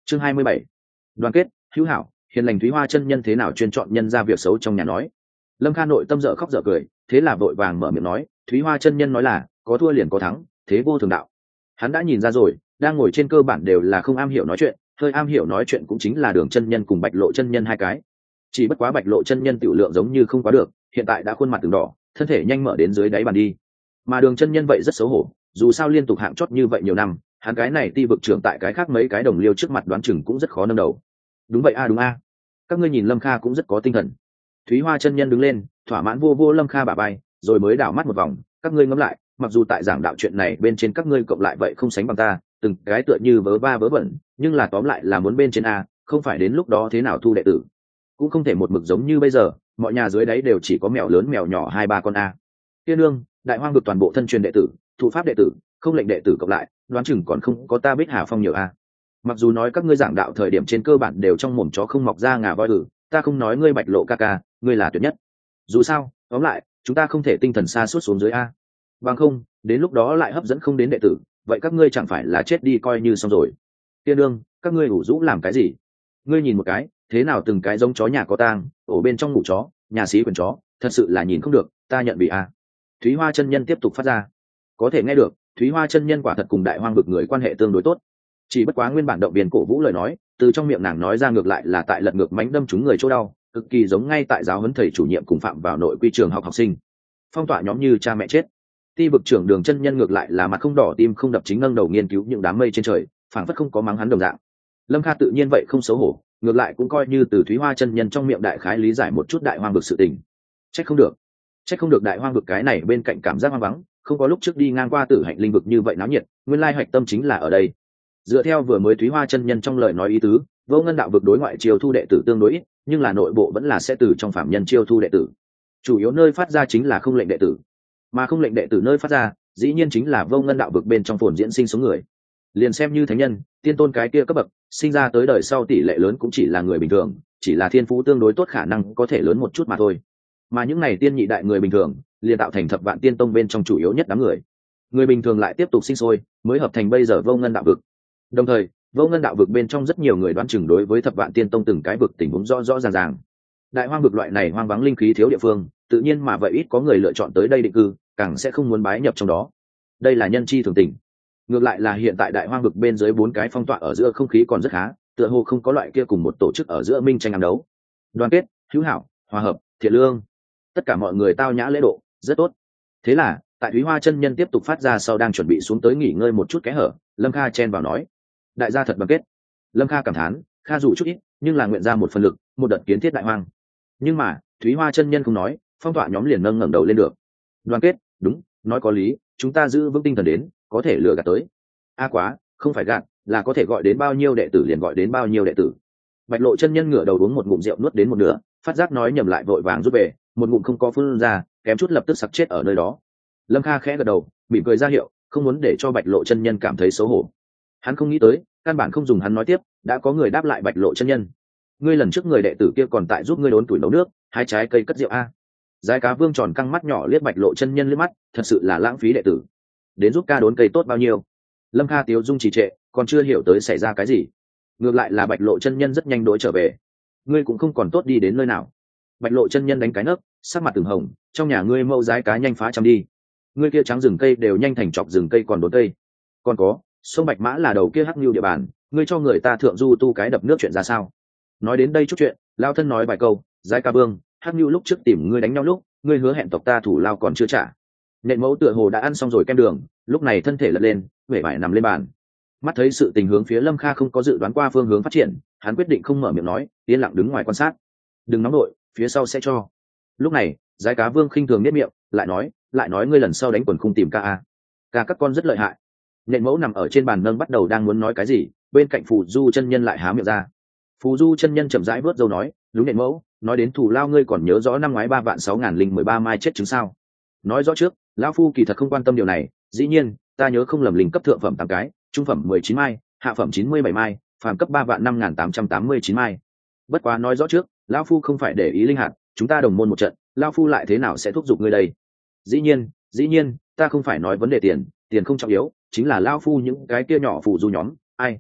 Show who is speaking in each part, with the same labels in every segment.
Speaker 1: Chương 27. Đoàn kết, hữu hảo, hiền lành Thúy Hoa chân nhân thế nào chuyên chọn nhân ra việc xấu trong nhà nói. Lâm Kha nội tâm dở khóc dở cười, thế là vội vàng mở miệng nói, Thúy Hoa chân nhân nói là có thua liền có thắng, thế vô thường đạo. Hắn đã nhìn ra rồi, đang ngồi trên cơ bản đều là không am hiểu nói chuyện, hơi am hiểu nói chuyện cũng chính là Đường chân nhân cùng Bạch Lộ chân nhân hai cái. Chỉ bất quá Bạch Lộ chân nhân tiểu lượng giống như không quá được, hiện tại đã khuôn mặt từng đỏ, thân thể nhanh mở đến dưới đáy bàn đi. Mà Đường chân nhân vậy rất xấu hổ, dù sao liên tục hạng chót như vậy nhiều năm, hắn cái này ti vực trưởng tại cái khác mấy cái đồng liêu trước mặt đoán chừng cũng rất khó nâng đầu. Đúng vậy a, đúng a. Các ngươi nhìn Lâm Kha cũng rất có tinh thần. Thúy Hoa chân nhân đứng lên, thỏa mãn vô vô Lâm Kha bả vai, rồi mới đảo mắt một vòng, các ngươi ngẫm lại, mặc dù tại giảng đạo chuyện này bên trên các ngươi cộng lại vậy không sánh bằng ta, từng cái tựa như vớ va vớ vẩn, nhưng là tóm lại là muốn bên trên a, không phải đến lúc đó thế nào thu đệ tử. Cũng không thể một mực giống như bây giờ, mọi nhà dưới đáy đều chỉ có mèo lớn mèo nhỏ 2-3 con a. Tiên nương, đại hoang vực toàn bộ thân truyền đệ tử, thụ pháp đệ tử, không lệnh đệ tử cộng lại, đoán chừng còn không có ta Bích Hà Phong nhiều a. Mặc dù nói các ngươi giảng đạo thời điểm trên cơ bản đều trong mồm chó không mọc ra ngà voi ta không nói ngươi Bạch Lộ ca ca, ngươi là tuyệt nhất. Dù sao, tóm lại, chúng ta không thể tinh thần xa suốt xuống dưới a. Bằng không, đến lúc đó lại hấp dẫn không đến đệ tử, vậy các ngươi chẳng phải là chết đi coi như xong rồi. Tiên đương, các ngươi ủ rũ làm cái gì? Ngươi nhìn một cái, thế nào từng cái giống chó nhà có tang, ổ bên trong ngủ chó, nhà xí quyền chó, thật sự là nhìn không được, ta nhận bị a. Thúy Hoa chân nhân tiếp tục phát ra. Có thể nghe được, Thúy Hoa chân nhân quả thật cùng đại hoang vực người quan hệ tương đối tốt. Chỉ bất quá nguyên bản động viên cổ vũ lời nói, từ trong miệng nàng nói ra ngược lại là tại lật ngược mánh đâm chúng người chỗ đau, cực kỳ giống ngay tại giáo huấn thầy chủ nhiệm cùng phạm vào nội quy trường học học sinh. Phong tỏa nhóm như cha mẹ chết. Ti vực trưởng Đường chân nhân ngược lại là mặt không đỏ tim không đập chính nâng đầu nghiên cứu những đám mây trên trời, phảng phất không có mắng hắn đồng dạng. Lâm Kha tự nhiên vậy không xấu hổ, ngược lại cũng coi như từ Thúy Hoa chân nhân trong miệng đại khái lý giải một chút đại hoang vực sự tình. Trách không được đại hoang vực cái này bên cạnh cảm giác hoang vắng, không có lúc trước đi ngang qua Tử Hạnh linh vực như vậy náo nhiệt, nguyên lai hoạch tâm chính là ở đây. Dựa theo vừa mới Thúy Hoa chân nhân trong lời nói ý tứ, Vô Ngân đạo vực đối ngoại chiêu thu đệ tử tương đối ít, nhưng là nội bộ vẫn là sẽ từ trong phạm nhân chiêu thu đệ tử. Chủ yếu nơi phát ra chính là không lệnh đệ tử, mà không lệnh đệ tử nơi phát ra, dĩ nhiên chính là Vô Ngân đạo vực bên trong phồn diễn sinh sống người. Liền xem như thánh nhân, tiên tôn cái kia cấp bậc, sinh ra tới đời sau tỷ lệ lớn cũng chỉ là người bình thường, chỉ là thiên phú tương đối tốt khả năng có thể lớn một chút mà thôi. Mà những này tiên nhị đại người bình thường, liền tạo thành Thập Vạn Tiên Tông bên trong chủ yếu nhất đám người. Người bình thường lại tiếp tục sinh sôi, mới hợp thành bây giờ Vô Ngân đạo vực. Đồng thời, Vô Ngân đạo vực bên trong rất nhiều người đoán chừng đối với Thập Vạn Tiên Tông từng cái vực tình huống rõ rõ ràng ràng. Đại hoang vực loại này hoang vắng linh khí thiếu địa phương, tự nhiên mà vậy ít có người lựa chọn tới đây định cư, càng sẽ không muốn bái nhập trong đó. Đây là nhân chi thường tình. Ngược lại là hiện tại đại hoang vực bên dưới 4 cái phong tọa ở giữa không khí còn rất khá, tựa hồ không có loại kia cùng một tổ chức ở giữa minh tranh ám đấu. Đoàn kết, hữu hảo, hòa hợp, thiện lương, tất cả mọi người tao nhã lễ độ, rất tốt. Thế là, tại Thúy Hoa chân nhân tiếp tục phát ra sau đang chuẩn bị xuống tới nghỉ ngơi một chút kẽ hở, Lâm Kha chen vào nói: đại gia thật đoàn kết. Lâm Kha cảm thán, Kha dù chút ít, nhưng là nguyện ra một phần lực, một đợt kiến thiết đại hoang. Nhưng mà, Thúy Hoa chân nhân không nói, phong tọa nhóm liền nâng ngẩng đầu lên được. Đoàn kết, đúng, nói có lý, chúng ta giữ vững tinh thần đến, có thể lừa gạt tới. Quá, không phải gạt, là có thể gọi đến bao nhiêu đệ tử liền gọi đến bao nhiêu đệ tử. Bạch Lộ chân nhân ngửa đầu uống một ngụm rượu nuốt đến một nửa, phát giác nói nhầm lại vội vàng rút về, một ngụm không có phun ra, kém chút lập tức sặc chết ở nơi đó. Lâm Kha khẽ gật đầu, mỉm cười ra hiệu, không muốn để cho Bạch Lộ chân nhân cảm thấy xấu hổ. Hắn không nghĩ tới, căn bản không dùng hắn nói tiếp, đã có người đáp lại Bạch Lộ chân nhân. Ngươi lần trước người đệ tử kia còn tại giúp ngươi đốn tuổi nấu nước, hai trái cây cất rượu a. Giái Cá Vương tròn căng mắt nhỏ liếc Bạch Lộ chân nhân liếc mắt, thật sự là lãng phí đệ tử. Đến giúp ca đốn cây tốt bao nhiêu? Lâm Kha tiếu dung trì trệ, còn chưa hiểu tới xảy ra cái gì. Ngược lại là Bạch Lộ chân nhân rất nhanh đổi trở về. Ngươi cũng không còn tốt đi đến nơi nào. Bạch Lộ chân nhân đánh cái nấc, sắc mặt từng hồng, trong nhà ngươi mâu Giái Cá nhanh phá trăm đi. Ngươi kia trắng rừng cây đều nhanh thành chọc rừng cây còn đốn cây. Còn có, sông Bạch Mã là đầu kia hắc nưu địa bàn, ngươi cho người ta thượng du tu cái đập nước chuyện ra sao? Nói đến đây chút chuyện, lao thân nói vài câu, Giái Cá Vương, hắc nưu lúc trước tìm ngươi đánh nhau lúc, ngươi hứa hẹn tộc ta thủ lao còn chưa trả. Nện mẫu tựa hồ đã ăn xong rồi kem đường, lúc này thân thể lật lên, vẻ vải nằm lên bàn. Mắt thấy sự tình hướng phía Lâm Kha không có dự đoán qua phương hướng phát triển, hắn quyết định không mở miệng nói, yên lặng đứng ngoài quan sát. Đừng nóng đội, phía sau sẽ cho. Lúc này, Giái Cá Vương khinh thường nhếch miệng, lại nói ngươi lần sau đánh quần khung tìm ca các con rất lợi hại. Nện mẫu nằm ở trên bàn nâng bắt đầu đang muốn nói cái gì, bên cạnh Phù Du chân nhân lại há miệng ra. Phù Du chân nhân chậm rãi vớt dâu nói, đúng Nện mẫu, nói đến thù lao ngươi còn nhớ rõ năm ngoái 3.6.013 mai chết chứng sao? Nói rõ trước, lão phu kỳ thật không quan tâm điều này, dĩ nhiên, ta nhớ không lầm linh cấp thượng phẩm 8 cái, trung phẩm 19 mai, hạ phẩm 97 mai, phàm cấp 3.5.889 mai. Bất quá nói rõ trước, lão phu không phải để ý linh hạt, chúng ta đồng môn một trận, lão phu lại thế nào sẽ thúc giục ngươi đây? Dĩ nhiên, ta không phải nói vấn đề tiền không trọng yếu, chính là lão phu những cái kia nhỏ phù du nhóm, ai?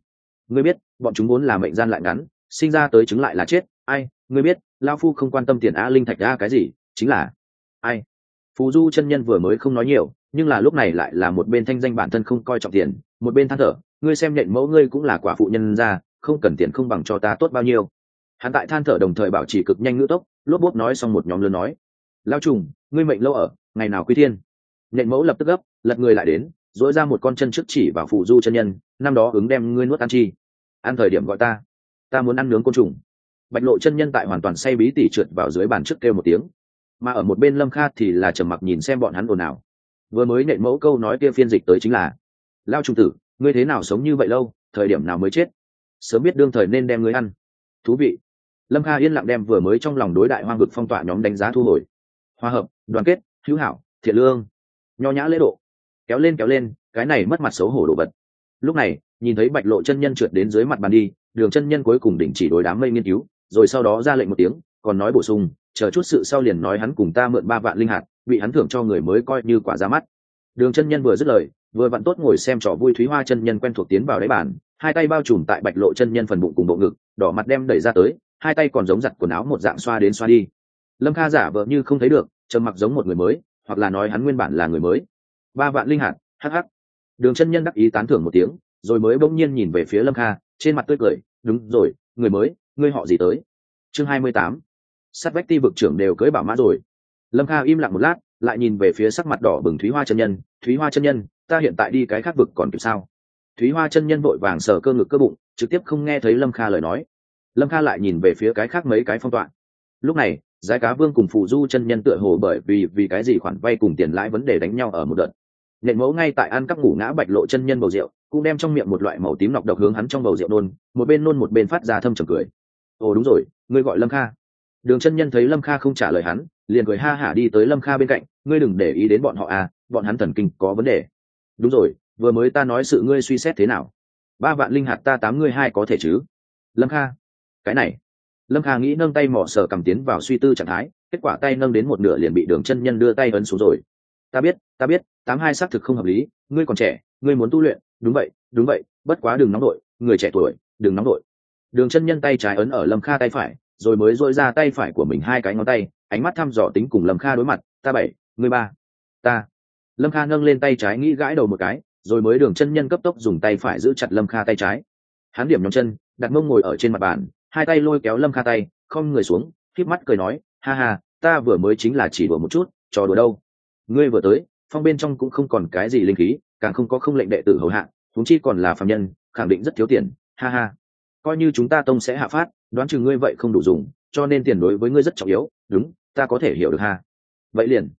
Speaker 1: ngươi biết bọn chúng vốn là mệnh gian lại ngắn, sinh ra tới chứng lại là chết. Ai, ngươi biết lao phu không quan tâm tiền linh thạch cái gì, chính là ai. Phù Du chân nhân vừa mới không nói nhiều, nhưng là lúc này lại là một bên thanh danh bản thân không coi trọng tiền, một bên than thở, ngươi xem nhện mẫu ngươi cũng là quả phụ nhân gia, không cần tiền không bằng cho ta tốt bao nhiêu. Hắn tại than thở đồng thời bảo trì cực nhanh ngữ tốc, lốp bốp nói xong một nhóm lớn nói, lao trùng ngươi mệnh lâu ở, ngày nào quy thiên. Nhện mẫu lập tức gấp, lật người lại đến, dỗi ra một con chân trước chỉ vào Phù Du chân nhân, năm đó ứng đem ngươi nuốt ăn chi, ăn thời điểm gọi ta muốn ăn nướng côn trùng. Bạch Lộ chân nhân tại hoàn toàn say bí tỉ trượt vào dưới bàn trước kêu một tiếng, mà ở một bên Lâm Kha thì là trầm mặc nhìn xem bọn hắn ồn ào. Vừa mới nện mẫu câu nói kia phiên dịch tới chính là, lao trung tử ngươi thế nào sống như vậy lâu, thời điểm nào mới chết, sớm biết đương thời nên đem ngươi ăn. Thú vị. Lâm Kha yên lặng đem vừa mới trong lòng đối đại hoang vực phong tỏa nhóm đánh giá thu hồi. Hòa hợp, đoàn kết, hữu hảo, thiện lương, nho nhã lễ độ, kéo lên cái này mất mặt xấu hổ đồ vật. Lúc này nhìn thấy Bạch Lộ chân nhân trượt đến dưới mặt bàn đi, Đường chân nhân cuối cùng đình chỉ đối đám mây nghiên cứu, rồi sau đó ra lệnh một tiếng, còn nói bổ sung, chờ chút sự sau liền nói hắn cùng ta mượn 3 vạn linh hạt, bị hắn thưởng cho người mới coi như quả ra mắt. Đường chân nhân vừa dứt lời, vừa vặn tốt ngồi xem trò vui Thúy Hoa chân nhân quen thuộc tiến vào đáy bàn, hai tay bao trùm tại Bạch Lộ chân nhân phần bụng cùng bộ ngực, đỏ mặt đem đẩy ra tới, hai tay còn giống giặt quần áo một dạng xoa đến xoa đi. Lâm Kha giả vờ như không thấy được, trầm mặc giống một người mới, hoặc là nói hắn nguyên bản là người mới. 3 vạn linh hạt, hắc hắc. Đường chân nhân đắc ý tán thưởng một tiếng, rồi mới bỗng nhiên nhìn về phía Lâm Kha, trên mặt tươi cười, đúng rồi, người mới, ngươi họ gì tới? Chương 28. Sát vách Ti vực trưởng đều cưới bảo mã rồi. Lâm Kha im lặng một lát, lại nhìn về phía sắc mặt đỏ bừng Thúy Hoa chân nhân, Thúy Hoa chân nhân, ta hiện tại đi cái khác vực còn kịp sao? Thúy Hoa chân nhân vội vàng sờ cơ ngực cơ bụng, trực tiếp không nghe thấy Lâm Kha lời nói. Lâm Kha lại nhìn về phía cái khác mấy cái phong tọa. Lúc này Giải Cá Vương cùng Phù Du chân nhân tựa hồ bởi vì cái gì khoản vay cùng tiền lãi vấn đề đánh nhau ở một đợt. Nện mẫu ngay tại ăn cắp ngủ ngã Bạch Lộ chân nhân bầu rượu, cũng đem trong miệng một loại màu tím nọc độc hướng hắn trong bầu rượu nôn một bên phát ra thâm trầm cười. Ồ đúng rồi, ngươi gọi Lâm Kha. Đường chân nhân thấy Lâm Kha không trả lời hắn, liền cười ha hả đi tới Lâm Kha bên cạnh, ngươi đừng để ý đến bọn họ à, bọn hắn thần kinh có vấn đề. Đúng rồi, vừa mới ta nói sự ngươi suy xét thế nào? 3 vạn linh hạt ta 8 ngươi 2 có thể chứ? Lâm Kha, cái này. Lâm Kha nghĩ nâng tay mỏ sờ cầm tiến vào suy tư trạng thái, kết quả tay nâng đến một nửa liền bị Đường chân nhân đưa tay ấn xuống rồi. Ta biết, 82 xác thực không hợp lý, ngươi còn trẻ, ngươi muốn tu luyện, đúng vậy, bất quá đừng nóng đội, người trẻ tuổi, đừng nóng đội. Đường chân nhân tay trái ấn ở Lâm Kha tay phải, rồi mới duỗi ra tay phải của mình 2 cái ngón tay, ánh mắt thăm dò tính cùng Lâm Kha đối mặt, ta 7, ngươi 3, ta. Lâm Kha nâng lên tay trái nghĩ gãi đầu một cái, rồi mới Đường chân nhân cấp tốc dùng tay phải giữ chặt Lâm Kha tay trái. Hắn điểm nhóm chân, đặt mông ngồi ở trên mặt bàn, hai tay lôi kéo Lâm Kha tay, không người xuống, khép mắt cười nói, ha ha, ta vừa mới chính là chỉ đùa một chút, trò đùa đâu. Ngươi vừa tới, phong bên trong cũng không còn cái gì linh khí, càng không có không lệnh đệ tử hầu hạ, chúng chi còn là phàm nhân, khẳng định rất thiếu tiền, ha ha. Coi như chúng ta tông sẽ hạ phát, đoán chừng ngươi vậy không đủ dùng, cho nên tiền đối với ngươi rất trọng yếu, đúng, ta có thể hiểu được ha. Vậy liền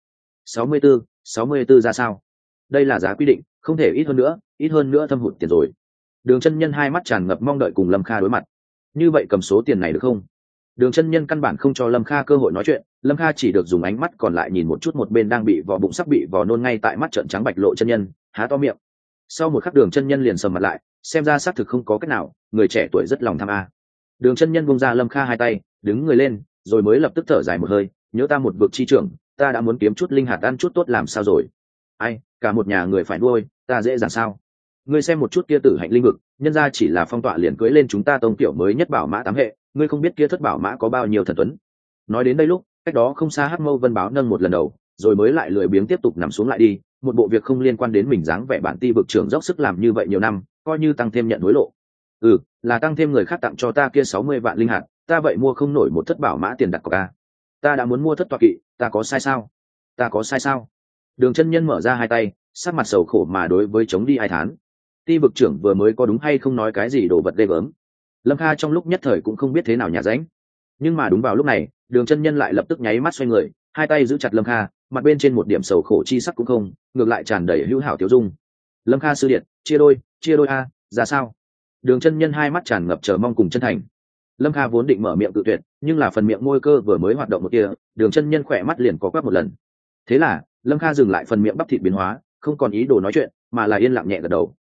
Speaker 1: 64 ra sao? Đây là giá quy định, không thể ít hơn nữa thâm hụt tiền rồi. Đường chân nhân hai mắt tràn ngập mong đợi cùng Lâm Kha đối mặt. Như vậy cầm số tiền này được không? Đường chân nhân căn bản không cho Lâm Kha cơ hội nói chuyện, Lâm Kha chỉ được dùng ánh mắt còn lại nhìn một chút một bên đang bị vò bụng sắp bị vò nôn ngay tại mắt trợn trắng Bạch Lộ chân nhân, há to miệng. Sau một khắc Đường chân nhân liền sầm mặt lại, xem ra xác thực không có cách nào, người trẻ tuổi rất lòng tham a. Đường chân nhân buông ra Lâm Kha hai tay, đứng người lên, rồi mới lập tức thở dài một hơi, nhớ ta một vực chi trưởng, ta đã muốn kiếm chút linh hạt ăn chút tốt làm sao rồi? Ai, cả một nhà người phải nuôi, ta dễ dàng sao? Ngươi xem một chút kia tử hạnh linh vực, nhân ra chỉ là phong tọa liền cưới lên chúng ta tông tiểu mới nhất bảo mã 8 hệ, ngươi không biết kia thất bảo mã có bao nhiêu thần tuấn. Nói đến đây lúc, cách đó không xa Hắc Mâu Vân báo nâng một lần đầu, rồi mới lại lười biếng tiếp tục nằm xuống lại đi, một bộ việc không liên quan đến mình dáng vẻ bản ti vực trưởng dốc sức làm như vậy nhiều năm, coi như tăng thêm nhận hối lộ. Là tăng thêm người khác tặng cho ta kia 60 vạn linh hạt, ta vậy mua không nổi một thất bảo mã tiền đặt cọc a. Ta đã muốn mua thất tọa kỵ, ta có sai sao? Đường chân nhân mở ra hai tay, sắc mặt sầu khổ mà đối với chống đi ai thán. Ti vực trưởng vừa mới có đúng hay không nói cái gì đồ vật ghê gớm. Lâm Kha trong lúc nhất thời cũng không biết thế nào nhà ránh, nhưng mà đúng vào lúc này Đường chân nhân lại lập tức nháy mắt xoay người, hai tay giữ chặt Lâm Kha, mặt bên trên một điểm sầu khổ chi sắc cũng không, ngược lại tràn đầy hữu hảo tiêu dung. Lâm Kha sư điện, chia đôi a, ra sao? Đường chân nhân hai mắt tràn ngập chờ mong cùng chân thành. Lâm Kha vốn định mở miệng cự tuyệt, nhưng là phần miệng môi cơ vừa mới hoạt động một tia, Đường chân nhân khỏe mắt liền có quắc một lần. Thế là Lâm Kha dừng lại phần miệng bắp thịt biến hóa, không còn ý đồ nói chuyện, mà là yên lặng nhẹ gật đầu.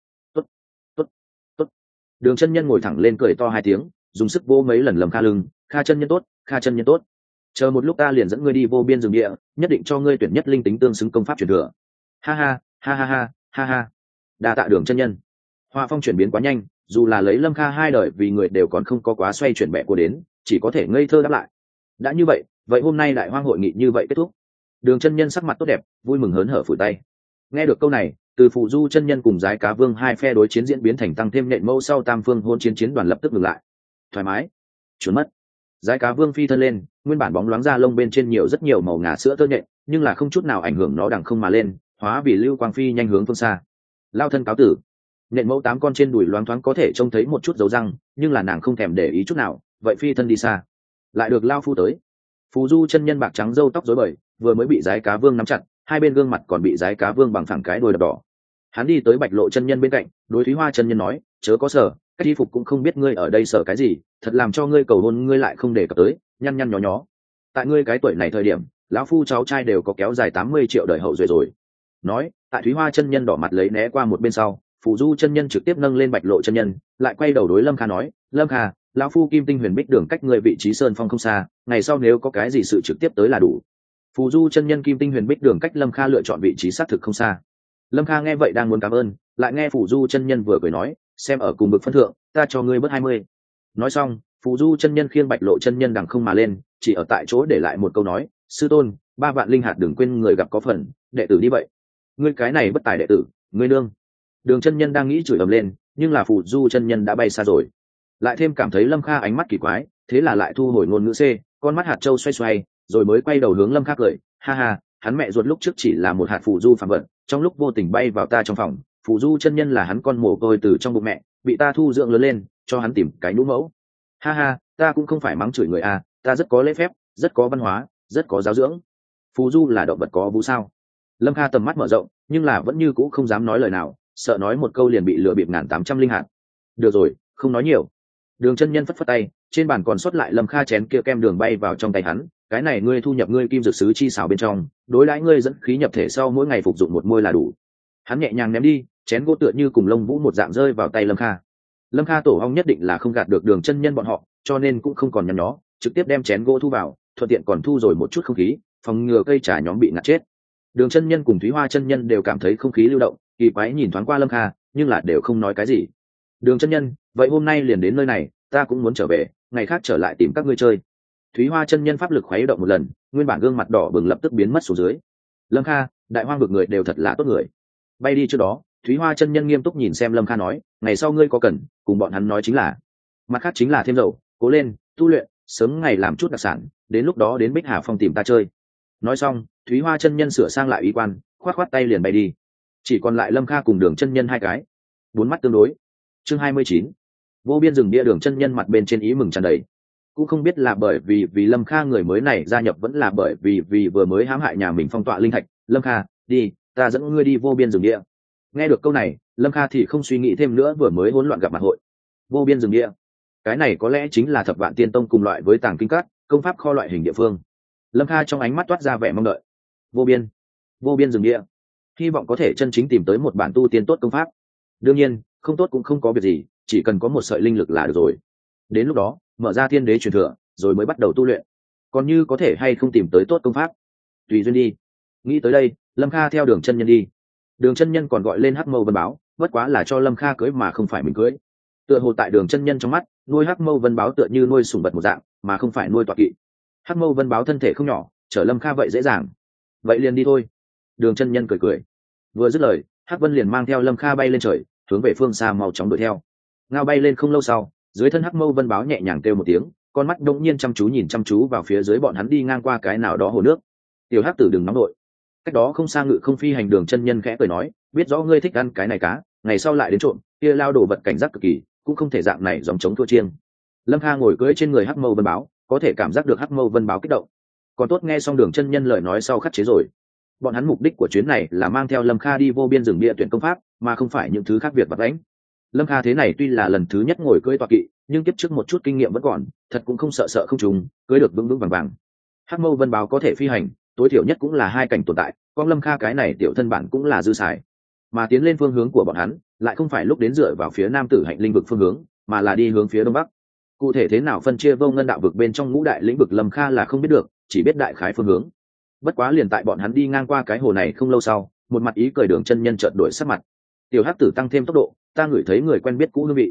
Speaker 1: Tốt. Đường chân nhân ngồi thẳng lên cười to 2 tiếng, dùng sức vỗ mấy lần Lâm Kha lưng, Kha chân nhân tốt. Chờ một lúc ta liền dẫn ngươi đi vô biên rừng địa, nhất định cho ngươi tuyển nhất linh tính tương xứng công pháp truyền thừa. Ha ha. Đa tạ Đường chân nhân. Hoa phong chuyển biến quá nhanh, dù là lấy Lâm Kha hai đời vì người đều còn không có quá xoay chuyển bẻ của đến, chỉ có thể ngây thơ đáp lại. Đã như vậy, vậy hôm nay đại hoang hội nghị như vậy kết thúc. Đường chân nhân sắc mặt tốt đẹp, vui mừng hớn hở phủi tay. Nghe được câu này, từ Phù Du chân nhân cùng Giái Cá Vương hai phe đối chiến diễn biến thành tăng thêm nện mâu sau tam phương hôn chiến đoàn lập tức ngừng lại. Thoải mái, trốn mất. Giái Cá Vương phi thân lên, nguyên bản bóng loáng da lông bên trên rất nhiều màu ngà sữa tơ nhện, nhưng là không chút nào ảnh hưởng nó đằng không mà lên, hóa vì lưu quang phi nhanh hướng phương xa. Lao thân cáo tử. Nện mẫu 8 con trên đùi loáng thoáng có thể trông thấy một chút dấu răng, nhưng là nàng không thèm để ý chút nào, vậy phi thân đi xa. Lại được lao phu tới. Phù Du chân nhân bạc trắng râu tóc rối bời, vừa mới bị Giái Cá Vương nắm chặt, hai bên gương mặt còn bị Giái Cá Vương bằng thẳng cái đuôi đập đỏ. Hắn đi tới Bạch Lộ chân nhân bên cạnh, đối Thúy Hoa chân nhân nói, chớ có sợ, cách y phục cũng không biết ngươi ở đây sợ cái gì, thật làm cho ngươi cầu hôn ngươi lại không để cập tới, nhăn nhăn nhó nhó. Tại ngươi cái tuổi này thời điểm, lão phu cháu trai đều có kéo dài 80 triệu đời hậu duệ rồi. Nói, tại Thúy Hoa chân nhân đỏ mặt lấy né qua một bên sau, Phù Du chân nhân trực tiếp nâng lên Bạch Lộ chân nhân, lại quay đầu đối Lâm Kha nói, Lâm Kha, lão phu Kim Tinh Huyền Bích đường cách ngươi vị trí sơn phong không xa, ngày sau nếu có cái gì sự trực tiếp tới là đủ. Phù Du chân nhân Kim Tinh Huyền Bích đường cách Lâm Kha lựa chọn vị trí xác thực không xa. Lâm Kha nghe vậy đang muốn cảm ơn, lại nghe Phù Du chân nhân vừa cười nói, xem ở cùng bực phân thượng, ta cho ngươi bớt 20. Nói xong, Phù Du chân nhân khiêng Bạch Lộ chân nhân đằng không mà lên, chỉ ở tại chỗ để lại một câu nói, sư tôn, 3 vạn linh hạt đừng quên người gặp có phần, đệ tử đi vậy. Ngươi cái này bất tài đệ tử, ngươi nương. Đường chân nhân đang nghĩ chửi ầm lên, nhưng là Phù Du chân nhân đã bay xa rồi. Lại thêm cảm thấy Lâm Kha ánh mắt kỳ quái, thế là lại thu hồi ngôn ngữ C, con mắt hạt châu xoay xoay, rồi mới quay đầu hướng Lâm Kha cười, ha ha, hắn mẹ ruột lúc trước chỉ là một hạt phù du phàm vật, trong lúc vô tình bay vào ta trong phòng, Phù Du chân nhân là hắn con mồ côi từ trong bụng mẹ, bị ta thu dưỡng lớn lên, cho hắn tìm cái nhũ mẫu. Ha ha, ta cũng không phải mắng chửi người à, ta rất có lễ phép, rất có văn hóa, rất có giáo dưỡng. Phù Du là động vật có vú sao? Lâm Kha tầm mắt mở rộng, nhưng là vẫn như cũ không dám nói lời nào, sợ nói một câu liền bị lừa bịp 1800 linh hạt. Được rồi, không nói nhiều. Đường chân nhân phất phất tay, trên bàn còn sót lại Lâm Kha chén kia kem đường bay vào trong tay hắn, cái này ngươi thu nhập ngươi kim dược sứ chi xảo bên trong, đối đãi ngươi dẫn khí nhập thể sau mỗi ngày phục dụng một môi là đủ. Hắn nhẹ nhàng ném đi, chén gỗ tựa như cùng lông vũ một dạng rơi vào tay Lâm Kha. Lâm Kha tổ ong nhất định là không gạt được đường chân nhân bọn họ, cho nên cũng không còn nhăn nhó, trực tiếp đem chén gỗ thu vào, thuận tiện còn thu rồi một chút không khí, phòng ngừa cây trà nhóm bị ngạt chết. Đường chân nhân cùng Thúy Hoa chân nhân đều cảm thấy không khí lưu động, kỳ quái nhìn thoáng qua Lâm Kha, nhưng là đều không nói cái gì. Đường chân nhân, vậy hôm nay liền đến nơi này, ta cũng muốn trở về, ngày khác trở lại tìm các ngươi chơi. Thúy Hoa chân nhân pháp lực khuấy động một lần, nguyên bản gương mặt đỏ bừng lập tức biến mất xuống dưới. Lâm Kha, đại hoang vực người đều thật là tốt người. Bay đi trước đó, Thúy Hoa chân nhân nghiêm túc nhìn xem Lâm Kha nói, ngày sau ngươi có cần, cùng bọn hắn nói chính là. Mặt khác chính là thêm dầu, cố lên, tu luyện, sớm ngày làm chút đặc sản, đến lúc đó đến Bích Hà Phong tìm ta chơi. Nói xong, Thúy Hoa chân nhân sửa sang lại y quan, khoát khoát tay liền bay đi. Chỉ còn lại Lâm Kha cùng Đường chân nhân hai cái. Bốn mắt tương đối. Chương 29. Vô biên rừng bia. Đường chân nhân mặt bên trên ý mừng tràn đầy. Cũng không biết là bởi vì Lâm Kha người mới này gia nhập vẫn là bởi vì vừa mới hãm hại nhà mình phong tọa linh thạch. Lâm Kha, đi, ta dẫn ngươi đi vô biên rừng địa. Nghe được câu này, Lâm Kha thì không suy nghĩ thêm nữa, vừa mới hỗn loạn gặp mặt hội. Vô biên rừng địa, cái này có lẽ chính là Thập Vạn Tiên Tông cùng loại với Tàng Kinh Các, công pháp kho loại hình địa phương. Lâm Kha trong ánh mắt toát ra vẻ mong đợi. Vô biên rừng địa, hy vọng có thể chân chính tìm tới một bản tu tiên tốt công pháp. Đương nhiên, không tốt cũng không có việc gì, chỉ cần có một sợi linh lực là được rồi. Đến lúc đó, mở ra thiên đế truyền thừa, rồi mới bắt đầu tu luyện. Còn như có thể hay không tìm tới tốt công pháp, tùy duyên đi. Nghĩ tới đây, Lâm Kha theo Đường chân nhân đi. Đường chân nhân còn gọi lên Hắc Mâu Vân Báo, bất quá là cho Lâm Kha cưới mà không phải mình cưới. Tựa hồ tại Đường chân nhân trong mắt, nuôi Hắc Mâu Vân Báo tựa như nuôi sủng vật một dạng, mà không phải nuôi tọa kỵ. Hắc Mâu Vân Báo thân thể không nhỏ, chở Lâm Kha vậy dễ dàng. Vậy liền đi thôi. Đường chân nhân cười cười. Vừa dứt lời, Hắc Vân liền mang theo Lâm Kha bay lên trời, hướng về phương xa mau chóng đuổi theo. Ngao bay lên không lâu sau, dưới thân Hắc Mâu Vân Báo nhẹ nhàng kêu một tiếng, con mắt đột nhiên nhìn chăm chú vào phía dưới bọn hắn đi ngang qua cái nào đó hồ nước. Tiểu Hắc Tử đừng nóng đội. Cách đó không xa Ngự Không Phi hành Đường chân nhân khẽ cười nói, biết rõ ngươi thích ăn cái này cá, ngày sau lại đến trộm, kia lao đổ vật cảnh giác cực kỳ, cũng không thể dạng này dòng chống thua chiêng. Lâm Kha ngồi cưỡi trên người Hắc Mâu Vân Báo, có thể cảm giác được Hắc Mâu Vân Báo kích động. Còn tốt nghe xong Đường chân nhân lời nói sau khắc chế rồi. Bọn hắn mục đích của chuyến này là mang theo Lâm Kha đi vô biên rừng bia tuyển công pháp, mà không phải những thứ khác việc vặt vãnh. Lâm Kha thế này tuy là lần thứ nhất ngồi cưỡi tọa kỵ, nhưng kiếp trước một chút kinh nghiệm vẫn còn, thật cũng không sợ không trùng, cưỡi được vững vững vàng vàng. Hắc Mâu Vân Báo có thể phi hành, tối thiểu nhất cũng là 2 cảnh tồn tại, con Lâm Kha cái này tiểu thân bản cũng là dư xài. Mà tiến lên phương hướng của bọn hắn, lại không phải lúc đến dựa vào phía Nam Tử Hạnh linh vực phương hướng, mà là đi hướng phía Đông Bắc. Cụ thể thế nào phân chia Vô Ngân đạo vực bên trong ngũ đại lĩnh vực Lâm Kha là không biết được, chỉ biết đại khái phương hướng. Bất quá liền tại bọn hắn đi ngang qua cái hồ này không lâu sau, một mặt ý cười Đường chân nhân chợt đổi sắc mặt. Tiểu Hắc Tử tăng thêm tốc độ, ta ngửi thấy người quen biết cũ hương vị.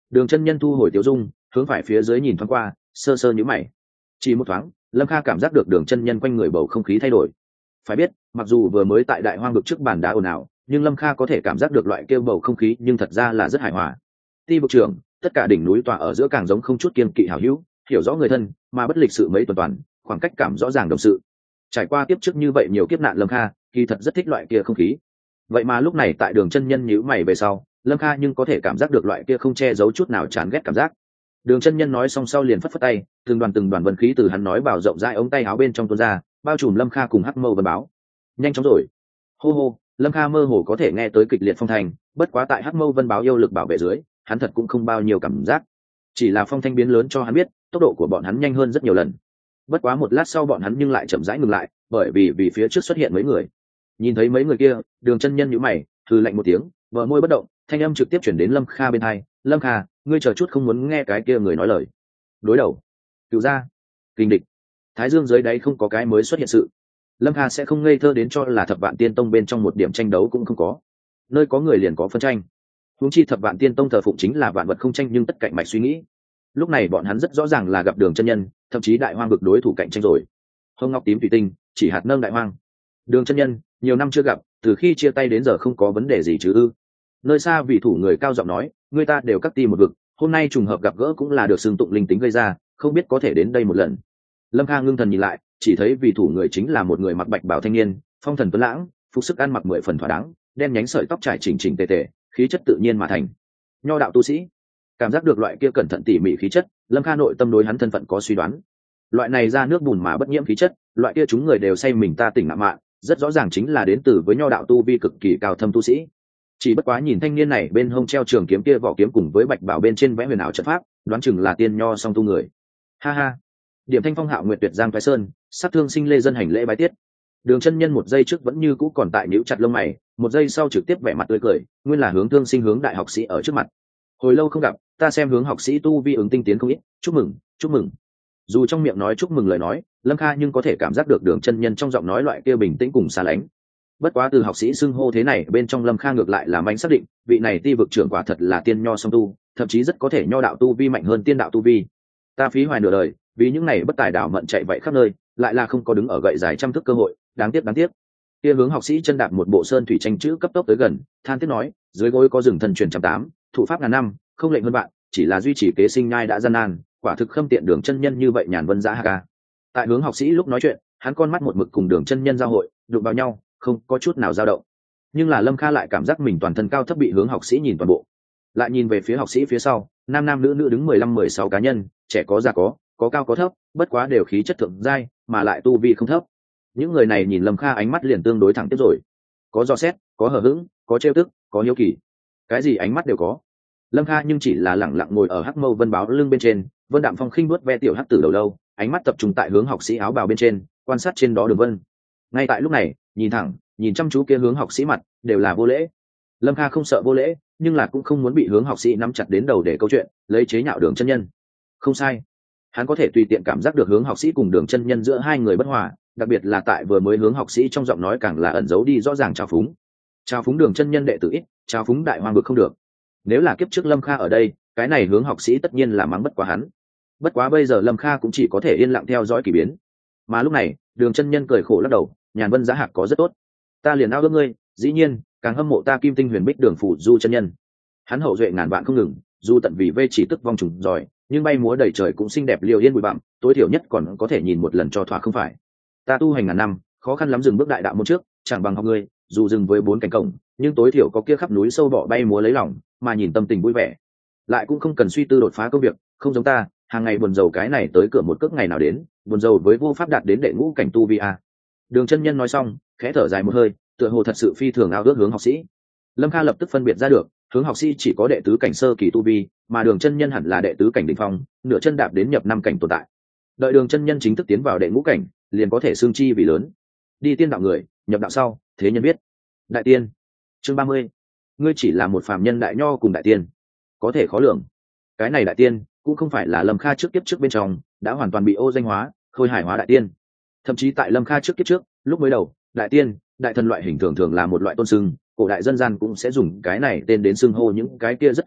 Speaker 1: Đường chân nhân thu hồi tiểu dung, hướng phải phía dưới nhìn thoáng qua, sơ sơ nhíu mày. Chỉ một thoáng, Lâm Kha cảm giác được đường chân nhân quanh người bầu không khí thay đổi. Phải biết, mặc dù vừa mới tại đại hoang vực trước bàn đá ồn ào, nhưng Lâm Kha có thể cảm giác được loại kêu bầu không khí nhưng thật ra là rất hài hòa. Ti vực trưởng, tất cả đỉnh núi tòa ở giữa càng giống không chút kiên kỵ hảo hữu, hiểu rõ người thân, mà bất lịch sự mấy tuần toàn, khoảng cách cảm rõ ràng đồng sự. Trải qua kiếp trước như vậy nhiều kiếp nạn, Lâm Kha kỳ thật rất thích loại kia không khí. Vậy mà lúc này tại đường chân nhân nhíu mày về sau, Lâm Kha nhưng có thể cảm giác được loại kia không che giấu chút nào chán ghét cảm giác. Đường chân nhân nói xong sau liền phất phất tay, từng đoàn vân khí từ hắn nói bảo rộng rãi ống tay áo bên trong tuôn ra, bao trùm Lâm Kha cùng Hắc Mâu Vân Báo. Nhanh chóng rồi. Hô hô, Lâm Kha mơ hồ có thể nghe tới kịch liệt phong thành, bất quá tại Hắc Mâu Vân Báo yêu lực bảo vệ dưới, hắn thật cũng không bao nhiêu cảm giác. Chỉ là phong thanh biến lớn cho hắn biết, tốc độ của bọn hắn nhanh hơn rất nhiều lần. Bất quá một lát sau bọn hắn nhưng lại chậm rãi ngừng lại, bởi vì phía trước xuất hiện mấy người. Nhìn thấy mấy người kia, đường chân nhân nhíu mày, hừ lạnh một tiếng, bờ môi bất động, thanh âm trực tiếp chuyển đến Lâm Kha bên tai. Lâm Kha, ngươi chờ chút không muốn nghe cái kia người nói lời. Đối đầu, cựu gia, kình địch, Thái Dương dưới đáy không có cái mới xuất hiện sự. Lâm Kha sẽ không ngây thơ đến cho là Thập Vạn Tiên Tông bên trong một điểm tranh đấu cũng không có. Nơi có người liền có phân tranh. Huống chi Thập Vạn Tiên Tông thờ phụng chính là vạn vật không tranh nhưng tất cạnh mạch suy nghĩ. Lúc này bọn hắn rất rõ ràng là gặp đường chân nhân, thậm chí đại hoang vực đối thủ cạnh tranh rồi. Hồng ngọc tím thủy tinh, chỉ hạt nâng đại hoang. Đường chân nhân, nhiều năm chưa gặp, từ khi chia tay đến giờ không có vấn đề gì chứ ư? Nơi xa vị thủ người cao giọng nói, người ta đều cắt ti một vực, hôm nay trùng hợp gặp gỡ cũng là được xưng tụng linh tính gây ra, không biết có thể đến đây một lần. Lâm Kha ngưng thần nhìn lại, chỉ thấy vị thủ người chính là một người mặc bạch bào thanh niên, phong thần tuấn lãng, phục sức ăn mặc 10 phần thỏa đáng, đen nhánh sợi tóc trải chỉnh chỉnh tề tề, khí chất tự nhiên mà thành. Nho đạo tu sĩ. Cảm giác được loại kia cẩn thận tỉ mỉ khí chất, Lâm Kha nội tâm đối hắn thân phận có suy đoán. Loại này ra nước bùn mà bất nhiễm khí chất, loại kia chúng người đều say mình ta tỉnh ngạ mạn, rất rõ ràng chính là đến từ với nho đạo tu vi cực kỳ cao thâm tu sĩ. Chỉ bất quá nhìn thanh niên này bên hông treo trường kiếm kia vỏ kiếm cùng với bạch bảo bên trên vẽ huyền ảo trận pháp, đoán chừng là tiên nho song tu người. Ha ha. Điểm Thanh Phong Hạo Nguyệt Tuyệt Giang Thái Sơn, sát thương sinh lê dân hành lễ bái tiết. Đường chân nhân một giây trước vẫn như cũ còn tại nhíu chặt lông mày, một giây sau trực tiếp vẻ mặt tươi cười, nguyên là hướng thương sinh hướng đại học sĩ ở trước mặt. Hồi lâu không gặp, ta xem hướng học sĩ tu vi ứng tinh tiến không ít, chúc mừng, chúc mừng. Dù trong miệng nói chúc mừng lời nói, Lâm Kha nhưng có thể cảm giác được đường chân nhân trong giọng nói loại kia bình tĩnh cùng xa lánh. Bất quá từ học sĩ xưng hô thế này bên trong Lâm Kha ngược lại là manh xác định, vị này ti vực trưởng quả thật là tiên nho song tu, thậm chí rất có thể nho đạo tu vi mạnh hơn tiên đạo tu vi. Ta phí hoài nửa đời, vì những này bất tài đảo mận chạy vậy khắp nơi, lại là không có đứng ở gậy dài trăm thước cơ hội, đáng tiếc đáng tiếc. Kia hướng học sĩ chân đạp một bộ sơn thủy tranh chữ cấp tốc tới gần, than tiếc nói, dưới gối có rừng thần truyền 108, thủ pháp ngàn năm, không lệnh hơn bạn, chỉ là duy trì kế sinh nhai đã gian nan, quả thực khâm tiện đường chân nhân như vậy nhàn vân giá hạ ca. Tại hướng học sĩ lúc nói chuyện, hắn con mắt một mực cùng đường chân nhân giao hội, đụng vào nhau, không có chút nào dao động. Nhưng là Lâm Kha lại cảm giác mình toàn thân cao thấp bị hướng học sĩ nhìn toàn bộ. Lại nhìn về phía học sĩ phía sau, nam nam nữ nữ đứng 15-16 cá nhân, trẻ có già có cao có thấp, bất quá đều khí chất thượng giai, mà lại tu vi không thấp. Những người này nhìn Lâm Kha ánh mắt liền tương đối thẳng tiếp rồi. Có dò xét, có hờ hững, có trêu tức, có hiếu kỳ. Cái gì ánh mắt đều có. Lâm Kha nhưng chỉ là lẳng lặng ngồi ở Hắc Mâu Vân Báo lưng bên trên, Vân Đạm Phong khinh vuốt ve tiểu hắc tử đầu lâu, ánh mắt tập trung tại hướng học sĩ áo bào bên trên, quan sát trên đó đường vân. Ngay tại lúc này, nhìn thẳng, nhìn chăm chú kia hướng học sĩ mặt, đều là vô lễ. Lâm Kha không sợ vô lễ, nhưng là cũng không muốn bị hướng học sĩ nắm chặt đến đầu để câu chuyện, lấy chế nhạo đường chân nhân. Không sai, hắn có thể tùy tiện cảm giác được hướng học sĩ cùng đường chân nhân giữa hai người bất hòa, đặc biệt là tại vừa mới hướng học sĩ trong giọng nói càng là ẩn giấu đi rõ ràng trào phúng đường chân nhân đệ tử ít, trào phúng đại hoang vực không được. Nếu là kiếp trước Lâm Kha ở đây, cái này hướng học sĩ tất nhiên là mắng bất quá hắn. Bất quá bây giờ Lâm Kha cũng chỉ có thể yên lặng theo dõi kỳ biến. Mà lúc này, đường chân nhân cười khổ lắc đầu, nhàn vân giá hạc có rất tốt, ta liền ao ước ngươi, dĩ nhiên càng hâm mộ ta Kim Tinh Huyền Bích Đường phủ du chân nhân. Hắn hậu duệ ngàn vạn không ngừng, dù tận vì vê chỉ tức vong trùng giỏi, nhưng bay múa đầy trời cũng xinh đẹp liều yên bụi bặm, tối thiểu nhất còn có thể nhìn một lần cho thỏa không phải. Ta tu hành ngàn năm, khó khăn lắm dừng bước đại đạo môn trước, chẳng bằng học ngươi, dù dừng với 4 cánh cổng, nhưng tối thiểu có kia khắp núi sâu bọ bay múa lấy lòng, mà nhìn tâm tình vui vẻ. Lại cũng không cần suy tư đột phá công việc, không giống ta, hàng ngày buồn rầu cái này tới cửa một cước ngày nào đến, buồn rầu với vô pháp đạt đến đệ ngũ cảnh tu vi a. Đường chân nhân nói xong, khẽ thở dài một hơi, tựa hồ thật sự phi thường ao ước hướng học sĩ. Lâm Kha lập tức phân biệt ra được, hướng học sĩ chỉ có đệ tứ cảnh sơ kỳ tu vi, mà đường chân nhân hẳn là đệ tứ cảnh đỉnh phong, nửa chân đạp đến nhập 5 cảnh tồn tại. Đợi đường chân nhân chính thức tiến vào đệ ngũ cảnh, liền có thể xương chi vì lớn. Đi tiên đạo người, nhập đạo sau, thế nhân biết. Đại tiên. Chương 30. Ngươi chỉ là một phàm nhân đại nho cùng đại tiên. Có thể khó lường. Cái này đại tiên cũng không phải là Lâm Kha trước kiếp trước bên trong đã hoàn toàn bị ô danh hóa, khôi hải hóa đại tiên. Thậm chí tại Lâm Kha trước kiếp trước, lúc mới đầu, đại tiên, đại thần loại hình thường thường là một loại tôn xưng, cổ đại dân gian cũng sẽ dùng cái này tên đến xưng hô những cái kia rất cường đại,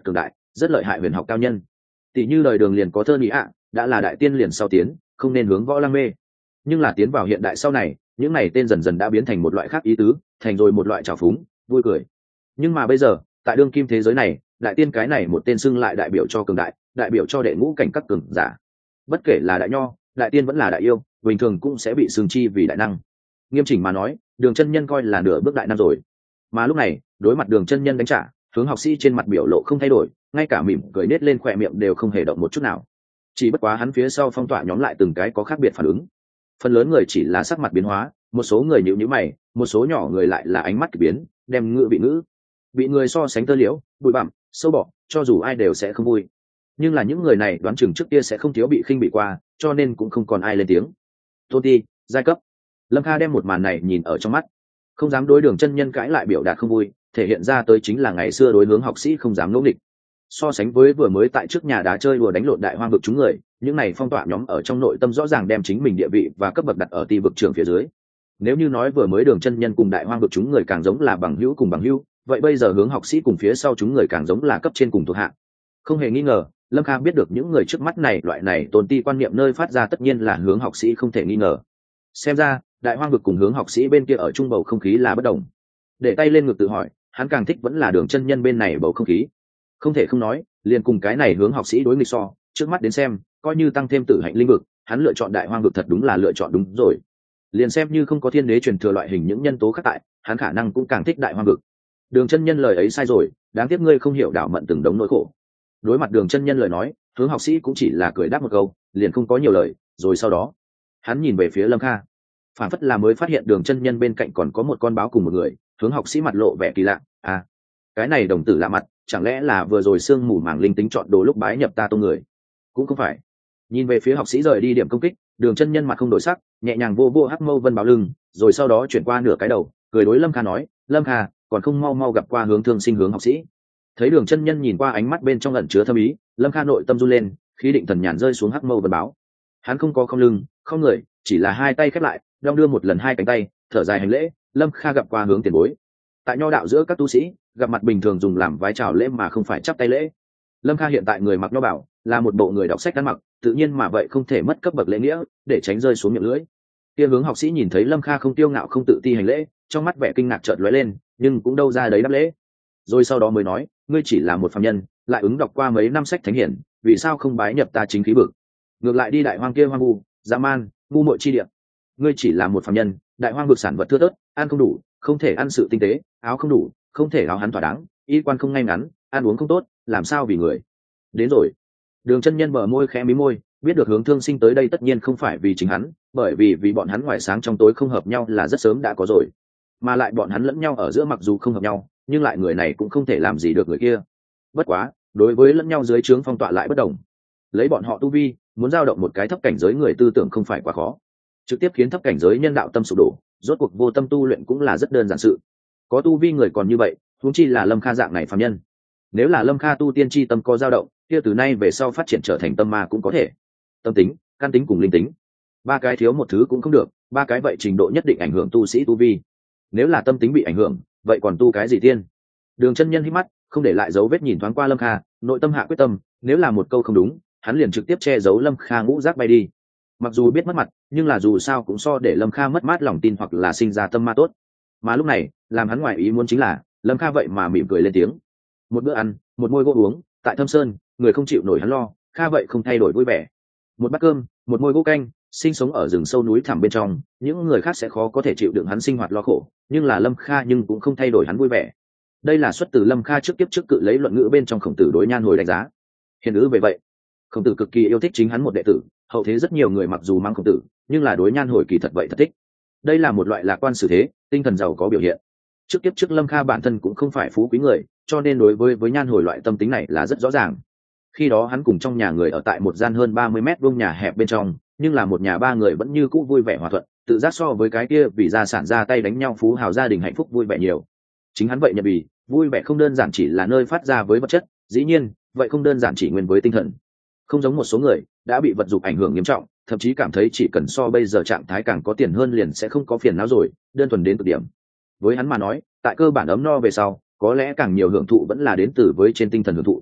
Speaker 1: rất lợi hại huyền học cao nhân. Tỷ như đời Đường liền có thơ nghĩ đã là đại tiên liền sau tiến, không nên hướng võ lăng mê. Nhưng là tiến vào hiện đại sau này, những này tên dần dần đã biến thành một loại khác ý tứ, thành rồi một loại trào phúng vui cười. Nhưng mà bây giờ tại đương kim thế giới này, đại tiên cái này một tên xưng lại đại biểu cho cường đại, đại biểu cho đệ ngũ cảnh các cường giả. Bất kể là đại nho, đại tiên vẫn là đại yêu, bình thường cũng sẽ bị xưng chi vì đại năng. Nghiêm chỉnh mà nói, Đường chân nhân coi là nửa bước đại năng rồi. Mà lúc này đối mặt Đường chân nhân đánh trả, Hướng học sĩ trên mặt biểu lộ không thay đổi, ngay cả mỉm cười nết lên khỏe miệng đều không hề động một chút nào. Chỉ bất quá hắn phía sau phong tỏa nhóm lại từng cái có khác biệt phản ứng. Phần lớn người chỉ là sắc mặt biến hóa, một số người nhíu nhíu mày, một số nhỏ người lại là ánh mắt kỳ biến, đem ngữ bị người so sánh tơ liễu, bụi bặm, sâu bọ, cho dù ai đều sẽ không vui. Nhưng là những người này đoán chừng trước kia sẽ không thiếu bị khinh bị qua, cho nên cũng không còn ai lên tiếng. Tôn ti, giai cấp. Lâm Kha đem một màn này nhìn ở trong mắt, không dám đối Đường chân nhân cãi lại biểu đạt không vui, thể hiện ra tới chính là ngày xưa đối Hướng học sĩ không dám ngỗ nghịch. So sánh với vừa mới tại trước nhà đá chơi đùa đánh lộn đại hoang vực chúng người, những này phong tỏa nhóm ở trong nội tâm rõ ràng đem chính mình địa vị và cấp bậc đặt ở ti vực trưởng phía dưới. Nếu như nói vừa mới Đường chân nhân cùng đại hoang vực chúng người càng giống là bằng hữu cùng bằng hữu, vậy bây giờ Hướng học sĩ cùng phía sau chúng người càng giống là cấp trên cùng thuộc hạ. Không hề nghi ngờ, Lâm Kha biết được những người trước mắt này loại này tôn ti quan niệm nơi phát ra tất nhiên là Hướng học sĩ không thể nghi ngờ. Xem ra đại hoang vực cùng Hướng học sĩ bên kia ở chung bầu không khí là bất đồng. Để tay lên ngực tự hỏi, hắn càng thích vẫn là Đường chân nhân bên này bầu không khí. Không thể không nói, liền cùng cái này Hướng học sĩ đối nghịch so, trước mắt đến xem, coi như tăng thêm tử hạnh linh vực, hắn lựa chọn đại hoang vực thật đúng là lựa chọn đúng rồi. Liền xem như không có thiên đế truyền thừa loại hình những nhân tố khác tại, hắn khả năng cũng càng thích đại hoang vực. Đường chân nhân lời ấy sai rồi, đáng tiếc ngươi không hiểu đạo mận từng đống nỗi khổ. Đối mặt Đường chân nhân lời nói, Hướng học sĩ cũng chỉ là cười đáp một câu, liền không có nhiều lời. Rồi sau đó hắn nhìn về phía Lâm Kha, phản phất là mới phát hiện Đường chân nhân bên cạnh còn có một con báo cùng một người. Hướng học sĩ mặt lộ vẻ kỳ lạ, cái này đồng tử lạ mặt, chẳng lẽ là vừa rồi sương mù màng linh tính chọn đồ lúc bái nhập ta tôn người? Cũng không phải. Nhìn về phía học sĩ rời đi điểm công kích, Đường chân nhân mặt không đổi sắc, nhẹ nhàng vô vô hắc mâu vân báo lưng, rồi sau đó chuyển qua nửa cái đầu, cười đối Lâm Kha nói, Lâm Kha còn không mau mau gặp qua Hướng thương sinh Hướng học sĩ. Thấy Đường chân nhân nhìn qua ánh mắt bên trong ẩn chứa thâm ý, Lâm Kha nội tâm run lên, khí định thần nhàn rơi xuống hắc mâu vân báo. Hắn không có không lưng không người, chỉ là hai tay khép lại, đong đưa một lần hai cánh tay, thở dài hành lễ. Lâm Kha gặp qua Hướng tiền bối. Tại nho đạo giữa các tu sĩ, gặp mặt bình thường dùng làm vái chào lễ mà không phải chắp tay lễ. Lâm Kha hiện tại người mặc nho bảo, là một bộ người đọc sách ăn mặc, tự nhiên mà vậy không thể mất cấp bậc lễ nghĩa, để tránh rơi xuống miệng lưỡi. Kia Hướng học sĩ nhìn thấy Lâm Kha không tiêu ngạo không tự ti hành lễ, trong mắt vẻ kinh ngạc chợt lóe lên, nhưng cũng đâu ra đấy đáp lễ. Rồi sau đó mới nói, ngươi chỉ là một phàm nhân, lại ứng đọc qua mấy năm sách thánh hiển, vì sao không bái nhập ta chính khí vực, ngược lại đi đại hoang kia hoang vu, dã man, ngu muội chi địa. Ngươi chỉ là một phàm nhân, đại hoang vực sản vật thưa thớt, ăn không đủ, không thể ăn sự tinh tế, áo không đủ, không thể áo hắn thỏa đáng, y quan không ngay ngắn, ăn uống không tốt, làm sao vì người. Đến rồi. Đường chân nhân bờ môi khẽ mí môi, biết được Hướng thương sinh tới đây tất nhiên không phải vì chính hắn, bởi vì bọn hắn ngoài sáng trong tối không hợp nhau là rất sớm đã có rồi, mà lại bọn hắn lẫn nhau ở giữa mặc dù không hợp nhau, nhưng lại người này cũng không thể làm gì được người kia. Bất quá đối với lẫn nhau dưới trướng phong tọa lại bất đồng, lấy bọn họ tu vi, muốn giao động một cái thấp cảnh giới người tư tưởng không phải quá khó, trực tiếp khiến thấp cảnh giới nhân đạo tâm sụp đổ, rốt cuộc vô tâm tu luyện cũng là rất đơn giản sự. Có tu vi người còn như vậy, huống chi là Lâm Kha dạng này phàm nhân. Nếu là Lâm Kha tu tiên chi tâm có dao động, kia từ nay về sau phát triển trở thành tâm ma cũng có thể. Tâm tính, căn tính cùng linh tính, ba cái thiếu một thứ cũng không được, ba cái vậy trình độ nhất định ảnh hưởng tu sĩ tu vi. Nếu là tâm tính bị ảnh hưởng, vậy còn tu cái gì tiên? Đường chân nhân hít mắt, không để lại dấu vết nhìn thoáng qua Lâm Kha, nội tâm hạ quyết tâm, nếu là một câu không đúng, hắn liền trực tiếp che giấu Lâm Kha ngũ giác bay đi. Mặc dù biết mất mặt, nhưng là dù sao cũng so để Lâm Kha mất mát lòng tin hoặc là sinh ra tâm ma tốt. Mà lúc này làm hắn ngoài ý muốn chính là Lâm Kha vậy mà mỉm cười lên tiếng. Một bữa ăn, một môi gỗ uống, tại Thâm Sơn người không chịu nổi hắn lo, Kha vậy không thay đổi vui vẻ. Một bát cơm, một môi gỗ canh, sinh sống ở rừng sâu núi thẳm bên trong, những người khác sẽ khó có thể chịu đựng hắn sinh hoạt lo khổ, nhưng là Lâm Kha nhưng cũng không thay đổi hắn vui vẻ. Đây là xuất từ Lâm Kha trước kiếp trước cự lấy luận ngữ bên trong Khổng Tử đối Nhan Hồi đánh giá. Hiện ứ về vậy, Khổng Tử cực kỳ yêu thích chính hắn một đệ tử, hậu thế rất nhiều người mặc dù mang Khổng Tử, nhưng là đối Nhan Hồi kỳ thật vậy thật thích. Đây là một loại lạc quan xử thế, tinh thần giàu có biểu hiện. Trước kiếp trước Lâm Kha bản thân cũng không phải phú quý người, cho nên đối với Nhan Hồi loại tâm tính này là rất rõ ràng. Khi đó hắn cùng trong nhà người ở tại một gian hơn 30 mét vuông nhà hẹp bên trong, nhưng là một nhà ba người vẫn như cũ vui vẻ hòa thuận, tự giác so với cái kia vì gia sản ra tay đánh nhau phú hào gia đình hạnh phúc vui vẻ nhiều. Chính hắn vậy nhận vì vui vẻ không đơn giản chỉ là nơi phát ra với vật chất, dĩ nhiên vậy không đơn giản chỉ nguyên với tinh thần. Không giống một số người đã bị vật dục ảnh hưởng nghiêm trọng, thậm chí cảm thấy chỉ cần so bây giờ trạng thái càng có tiền hơn liền sẽ không có phiền não rồi, đơn thuần đến cực điểm. Với hắn mà nói, tại cơ bản ấm no về sau, có lẽ càng nhiều hưởng thụ vẫn là đến từ với trên tinh thần hưởng thụ.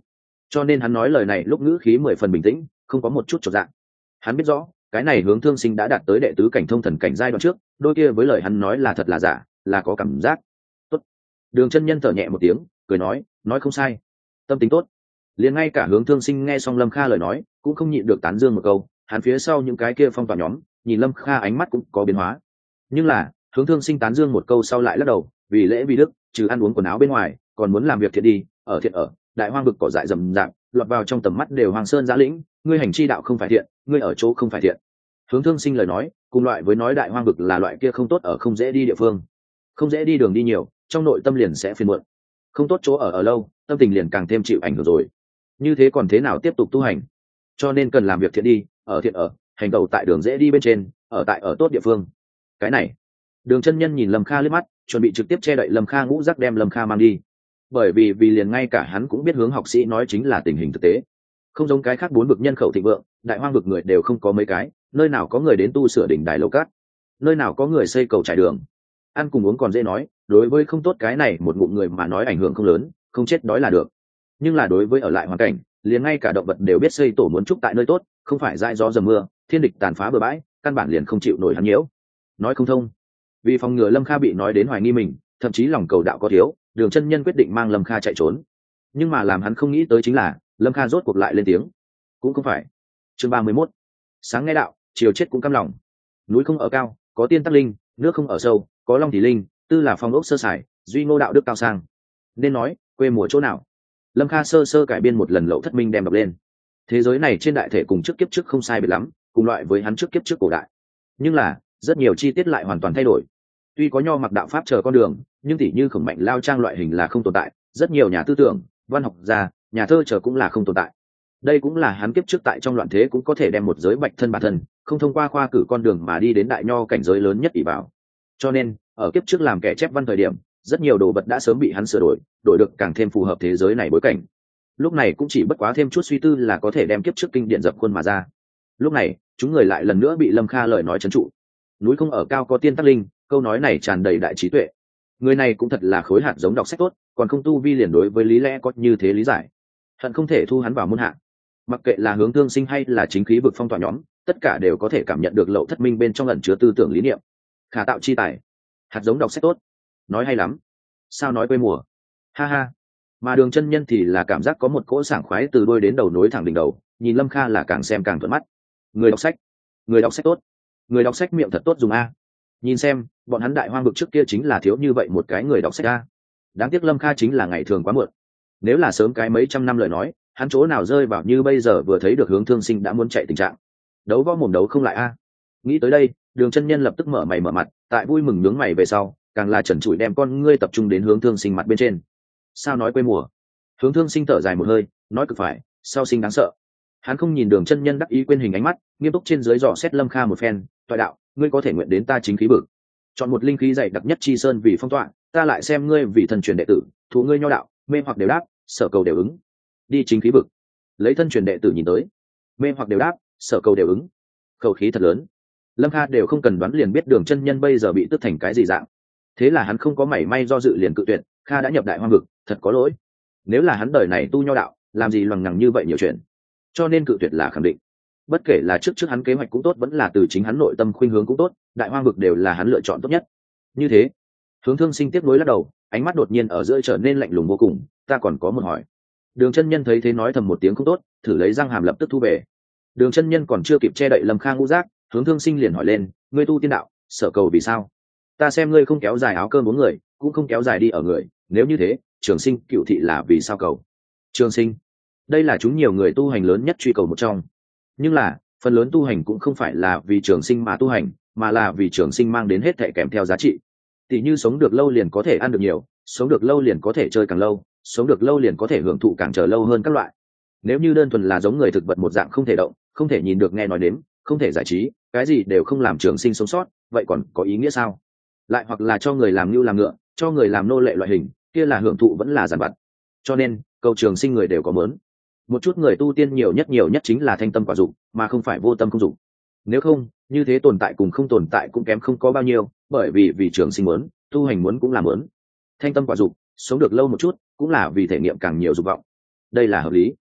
Speaker 1: cho nên hắn nói lời này lúc ngữ khí 10 phần bình tĩnh, không có một chút chột dạ. Hắn biết rõ cái này Hướng Thương Sinh đã đạt tới đệ tứ cảnh thông thần cảnh giai đoạn trước, đôi kia với lời hắn nói là thật là giả, là có cảm giác. Tốt. Đường chân nhân thở nhẹ một tiếng, cười nói không sai, tâm tính tốt. Liền ngay cả Hướng Thương Sinh nghe xong Lâm Kha lời nói cũng không nhịn được tán dương một câu. Hắn phía sau những cái kia phong tỏa nhóm nhìn Lâm Kha ánh mắt cũng có biến hóa. Nhưng là Hướng Thương Sinh tán dương một câu sau lại lắc đầu, vì lễ vì đức, trừ ăn uống quần áo bên ngoài còn muốn làm việc thiện đi, ở thiện ở đại hoang vực cỏ dại rậm rạp, lọt vào trong tầm mắt đều hoàng sơn giã lĩnh, ngươi hành chi đạo không phải thiện, ngươi ở chỗ không phải thiện. Hướng Thương Sinh lời nói cùng loại với nói đại hoang vực là loại kia không tốt ở không dễ đi địa phương, không dễ đi đường đi nhiều, trong nội tâm liền sẽ phiền muộn, không tốt chỗ ở lâu, tâm tình liền càng thêm chịu ảnh hưởng rồi. Như thế còn thế nào tiếp tục tu hành? Cho nên cần làm việc thiện đi, ở thiện ở, hành tẩu tại đường dễ đi bên trên, ở tại ở tốt địa phương. Cái này, Đường chân nhân nhìn Lâm Kha liếc mắt, chuẩn bị trực tiếp che đậy Lâm Kha ngũ giác đem Lâm Kha mang đi. Bởi vì liền ngay cả hắn cũng biết Hướng học sĩ nói chính là tình hình thực tế. Không giống cái khác 4 vực nhân khẩu thịnh vượng, đại hoang vực người đều không có mấy cái, nơi nào có người đến tu sửa đỉnh đài lầu cát, nơi nào có người xây cầu trải đường. Ăn cùng uống còn dễ nói, đối với không tốt cái này một ngụm người mà nói ảnh hưởng không lớn, không chết đói là được. Nhưng là đối với ở lại hoàn cảnh, liền ngay cả động vật đều biết xây tổ muốn trúc tại nơi tốt, không phải dãi gió dầm mưa, thiên địch tàn phá bừa bãi, căn bản liền không chịu nổi hắn nhiễu. Nói không thông. Vì phòng ngừa Lâm Kha bị nói đến hoài nghi mình, thậm chí lòng cầu đạo có thiếu, Đường chân nhân quyết định mang Lâm Kha chạy trốn. Nhưng mà làm hắn không nghĩ tới chính là Lâm Kha rốt cuộc lại lên tiếng. Cũng không phải. Chương 31. Sáng nghe đạo, chiều chết cũng căm lòng. Núi không ở cao, có tiên tắc linh, nước không ở sâu, có long thì linh, tư là phong ốc sơ sài, duy ngô đạo đức cao sang. Nên nói, quê mùa chỗ nào? Lâm Kha sơ sơ cải biên một lần Lậu Thất Minh đem đọc lên. Thế giới này trên đại thể cùng trước kiếp trước không sai biệt lắm, cùng loại với hắn trước kiếp trước cổ đại. Nhưng là, rất nhiều chi tiết lại hoàn toàn thay đổi. Tuy có nho mặc đạo pháp chờ con đường, nhưng tỷ như Khổng Mạnh Lao Trang loại hình là không tồn tại, rất nhiều nhà tư tưởng, văn học gia, nhà thơ chờ cũng là không tồn tại. Đây cũng là hắn kiếp trước tại trong loạn thế cũng có thể đem một giới bạch thân bản thân, không thông qua khoa cử con đường mà đi đến đại nho cảnh giới lớn nhất ỷ vào. Cho nên, ở kiếp trước làm kẻ chép văn thời điểm, rất nhiều đồ vật đã sớm bị hắn sửa đổi được càng thêm phù hợp thế giới này bối cảnh. Lúc này cũng chỉ bất quá thêm chút suy tư là có thể đem kiếp trước kinh điển dập khuôn mà ra. Lúc này, chúng người lại lần nữa bị Lâm Kha lời nói trấn trụ. Núi không ở cao có tiên tắc linh, câu nói này tràn đầy đại trí tuệ. Người này cũng thật là khối hạt giống đọc sách tốt, còn không tu vi liền đối với lý lẽ có như thế lý giải. Hận không thể thu hắn vào môn hạ. Mặc kệ là Hướng Thương Sinh hay là chính khí vực phong tỏa nhóm, tất cả đều có thể cảm nhận được Lậu Thất Minh bên trong ẩn chứa tư tưởng lý niệm. Khả tạo chi tài, hạt giống đọc sách tốt, nói hay lắm. Sao nói quê mùa? Ha ha. Mà Đường chân nhân thì là cảm giác có một cỗ sảng khoái từ đôi đến đầu nối thẳng đỉnh đầu, nhìn Lâm Kha là càng xem càng thuận mắt. Người đọc sách tốt, người đọc sách miệng thật tốt dùng a. Nhìn xem, bọn hắn đại hoang vực trước kia chính là thiếu như vậy một cái người đọc sách a. Đáng tiếc Lâm Kha chính là ngày thường quá muộn. Nếu là sớm cái mấy trăm năm lời nói, hắn chỗ nào rơi vào như bây giờ vừa thấy được Hướng Thương Sinh đã muốn chạy tình trạng. Đấu võ mồm đấu không lại a. Nghĩ tới đây, Đường chân nhân lập tức mở mày mở mặt, tại vui mừng nhướng mày về sau, càng là trần trụi đem con ngươi tập trung đến Hướng Thương Sinh mặt bên trên. Sao nói quê mùa? Hướng Thương Sinh thở dài một hơi, nói cực phải, sao sinh đáng sợ. Hắn không nhìn Đường chân nhân đắc ý quên hình ánh mắt, nghiêm túc trên dưới dò xét Lâm Kha một phen, toại đạo, ngươi có thể nguyện đến ta chính khí bực, chọn một linh khí dày đặc nhất chi sơn vì phong tọa, ta lại xem ngươi vì thần truyền đệ tử, thụ ngươi nho đạo, mê hoặc đều đáp, sở cầu đều ứng. Đi chính khí bực, lấy thân truyền đệ tử nhìn tới, mê hoặc đều đáp, sở cầu đều ứng. Khẩu khí thật lớn. Lâm Kha đều không cần đoán liền biết Đường chân nhân bây giờ bị tức thành cái gì dạng. Thế là hắn không có mảy may do dự liền cự tuyệt, Kha đã nhập đại hoang vực, thật có lỗi. Nếu là hắn đời này tu nho đạo, làm gì loằng ngằng như vậy nhiều chuyện. Cho nên cự tuyệt là khẳng định. Bất kể là trước hắn kế hoạch cũng tốt, vẫn là từ chính hắn nội tâm khuynh hướng cũng tốt, đại hoang vực đều là hắn lựa chọn tốt nhất. Như thế, Hướng Thương Sinh tiếp nối lắc đầu, ánh mắt đột nhiên ở giữa trở nên lạnh lùng vô cùng. Ta còn có một hỏi. Đường chân nhân thấy thế nói thầm một tiếng không tốt, thử lấy răng hàm lập tức thu về. Đường chân nhân còn chưa kịp che đậy Lâm Kha ngũ giác, Hướng Thương Sinh liền hỏi lên, ngươi tu tiên đạo, sở cầu vì sao? Ta xem ngươi không kéo dài áo cơm 4 người, cũng không kéo dài đi ở người, nếu như thế, Trường Sinh cựu thị là vì sao cầu? Trường Sinh, đây là chúng nhiều người tu hành lớn nhất truy cầu một trong. Nhưng là, phần lớn tu hành cũng không phải là vì Trường Sinh mà tu hành, mà là vì Trường Sinh mang đến hết thảy kèm theo giá trị. Tỷ như sống được lâu liền có thể ăn được nhiều, sống được lâu liền có thể chơi càng lâu, sống được lâu liền có thể hưởng thụ càng chờ lâu hơn các loại. Nếu như đơn thuần là giống người thực vật một dạng không thể động, không thể nhìn được nghe nói đếm, không thể giải trí, cái gì đều không làm Trường Sinh sống sót, vậy còn có ý nghĩa sao? Lại hoặc là cho người làm nưu làm ngựa, cho người làm nô lệ loại hình, kia là hưởng thụ vẫn là giàn vặt. Cho nên, cầu Trường Sinh người đều có muốn. Một chút người tu tiên nhiều nhất chính là thanh tâm quả dục, mà không phải vô tâm không dục. Nếu không, như thế tồn tại cùng không tồn tại cũng kém không có bao nhiêu, bởi vì Trường Sinh muốn, tu hành muốn cũng là muốn. Thanh tâm quả dục, sống được lâu một chút, cũng là vì thể nghiệm càng nhiều dục vọng. Đây là hợp lý.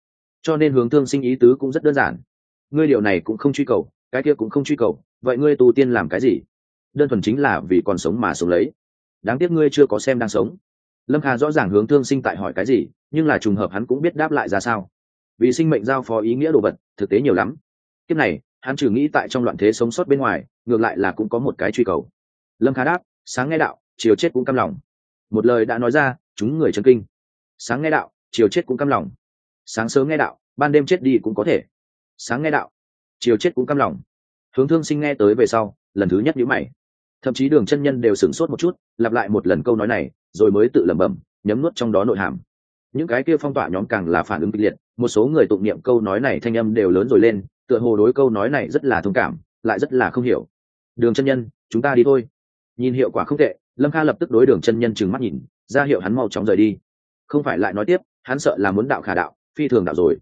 Speaker 1: cho nên hướng thương sinh ý tứ cũng rất đơn giản. Ngươi điều này cũng không truy cầu, cái kia cũng không truy cầu, vậy ngươi tu tiên làm cái gì? Đơn thuần chính là vì còn sống mà sống lấy. Đáng tiếc ngươi chưa có xem đang sống. Lâm Kha rõ ràng hướng thương sinh tại hỏi cái gì, nhưng là trùng hợp hắn cũng biết đáp lại ra sao. Vì sinh mệnh giao phó ý nghĩa đồ vật thực tế nhiều lắm. Kiếp này hắn trừ nghĩ tại trong loạn thế sống sót bên ngoài, ngược lại là cũng có một cái truy cầu. Lâm Kha đáp, sáng nghe đạo, chiều chết cũng cam lòng. Một lời đã nói ra, chúng người chấn kinh. Sáng nghe đạo, chiều chết cũng cam lòng. Sáng sớm nghe đạo, ban đêm chết đi cũng có thể. Sáng nghe đạo, chiều chết cũng cam lòng. Hướng thương sinh nghe tới về sau, lần thứ nhất nhíu mày. Thậm chí Đường chân nhân đều sửng sốt một chút, lặp lại một lần câu nói này, rồi mới tự lẩm bẩm, nhấm nuốt trong đó nội hàm. Những cái kia phong tỏa nhóm càng là phản ứng kịch liệt, một số người tụng niệm câu nói này thanh âm đều lớn rồi lên, tựa hồ đối câu nói này rất là thông cảm, lại rất là không hiểu. Đường chân nhân, chúng ta đi thôi. Nhìn hiệu quả không tệ, Lâm Kha lập tức đối Đường chân nhân trừng mắt nhìn, ra hiệu hắn mau chóng rời đi. Không phải lại nói tiếp, hắn sợ là muốn đạo khả đạo, phi thường đạo rồi.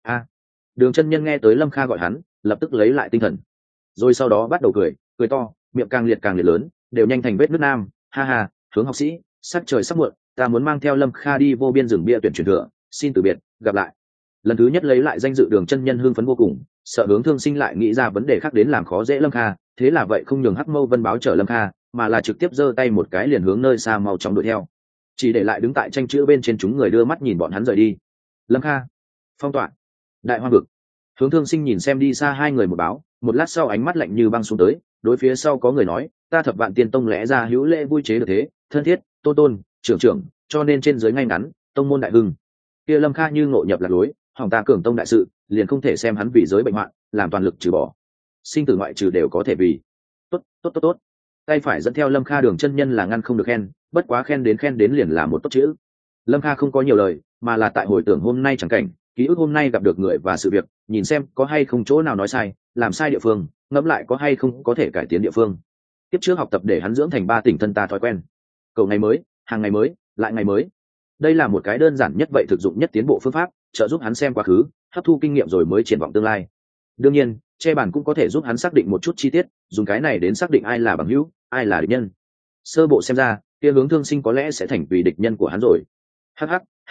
Speaker 1: Đường chân nhân nghe tới Lâm Kha gọi hắn, lập tức lấy lại tinh thần, rồi sau đó bắt đầu cười to, miệng càng liệt lớn, đều nhanh thành vết nước nam. Ha ha, Hướng học sĩ, sắc trời sắp muộn, ta muốn mang theo Lâm Kha đi vô biên rừng bia tuyển truyền thừa, xin từ biệt, gặp lại. Lần thứ nhất lấy lại danh dự Đường chân nhân hưng phấn vô cùng, sợ Hướng thương sinh lại nghĩ ra vấn đề khác đến làm khó dễ Lâm Kha, thế là vậy không nhường Hắc Mâu Vân báo chở Lâm Kha, mà là trực tiếp giơ tay một cái liền hướng nơi xa mau chóng đuổi theo, chỉ để lại đứng tại tranh chữ bên trên chúng người đưa mắt nhìn bọn hắn rời đi. Lâm Kha, phong tỏa, đại hoang vực. Hướng thương sinh nhìn xem đi xa hai người một báo, một lát sau ánh mắt lạnh như băng xuống tới, đối phía sau có người nói, ta Thập Vạn Tiên Tông lẽ ra hữu lễ vui chế được thế, thân thiết, tôn trưởng, cho nên trên dưới ngay ngắn, tông môn đại hưng. Kia Lâm Kha như ngộ nhập lạc lối, hỏng ta Cường Tông đại sự, liền không thể xem hắn vì giới bệnh hoạn, làm toàn lực trừ bỏ. Sinh tử ngoại trừ đều có thể vì. Tốt. Tay phải dẫn theo Lâm Kha Đường chân nhân là ngăn không được khen, bất quá khen đến liền là một tốt chữ. Lâm Kha không có nhiều lời, mà là tại hồi tưởng hôm nay chẳng cảnh, ký ức hôm nay gặp được người và sự việc, nhìn xem có hay không chỗ nào nói sai, làm sai địa phương, ngẫm lại có hay không có thể cải tiến địa phương. Tiếp trước học tập để hắn dưỡng thành 3 tỉnh thân ta thói quen. Cầu ngày mới, hàng ngày mới, lại ngày mới. Đây là một cái đơn giản nhất vậy thực dụng nhất tiến bộ phương pháp, trợ giúp hắn xem quá khứ, hấp thu kinh nghiệm rồi mới triển vọng tương lai. Đương nhiên, che bàn cũng có thể giúp hắn xác định một chút chi tiết, dùng cái này đến xác định ai là bằng hữu, ai là địch nhân. Sơ bộ xem ra, kia Hướng thương sinh có lẽ sẽ thành vì địch nhân của hắn rồi. Hắc,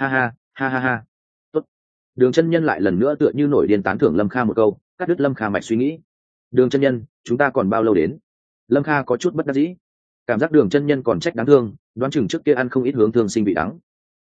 Speaker 1: ha. Tốt. Đường chân nhân lại lần nữa tựa như nổi điên tán thưởng Lâm Kha một câu, cắt đứt Lâm Kha mạch suy nghĩ. Đường chân nhân, chúng ta còn bao lâu đến? Lâm Kha có chút bất đắc dĩ, cảm giác Đường chân nhân còn trách đáng thương, đoán chừng trước kia ăn không ít Hướng thương sinh bị đắng.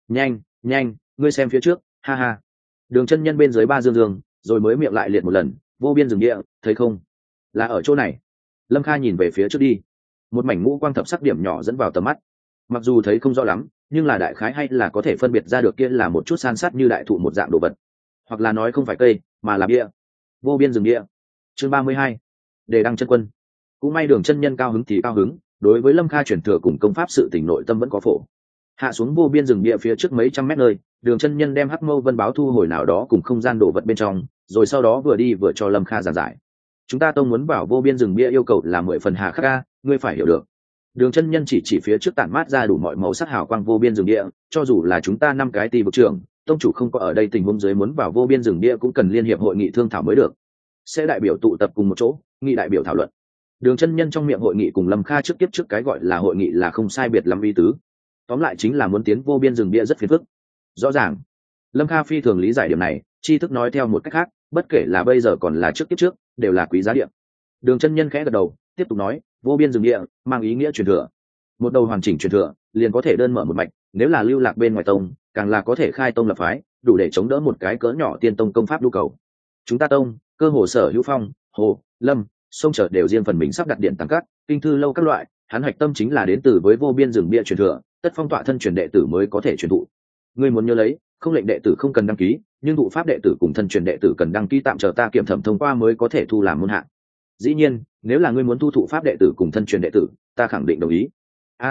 Speaker 1: Nhanh, ngươi xem phía trước, ha. Đường chân nhân bên dưới ba dương, rồi mới miệng lại liệt một lần, vô biên rừng địa, thấy không? Là ở chỗ này. Lâm Kha nhìn về phía trước đi, một mảnh ngũ quang thập sắc điểm nhỏ dẫn vào tầm mắt. Mặc dù thấy không rõ lắm, nhưng là đại khái hay là có thể phân biệt ra được kia là một chút san sát như đại thụ một dạng đồ vật, hoặc là nói không phải cây mà là bia. Vô biên rừng bia. Chương 32. Đề đăng chân quân. Cũng may Đường chân nhân cao hứng thì cao hứng, đối với Lâm Kha chuyển thừa cùng công pháp sự tỉnh nội tâm vẫn có phổ. Hạ xuống vô biên rừng bia phía trước mấy trăm mét nơi, Đường chân nhân đem Hắc Mâu Vân báo thu hồi nào đó cùng không gian đồ vật bên trong, rồi sau đó vừa đi vừa cho Lâm Kha giảng giải. Chúng ta tông muốn vào vô biên rừng bia yêu cầu là 10 phần hà khắc ca, ngươi phải hiểu được. Đường chân nhân chỉ phía trước tản mát ra đủ mọi màu sắc hào quang vô biên rừng địa, cho dù là chúng ta 5 cái tỳ vực trưởng, tông chủ không có ở đây tình huống dưới muốn vào vô biên rừng địa cũng cần liên hiệp hội nghị thương thảo mới được. Sẽ đại biểu tụ tập cùng một chỗ, nghị đại biểu thảo luận. Đường chân nhân trong miệng hội nghị cùng Lâm Kha trước cái gọi là hội nghị là không sai biệt lắm ý tứ. Tóm lại chính là muốn tiến vô biên rừng địa rất phiền phức. Rõ ràng, Lâm Kha phi thường lý giải điểm này, tri thức nói theo một cách khác, bất kể là bây giờ còn là trước đều là quý giá điểm. Đường chân nhân khẽ gật đầu, tiếp tục nói, vô biên rừng địa mang ý nghĩa truyền thừa, một đầu hoàn chỉnh truyền thừa liền có thể đơn mở một mạch, nếu là lưu lạc bên ngoài tông càng là có thể khai tông lập phái, đủ để chống đỡ một cái cỡ nhỏ tiên tông công pháp nhu cầu. Chúng ta tông cơ hồ sở hữu phong, hồ, lâm, sông chợ đều riêng phần mình sắp đặt điện tăng các kinh thư lâu các loại, hắn hạch tâm chính là đến từ với vô biên rừng bia truyền thừa, tất phong tọa thân truyền đệ tử mới có thể truyền thụ. Ngươi muốn nhớ lấy, không lệnh đệ tử không cần đăng ký, nhưng thụ pháp đệ tử cùng thân truyền đệ tử cần đăng ký tạm chờ ta kiểm thẩm thông qua mới có thể thu làm môn hạ. Dĩ nhiên, nếu là ngươi muốn thu thụ pháp đệ tử cùng thân truyền đệ tử, ta khẳng định đồng ý.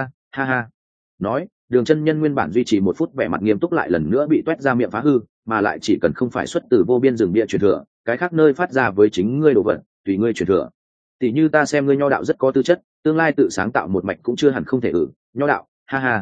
Speaker 1: Ha. Nói, Đường chân nhân nguyên bản duy trì 1 phút vẻ mặt nghiêm túc lại lần nữa bị toét ra miệng phá hư, mà lại chỉ cần không phải xuất từ vô biên rừng bia truyền thừa, cái khác nơi phát ra với chính ngươi đồ vật, tùy ngươi truyền thừa. Tỷ như ta xem ngươi nho đạo rất có tư chất, tương lai tự sáng tạo một mạch cũng chưa hẳn không thể nho đạo, ha.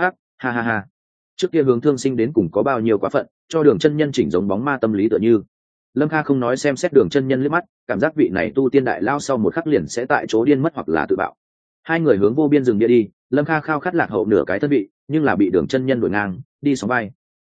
Speaker 1: Trước kia Hướng thương sinh đến cùng có bao nhiêu quá phận, cho Đường chân nhân chỉnh giống bóng ma tâm lý tựa như. Lâm Kha không nói xem xét Đường chân nhân liếc mắt, cảm giác vị này tu tiên đại lao sau một khắc liền sẽ tại chỗ điên mất hoặc là tự bạo. Hai người hướng vô biên rừng địa đi, Lâm Kha khao khát lạc hậu nửa cái thân vị, nhưng là bị Đường chân nhân đuổi ngang, đi sóng vai.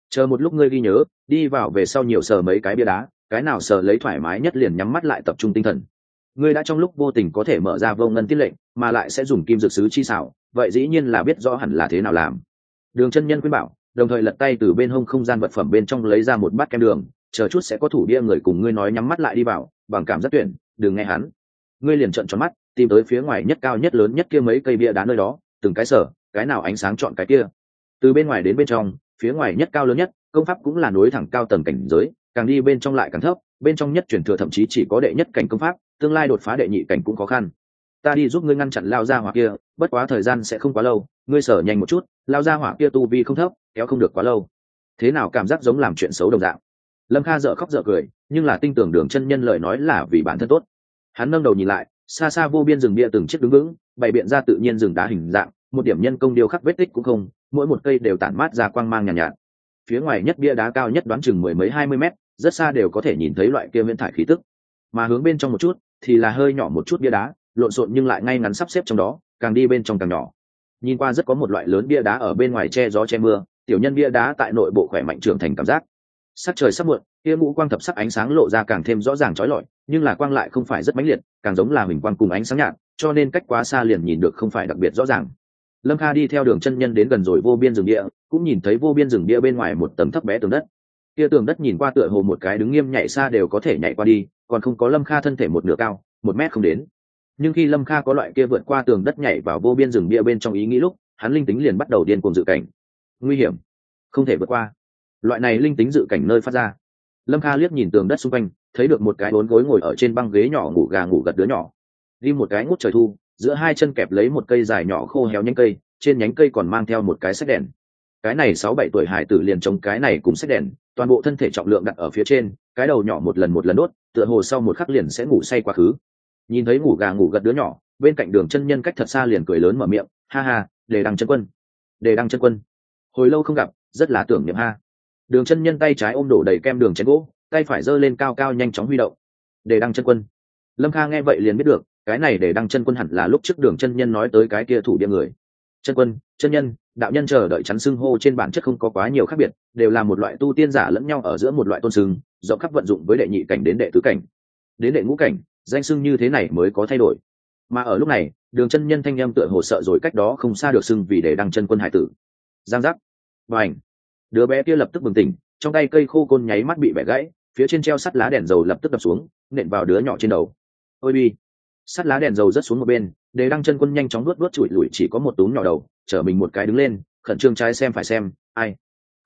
Speaker 1: chờ một lúc ngươi ghi nhớ, đi vào về sau nhiều sờ mấy cái bia đá, cái nào sờ lấy thoải mái nhất liền nhắm mắt lại tập trung tinh thần. Ngươi đã trong lúc vô tình có thể mở ra vô ngân tiết lệnh, mà lại sẽ dùng kim dược sứ chi xảo, vậy dĩ nhiên là biết rõ hẳn là thế nào làm. Đường chân nhân khuyên bảo, đồng thời lật tay từ bên hông không gian vật phẩm bên trong lấy ra một bát kem đường, chờ chút sẽ có thủ bia người cùng ngươi nói nhắm mắt lại đi vào, bằng cảm giác tuyển, đừng nghe hắn. Ngươi liền trợn tròn mắt, tìm tới phía ngoài nhất cao nhất lớn nhất kia mấy cây bia đá nơi đó, từng cái sở, cái nào ánh sáng chọn cái kia. Từ bên ngoài đến bên trong, phía ngoài nhất cao lớn nhất, công pháp cũng là nối thẳng cao tầng cảnh giới, càng đi bên trong lại càng thấp, bên trong nhất truyền thừa thậm chí chỉ có đệ nhất cảnh công pháp, tương lai đột phá đệ nhị cảnh cũng khó khăn. Ta đi giúp ngươi ngăn chặn lao ra hỏa kia, bất quá thời gian sẽ không quá lâu, ngươi sở nhanh một chút, lao ra hỏa kia tu vi không thấp, kéo không được quá lâu. Thế nào cảm giác giống làm chuyện xấu đồng dạng. Lâm Kha dở khóc dở cười, nhưng là tin tưởng Đường chân nhân lời nói là vì bản thân tốt. Hắn nâng đầu nhìn lại, xa xa vô biên rừng bia từng chiếc đứng vững, bày biện ra tự nhiên rừng đá hình dạng, một điểm nhân công điêu khắc vết tích cũng không, mỗi một cây đều tản mát ra quang mang nhàn nhạt. Phía ngoài nhất bia đá cao nhất đoán chừng mười mấy 20 mét, rất xa đều có thể nhìn thấy loại kia viễn thải khí tức. Mà hướng bên trong một chút thì là hơi nhỏ một chút bia đá, lộn xộn nhưng lại ngay ngắn sắp xếp trong đó, càng đi bên trong càng nhỏ. Nhìn qua rất có một loại lớn bia đá ở bên ngoài che gió che mưa, tiểu nhân bia đá tại nội bộ khỏe mạnh trưởng thành cảm giác. Sắc trời sắp muộn, kia ngũ quang thập sắc ánh sáng lộ ra càng thêm rõ ràng chói lọi, nhưng là quang lại không phải rất mãnh liệt, càng giống là huỳnh quang cùng ánh sáng nhạt, cho nên cách quá xa liền nhìn được không phải đặc biệt rõ ràng. Lâm Kha đi theo Đường chân nhân đến gần rồi vô biên rừng địa, cũng nhìn thấy vô biên rừng địa bên ngoài một tấm thấp bé tường đất. Kia tường đất nhìn qua tựa hồ một cái đứng nghiêm nhảy xa đều có thể nhảy qua đi, còn không có Lâm Kha thân thể một nửa cao, 1 mét không đến. Nhưng khi Lâm Kha có loại kia vượt qua tường đất nhảy vào vô biên rừng địa bên trong ý nghĩ lúc, hắn linh tính liền bắt đầu điên cuồng dự cảnh. Nguy hiểm, không thể vượt qua. Loại này linh tính dự cảnh nơi phát ra. Lâm Kha liếc nhìn tường đất xung quanh, thấy được một cái bốn gối ngồi ở trên băng ghế nhỏ ngủ gà ngủ gật đứa nhỏ. Đi một cái ngút trời thu, giữa hai chân kẹp lấy một cây dài nhỏ khô héo nhánh cây, trên nhánh cây còn mang theo một cái xét đèn. Cái này 6-7 tuổi hải tử liền chống cái này cùng xét đèn, toàn bộ thân thể trọng lượng đặt ở phía trên, cái đầu nhỏ một lần đốt, tựa hồ sau một khắc liền sẽ ngủ say quá khứ. Nhìn thấy ngủ gà ngủ gật đứa nhỏ, bên cạnh Đường chân nhân cách thật xa liền cười lớn mở miệng, ha ha, Đề Đăng chân quân, Đề Đăng chân quân, hồi lâu không gặp, rất là tưởng niệm ha. Đường chân nhân tay trái ôm đổ đầy kem đường chén gỗ, tay phải giơ lên cao cao nhanh chóng huy động. Đề Đăng chân quân. Lâm Kha nghe vậy liền biết được, cái này Đề Đăng chân quân hẳn là lúc trước Đường chân nhân nói tới cái kia thủ địa người. Chân quân, chân nhân, đạo nhân chờ đợi chắn xưng hô trên bản chất không có quá nhiều khác biệt, đều là một loại tu tiên giả lẫn nhau ở giữa một loại tôn xưng, rộng khắp vận dụng với đệ nhị cảnh đến đệ tứ cảnh, đến đệ ngũ cảnh, danh xưng như thế này mới có thay đổi. Mà ở lúc này, Đường chân nhân thanh âm tựa hồ sợ rồi cách đó không xa được xưng vì Đề Đăng chân quân hải tử. Giang giác, bành, đứa bé kia lập tức bừng tỉnh, trong tay cây khô côn nháy mắt bị bẻ gãy, phía trên treo sắt lá đèn dầu lập tức đập xuống, nện vào đứa nhỏ trên đầu. Ôi bi, sắt lá đèn dầu rớt xuống một bên, Đề Đăng chân quân nhanh chóng nuốt chùi lủi chỉ có một túm nhỏ đầu, chở mình một cái đứng lên, khẩn trương trái xem phải xem, ai,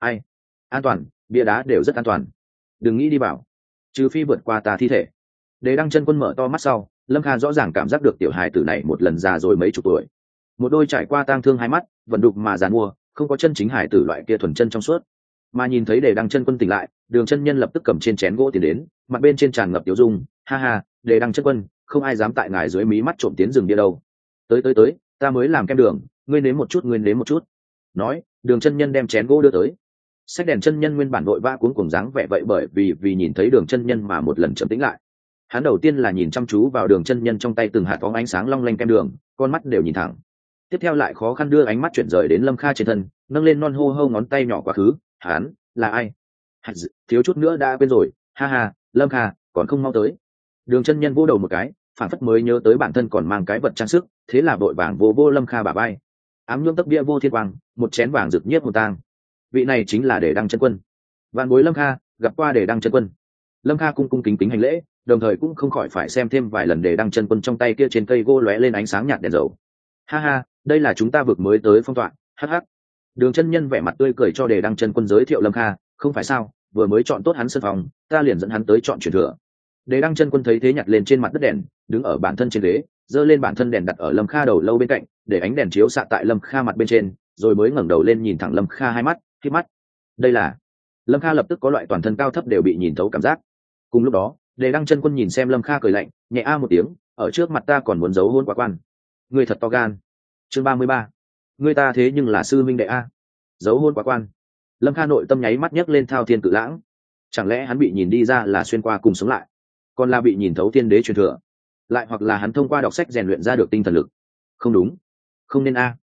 Speaker 1: an toàn, bia đá đều rất an toàn, đừng nghĩ đi vào, trừ phi vượt qua ta thi thể. Đề Đăng chân quân mở to mắt sau, Lâm Kha rõ ràng cảm giác được tiểu hài tử này một lần già rồi mấy chục tuổi, một đôi trải qua tang thương hai mắt, vận đục mà giàn mua, không có chân chính hài tử loại kia thuần chân trong suốt. Mà nhìn thấy Đề Đăng chân quân tỉnh lại, Đường chân nhân lập tức cầm trên chén gỗ tiến đến, mặt bên trên tràn ngập tiểu dung, ha ha, Đề Đăng chân quân, không ai dám tại ngài dưới mí mắt trộm tiến rừng bia đâu. Tới, ta mới làm kem đường, ngươi nếm một chút. Nói, Đường chân nhân đem chén gỗ đưa tới. Sách đèn chân nhân nguyên bản đội vã cuống cuồng dáng vẻ vậy bởi vì nhìn thấy Đường chân nhân mà một lần trầm tĩnh lại. Hắn đầu tiên là nhìn chăm chú vào Đường chân nhân trong tay từng hạt phóng ánh sáng long lanh kem đường, con mắt đều nhìn thẳng. Tiếp theo lại khó khăn đưa ánh mắt chuyển rời đến Lâm Kha trên thân, nâng lên non hô hô ngón tay nhỏ quá khứ, hắn là ai? Thiếu chút nữa đã quên rồi, ha ha, Lâm Kha còn không mau tới. Đường chân nhân vô đầu một cái, phản phất mới nhớ tới bản thân còn mang cái vật trang sức, thế là vội vàng vô Lâm Kha bả vai. Ám nhung tấc bia vô thiên quang, một chén vàng rực nhiếp hồn tang. Vị này chính là Đề Đăng chân quân. Vạn bối Lâm Kha gặp qua Đề Đăng chân quân. Lâm Kha cung kính hành lễ, đồng thời cũng không khỏi phải xem thêm vài lần Đề Đăng chân quân trong tay kia trên cây gỗ lóe lên ánh sáng nhạt đèn dầu. Ha ha, đây là chúng ta vực mới tới phong tọa, hắc hắc. Đường chân nhân vẻ mặt tươi cười cho Đề Đăng chân quân giới thiệu Lâm Kha, không phải sao, vừa mới chọn tốt hắn sân phòng, ta liền dẫn hắn tới chọn truyền thừa. Đề Đăng chân quân thấy thế nhặt lên trên mặt đất đèn, đứng ở bản thân trên ghế, giơ lên bản thân đèn đặt ở Lâm Kha đầu lâu bên cạnh, để ánh đèn chiếu xạ tại Lâm Kha mặt bên trên, rồi mới ngẩng đầu lên nhìn thẳng Lâm Kha hai mắt, khi mắt. Đây là. Lâm Kha lập tức có loại toàn thân cao thấp đều bị nhìn thấu cảm giác. Cùng lúc đó, Đề Đăng chân quân nhìn xem Lâm Kha cười lạnh, nhẹ a một tiếng, ở trước mặt ta còn muốn giấu hôn quá quan. Ngươi thật to gan. Chương 33. Ngươi ta thế nhưng là sư minh đệ a. Giấu hôn quá quan. Lâm Kha nội tâm nháy mắt nhấc lên thao thiên cự lãng. Chẳng lẽ hắn bị nhìn đi ra là xuyên qua cùng sống lại, còn là bị nhìn thấu tiên đế truyền thừa, lại hoặc là hắn thông qua đọc sách rèn luyện ra được tinh thần lực? Không đúng, không nên a.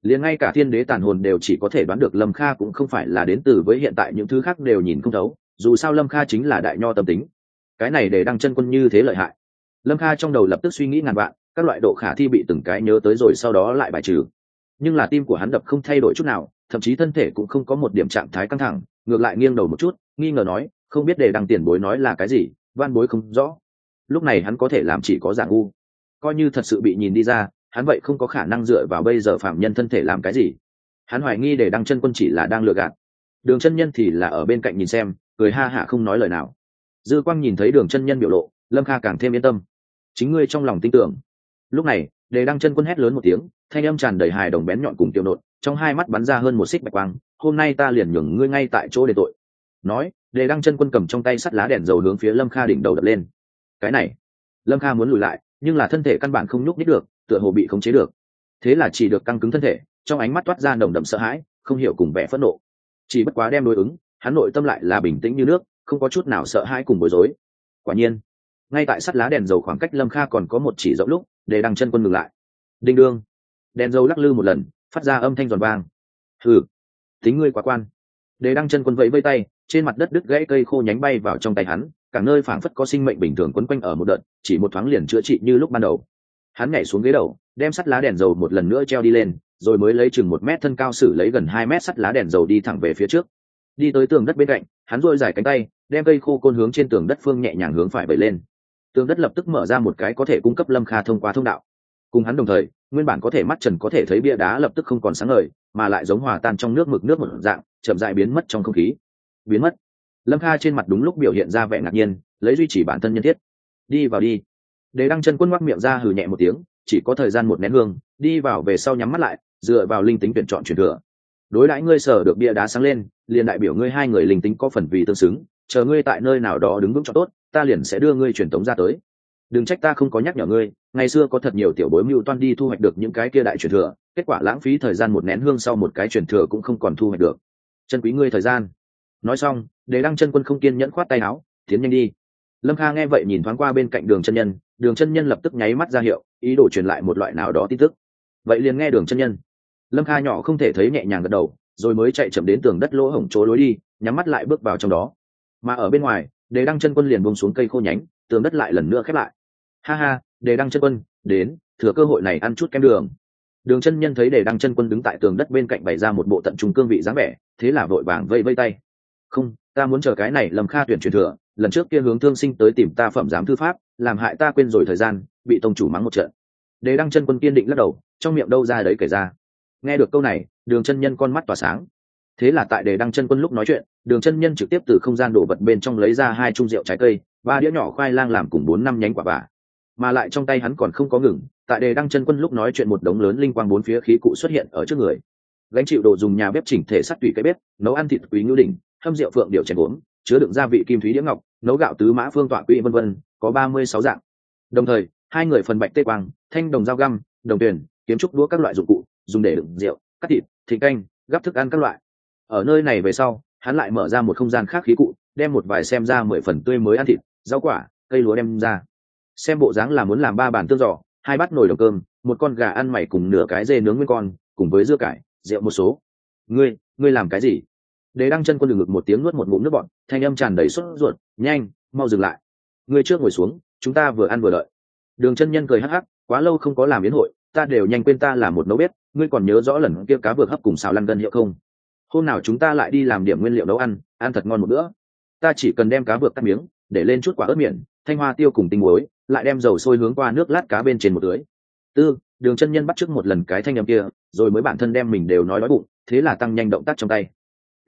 Speaker 1: liền ngay cả thiên đế tàn hồn đều chỉ có thể đoán được Lâm Kha cũng không phải là đến từ với hiện tại những thứ khác đều nhìn không thấu, dù sao Lâm Kha chính là đại nho tâm tính. Cái này để Đăng Chân Quân như thế lợi hại. Lâm Kha trong đầu lập tức suy nghĩ ngàn vạn, các loại độ khả thi bị từng cái nhớ tới rồi sau đó lại bài trừ. Nhưng là tim của hắn đập không thay đổi chút nào, thậm chí thân thể cũng không có một điểm trạng thái căng thẳng, ngược lại nghiêng đầu một chút, nghi ngờ nói, không biết để Đăng tiền bối nói là cái gì, van bối không rõ. Lúc này hắn có thể làm chỉ có giả ngu, coi như thật sự bị nhìn đi ra, hắn vậy không có khả năng dựa vào bây giờ phạm nhân thân thể làm cái gì. Hắn hoài nghi để Đăng Chân Quân chỉ là đang lừa gạt. Đường Chân Nhân thì là ở bên cạnh nhìn xem, cười ha hả không nói lời nào. Dư Quang nhìn thấy Đường Chân Nhân biểu lộ, Lâm Kha càng thêm yên tâm. Chính ngươi trong lòng tin tưởng. Lúc này, Đề Đăng Chân Quân hét lớn một tiếng, thanh âm tràn đầy hài đồng bén nhọn cùng tiêu nộn, trong hai mắt bắn ra hơn một xích bạch quang. Hôm nay ta liền nhường ngươi ngay tại chỗ để tội. Nói, Đề Đăng Chân Quân cầm trong tay sắt lá đèn dầu hướng phía Lâm Kha đỉnh đầu đập lên. Cái này, Lâm Kha muốn lùi lại, nhưng là thân thể căn bản không nhúc nhích được, tựa hồ bị khống chế được. Thế là chỉ được căng cứng thân thể, trong ánh mắt toát ra nồng đậm sợ hãi, không hiểu cùng vẻ phẫn nộ. Chỉ bất quá đem đối ứng, hắn nội tâm lại là bình tĩnh như nước, không có chút nào sợ hãi cùng bối rối. Quả nhiên, ngay tại sắt lá đèn dầu khoảng cách Lâm Kha còn có một chỉ rộng lúc, Đề Đăng Chân Quân ngừng lại. Đinh đương, đèn dầu lắc lư một lần, phát ra âm thanh giòn vang. Hừ, tính ngươi quá quan. Đề Đăng Chân Quân vẫy vẫy tay, trên mặt đất đứt gãy cây khô nhánh bay vào trong tay hắn, cả nơi phảng phất có sinh mệnh bình thường quấn quanh ở một đợt, chỉ một thoáng liền chữa trị như lúc ban đầu. Hắn nhảy xuống ghế đầu, đem sắt lá đèn dầu một lần nữa treo đi lên, rồi mới lấy chừng 1 mét thân cao xử lấy gần 2 mét sắt lá đèn dầu đi thẳng về phía trước. Đi tới tường đất bên cạnh, hắn duỗi dài cánh tay, đem cây khô côn hướng trên tường đất phương nhẹ nhàng hướng phải bẩy lên. Tường đất lập tức mở ra một cái có thể cung cấp Lâm Kha thông qua thông đạo. Cùng hắn đồng thời, nguyên bản có thể mắt trần có thể thấy bia đá lập tức không còn sáng ngời, mà lại giống hòa tan trong nước mực nước một dạng, chậm rãi biến mất trong không khí. Biến mất. Lâm Kha trên mặt đúng lúc biểu hiện ra vẻ ngạc nhiên, lấy duy trì bản thân nhân thiết. Đi vào đi. Đề Đăng Chân Quân ngoác miệng ra hừ nhẹ một tiếng, chỉ có thời gian một nén hương, đi vào về sau nhắm mắt lại, dựa vào linh tính tuyển chọn truyền thừa. Đối đãi ngươi sở được bia đá sáng lên, liền đại biểu ngươi hai người linh tính có phần vì tương xứng, chờ ngươi tại nơi nào đó đứng vững cho tốt, ta liền sẽ đưa ngươi truyền tống ra tới. Đừng trách ta không có nhắc nhở ngươi, ngày xưa có thật nhiều tiểu bối mưu toan đi thu hoạch được những cái kia đại truyền thừa, kết quả lãng phí thời gian một nén hương sau một cái truyền thừa cũng không còn thu hoạch được. Chân quý ngươi thời gian. Nói xong, Đề Đăng Chân Quân không kiên nhẫn khoát tay áo, tiến nhanh đi. Lâm Kha nghe vậy nhìn thoáng qua bên cạnh Đường Chân Nhân, Đường Chân Nhân lập tức nháy mắt ra hiệu, ý đồ truyền lại một loại nào đó tin tức. Vậy liền nghe Đường Chân Nhân. Lâm Kha nhỏ không thể thấy nhẹ nhàng gật đầu, rồi mới chạy chậm đến tường đất lỗ hổng chỗ lối đi, nhắm mắt lại bước vào trong đó. Mà ở bên ngoài, Đề Đăng Chân Quân liền buông xuống cây khô nhánh, tường đất lại lần nữa khép lại. Ha ha, Đề Đăng Chân Quân, đến, thừa cơ hội này ăn chút kem đường. Đường Chân Nhân thấy Đề Đăng Chân Quân đứng tại tường đất bên cạnh bày ra một bộ tận trung cương vị dáng vẻ, thế là vội vàng vây vây tay. Không, ta muốn chờ cái này Lâm Kha tuyển truyền thừa, lần trước kia Hướng Thương Sinh tới tìm ta phẩm giám thư pháp, làm hại ta quên rồi thời gian, bị tông chủ mắng một trận. Đề Đăng Chân Quân kiên định lắc đầu, trong miệng đâu ra đấy kể ra. Nghe được câu này, Đường Chân Nhân con mắt tỏa sáng. Thế là tại Đề Đăng Chân Quân lúc nói chuyện, Đường Chân Nhân trực tiếp từ không gian đồ vật bên trong lấy ra 2 chung rượu trái cây, 3 đĩa nhỏ khoai lang làm cùng 4-5 nhánh quả vả. Mà lại trong tay hắn còn không có ngừng, tại Đề Đăng Chân Quân lúc nói chuyện một đống lớn linh quang 4 phía khí cụ xuất hiện ở trước người. Gánh chịu đồ dùng nhà bếp chỉnh thể sắt tùy cái bếp, nấu ăn thịt quý ngưu đỉnh, hâm rượu phượng điệu chén uống, chứa đựng gia vị kim thúy đĩa ngọc, nấu gạo tứ mã phương tọa quỹ vân vân, có 36 dạng. Đồng thời, 2 người phần bạch tê quang, thanh đồng dao găm, đồng tuyển, kiếm trúc đũa các loại dụng cụ, dùng để đựng rượu, cắt thịt, thịt canh, gắp thức ăn các loại. Ở nơi này về sau, hắn lại mở ra một không gian khác khí cụ, đem một vài xem ra 10 phần tươi mới ăn thịt, rau quả, cây lúa đem ra. Xem bộ dáng là muốn làm 3 bàn tương giò, 2 bát nồi đồng cơm, một con gà ăn mày cùng nửa cái dê nướng nguyên con, cùng với dưa cải, rượu một số. Ngươi làm cái gì? Đề Đăng Chân Quân ngực một tiếng nuốt một ngụm nước bọt, thanh âm tràn đầy sốt ruột, nhanh, mau dừng lại. Ngươi trước ngồi xuống, chúng ta vừa ăn vừa đợi. Đường Chân Nhân cười hắc hắc, quá lâu không có làm yến hội, ta đều nhanh quên ta là một nấu bếp, ngươi còn nhớ rõ lần kia cá vược hấp cùng xào lăn gân hiệu không? Hôm nào chúng ta lại đi làm điểm nguyên liệu nấu ăn, ăn thật ngon một bữa. Ta chỉ cần đem cá vược cắt miếng, để lên chút quả ớt miệng, thanh hoa tiêu cùng tinh muối, lại đem dầu sôi hướng qua nước lát cá bên trên một lưới. Đường Chân Nhân bắt chước một lần cái thanh âm kia, rồi mới bản thân đem mình đều nói đói bụng, thế là tăng nhanh động tác trong tay.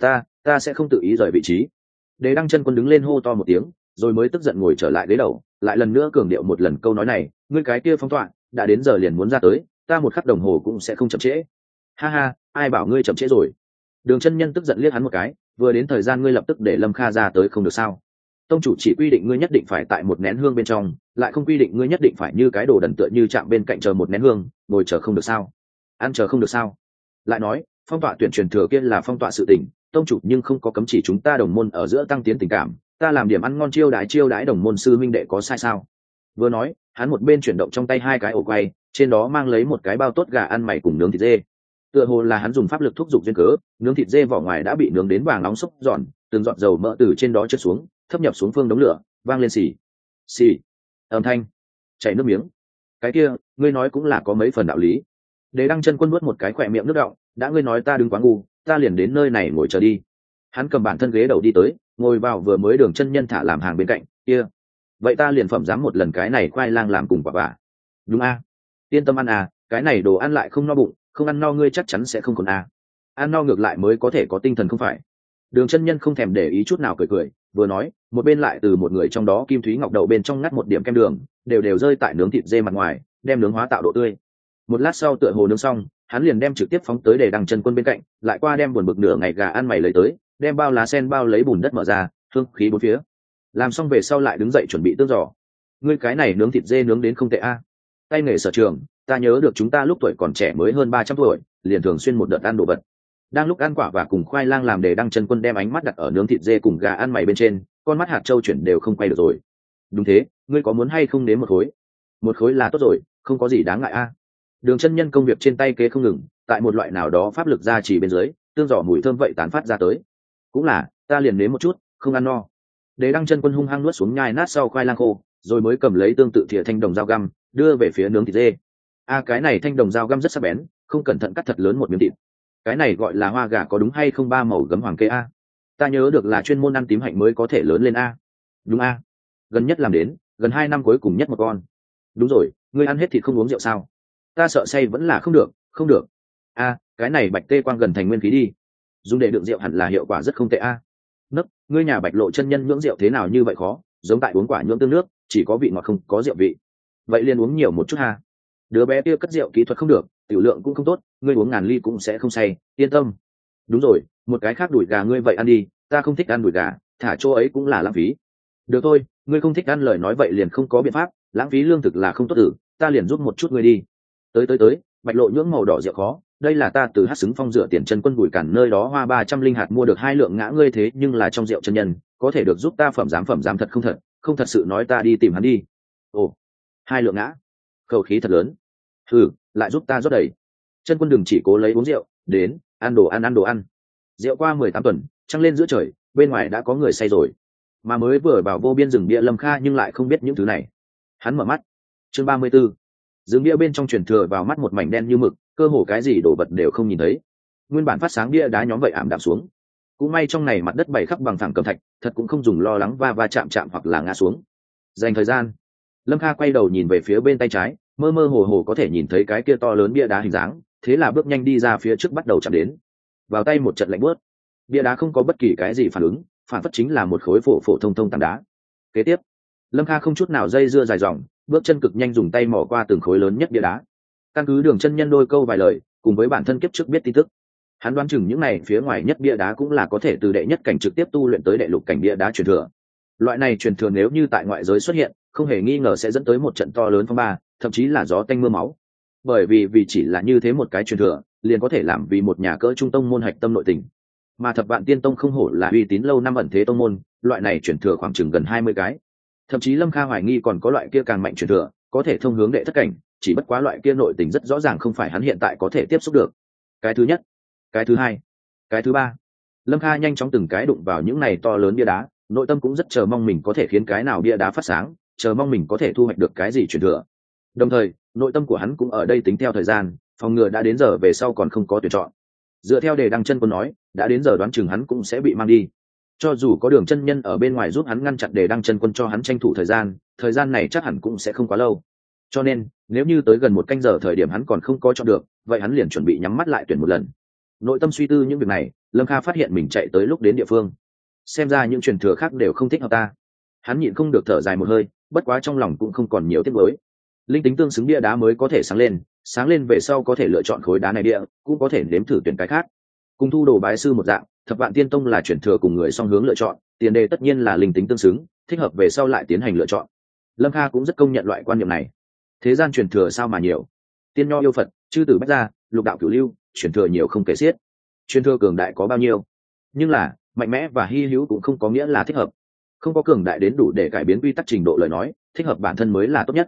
Speaker 1: Ta sẽ không tự ý rời vị trí. Đề Đăng Chân Quân đứng lên hô to một tiếng, rồi mới tức giận ngồi trở lại ghế đầu, lại lần nữa cường điệu một lần câu nói này, ngươi cái kia phong tọa, đã đến giờ liền muốn ra tới, ta một khắc đồng hồ cũng sẽ không chậm trễ. Ha ha, ai bảo ngươi chậm trễ rồi? Đường Chân Nhân tức giận liếc hắn một cái, vừa đến thời gian ngươi lập tức để Lâm Kha ra tới không được sao? Tông chủ chỉ quy định ngươi nhất định phải tại một nén hương bên trong, lại không quy định ngươi nhất định phải như cái đồ đần tựa như chạm bên cạnh chờ một nén hương, ngồi chờ không được sao? Ăn chờ không được sao? Lại nói, phong tọa tuyển truyền thừa kia là phong tọa sự tình, tông chủ nhưng không có cấm chỉ chúng ta đồng môn ở giữa tăng tiến tình cảm, ta làm điểm ăn ngon chiêu đãi đồng môn sư minh đệ có sai sao? Vừa nói, hắn một bên chuyển động trong tay 2 cái ổ quay, trên đó mang lấy một cái bao tốt gà ăn mày cùng nướng thịt dê. Tựa hồ là hắn dùng pháp lực thúc giục duyên cớ, nướng thịt dê vỏ ngoài đã bị nướng đến vàng nóng xúc giòn, từng giọt dầu mỡ từ trên đó trượt xuống, thấm nhập xuống phương đống lửa, vang lên xì xì âm thanh, chảy nước miếng. Cái kia, ngươi nói cũng là có mấy phần đạo lý. Đế Đăng Chân Quân nuốt một cái khỏe miệng nước đọng, đã ngươi nói ta đứng quá ngu, ta liền đến nơi này ngồi chờ đi. Hắn cầm bản thân ghế đầu đi tới, ngồi vào vừa mới Đường chân nhân thả làm hàng bên cạnh. Kia, vậy ta liền phẩm dám một lần cái này khoai lang làm cùng quả vả. Đúng a? Yên tâm ăn à, cái này đồ ăn lại không no bụng, không ăn no ngươi chắc chắn sẽ không còn a. Ăn no ngược lại mới có thể có tinh thần không phải? Đường chân nhân không thèm để ý chút nào cười cười, vừa nói, một bên lại từ một người trong đó kim thúy ngọc đậu bên trong ngắt một điểm kem đường, đều rơi tại nướng thịt dê mặt ngoài, đem nướng hóa tạo độ tươi. Một lát sau tựa hồ nướng xong, hắn liền đem trực tiếp phóng tới Để Đăng Chân Quân bên cạnh, lại qua đem buồn bực nửa ngày gà ăn mày lấy tới, đem bao lá sen bao lấy bùn đất mở ra, hương khí bốn phía. Làm xong về sau lại đứng dậy chuẩn bị tương giò. Ngươi cái này nướng thịt dê nướng đến không tệ a. Tay nghề sở trường, ta nhớ được chúng ta lúc tuổi còn trẻ mới hơn 300 tuổi, liền thường xuyên một đợt ăn đồ vật. Đang lúc ăn quả và cùng khoai lang làm Để Đăng Chân Quân đem ánh mắt đặt ở nướng thịt dê cùng gà ăn mày bên trên, con mắt hạt châu chuyển đều không quay được rồi. Đúng thế, ngươi có muốn hay không đến một khối? Một khối là tốt rồi, không có gì đáng ngại a. Đường chân nhân công việc trên tay kế không ngừng, tại một loại nào đó pháp lực gia trì bên dưới, tương giỏ mùi thơm vậy tán phát ra tới. Cũng là, ta liền nếm một chút, không ăn no. Đế Đăng Chân Quân hung hăng nuốt xuống nhai nát sau khoai lang khô, rồi mới cầm lấy tương tự thìa thanh đồng dao găm, đưa về phía nướng thịt dê. Cái này thanh đồng dao găm rất sắc bén, không cẩn thận cắt thật lớn một miếng thịt. Cái này gọi là hoa gà có đúng hay không, ba màu gấm hoàng kê a? Ta nhớ được là chuyên môn ăn tím hạnh mới có thể lớn lên a. Đúng a. Gần nhất làm đến, gần 2 năm cuối cùng nhất một con. Đúng rồi, ngươi ăn hết thịt không uống rượu sao? Ta sợ say vẫn là không được, không được. Cái này bạch tê quang gần thành nguyên khí đi. Dùng để đựng rượu hẳn là hiệu quả rất không tệ a. Nấc, ngươi nhà Bạch Lộ chân nhân nhưỡng rượu thế nào như vậy khó, giống tại uống quả nhưỡng tương nước, chỉ có vị ngọt không có rượu vị. Vậy liền uống nhiều một chút ha. Đứa bé kia cất rượu kỹ thuật không được, tiểu lượng cũng không tốt, ngươi uống ngàn ly cũng sẽ không say, yên tâm. Đúng rồi, một cái khác đùi gà ngươi vậy ăn đi, ta không thích ăn đùi gà, thả chỗ ấy cũng là lãng phí. Được thôi, ngươi không thích ăn lời nói vậy liền không có biện pháp, lãng phí lương thực là không tốt tử, ta liền giúp một chút ngươi đi. Tới, Bạch Lộ nhưỡng màu đỏ rượu khó, đây là ta từ Hát Xứng Phong rửa tiền chân quân Bùi Cản nơi đó hoa 300 linh hạt mua được 2 lượng ngã ngươi, thế nhưng là trong rượu chân nhân, có thể được giúp ta phẩm giám thật không thật sự nói ta đi tìm hắn đi. Ồ, 2 lượng ngã, khẩu khí thật lớn. Lại giúp ta rót đầy. Chân quân đừng chỉ cố lấy uống rượu, đến ăn đồ ăn. Rượu qua 18 tuần, trăng lên giữa trời, bên ngoài đã có người say rồi, mà mới vừa vào vô biên rừng bia Lâm Kha nhưng lại không biết những thứ này. Hắn mở mắt. Chương 34. Rừng bia bên trong truyền thừa vào mắt một mảnh đen như mực, cơ hồ cái gì đồ vật đều không nhìn thấy. Nguyên bản phát sáng bia đá nhóm vậy ảm đạm xuống. Cũng may trong này mặt đất bày khắp bằng phẳng cẩm thạch, thật cũng không dùng lo lắng va chạm hoặc là ngã xuống. Dành thời gian, Lâm Kha quay đầu nhìn về phía bên tay trái, mơ hồ có thể nhìn thấy cái kia to lớn bia đá hình dáng, thế là bước nhanh đi ra phía trước bắt đầu chạm đến. Vào tay một trận lạnh buốt. Bia đá không có bất kỳ cái gì phản ứng, phản phất chính là một khối phổ thông tảng đá. Kế tiếp, Lâm Kha không chút nào dây dưa dài dòng, bước chân cực nhanh dùng tay mò qua từng khối lớn nhất bia đá. Căn cứ Đường chân nhân đôi câu vài lời, cùng với bản thân kiếp trước biết tin tức, hắn đoán chừng những này phía ngoài nhất bia đá cũng là có thể từ đệ nhất cảnh trực tiếp tu luyện tới đệ lục cảnh bia đá truyền thừa. Loại này truyền thừa nếu như tại ngoại giới xuất hiện, không hề nghi ngờ sẽ dẫn tới một trận to lớn phong ba, thậm chí là gió tanh mưa máu. Bởi vì chỉ là như thế một cái truyền thừa, liền có thể làm vì một nhà cỡ trung tông môn hạch tâm nội tình. Mà Thập Vạn Tiên Tông không hổ là uy tín lâu năm ẩn thế tông môn, loại này truyền thừa khoảng chừng gần 20 cái. Thậm chí Lâm Kha hoài nghi còn có loại kia càng mạnh truyền thừa, có thể thông hướng đệ thất cảnh, chỉ bất quá loại kia nội tình rất rõ ràng không phải hắn hiện tại có thể tiếp xúc được. Cái thứ nhất, cái thứ hai, cái thứ ba. Lâm Kha nhanh chóng từng cái đụng vào những này to lớn bia đá, nội tâm cũng rất chờ mong mình có thể khiến cái nào bia đá phát sáng, chờ mong mình có thể thu hoạch được cái gì truyền thừa. Đồng thời, nội tâm của hắn cũng ở đây tính theo thời gian, phòng ngừa đã đến giờ về sau còn không có tuyển chọn. Dựa theo Đề Đăng Chân Quân nói, đã đến giờ đoán chừng hắn cũng sẽ bị mang đi. Cho dù có Đường chân nhân ở bên ngoài giúp hắn ngăn chặn Đề Đăng Chân Quân cho hắn tranh thủ thời gian này chắc hẳn cũng sẽ không quá lâu. Cho nên, nếu như tới gần 1 canh giờ thời điểm hắn còn không có chọn được, vậy hắn liền chuẩn bị nhắm mắt lại tuyển một lần. Nội tâm suy tư những việc này, Lâm Kha phát hiện mình chạy tới lúc đến địa phương. Xem ra những truyền thừa khác đều không thích hợp ta. Hắn nhịn không được thở dài một hơi, bất quá trong lòng cũng không còn nhiều tiếc nuối. Linh tính tương xứng bia đá mới có thể sáng lên về sau có thể lựa chọn khối đá này địa, cũng có thể nếm thử tuyển cái khác. Cùng thu đồ bái sư một dạng, Thập Vạn Tiên Tông là truyền thừa cùng người song hướng lựa chọn, tiền đề tất nhiên là linh tính tương xứng, thích hợp về sau lại tiến hành lựa chọn. Lâm Kha cũng rất công nhận loại quan niệm này. Thế gian truyền thừa sao mà nhiều, tiên nho yêu Phật, chư tử bách gia, lục đạo cửu lưu, truyền thừa nhiều không kể xiết. Truyền thừa cường đại có bao nhiêu, nhưng là mạnh mẽ và hy hữu cũng không có nghĩa là thích hợp. Không có cường đại đến đủ để cải biến quy tắc trình độ lời nói, thích hợp bản thân mới là tốt nhất.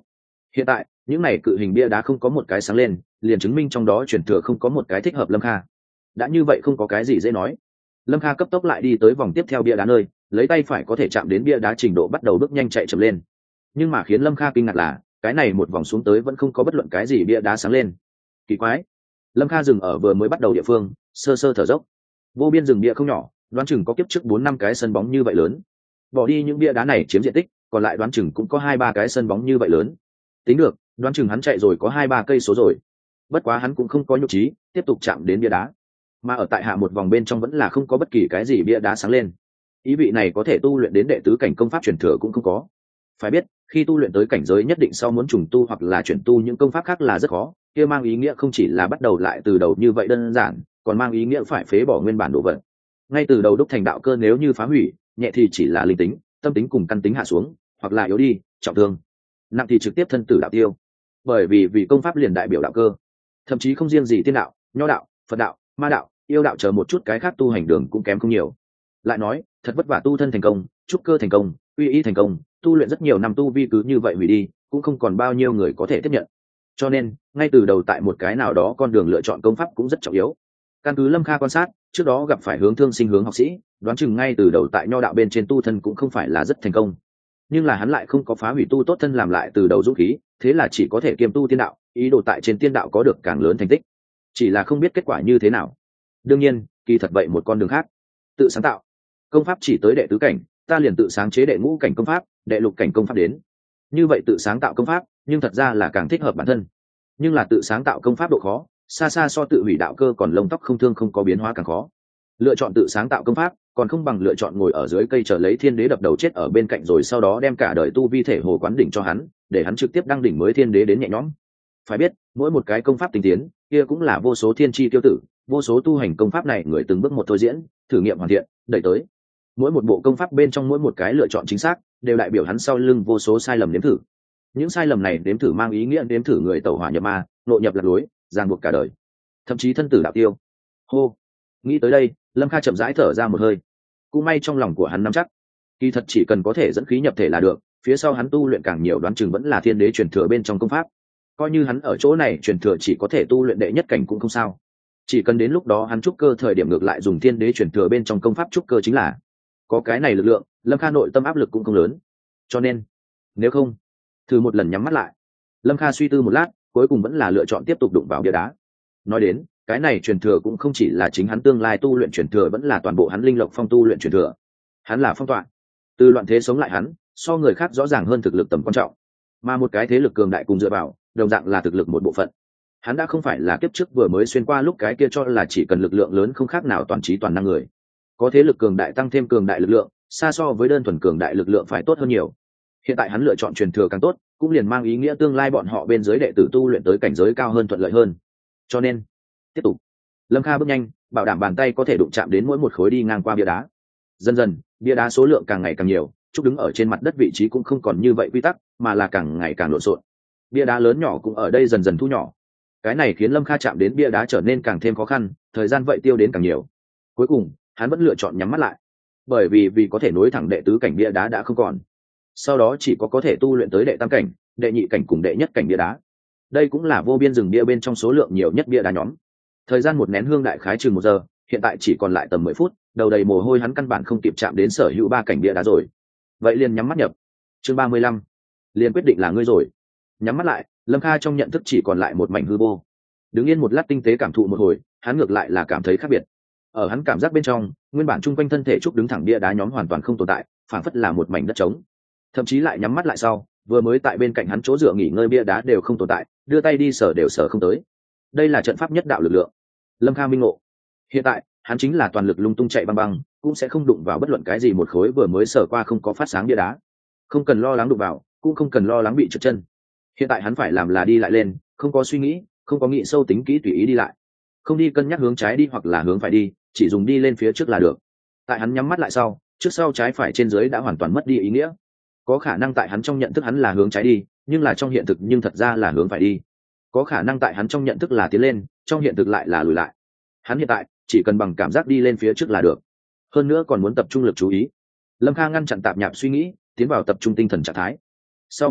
Speaker 1: Hiện tại những này cự hình bia đá không có một cái sáng lên, liền chứng minh trong đó truyền thừa không có một cái thích hợp Lâm Kha. Đã như vậy không có cái gì dễ nói. Lâm Kha cấp tốc lại đi tới vòng tiếp theo bia đá nơi, lấy tay phải có thể chạm đến bia đá trình độ bắt đầu bước nhanh chạy chậm lên. Nhưng mà khiến Lâm Kha kinh ngạc là cái này một vòng xuống tới vẫn không có bất luận cái gì bia đá sáng lên. Kỳ quái. Lâm Kha dừng ở vừa mới bắt đầu địa phương, sơ sơ thở dốc. Vô biên rừng bia không nhỏ, đoán chừng có kiếp trước 4-5 cái sân bóng như vậy lớn. Bỏ đi những bia đá này chiếm diện tích, còn lại đoán chừng cũng có 2-3 cái sân bóng như vậy lớn. Tính được, đoán chừng hắn chạy rồi có 2-3 cây số rồi. Bất quá hắn cũng không có nhục trí, tiếp tục chạm đến bia đá. Mà ở tại hạ một vòng bên trong vẫn là không có bất kỳ cái gì bia đá sáng lên. Ý vị này có thể tu luyện đến đệ tứ cảnh công pháp truyền thừa cũng không có. Phải biết, khi tu luyện tới cảnh giới nhất định sau muốn trùng tu hoặc là chuyển tu những công pháp khác là rất khó, kia mang ý nghĩa không chỉ là bắt đầu lại từ đầu như vậy đơn giản, còn mang ý nghĩa phải phế bỏ nguyên bản đồ vật. Ngay từ đầu đúc thành đạo cơ nếu như phá hủy, nhẹ thì chỉ là linh tính, tâm tính cùng căn tính hạ xuống, hoặc là yếu đi, trọng thương. Nặng thì trực tiếp thân tử đạo tiêu. Bởi vì công pháp liền đại biểu đạo cơ, thậm chí không riêng gì tiên đạo, nho đạo, Phật đạo, ma đạo, yêu đạo chờ một chút cái khác tu hành đường cũng kém không nhiều. Lại nói, thật vất vả tu thân thành công, trúc cơ thành công, uy ý thành công, tu luyện rất nhiều năm tu vi cứ như vậy hủy đi, cũng không còn bao nhiêu người có thể tiếp nhận. Cho nên, ngay từ đầu tại một cái nào đó con đường lựa chọn công pháp cũng rất trọng yếu. Căn cứ Lâm Kha quan sát, trước đó gặp phải hướng thương sinh hướng học sĩ, đoán chừng ngay từ đầu tại nho đạo bên trên tu thân cũng không phải là rất thành công. Nhưng là hắn lại không có phá hủy tu tốt thân làm lại từ đầu dũng khí, thế là chỉ có thể kiêm tu tiên đạo, ý đồ tại trên tiên đạo có được càng lớn thành tích. Chỉ là không biết kết quả như thế nào. Đương nhiên, kỳ thật vậy một con đường khác, tự sáng tạo. Công pháp chỉ tới đệ tứ cảnh, ta liền tự sáng chế đệ ngũ cảnh công pháp, đệ lục cảnh công pháp đến. Như vậy tự sáng tạo công pháp, nhưng thật ra là càng thích hợp bản thân. Nhưng là tự sáng tạo công pháp độ khó, xa xa so tự hủy đạo cơ còn lông tóc không thương không có biến hóa càng khó. Lựa chọn tự sáng tạo công pháp, còn không bằng lựa chọn ngồi ở dưới cây chờ lấy thiên đế đập đầu chết ở bên cạnh rồi sau đó đem cả đời tu vi thể hồ quán đỉnh cho hắn, để hắn trực tiếp đăng đỉnh mới thiên đế đến nhẹ nhõm. Phải biết, mỗi một cái công pháp tinh tiến, kia cũng là vô số thiên chi tiêu tử, vô số tu hành công pháp này người từng bước một thôi diễn, thử nghiệm hoàn thiện, đẩy tới. Mỗi một bộ công pháp bên trong mỗi một cái lựa chọn chính xác, đều đại biểu hắn sau lưng vô số sai lầm nếm thử. Những sai lầm này nếm thử mang ý nghĩa nếm thử người tẩu hỏa nhập ma, nội nhập lạc lối, ràng buộc cả đời, thậm chí thân tử đạo tiêu. Hô, nghĩ tới đây, Lâm Kha chậm rãi thở ra một hơi. Cũng may trong lòng của hắn nắm chắc, kỳ thật chỉ cần có thể dẫn khí nhập thể là được, phía sau hắn tu luyện càng nhiều đoán chừng vẫn là thiên đế truyền thừa bên trong công pháp. Coi như hắn ở chỗ này truyền thừa chỉ có thể tu luyện đệ nhất cảnh cũng không sao, chỉ cần đến lúc đó hắn trúc cơ thời điểm ngược lại dùng thiên đế truyền thừa bên trong công pháp trúc cơ chính là. Có cái này lực lượng, Lâm Kha nội tâm áp lực cũng không lớn. Cho nên, nếu không, thử một lần nhắm mắt lại. Lâm Kha suy tư một lát, cuối cùng vẫn là lựa chọn tiếp tục đụng vào bia đá. Nói đến, cái này truyền thừa cũng không chỉ là chính hắn tương lai tu luyện truyền thừa, vẫn là toàn bộ hắn linh lộc phong tu luyện truyền thừa. Hắn là phong tọa, từ loạn thế sống lại hắn, so người khác rõ ràng hơn thực lực tầm quan trọng. Mà một cái thế lực cường đại cùng dựa vào, đồng dạng là thực lực một bộ phận. Hắn đã không phải là kiếp trước vừa mới xuyên qua lúc cái kia cho là chỉ cần lực lượng lớn không khác nào toàn trí toàn năng người. Có thế lực cường đại tăng thêm cường đại lực lượng, xa so với đơn thuần cường đại lực lượng phải tốt hơn nhiều. Hiện tại hắn lựa chọn truyền thừa càng tốt, cũng liền mang ý nghĩa tương lai bọn họ bên dưới đệ tử tu luyện tới cảnh giới cao hơn thuận lợi hơn. Cho nên, tiếp tục. Lâm Kha bước nhanh, bảo đảm bàn tay có thể đụng chạm đến mỗi một khối đi ngang qua bia đá. Dần dần, bia đá số lượng càng ngày càng nhiều, trúc đứng ở trên mặt đất vị trí cũng không còn như vậy quy tắc, mà là càng ngày càng lộn xộn. Bia đá lớn nhỏ cũng ở đây dần dần thu nhỏ. Cái này khiến Lâm Kha chạm đến bia đá trở nên càng thêm khó khăn, thời gian vậy tiêu đến càng nhiều. Cuối cùng, hắn vẫn lựa chọn nhắm mắt lại, bởi vì có thể nối thẳng đệ tứ cảnh bia đá đã không còn. Sau đó chỉ có thể tu luyện tới đệ tam cảnh, đệ nhị cảnh cùng đệ nhất cảnh bia đá. Đây cũng là vô biên rừng bia bên trong số lượng nhiều nhất bia đá nhóm. Thời gian một nén hương đại khái chừng 1 giờ, hiện tại chỉ còn lại tầm 10 phút, đầu đầy mồ hôi hắn căn bản không kịp chạm đến sở hữu 3 cảnh bia đá rồi. Vậy liền nhắm mắt nhập. Chương 35. Liền quyết định là ngươi rồi. Nhắm mắt lại, Lâm Kha trong nhận thức chỉ còn lại một mảnh hư vô. Đứng yên một lát tinh tế cảm thụ một hồi, hắn ngược lại là cảm thấy khác biệt. Ở hắn cảm giác bên trong, nguyên bản chung quanh thân thể trúc đứng thẳng bia đá nhóm hoàn toàn không tồn tại, phảng phất là một mảnh đất trống. Thậm chí lại nhắm mắt lại sau, vừa mới tại bên cạnh hắn chỗ dựa nghỉ ngơi bia đá đều không tồn tại, đưa tay đi sờ đều sờ không tới. Đây là trận pháp nhất đạo lực lượng. Lâm Kha minh ngộ. Hiện tại, hắn chính là toàn lực lung tung chạy băng băng, cũng sẽ không đụng vào bất luận cái gì một khối vừa mới sờ qua không có phát sáng bia đá. Không cần lo lắng đụng vào, cũng không cần lo lắng bị trượt chân. Hiện tại hắn phải làm là đi lại lên, không có suy nghĩ, không có nghĩ sâu tính kỹ tùy ý đi lại. Không đi cân nhắc hướng trái đi hoặc là hướng phải đi, chỉ dùng đi lên phía trước là được. Tại hắn nhắm mắt lại sau, trước sau trái phải trên dưới đã hoàn toàn mất đi ý nghĩa. Có khả năng tại hắn trong nhận thức hắn là hướng trái đi, nhưng là trong hiện thực nhưng thật ra là hướng phải đi. Có khả năng tại hắn trong nhận thức là tiến lên, trong hiện thực lại là lùi lại. Hắn hiện tại chỉ cần bằng cảm giác đi lên phía trước là được. Hơn nữa còn muốn tập trung lực chú ý. Lâm Kha ngăn chặn tạp nhạp suy nghĩ, tiến vào tập trung tinh thần trạng thái. Sau một khắc,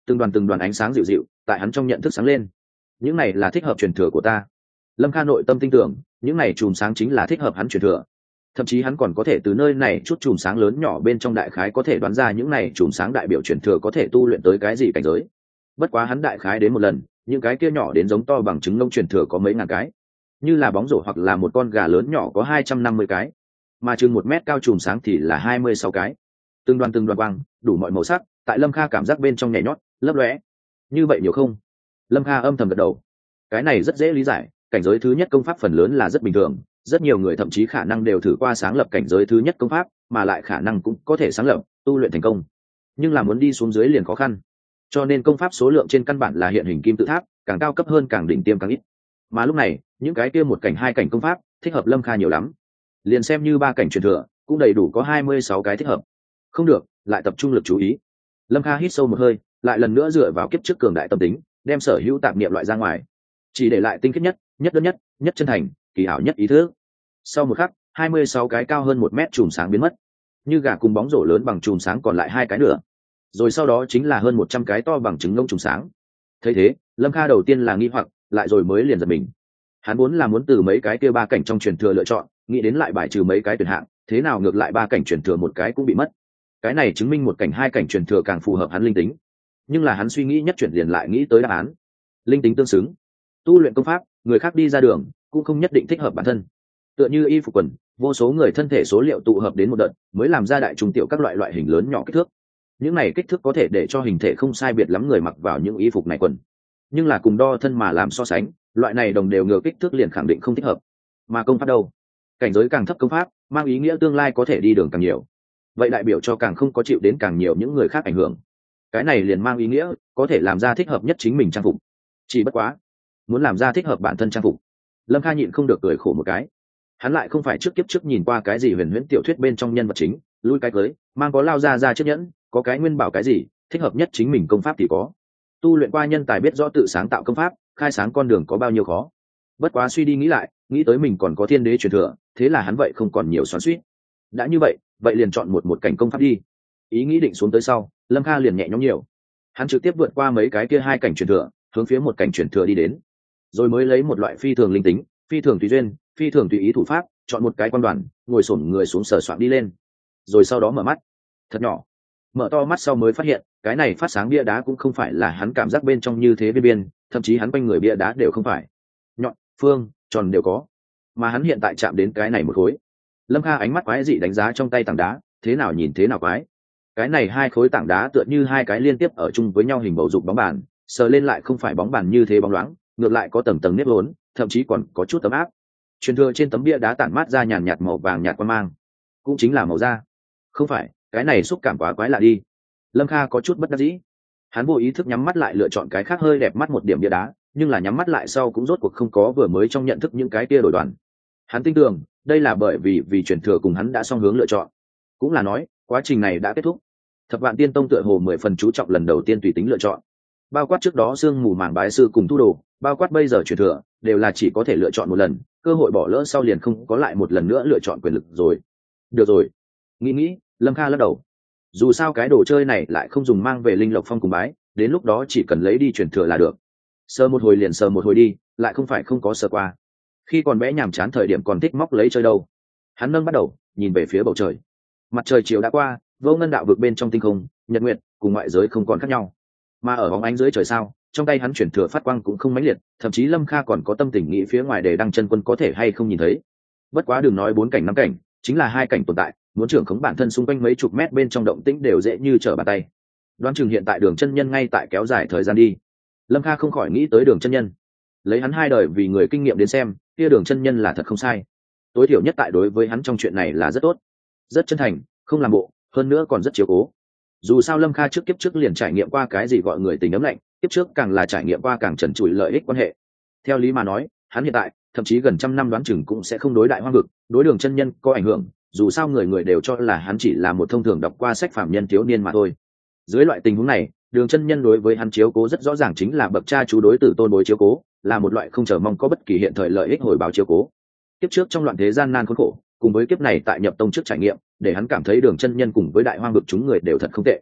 Speaker 1: từng đoàn ánh sáng dịu dịu tại hắn trong nhận thức sáng lên. Những này là thích hợp truyền thừa của ta. Lâm Kha nội tâm tin tưởng những này chùm sáng chính là thích hợp hắn truyền thừa. Thậm chí hắn còn có thể từ nơi này chút chùm sáng lớn nhỏ bên trong đại khái có thể đoán ra những này chùm sáng đại biểu truyền thừa có thể tu luyện tới cái gì cảnh giới. Bất quá hắn đại khái đến một lần, những cái kia nhỏ đến giống to bằng trứng lông truyền thừa có mấy ngàn cái, như là bóng rổ hoặc là một con gà lớn nhỏ có 250 cái, mà chừng 1 mét cao chùm sáng thì là 26 cái. Từng đoàn quang đủ mọi màu sắc tại Lâm Kha cảm giác bên trong nhảy nhót lấp lóe. Như vậy nhiều không? Lâm Kha âm thầm gật đầu. Cái này rất dễ lý giải, cảnh giới thứ nhất công pháp phần lớn là rất bình thường, rất nhiều người thậm chí khả năng đều thử qua sáng lập cảnh giới thứ nhất công pháp, mà lại khả năng cũng có thể sáng lập tu luyện thành công, nhưng là muốn đi xuống dưới liền khó khăn. Cho nên công pháp số lượng trên căn bản là hiện hình kim tự tháp, càng cao cấp hơn càng đỉnh tiêm càng ít. Mà lúc này những cái kia một cảnh hai cảnh công pháp thích hợp Lâm Kha nhiều lắm, liền xem như ba cảnh truyền thừa cũng đầy đủ có 26 cái thích hợp. Không được, lại tập trung lực chú ý. Lâm Kha hít sâu một hơi, lại lần nữa dựa vào kiếp trước cường đại tâm tính, đem sở hữu tạp niệm loại ra ngoài, chỉ để lại tinh khiết nhất, nhất đơn nhất, nhất chân thành, kỳ ảo nhất ý thức. Sau một khắc, 26 cái cao hơn 1 mét chùm sáng biến mất, như gà cùng bóng rổ lớn bằng chùm sáng còn lại 2 cái nữa. Rồi sau đó chính là hơn 100 cái to bằng trứng ngông chùm sáng. Thấy thế, Lâm Kha đầu tiên là nghi hoặc, lại rồi mới liền giật mình. Hắn vốn là muốn từ mấy cái kia ba cảnh trong truyền thừa lựa chọn, nghĩ đến lại bài trừ mấy cái tuyển hạng, thế nào ngược lại ba cảnh truyền thừa một cái cũng bị mất. Cái này chứng minh một cảnh hai cảnh truyền thừa càng phù hợp hắn linh tính. Nhưng là hắn suy nghĩ nhất chuyển liền lại nghĩ tới đáp án. Linh tính tương xứng, tu luyện công pháp, người khác đi ra đường cũng không nhất định thích hợp bản thân. Tựa như y phục quần, vô số người thân thể số liệu tụ hợp đến một đợt, mới làm ra đại trung tiểu các loại hình lớn nhỏ kích thước. Những này kích thước có thể để cho hình thể không sai biệt lắm người mặc vào những y phục này quần, nhưng là cùng đo thân mà làm so sánh, loại này đồng đều ngược kích thước liền khẳng định không thích hợp. Mà công pháp đâu? Cảnh giới càng thấp công pháp mang ý nghĩa tương lai có thể đi đường càng nhiều, vậy đại biểu cho càng không có chịu đến càng nhiều những người khác ảnh hưởng. Cái này liền mang ý nghĩa có thể làm ra thích hợp nhất chính mình trang phục. Chỉ bất quá, muốn làm ra thích hợp bản thân trang phục, Lâm Kha nhịn không được cười khổ một cái. Hắn lại không phải trước kiếp trước nhìn qua cái gì huyền huyễn tiểu thuyết bên trong nhân vật chính lui cái cưới mang có lao ra chiếc nhẫn, có cái nguyên bảo cái gì thích hợp nhất chính mình công pháp thì có. Tu luyện qua nhân tài biết rõ tự sáng tạo công pháp, khai sáng con đường có bao nhiêu khó. Bất quá suy đi nghĩ lại, nghĩ tới mình còn có thiên đế truyền thừa, thế là hắn vậy không còn nhiều xoắn xuýt. Đã như vậy, vậy liền chọn một cảnh công pháp đi. Ý nghĩ định xuống tới sau, Lâm Kha liền nhẹ nhõm nhiều. Hắn trực tiếp vượt qua mấy cái kia hai cảnh truyền thừa, hướng phía một cảnh truyền thừa đi đến, rồi mới lấy một loại phi thường linh tính, phi thường tùy duyên, phi thường tùy ý thủ pháp, chọn một cái quan đoàn, ngồi xổm người xuống sờ soạng đi lên, rồi sau đó mở mắt thật nhỏ. Mở to mắt sau mới phát hiện cái này phát sáng bia đá cũng không phải là hắn cảm giác bên trong như thế biên, thậm chí hắn quanh người bia đá đều không phải nhọn, phương, tròn đều có, mà hắn hiện tại chạm đến cái này một khối. Lâm Kha ánh mắt quái dị đánh giá trong tay tảng đá, thế nào nhìn thế nào quái. Cái này hai khối tảng đá tựa như hai cái liên tiếp ở chung với nhau hình bầu dục bóng bàn, sờ lên lại không phải bóng bàn như thế bóng loáng, ngược lại có tầng tầng nếp vốn, thậm chí còn có chút ấm áp. Truyền thừa trên tấm bia đá tản mát ra nhàn nhạt màu vàng nhạt quan mang, cũng chính là màu da. Không phải, cái này xúc cảm quá quái lạ đi. Lâm Kha có chút bất đắc dĩ. Hắn vô ý thức nhắm mắt lại lựa chọn cái khác hơi đẹp mắt một điểm bia đá, nhưng là nhắm mắt lại sau cũng rốt cuộc không có vừa mới trong nhận thức những cái kia đổi đoàn. Hắn tin tưởng đây là bởi vì truyền thừa cùng hắn đã song hướng lựa chọn, cũng là nói quá trình này đã kết thúc. Thập Vạn Tiên Tông tựa hồ 10 phần chú trọng lần đầu tiên tùy tính lựa chọn, bao quát trước đó sương mù màng bái sư cùng thu đồ, bao quát bây giờ truyền thừa, đều là chỉ có thể lựa chọn một lần, cơ hội bỏ lỡ sau liền không có lại một lần nữa lựa chọn quyền lực rồi. Được rồi, nghĩ Lâm Kha lắc đầu. Dù sao cái đồ chơi này lại không dùng mang về linh lộc phong cùng bái, đến lúc đó chỉ cần lấy đi truyền thừa là được. Sờ một hồi liền sờ một hồi đi, lại không phải không có sờ qua. Khi còn bé nhàm chán thời điểm còn thích móc lấy chơi đâu. Hắn nâng bắt đầu nhìn về phía bầu trời. Mặt trời chiều đã qua, vô ngân đạo vực bên trong tinh không, nhật nguyệt cùng ngoại giới không còn khác nhau, mà ở bóng ánh dưới trời sao, trong tay hắn chuyển thừa phát quang cũng không mãnh liệt, thậm chí Lâm Kha còn có tâm tình nghĩ phía ngoài để đăng chân quân có thể hay không nhìn thấy. Bất quá đừng nói 4 cảnh 5 cảnh, chính là 2 cảnh tồn tại, muốn trưởng khống bản thân xung quanh mấy chục mét bên trong động tĩnh đều dễ như trở bàn tay. Đoán chừng hiện tại Đường chân nhân ngay tại kéo dài thời gian đi. Lâm Kha không khỏi nghĩ tới Đường chân nhân. Lấy hắn 2 đời vì người kinh nghiệm đến xem, kia Đường chân nhân là thật không sai. Tối thiểu nhất tại đối với hắn trong chuyện này là rất tốt, rất chân thành, không làm bộ, hơn nữa còn rất chiếu cố. Dù sao Lâm Kha trước kiếp trước liền trải nghiệm qua cái gì gọi người tình ấm lạnh, kiếp trước càng là trải nghiệm qua càng trần trụi lợi ích quan hệ. Theo lý mà nói, hắn hiện tại thậm chí gần trăm năm đoán chừng cũng sẽ không đối đại hoang vực, đối Đường chân nhân có ảnh hưởng, dù sao người đều cho là hắn chỉ là một thông thường đọc qua sách phạm nhân thiếu niên mà thôi. Dưới loại tình huống này, Đường chân nhân đối với hắn chiếu cố rất rõ ràng chính là bậc cha chú đối tử tôn bối chiếu cố, là một loại không chờ mong có bất kỳ hiện thời lợi ích hồi báo chiếu cố. Kiếp trước trong loạn thế gian nan khốn khổ, cùng với kiếp này tại nhập tông trước trải nghiệm, để hắn cảm thấy Đường chân nhân cùng với đại hoang vực chúng người đều thật không tệ.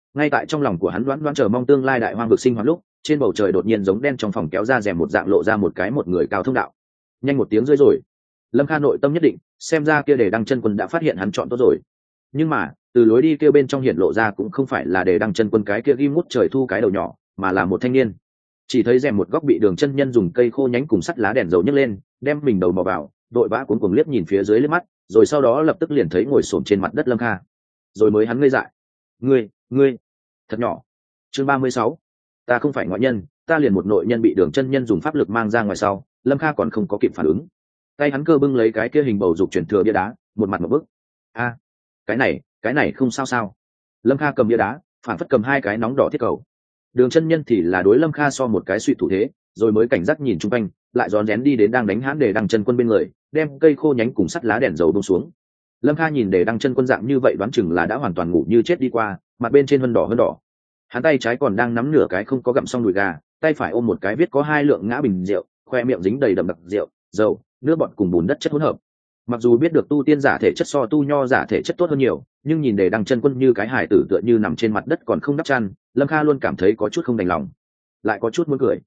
Speaker 1: Ngay tại trong lòng của hắn đoán chờ mong tương lai đại hoang vực sinh hoạt lúc, trên bầu trời đột nhiên giống đen trong phòng kéo ra rèm một dạng lộ ra một người cao thông đạo. Nhanh một tiếng rơi rồi. Lâm Kha nội tâm nhất định, xem ra kia Đề Đăng Chân Quân đã phát hiện hắn chọn tốt rồi. Nhưng mà, từ lối đi kia bên trong hiện lộ ra cũng không phải là Đề Đăng Chân Quân cái kia ghim ngút trời thu cái đầu nhỏ, mà là một thanh niên. Chỉ thấy rèm một góc bị Đường Chân Nhân dùng cây khô nhánh cùng sắt lá đèn dầu nhấc lên, đem mình đầu mò vào, đội vã cuống cuồng liếc nhìn phía dưới liếc mắt, rồi sau đó lập tức liền thấy ngồi xổm trên mặt đất Lâm Kha. Rồi mới hắn ngây dại. Ngươi, thật nhỏ. Chương 36. Ta không phải ngoại nhân, ta liền một nội nhân bị Đường Chân Nhân dùng pháp lực mang ra ngoài sau, Lâm Kha còn không có kịp phản ứng. Tay hắn cơ bưng lấy cái kia hình bầu dục chuyển thừa bia đá, một mặt một bức. A, cái này không sao. Lâm Kha cầm bia đá, phản phất cầm hai cái nóng đỏ thiết cầu. Đường Chân Nhân thì là đối Lâm Kha so một cái suy thủ thế, rồi mới cảnh giác nhìn chung quanh, lại rón rén đi đến đang đánh hãn Đề Đăng Chân Quân bên người, đem cây khô nhánh cùng sắt lá đèn dầu buông xuống. Lâm Kha nhìn Đề Đăng Chân Quân dạng như vậy đoán chừng là đã hoàn toàn ngủ như chết đi qua, mặt bên trên hơn đỏ. Hắn tay trái còn đang nắm nửa cái không có gặm xong đùi gà, tay phải ôm một cái viết có 2 lượng ngã bình rượu, khoe miệng dính đầy đậm đặc rượu, dầu, nước bọt cùng bùn đất chất hỗn hợp. Mặc dù biết được tu tiên giả thể chất so tu nho giả thể chất tốt hơn nhiều, nhưng nhìn Đề Đăng Chân Quân như cái hài tử tựa như nằm trên mặt đất còn không đắp chăn, Lâm Kha luôn cảm thấy có chút không đành lòng, lại có chút muốn cười.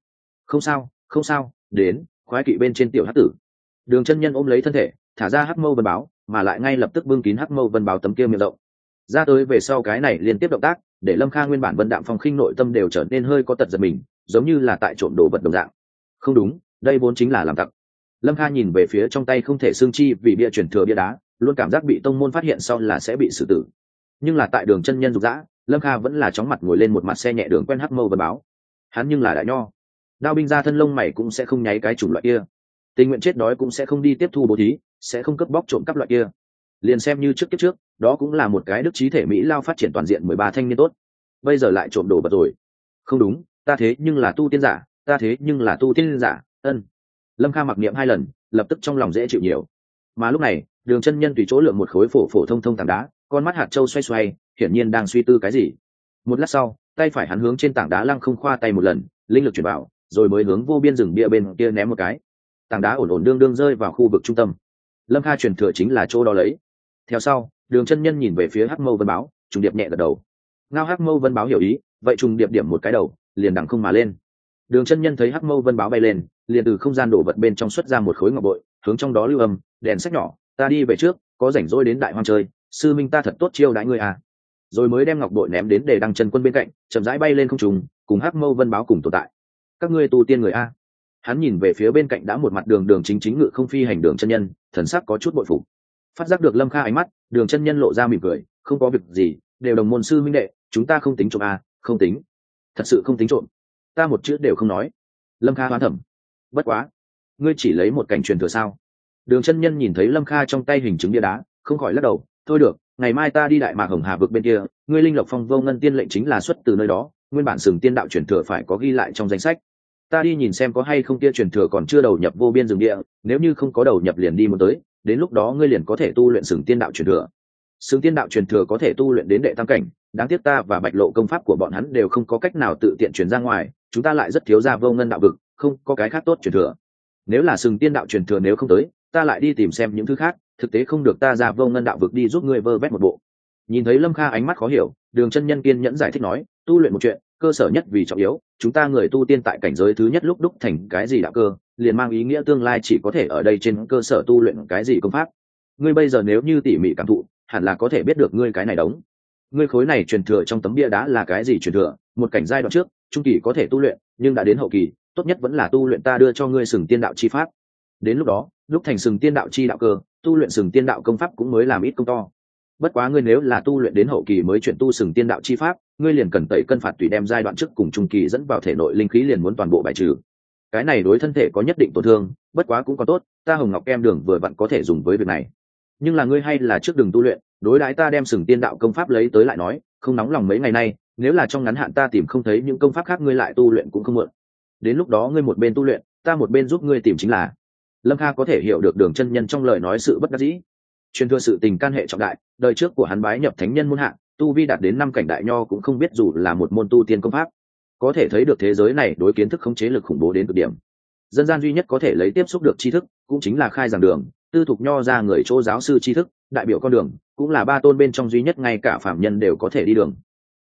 Speaker 1: Không sao, đến, khoái kỵ bên trên tiểu hắc tử. Đường Chân Nhân ôm lấy thân thể, thả ra hắc mâu vân báo, mà lại ngay lập tức bưng kín hắc mâu vân báo tấm kia miệng rộng. Ra tới về sau cái này liên tiếp động tác, để Lâm Kha nguyên bản vân đạm phong khinh nội tâm đều trở nên hơi có tật giật mình, giống như là tại trộm đồ vật đồng dạng. Không đúng, đây vốn chính là làm tặc. Lâm Kha nhìn về phía trong tay không thể xương chi vì bia chuyển thừa bia đá, luôn cảm giác bị tông môn phát hiện sau là sẽ bị xử tử. Nhưng là tại Đường Chân Nhân dục dã, Lâm Kha vẫn là chóng mặt ngồi lên một mặt xe nhẹ đường quen hắc mâu vân báo. Hắn nhưng là đại nho, đao binh ra thân lông mày cũng sẽ không nháy cái chủng loại kia, tình nguyện chết đói cũng sẽ không đi tiếp thu bố thí, sẽ không cướp bóc trộm cắp loại kia. Liền xem như trước kiếp trước, đó cũng là một cái đức trí thể mỹ lao phát triển toàn diện 13 thanh niên tốt, bây giờ lại trộm đồ vật rồi. Không đúng, ta thế nhưng là tu tiên giả, ân. Lâm Kha mặc niệm 2 lần, lập tức trong lòng dễ chịu nhiều. Mà lúc này, Đường Chân Nhân tùy chỗ lượng một khối phổ thông tảng đá, con mắt hạt châu xoay, hiển nhiên đang suy tư cái gì. Một lát sau, tay phải hắn hướng trên tảng đá lăng không khoa tay một lần, linh lực chuyển vào, rồi mới hướng vô biên rừng bia bên kia ném một cái. Tảng đá ổn đương rơi vào khu vực trung tâm. Lâm Kha truyền thừa chính là chỗ đó lấy. Theo sau, Đường Chân Nhân nhìn về phía hắc mâu vân báo, trùng điệp nhẹ gật đầu. Ngao hắc mâu vân báo hiểu ý, vậy trùng điệp điểm một cái đầu, liền đằng không mà lên. Đường Chân Nhân thấy hắc mâu vân báo bay lên, liền từ không gian đổ vật bên trong xuất ra một khối ngọc bội, hướng trong đó lưu âm, đèn sách nhỏ, ta đi về trước, có rảnh rỗi đến đại hoang chơi, sư minh ta thật tốt chiêu đãi ngươi à. Rồi mới đem ngọc bội ném đến Đề Đăng Chân Quân bên cạnh, chậm rãi bay lên không trung, cùng hắc mâu vân báo cùng tồn tại. Các ngươi tu tiên người a. Hắn nhìn về phía bên cạnh đã một mặt đường chính ngự không phi hành Đường Chân Nhân, thần sắc có chút bội phục. Phát giác được Lâm Kha ánh mắt, Đường Chân Nhân lộ ra mỉm cười, không có việc gì, đều đồng môn sư minh đệ, chúng ta không tính trộm a, không tính, thật sự không tính trộm, ta một chữ đều không nói. Lâm Kha hoán thẩm, bất quá, ngươi chỉ lấy một cảnh truyền thừa sao? Đường Chân Nhân nhìn thấy Lâm Kha trong tay hình chứng bia đá, không khỏi lắc đầu, thôi được, ngày mai ta đi Đại Mạc Hồng Hà vực bên kia, ngươi linh lộc phong vô ngân tiên lệnh chính là xuất từ nơi đó, nguyên bản Sừng Tiên đạo truyền thừa phải có ghi lại trong danh sách. Ta đi nhìn xem có hay không kia truyền thừa còn chưa đầu nhập vô biên rừng địa, nếu như không có đầu nhập liền đi một tới, đến lúc đó ngươi liền có thể tu luyện Sừng Tiên đạo truyền thừa. Sừng Tiên đạo truyền thừa có thể tu luyện đến đệ tam cảnh, đáng tiếc ta và Bạch Lộ công pháp của bọn hắn đều không có cách nào tự tiện truyền ra ngoài, chúng ta lại rất thiếu gia vô ngân đạo vực, không có cái khác tốt truyền thừa. Nếu là Sừng Tiên đạo truyền thừa nếu không tới, ta lại đi tìm xem những thứ khác, thực tế không được ta ra vô ngân đạo vực đi giúp ngươi vơ vét một bộ. Nhìn thấy Lâm Kha ánh mắt khó hiểu, Đường Chân Nhân kiên nhẫn giải thích nói, tu luyện một chuyện, cơ sở nhất vì trọng yếu, chúng ta người tu tiên tại cảnh giới thứ nhất lúc đúc thành cái gì đạo cơ, liền mang ý nghĩa tương lai chỉ có thể ở đây trên cơ sở tu luyện cái gì công pháp. Ngươi bây giờ nếu như tỉ mỉ cảm thụ, hẳn là có thể biết được ngươi cái này đóng. Ngươi khối này truyền thừa trong tấm bia đá là cái gì truyền thừa, một cảnh giai đoạn trước, trung kỳ có thể tu luyện, nhưng đã đến hậu kỳ, tốt nhất vẫn là tu luyện ta đưa cho ngươi Sừng Tiên đạo chi pháp. Đến lúc đó, lúc thành Sừng Tiên đạo chi đạo cơ, tu luyện Sừng Tiên đạo công pháp cũng mới làm ít công to. Bất quá ngươi nếu là tu luyện đến hậu kỳ mới chuyển tu Sừng Tiên đạo chi pháp, ngươi liền cần tẩy cân phạt tùy đem giai đoạn trước cùng trung kỳ dẫn vào thể nội linh khí liền muốn toàn bộ bài trừ. Cái này đối thân thể có nhất định tổn thương, bất quá cũng có tốt, ta Hồng Ngọc Kem Đường vừa vặn có thể dùng với việc này. Nhưng là ngươi hay là trước đừng tu luyện, đối đãi ta đem Sừng Tiên đạo công pháp lấy tới lại nói, không nóng lòng mấy ngày nay, nếu là trong ngắn hạn ta tìm không thấy những công pháp khác ngươi lại tu luyện cũng không muộn. Đến lúc đó ngươi một bên tu luyện, ta một bên giúp ngươi tìm chính là. Lâm Kha có thể hiểu được Đường Chân Nhân trong lời nói sự bất đắc dĩ. Truyền thừa sự tình can hệ trọng đại, đời trước của hắn bái nhập thánh nhân môn hạ, tu vi đạt đến 5 cảnh đại nho cũng không biết dù là một môn tu tiên công pháp. Có thể thấy được thế giới này đối kiến thức khống chế lực khủng bố đến cực điểm. Dân gian duy nhất có thể lấy tiếp xúc được tri thức, cũng chính là khai giảng đường, tư thục nho ra người chỗ giáo sư tri thức, đại biểu con đường, cũng là 3 tôn bên trong duy nhất ngay cả phàm nhân đều có thể đi đường.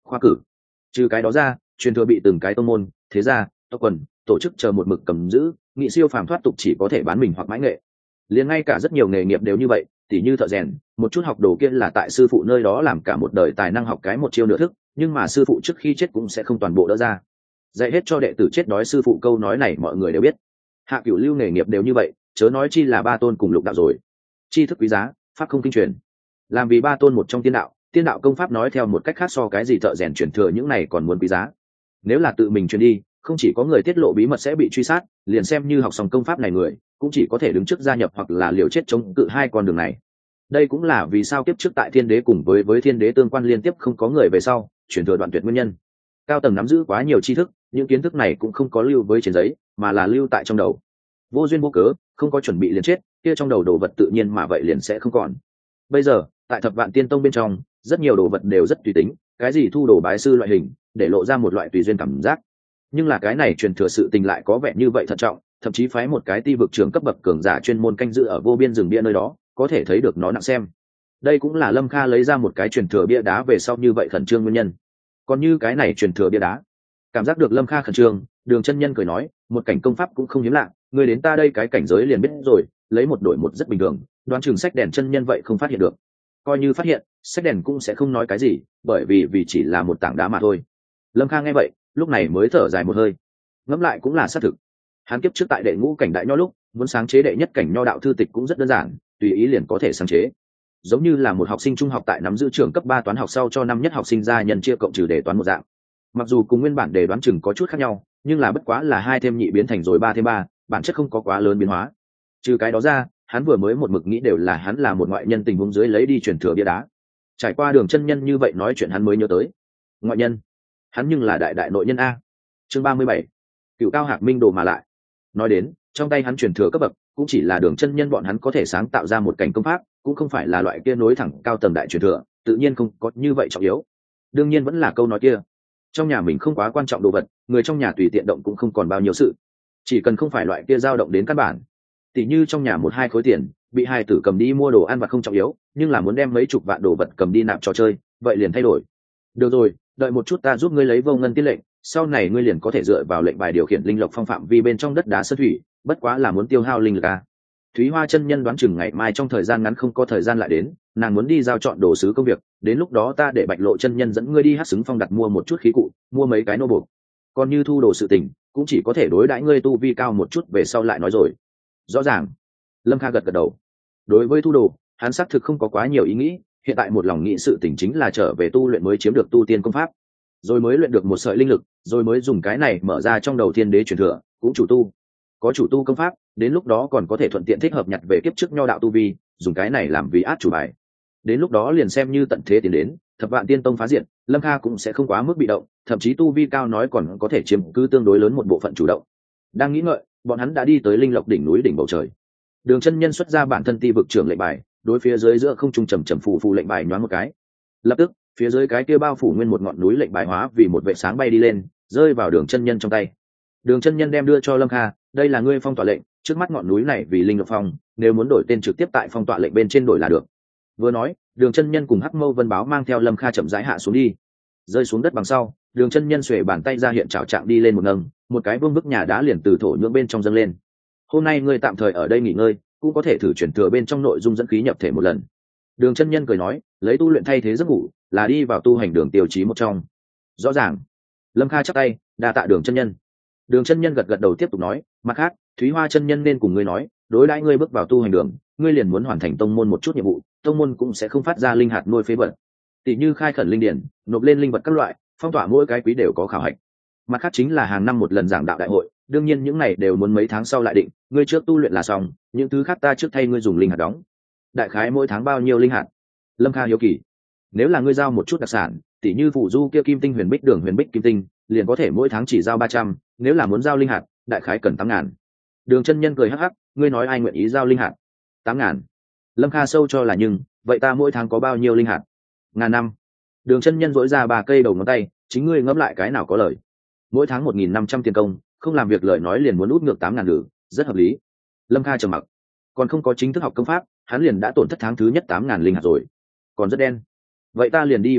Speaker 1: khoa cử. Trừ cái đó ra, truyền thừa bị từng cái tông môn, thế gia, tộc quần, tổ chức chờ một mực cầm giữ, nghị siêu phàm thoát tục chỉ có thể bán mình hoặc mãi nghệ. Liền ngay cả rất nhiều nghề nghiệp đều như vậy, tỉ như thợ rèn, một chút học đồ kia là tại sư phụ nơi đó làm cả một đời tài năng học cái một chiêu nửa thức, nhưng mà sư phụ trước khi chết cũng sẽ không toàn bộ đỡ ra. Dạy hết cho đệ tử chết đói sư phụ câu nói này mọi người đều biết. Hạ cửu lưu nghề nghiệp đều như vậy, chớ nói chi là ba tôn cùng lục đạo rồi. Tri thức quý giá, pháp không kinh truyền. Làm vì ba tôn một trong tiên đạo công pháp nói theo một cách khác so cái gì thợ rèn truyền thừa những này còn muốn quý giá. Nếu là tự mình truyền đi, không chỉ có người tiết lộ bí mật sẽ bị truy sát, liền xem như học xong công pháp này người cũng chỉ có thể đứng trước gia nhập hoặc là liều chết chống cự hai con đường này. Đây cũng là vì sao kiếp trước tại thiên đế cùng với thiên đế tương quan liên tiếp không có người về sau truyền thừa đoạn tuyệt nguyên nhân. Cao tầng nắm giữ quá nhiều tri thức, những kiến thức này cũng không có lưu với trên giấy mà là lưu tại trong đầu. Vô duyên vô cớ, không có chuẩn bị liền chết, kia trong đầu đồ vật tự nhiên mà vậy liền sẽ không còn. Bây giờ tại thập vạn tiên tông bên trong, rất nhiều đồ vật đều rất tùy tính, cái gì thu đồ bái sư loại hình để lộ ra một loại tùy duyên cảm giác. Nhưng là cái này truyền thừa sự tình lại có vẻ như vậy thận trọng, thậm chí phái một cái ti vực trưởng cấp bậc cường giả chuyên môn canh giữ ở vô biên rừng bia nơi đó, có thể thấy được nó nặng xem. Đây cũng là Lâm Kha lấy ra một cái truyền thừa bia đá về sau như vậy khẩn trương nguyên nhân. Còn như cái này truyền thừa bia đá, cảm giác được Lâm Kha khẩn trương, Đường chân nhân cười nói, một cảnh công pháp cũng không hiếm lạ, người đến ta đây cái cảnh giới liền biết rồi, lấy một đổi một rất bình thường, đoán chừng sách đèn chân nhân vậy không phát hiện được. Coi như phát hiện, sách đèn cũng sẽ không nói cái gì, bởi vì chỉ là một tảng đá mà thôi. Lâm Kha nghe vậy, lúc này mới thở dài một hơi. Ngẫm lại cũng là xác thực. Hắn kiếp trước tại đệ ngũ cảnh đại nho lúc, muốn sáng chế đệ nhất cảnh nho đạo thư tịch cũng rất đơn giản, tùy ý liền có thể sáng chế. Giống như là một học sinh trung học tại nắm giữ trường cấp 3 toán học sau cho năm nhất học sinh ra nhân chia cộng trừ để toán một dạng. Mặc dù cùng nguyên bản đề đoán chừng có chút khác nhau, nhưng là bất quá là 2 thêm nhị biến thành rồi 3 thêm 3, bản chất không có quá lớn biến hóa. Trừ cái đó ra, hắn vừa mới một mực nghĩ đều là hắn là một ngoại nhân tình huống dưới lấy đi truyền thừa bia đá. Trải qua Đường chân nhân như vậy nói chuyện hắn mới nhớ tới. Ngoại nhân? Hắn nhưng là đại nội nhân a. Chương 37. Cựu cao hạc minh đồ mà lại. Nói đến, trong tay hắn truyền thừa cấp bậc, cũng chỉ là Đường chân nhân bọn hắn có thể sáng tạo ra một cảnh công pháp, cũng không phải là loại kia nối thẳng cao tầng đại truyền thừa, tự nhiên không có như vậy trọng yếu. Đương nhiên vẫn là câu nói kia, trong nhà mình không quá quan trọng đồ vật, người trong nhà tùy tiện động cũng không còn bao nhiêu sự. Chỉ cần không phải loại kia dao động đến căn bản, tỉ như trong nhà 1-2 khối tiền bị hai tử cầm đi mua đồ ăn vặt không trọng yếu, nhưng là muốn đem mấy chục vạn đồ vật cầm đi nạp trò chơi, vậy liền thay đổi. Được rồi, đợi một chút ta giúp ngươi lấy vô ngân tiết lệnh, sau này ngươi liền có thể dựa vào lệnh bài điều khiển linh lộc phong phạm vi bên trong đất đá sơn thủy, bất quá là muốn tiêu hao linh lực à. Thúy Hoa chân nhân đoán chừng ngày mai trong thời gian ngắn không có thời gian lại đến, nàng muốn đi giao chọn đồ sứ công việc, đến lúc đó ta để Bạch Lộ chân nhân dẫn ngươi đi hát xứng phong đặt mua một chút khí cụ, mua mấy cái nô buộc. Còn như thu đồ sự tình, cũng chỉ có thể đối đãi ngươi tu vi cao một chút về sau lại nói rồi. Rõ ràng. Lâm Kha gật gật đầu. Đối với thu đồ, hắn xác thực không có quá nhiều ý nghĩ, hiện tại một lòng nghĩ sự tình chính là trở về tu luyện mới chiếm được tu tiên công pháp, rồi mới luyện được một sợi linh lực, rồi mới dùng cái này mở ra trong đầu thiên đế truyền thừa, cũng chủ tu. Có chủ tu công pháp, đến lúc đó còn có thể thuận tiện thích hợp nhặt về kiếp trước nho đạo tu vi, dùng cái này làm vì át chủ bài. Đến lúc đó liền xem như tận thế tiến đến, thập vạn tiên tông phá diệt, Lâm Kha cũng sẽ không quá mức bị động, thậm chí tu vi cao nói còn có thể chiếm cứ tương đối lớn một bộ phận chủ động. Đang nghĩ ngợi, bọn hắn đã đi tới linh lộc đỉnh núi đỉnh bầu trời. Đường chân nhân xuất ra bản thân ti vực trưởng lệnh bài, đối phía dưới giữa không trung trầm trầm phù lệnh bài nhoáng một cái. Lập tức, phía dưới cái kia bao phủ nguyên một ngọn núi lệnh bài hóa vì một vệ sáng bay đi lên, rơi vào Đường chân nhân trong tay. Đường chân nhân đem đưa cho Lâm Kha, đây là ngươi phong tỏa lệnh, trước mắt ngọn núi này vì linh lộc phong, nếu muốn đổi tên trực tiếp tại phong tỏa lệnh bên trên đổi là được. Vừa nói, Đường chân nhân cùng Hắc Mâu Vân Báo mang theo Lâm Kha chậm rãi hạ xuống đi. Rơi xuống đất bằng sau, Đường chân nhân xuề bàn tay ra hiện trảo trạng đi lên một nâng, một cái vương bức nhà đá liền từ thổ nhưỡng bên trong dâng lên. Hôm nay ngươi tạm thời ở đây nghỉ ngơi, cũng có thể thử chuyển thừa bên trong nội dung dẫn khí nhập thể một lần. Đường chân nhân cười nói, lấy tu luyện thay thế giấc ngủ, là đi vào tu hành đường tiêu chí một trong. Rõ ràng. Lâm Kha chắp tay, đa tạ Đường chân nhân. Đường chân nhân gật gật đầu tiếp tục nói, mặt khác, Thúy Hoa chân nhân nên cùng ngươi nói, đối đãi ngươi bước vào tu hành đường, ngươi liền muốn hoàn thành tông môn một chút nhiệm vụ, tông môn cũng sẽ không phát ra linh hạt nuôi phế vật. Tỷ như khai khẩn linh điển, nộp lên linh vật các loại, phong tỏa mỗi cái quý đều có khảo hạch. Mặt khác chính là hàng năm một lần giảng đạo đại hội, đương nhiên những này đều muốn mấy tháng sau lại định, ngươi trước tu luyện là xong, những thứ khác ta trước thay ngươi dùng linh hạt đóng. Đại khái mỗi tháng bao nhiêu linh hạt? Lâm Kha hiếu kỳ. Nếu là ngươi giao một chút đặc sản, tỷ như phụ du kia kim tinh huyền bích đường huyền bích kim tinh, liền có thể mỗi tháng chỉ giao 300, nếu là muốn giao linh hạt, đại khái cần 8.000. Đường chân nhân cười hắc hắc, ngươi nói ai nguyện ý giao linh hạt? 8.000. Lâm Kha sâu cho là nhưng, vậy ta mỗi tháng có bao nhiêu linh hạt? 1.000 năm. Đường chân nhân dỗi ra 3 cây đầu ngón tay, chính ngươi ngẫm lại cái nào có lời. Mỗi tháng 1.500 tiền công, không làm việc lời nói liền muốn út ngược 8.000 lử, rất hợp lý. Lâm Kha trầm mặc, còn không có chính thức học công pháp, hắn liền đã tổn thất tháng thứ nhất 8.000 linh hạt rồi, còn rất đen. Vậy ta liền đi về trước,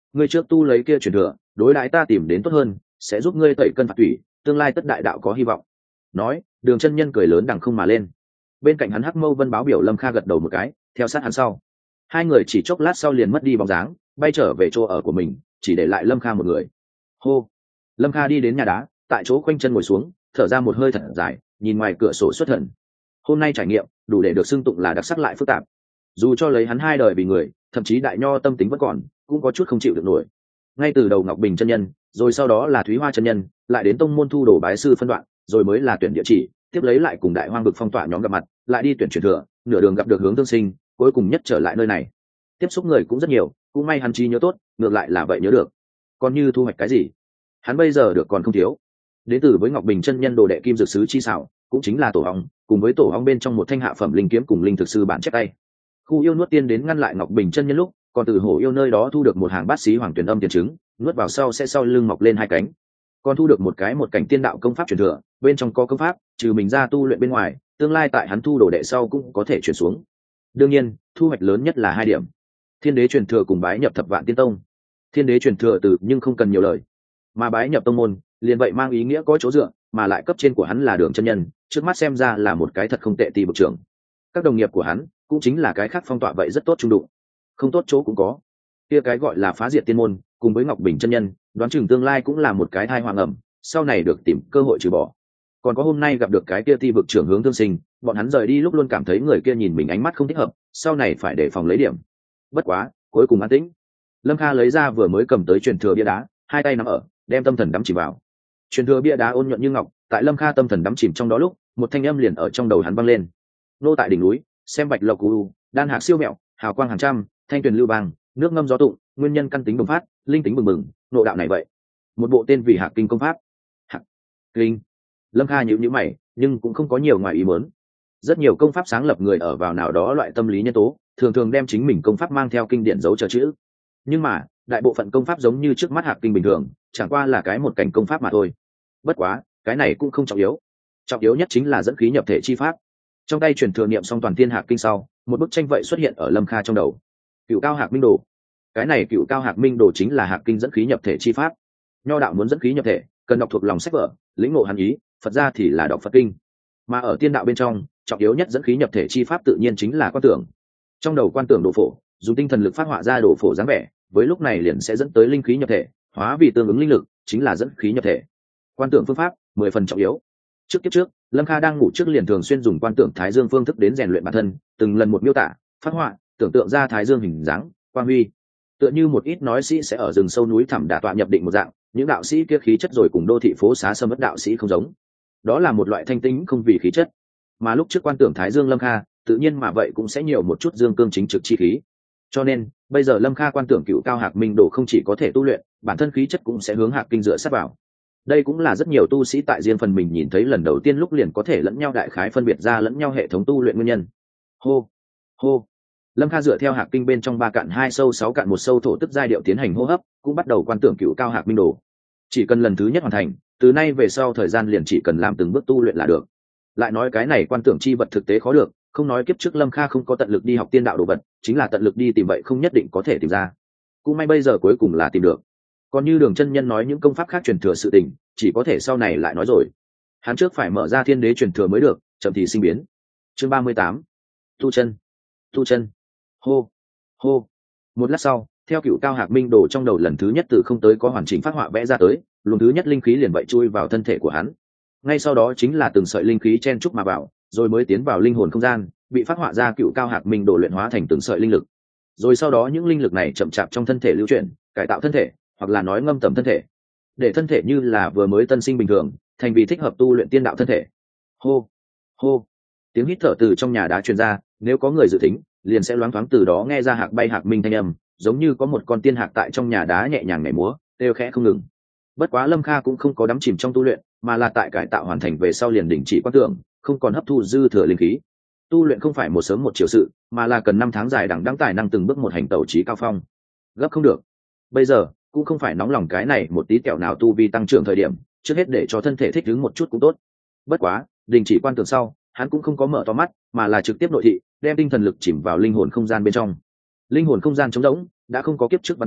Speaker 1: ngươi trước tu lấy kia truyền thừa, đối đãi ta tìm đến tốt hơn, sẽ giúp ngươi tẩy cân phạt thủy, tương lai tất đại đạo có hy vọng. Nói, Đường chân nhân cười lớn đằng không mà lên. Bên cạnh hắn Hắc Mâu Vân báo biểu Lâm Kha gật đầu một cái, theo sát hắn sau. Hai người chỉ chốc lát sau liền mất đi bóng dáng, bay trở về chỗ ở của mình, chỉ để lại Lâm Kha một người. Hô. Lâm Kha đi đến nhà đá, tại chỗ khoanh chân ngồi xuống, thở ra một hơi thật dài, nhìn ngoài cửa sổ xuất thần. Hôm nay trải nghiệm đủ để được xưng tụng là đặc sắc lại phức tạp. Dù cho lấy hắn hai đời vì người, thậm chí đại nho tâm tính vẫn còn, cũng có chút không chịu được nổi. Ngay từ đầu Ngọc Bình chân nhân, rồi sau đó là Thúy Hoa chân nhân, lại đến tông môn thu đồ bái sư phân đoạn, rồi mới là tuyển địa chỉ, tiếp lấy lại cùng Đại Hoang vực phong tỏa nhóm gặp mặt, lại đi tuyển truyền thừa, nửa đường gặp được Hướng Thương Sinh, cuối cùng nhất trở lại nơi này. Tiếp xúc người cũng rất nhiều, cũng may hắn trí nhớ tốt, ngược lại là vậy nhớ được. Còn như thu hoạch cái gì, hắn bây giờ được còn không thiếu. Đến từ với Ngọc Bình chân nhân đồ đệ Kim Dược Sứ chi xảo, cũng chính là tổ ong, cùng với tổ ong bên trong một thanh hạ phẩm linh kiếm cùng linh thực sư bản chép tay. Khu yêu nuốt tiên đến ngăn lại Ngọc Bình chân nhân lúc, còn từ hổ yêu nơi đó thu được một hàng bát xí hoàng tuyển âm tiền trứng, nuốt vào sau sẽ sau lưng mọc lên hai cánh. Còn thu được một cảnh tiên đạo công pháp truyền thừa, bên trong có công pháp, trừ mình ra tu luyện bên ngoài, tương lai tại hắn thu đồ đệ sau cũng có thể chuyển xuống. Đương nhiên, thu hoạch lớn nhất là hai điểm: Thiên đế truyền thừa cùng bái nhập Thập Vạn Tiên Tông. Thiên đế truyền thừa từ nhưng không cần nhiều lời, mà bái nhập tông môn, liền vậy mang ý nghĩa có chỗ dựa, mà lại cấp trên của hắn là Đường chân nhân, trước mắt xem ra là một cái thật không tệ tỷ bậc trưởng. Các đồng nghiệp của hắn cũng chính là cái khác phong tọa vậy rất tốt trung đụng, không tốt chỗ cũng có. Kia cái gọi là phá diệt tiên môn, cùng với Ngọc Bình chân nhân, đoán chừng tương lai cũng là một cái thai hoàng ẩm, sau này được tìm cơ hội trừ bỏ. Còn có hôm nay gặp được cái kia ti vực trưởng Hướng Thương Sinh, bọn hắn rời đi lúc luôn cảm thấy người kia nhìn mình ánh mắt không thích hợp, sau này phải đề phòng lấy điểm. Bất quá, cuối cùng an tĩnh. Lâm Kha lấy ra vừa mới cầm tới truyền thừa bia đá, hai tay nắm ở, đem tâm thần đắm chìm vào. Truyền thừa bia đá ôn nhuận như ngọc, tại Lâm Kha tâm thần đắm chìm trong đó lúc, một thanh âm liền ở trong đầu hắn vang lên. Nô tại đỉnh núi, xem bạch lộc u, đan hạc siêu mẹo, hào quang hàng trăm, thanh tuyền lưu bang, nước ngâm gió tụng, nguyên nhân căn tính bùng phát, linh tính bừng bừng, nộ đạo này vậy. Một bộ tên vì Hạc Kinh công pháp. Hạc Kinh. Lâm Kha nhíu mày, nhưng cũng không có nhiều ngoài ý muốn. Rất nhiều công pháp sáng lập người ở vào nào đó loại tâm lý nhân tố, thường thường đem chính mình công pháp mang theo kinh điển dấu chờ chữ. Nhưng mà, đại bộ phận công pháp giống như trước mắt Hạc Kinh bình thường, chẳng qua là cái một cảnh công pháp mà thôi. Bất quá, cái này cũng không trọng yếu. Trọng yếu nhất chính là dẫn khí nhập thể chi pháp. Trong tay truyền thừa niệm xong toàn thiên Hạc Kinh sau, một bức tranh vậy xuất hiện ở Lâm Kha trong đầu. Cựu Cao Hạc Minh Đồ. Cái này Cựu Cao Hạc Minh Đồ chính là Hạc Kinh dẫn khí nhập thể chi pháp. Nho đạo muốn dẫn khí nhập thể, cần đọc thuộc lòng sách vở, lĩnh ngộ hàn ý, Phật gia thì là đọc Phật kinh. Mà ở tiên đạo bên trong, trọng yếu nhất dẫn khí nhập thể chi pháp tự nhiên chính là quan tưởng. Trong đầu quan tưởng đồ phổ, dùng tinh thần lực phát họa ra đồ phổ dáng vẻ, với lúc này liền sẽ dẫn tới linh khí nhập thể, hóa vì tương ứng linh lực, chính là dẫn khí nhập thể. Quan tưởng phương pháp 10 phần trọng yếu. Trước kiếp trước, Lâm Kha đang ngủ trước liền thường xuyên dùng quan tưởng Thái Dương phương thức đến rèn luyện bản thân, từng lần một miêu tả, phát họa, tưởng tượng ra Thái Dương hình dáng, quang huy. Tựa như một ít nói sĩ sẽ ở rừng sâu núi thẳm đả tọa nhập định một dạng, những đạo sĩ kia khí chất rồi cùng đô thị phố xá sâm mất đạo sĩ không giống. Đó là một loại thanh tĩnh không vì khí chất. Mà lúc trước quan tưởng Thái Dương Lâm Kha, tự nhiên mà vậy cũng sẽ nhiều một chút dương cương chính trực chi khí. Cho nên, bây giờ Lâm Kha quan tưởng Cựu Cao Hạc Minh Đồ không chỉ có thể tu luyện, bản thân khí chất cũng sẽ hướng Hạc Kinh dựa sát vào. Đây cũng là rất nhiều tu sĩ tại riêng phần mình nhìn thấy lần đầu tiên lúc liền có thể lẫn nhau đại khái phân biệt ra lẫn nhau hệ thống tu luyện nguyên nhân. Hô, hô. Lâm Kha dựa theo Hạc Kinh bên trong 3 cạn 2 sâu 6 cạn 1 sâu thổ tức giai điệu tiến hành hô hấp, cũng bắt đầu quan tưởng Cựu Cao Hạc Minh Đồ. Chỉ cần lần thứ nhất hoàn thành, từ nay về sau thời gian liền chỉ cần làm từng bước tu luyện là được. Lại nói cái này quan tưởng chi vật thực tế khó được, không nói kiếp trước Lâm Kha không có tận lực đi học tiên đạo đồ vật, chính là tận lực đi tìm vậy không nhất định có thể tìm ra. Cũng may bây giờ cuối cùng là tìm được. Còn như Đường chân nhân nói những công pháp khác truyền thừa sự tình, chỉ có thể sau này lại nói rồi. Hắn trước phải mở ra thiên đế truyền thừa mới được, chậm thì sinh biến. Chương 38. Tu chân. Tu chân. Hô, hô. Một lát sau, theo Cựu Cao Hạc Minh Đồ trong đầu lần thứ nhất từ không tới có hoàn chỉnh phát họa vẽ ra tới, luồng thứ nhất linh khí liền vậy chui vào thân thể của hắn. Ngay sau đó chính là từng sợi linh khí chen chúc mà vào, rồi mới tiến vào linh hồn không gian, bị phát họa ra Cựu Cao Hạc Minh Đồ luyện hóa thành từng sợi linh lực. Rồi sau đó những linh lực này chậm chạp trong thân thể lưu chuyển, cải tạo thân thể, hoặc là nói ngâm tầm thân thể, để thân thể như là vừa mới tân sinh bình thường, thành vì thích hợp tu luyện tiên đạo thân thể. Hô, hô. Tiếng hít thở từ trong nhà đá truyền ra, nếu có người dự tính, liền sẽ loáng thoáng từ đó nghe ra hạc bay hạc minh thanh âm, giống như có một con tiên hạc tại trong nhà đá nhẹ nhàng nhảy múa, kêu khẽ không ngừng. Bất quá Lâm Kha cũng không có đắm chìm trong tu luyện, mà là tại cải tạo hoàn thành về sau liền đình chỉ quan tưởng, không còn hấp thu dư thừa linh khí. Tu luyện không phải một sớm một chiều sự, mà là cần 5 tháng dài đằng đẵng tài năng từng bước một hành tẩu chí cao phong. Gấp không được. Bây giờ cũng không phải nóng lòng cái này một tí kẹo nào tu vi tăng trưởng thời điểm, trước hết để cho thân thể thích ứng một chút cũng tốt. Bất quá, đình chỉ quan tưởng sau, hắn cũng không có mở to mắt, mà là trực tiếp nội thị, đem tinh thần lực chìm vào linh hồn không gian bên trong. Linh hồn không gian trống rỗng, đã không có kiếp trước văn tâm,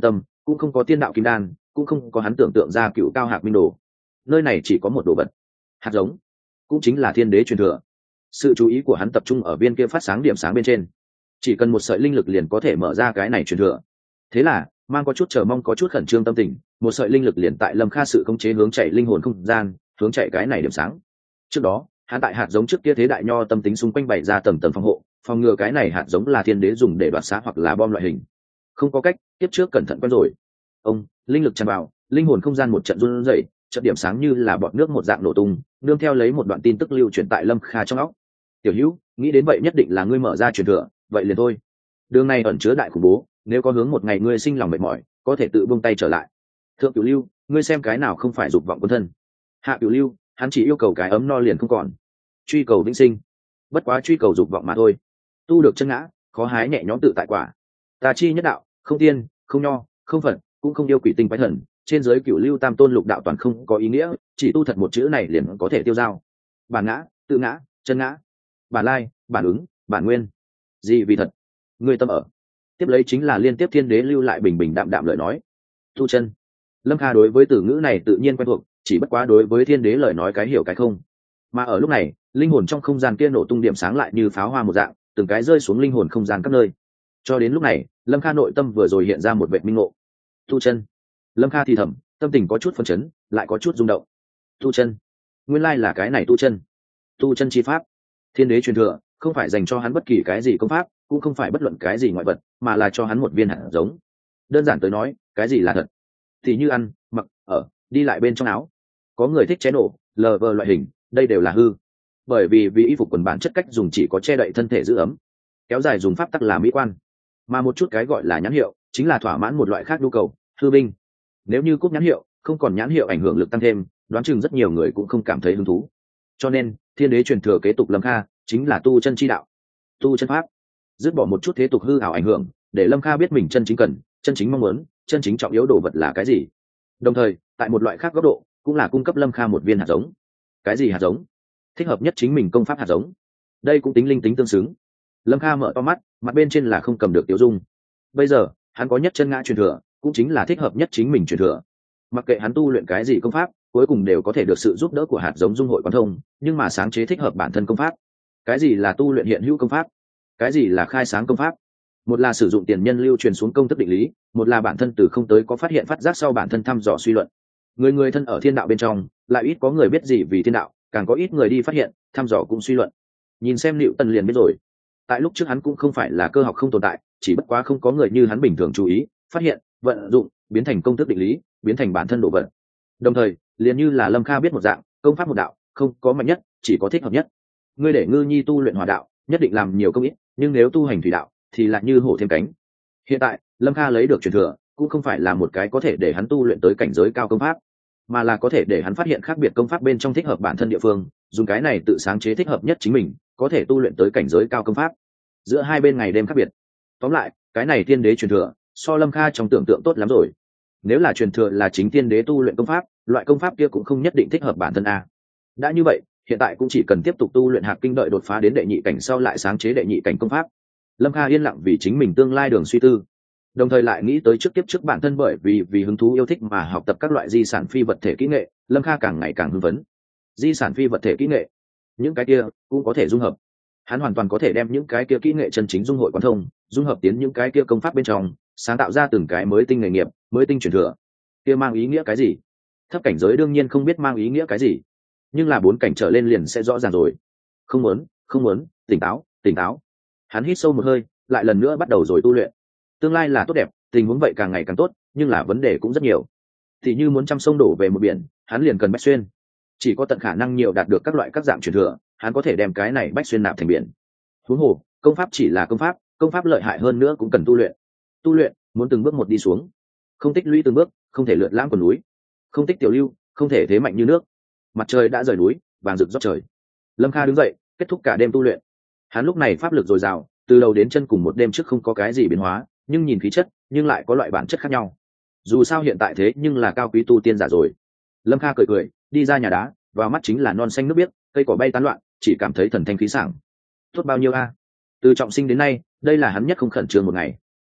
Speaker 1: cũng không có tiên đạo kim đan, cũng không có hắn tưởng tượng ra cựu cao hạc minh đồ. Nơi này chỉ có một đồ vật, hạt giống, cũng chính là thiên đế truyền thừa. Sự chú ý của hắn tập trung ở viên kia phát sáng điểm sáng bên trên, chỉ cần một sợi linh lực liền có thể mở ra cái này truyền thừa. Thế là mang có chút chờ mong có chút khẩn trương tâm tình, một sợi linh lực liền tại Lâm Kha sự khống chế hướng chạy linh hồn không gian, hướng chạy cái này điểm sáng. Trước đó hắn tại hạt giống trước kia thế đại nho tâm tính xung quanh bày ra tầng tầng phòng hộ, phòng ngừa cái này hạt giống là thiên đế dùng để đoạt xá hoặc là bom loại hình. Không có cách, tiếp trước cẩn thận quen rồi. Ông linh lực tràn vào, linh hồn không gian một trận run rẩy, trận điểm sáng như là bọt nước một dạng nổ tung, nương theo lấy một đoạn tin tức lưu truyền tại Lâm Kha trong óc. Tiểu Hữu, nghĩ đến vậy nhất định là ngươi mở ra truyền thừa, vậy liền thôi. Đường này ẩn chứa đại khủng bố, nếu có hướng một ngày ngươi sinh lòng mệt mỏi, có thể tự buông tay trở lại. Thượng Cửu Lưu, ngươi xem cái nào không phải dục vọng quân thân. Hạ Cửu Lưu, hắn chỉ yêu cầu cái ấm no liền không còn. Truy cầu vĩnh sinh, bất quá truy cầu dục vọng mà thôi. Tu được chân ngã, khó hái nhẹ nhõm tự tại quả. Ta chi nhất đạo, không tiên, không nho, không phật, cũng không yêu quỷ tinh quái thần, trên giới Cửu Lưu tam tôn lục đạo toàn không có ý nghĩa, chỉ tu thật một chữ này liền có thể tiêu dao. Bản ngã, tự ngã, chân ngã, bản lai, bản ứng, bản nguyên. Gì vì thật? Ngươi tâm ở. Tiếp lấy chính là liên tiếp thiên đế lưu lại bình bình đạm đạm lời nói. Tu chân. Lâm Kha đối với từ ngữ này tự nhiên quen thuộc, chỉ bất quá đối với thiên đế lời nói cái hiểu cái không. Mà ở lúc này, linh hồn trong không gian kia nổ tung điểm sáng lại như pháo hoa một dạng, từng cái rơi xuống linh hồn không gian các nơi. Cho đến lúc này, Lâm Kha nội tâm vừa rồi hiện ra một vệt minh ngộ. Tu chân. Lâm Kha thì thầm, tâm tình có chút phấn chấn, lại có chút rung động. Tu chân, nguyên lai là cái này tu chân. Tu chân chi pháp, thiên đế truyền thừa, không phải dành cho hắn bất kỳ cái gì công pháp, cũng không phải bất luận cái gì ngoại vật, mà là cho hắn một viên hạt giống. Đơn giản tới nói, cái gì là thật thì như ăn, mặc, ở, đi lại bên trong áo. Có người thích cháy nổ, lờ vờ loại hình, đây đều là hư. Bởi vì y phục quần bản chất cách dùng chỉ có che đậy thân thể giữ ấm, kéo dài dùng pháp tắc là mỹ quan, mà một chút cái gọi là nhãn hiệu chính là thỏa mãn một loại khác nhu cầu, hư binh. Nếu như cúp nhãn hiệu, không còn nhãn hiệu ảnh hưởng lực tăng thêm, đoán chừng rất nhiều người cũng không cảm thấy hứng thú. Cho nên thiên đế truyền thừa kế tục Lâm Kha chính là tu chân chi đạo, tu chân pháp, dứt bỏ một chút thế tục hư ảo ảnh hưởng, để Lâm Kha biết mình chân chính cần, chân chính mong muốn, chân chính trọng yếu đồ vật là cái gì. Đồng thời tại một loại khác góc độ cũng là cung cấp Lâm Kha một viên hạt giống. Cái gì hạt giống? Thích hợp nhất chính mình công pháp hạt giống. Đây cũng tính linh tính tương xứng. Lâm Kha mở to mắt, mặt bên trên là không cầm được tiêu dung. Bây giờ hắn có nhất chân ngã truyền thừa, cũng chính là thích hợp nhất chính mình truyền thừa. Mặc kệ hắn tu luyện cái gì công pháp, cuối cùng đều có thể được sự giúp đỡ của hạt giống dung hội quán thông, nhưng mà sáng chế thích hợp bản thân công pháp. Cái gì là tu luyện hiện hữu công pháp? Cái gì là khai sáng công pháp? Một là sử dụng tiền nhân lưu truyền xuống công thức định lý, một là bản thân từ không tới có phát hiện phát giác sau bản thân thăm dò suy luận. Người thân ở thiên đạo bên trong, lại ít có người biết gì vì thiên đạo, càng có ít người đi phát hiện, thăm dò cũng suy luận. Nhìn xem Liệu Tần liền biết rồi. Tại lúc trước hắn cũng không phải là cơ học không tồn tại, chỉ bất quá không có người như hắn bình thường chú ý, phát hiện, vận dụng, biến thành công thức định lý, biến thành bản thân độ vận. Đồng thời, liền như là Lâm Kha biết một dạng, công pháp một đạo, không có mạnh nhất, chỉ có thích hợp nhất. Ngươi để Ngư Nhi tu luyện hỏa đạo, nhất định làm nhiều công ít, nhưng nếu tu hành thủy đạo thì lại như hổ thêm cánh. Hiện tại Lâm Kha lấy được truyền thừa cũng không phải là một cái có thể để hắn tu luyện tới cảnh giới cao công pháp, mà là có thể để hắn phát hiện khác biệt công pháp bên trong thích hợp bản thân địa phương, dùng cái này tự sáng chế thích hợp nhất chính mình, có thể tu luyện tới cảnh giới cao công pháp. Giữa hai bên ngày đêm khác biệt. Tóm lại, cái này tiên đế truyền thừa so Lâm Kha trong tưởng tượng tốt lắm rồi. Nếu là truyền thừa là chính tiên đế tu luyện công pháp, loại công pháp kia cũng không nhất định thích hợp bản thân a. Đã như vậy, hiện tại cũng chỉ cần tiếp tục tu luyện hạt kinh đợi đột phá đến đệ nhị cảnh sau lại sáng chế đệ nhị cảnh công pháp. Lâm Kha yên lặng vì chính mình tương lai đường suy tư, đồng thời lại nghĩ tới trước kiếp trước bản thân bởi vì hứng thú yêu thích mà học tập các loại di sản phi vật thể kỹ nghệ. Lâm Kha càng ngày càng hưng phấn. Di sản phi vật thể kỹ nghệ, những cái kia cũng có thể dung hợp. Hắn hoàn toàn có thể đem những cái kia kỹ nghệ chân chính dung hội quán thông, dung hợp tiến những cái kia công pháp bên trong, sáng tạo ra từng cái mới tinh nghề nghiệp, mới tinh truyền thừa. Kia mang ý nghĩa cái gì? Thấp cảnh giới đương nhiên không biết mang ý nghĩa cái gì, nhưng là 4 cảnh trở lên liền sẽ rõ ràng rồi. Không muốn, tỉnh táo. Hắn hít sâu một hơi, lại lần nữa bắt đầu rồi tu luyện. Tương lai là tốt đẹp, tình huống vậy càng ngày càng tốt, nhưng là vấn đề cũng rất nhiều. Thì như muốn trăm sông đổ về một biển, hắn liền cần bách xuyên. Chỉ có tận khả năng nhiều đạt được các loại các dạng truyền thừa, hắn có thể đem cái này bách xuyên nạp thành biển. Huống hồ, công pháp chỉ là công pháp lợi hại hơn nữa cũng cần tu luyện. Tu luyện, muốn từng bước một đi xuống. Không tích lũy từng bước, không thể lượn lãng quần núi. Không tích tiểu lưu, không thể thế mạnh như nước. Mặt trời đã rời núi, vàng rực rót trời. Lâm Kha đứng dậy, kết thúc cả đêm tu luyện. Hắn lúc này pháp lực dồi dào, từ đầu đến chân cùng một đêm trước không có cái gì biến hóa, nhưng nhìn khí chất, nhưng lại có loại bản chất khác nhau. Dù sao hiện tại thế nhưng là cao quý tu tiên giả rồi. Lâm Kha cười, đi ra nhà đá, vào mắt chính là non xanh nước biếc, cây cỏ bay tán loạn, chỉ cảm thấy thần thanh khí sảng. Tốt bao nhiêu a? Từ trọng sinh đến nay, đây là hắn nhất không khẩn trương một ngày.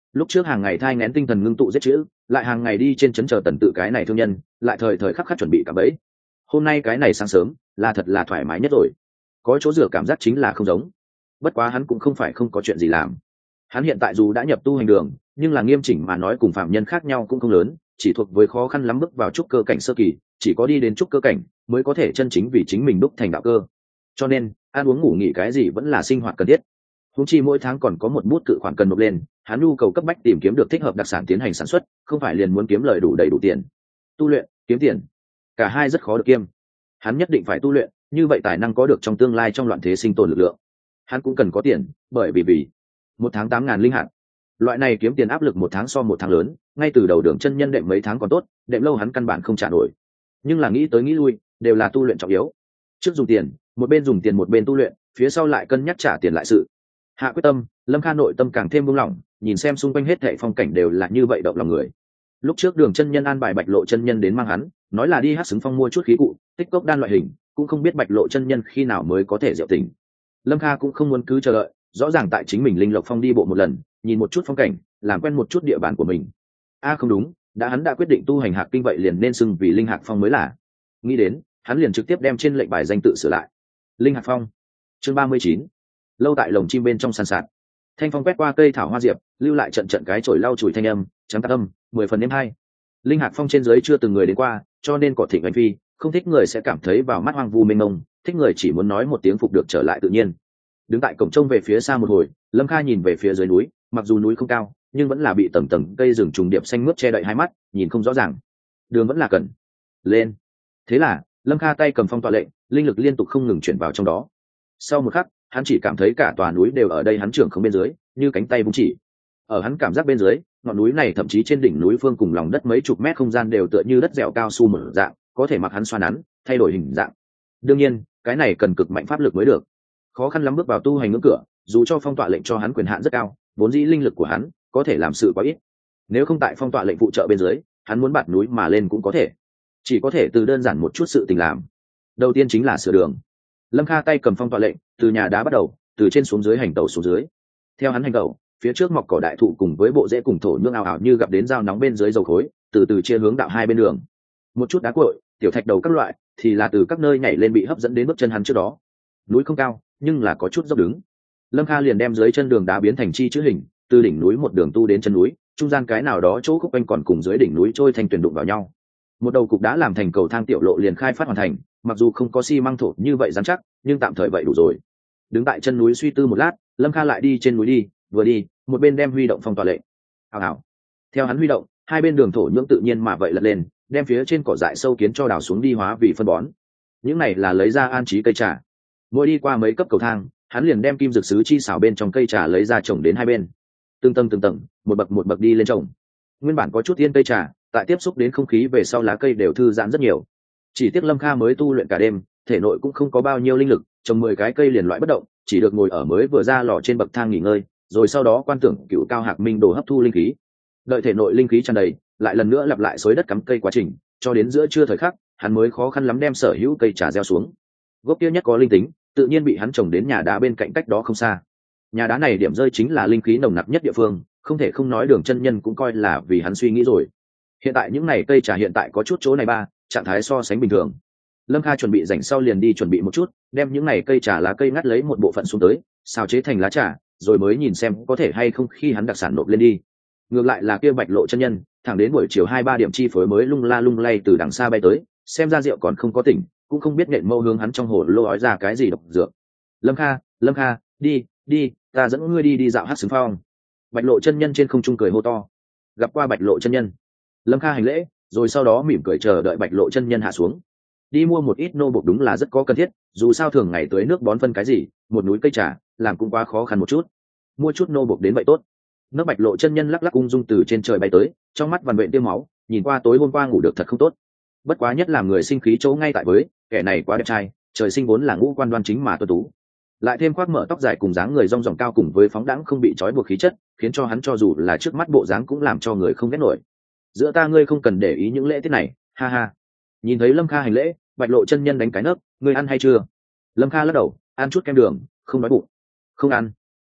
Speaker 1: lúc trước hàng ngày thai ngén tinh thần ngưng tụ giết chữ, lại hàng ngày đi trên chấn chờ tần tự cái này thương nhân, lại thời thời khắc khắc chuẩn bị cả bẫy. Hôm nay cái này sáng sớm là thật là thoải mái nhất rồi, có chỗ dựa cảm giác chính là không giống. Bất quá hắn cũng không phải không có chuyện gì làm. Hắn hiện tại dù đã nhập tu hành đường, nhưng là nghiêm chỉnh mà nói cùng phạm nhân khác nhau cũng không lớn, chỉ thuộc với khó khăn lắm bước vào trúc cơ cảnh sơ kỳ, chỉ có đi đến trúc cơ cảnh mới có thể chân chính vì chính mình đúc thành đạo cơ. Cho nên ăn uống ngủ nghỉ cái gì vẫn là sinh hoạt cần thiết. Huống chi mỗi tháng còn có một bút cự khoản cần nộp lên, hắn nhu cầu cấp bách tìm kiếm được thích hợp đặc sản tiến hành sản xuất, không phải liền muốn kiếm lời đủ đầy đủ tiền. Tu luyện, kiếm tiền, cả hai rất khó được kiêm. Hắn nhất định phải tu luyện, như vậy tài năng có được trong tương lai trong loạn thế sinh tồn lực lượng. Hắn cũng cần có tiền, bởi vì một tháng 8.000 linh hạt, loại này kiếm tiền áp lực một tháng so một tháng lớn, ngay từ đầu đường chân nhân đệm mấy tháng còn tốt, đệm lâu hắn căn bản không trả nổi. Nhưng là nghĩ tới nghĩ lui, đều là tu luyện trọng yếu. Trước dùng tiền, một bên dùng tiền một bên tu luyện, phía sau lại cân nhắc trả tiền lại sự. Hạ quyết tâm, Lâm Kha nội tâm càng thêm buông lỏng, nhìn xem xung quanh hết thảy phong cảnh đều là như vậy động lòng người. Lúc trước đường chân nhân an bài Bạch Lộ chân nhân đến mang hắn, nói là đi hát xứng phong mua chút khí cụ, tích cốc đan loại hình, cũng không biết Bạch Lộ chân nhân khi nào mới có thể diệu tình. Lâm Kha cũng không muốn cứ chờ đợi, rõ ràng tại chính mình linh lộc phong đi bộ một lần, nhìn một chút phong cảnh, làm quen một chút địa bàn của mình. Không đúng, hắn đã quyết định tu hành hạc kinh vậy liền nên xưng vì linh hạc phong mới là. Nghĩ đến, hắn liền trực tiếp đem trên lệnh bài danh tự sửa lại. Linh hạc phong. Chương 39. Lâu tại lồng chim bên trong sàn sạt. Thanh phong quét qua cây thảo hoa diệp, lưu lại trận trận cái chổi lau chùi thanh âm, trắng tạc âm, 10 phần êm hay. Linh hạc phong trên dưới chưa từng người đến qua, cho nên cỏ thịnh anh phi, không thích người sẽ cảm thấy vào mắt hoang vu mênh mông, thích người chỉ muốn nói một tiếng phục được trở lại tự nhiên. Đứng tại cổng trông về phía xa một hồi, Lâm Kha nhìn về phía dưới núi, mặc dù núi không cao, nhưng vẫn là bị tầng tầng cây rừng trùng điệp xanh mướt che đậy hai mắt, nhìn không rõ ràng. Đường vẫn là cần lên. Thế là Lâm Kha tay cầm phong tọa lệnh, linh lực liên tục không ngừng chuyển vào trong đó. Sau một khắc, hắn chỉ cảm thấy cả tòa núi đều ở đây hắn trưởng không bên dưới, như cánh tay vung chỉ. Ở hắn cảm giác bên dưới, ngọn núi này thậm chí trên đỉnh núi phương cùng lòng đất mấy chục mét không gian đều tựa như đất dẻo cao su mở dạng, có thể mặc hắn xoa nắn, thay đổi hình dạng. Đương nhiên, cái này cần cực mạnh pháp lực mới được. Khó khăn lắm bước vào tu hành ngưỡng cửa, dù cho phong tọa lệnh cho hắn quyền hạn rất cao, vốn dĩ linh lực của hắn có thể làm sự quá ít. Nếu không tại phong tọa lệnh phụ trợ bên dưới, hắn muốn bạt núi mà lên cũng có thể. Chỉ có thể từ đơn giản một chút sự tình làm. Đầu tiên chính là sửa đường. Lâm Kha tay cầm phong tọa lệnh, từ nhà đá bắt đầu, từ trên xuống dưới hành tẩu xuống dưới. Theo hắn hành tẩu, phía trước mọc cỏ đại thụ cùng với bộ rễ cùng thổ nhưỡng ảo ảo như gặp đến dao nóng bên dưới dầu khối, từ từ chia hướng đạo hai bên đường. Một chút đá cuội, tiểu thạch đầu các loại, thì là từ các nơi nhảy lên bị hấp dẫn đến bước chân hắn trước đó. Núi không cao, nhưng là có chút dốc đứng. Lâm Kha liền đem dưới chân đường đá biến thành chi chữ hình, từ đỉnh núi một đường tu đến chân núi, trung gian cái nào đó chỗ khúc quanh còn cùng dưới đỉnh núi trôi thành tuyển đụng vào nhau. Một đầu cục đá làm thành cầu thang tiểu lộ liền khai phát hoàn thành, mặc dù không có xi măng thổ như vậy rắn chắc, nhưng tạm thời vậy đủ rồi. Đứng tại chân núi suy tư một lát, Lâm Kha lại đi trên núi đi, vừa đi, một bên đem huy động phong tỏa lệnh. Hào. Theo hắn huy động, hai bên đường thổ nhưỡng tự nhiên mà vậy lật lên, đem phía trên cỏ dại sâu kiến cho đào xuống đi hóa vì phân bón. Những này là lấy ra an trí cây trà. Mỗi đi qua mấy cấp cầu thang, hắn liền đem kim dược sứ chi xảo bên trong cây trà lấy ra trồng đến hai bên. Từng tầng, một bậc đi lên trồng. Nguyên bản có chút yên cây trà, tại tiếp xúc đến không khí về sau lá cây đều thư giãn rất nhiều. Chỉ tiếc Lâm Kha mới tu luyện cả đêm, thể nội cũng không có bao nhiêu linh lực, trồng 10 cái cây liền loại bất động, chỉ được ngồi ở mới vừa ra lò trên bậc thang nghỉ ngơi, rồi sau đó quan tưởng cựu cao hạc minh đồ hấp thu linh khí. Đợi thể nội linh khí tràn đầy, lại lần nữa lặp lại xới đất cắm cây quá trình, cho đến giữa trưa thời khắc, hắn mới khó khăn lắm đem sở hữu cây trà gieo xuống. Gốc kia nhất có linh tính, tự nhiên bị hắn trồng đến nhà đá bên cạnh cách đó không xa. Nhà đá này điểm rơi chính là linh khí nồng nặc nhất địa phương, không thể không nói Đường chân nhân cũng coi là vì hắn suy nghĩ rồi. Hiện tại những này cây trà hiện tại có chút chỗ này trạng thái so sánh bình thường. Lâm Kha chuẩn bị rảnh sau liền đi chuẩn bị một chút, đem những này cây trà lá cây ngắt lấy một bộ phận xuống tới, xào chế thành lá trà, rồi mới nhìn xem có thể hay không khi hắn đặc sản nộp lên đi. Ngược lại là kia Bạch Lộ chân nhân, thẳng đến buổi chiều 2-3 điểm chi phối mới lung la lung lay từ đằng xa bay tới, xem ra rượu còn không có tỉnh, cũng không biết nện mâu hướng hắn trong hồ lô ói ra cái gì độc dược. Lâm Kha, đi, ta dẫn ngươi đi dạo hát xứng phong. Bạch Lộ chân nhân trên không trung cười hô to. Gặp qua Bạch Lộ chân nhân, Lâm Kha hành lễ, rồi sau đó mỉm cười chờ đợi Bạch Lộ chân nhân hạ xuống. Đi mua một ít nô bộc đúng là rất có cần thiết, dù sao thường ngày tưới nước bón phân cái gì, một núi cây trà làm cũng quá khó khăn một chút. Mua chút nô bộc đến vậy tốt. Nước Bạch Lộ chân nhân lắc lắc ung dung từ trên trời bay tới, trong mắt vằn vện tiêu máu, nhìn qua tối hôm qua ngủ được thật không tốt. Bất quá nhất làm người sinh khí chỗ ngay tại với, kẻ này quá đẹp trai, trời sinh vốn là ngũ quan đoan chính mà tuấn tú, lại thêm khoác mở tóc dài cùng dáng người rong ròng cao cùng với phóng đãng không bị trói buộc khí chất, khiến cho hắn cho dù là trước mắt bộ dáng cũng làm cho người không ghét nổi. Giữa ta ngươi không cần để ý những lễ tiết này, ha ha. Nhìn thấy Lâm Kha hành lễ, Bạch Lộ chân nhân đánh cái nấc, ngươi ăn hay chưa? Lâm Kha lắc đầu, ăn chút kem đường, không đói bụng. Không ăn.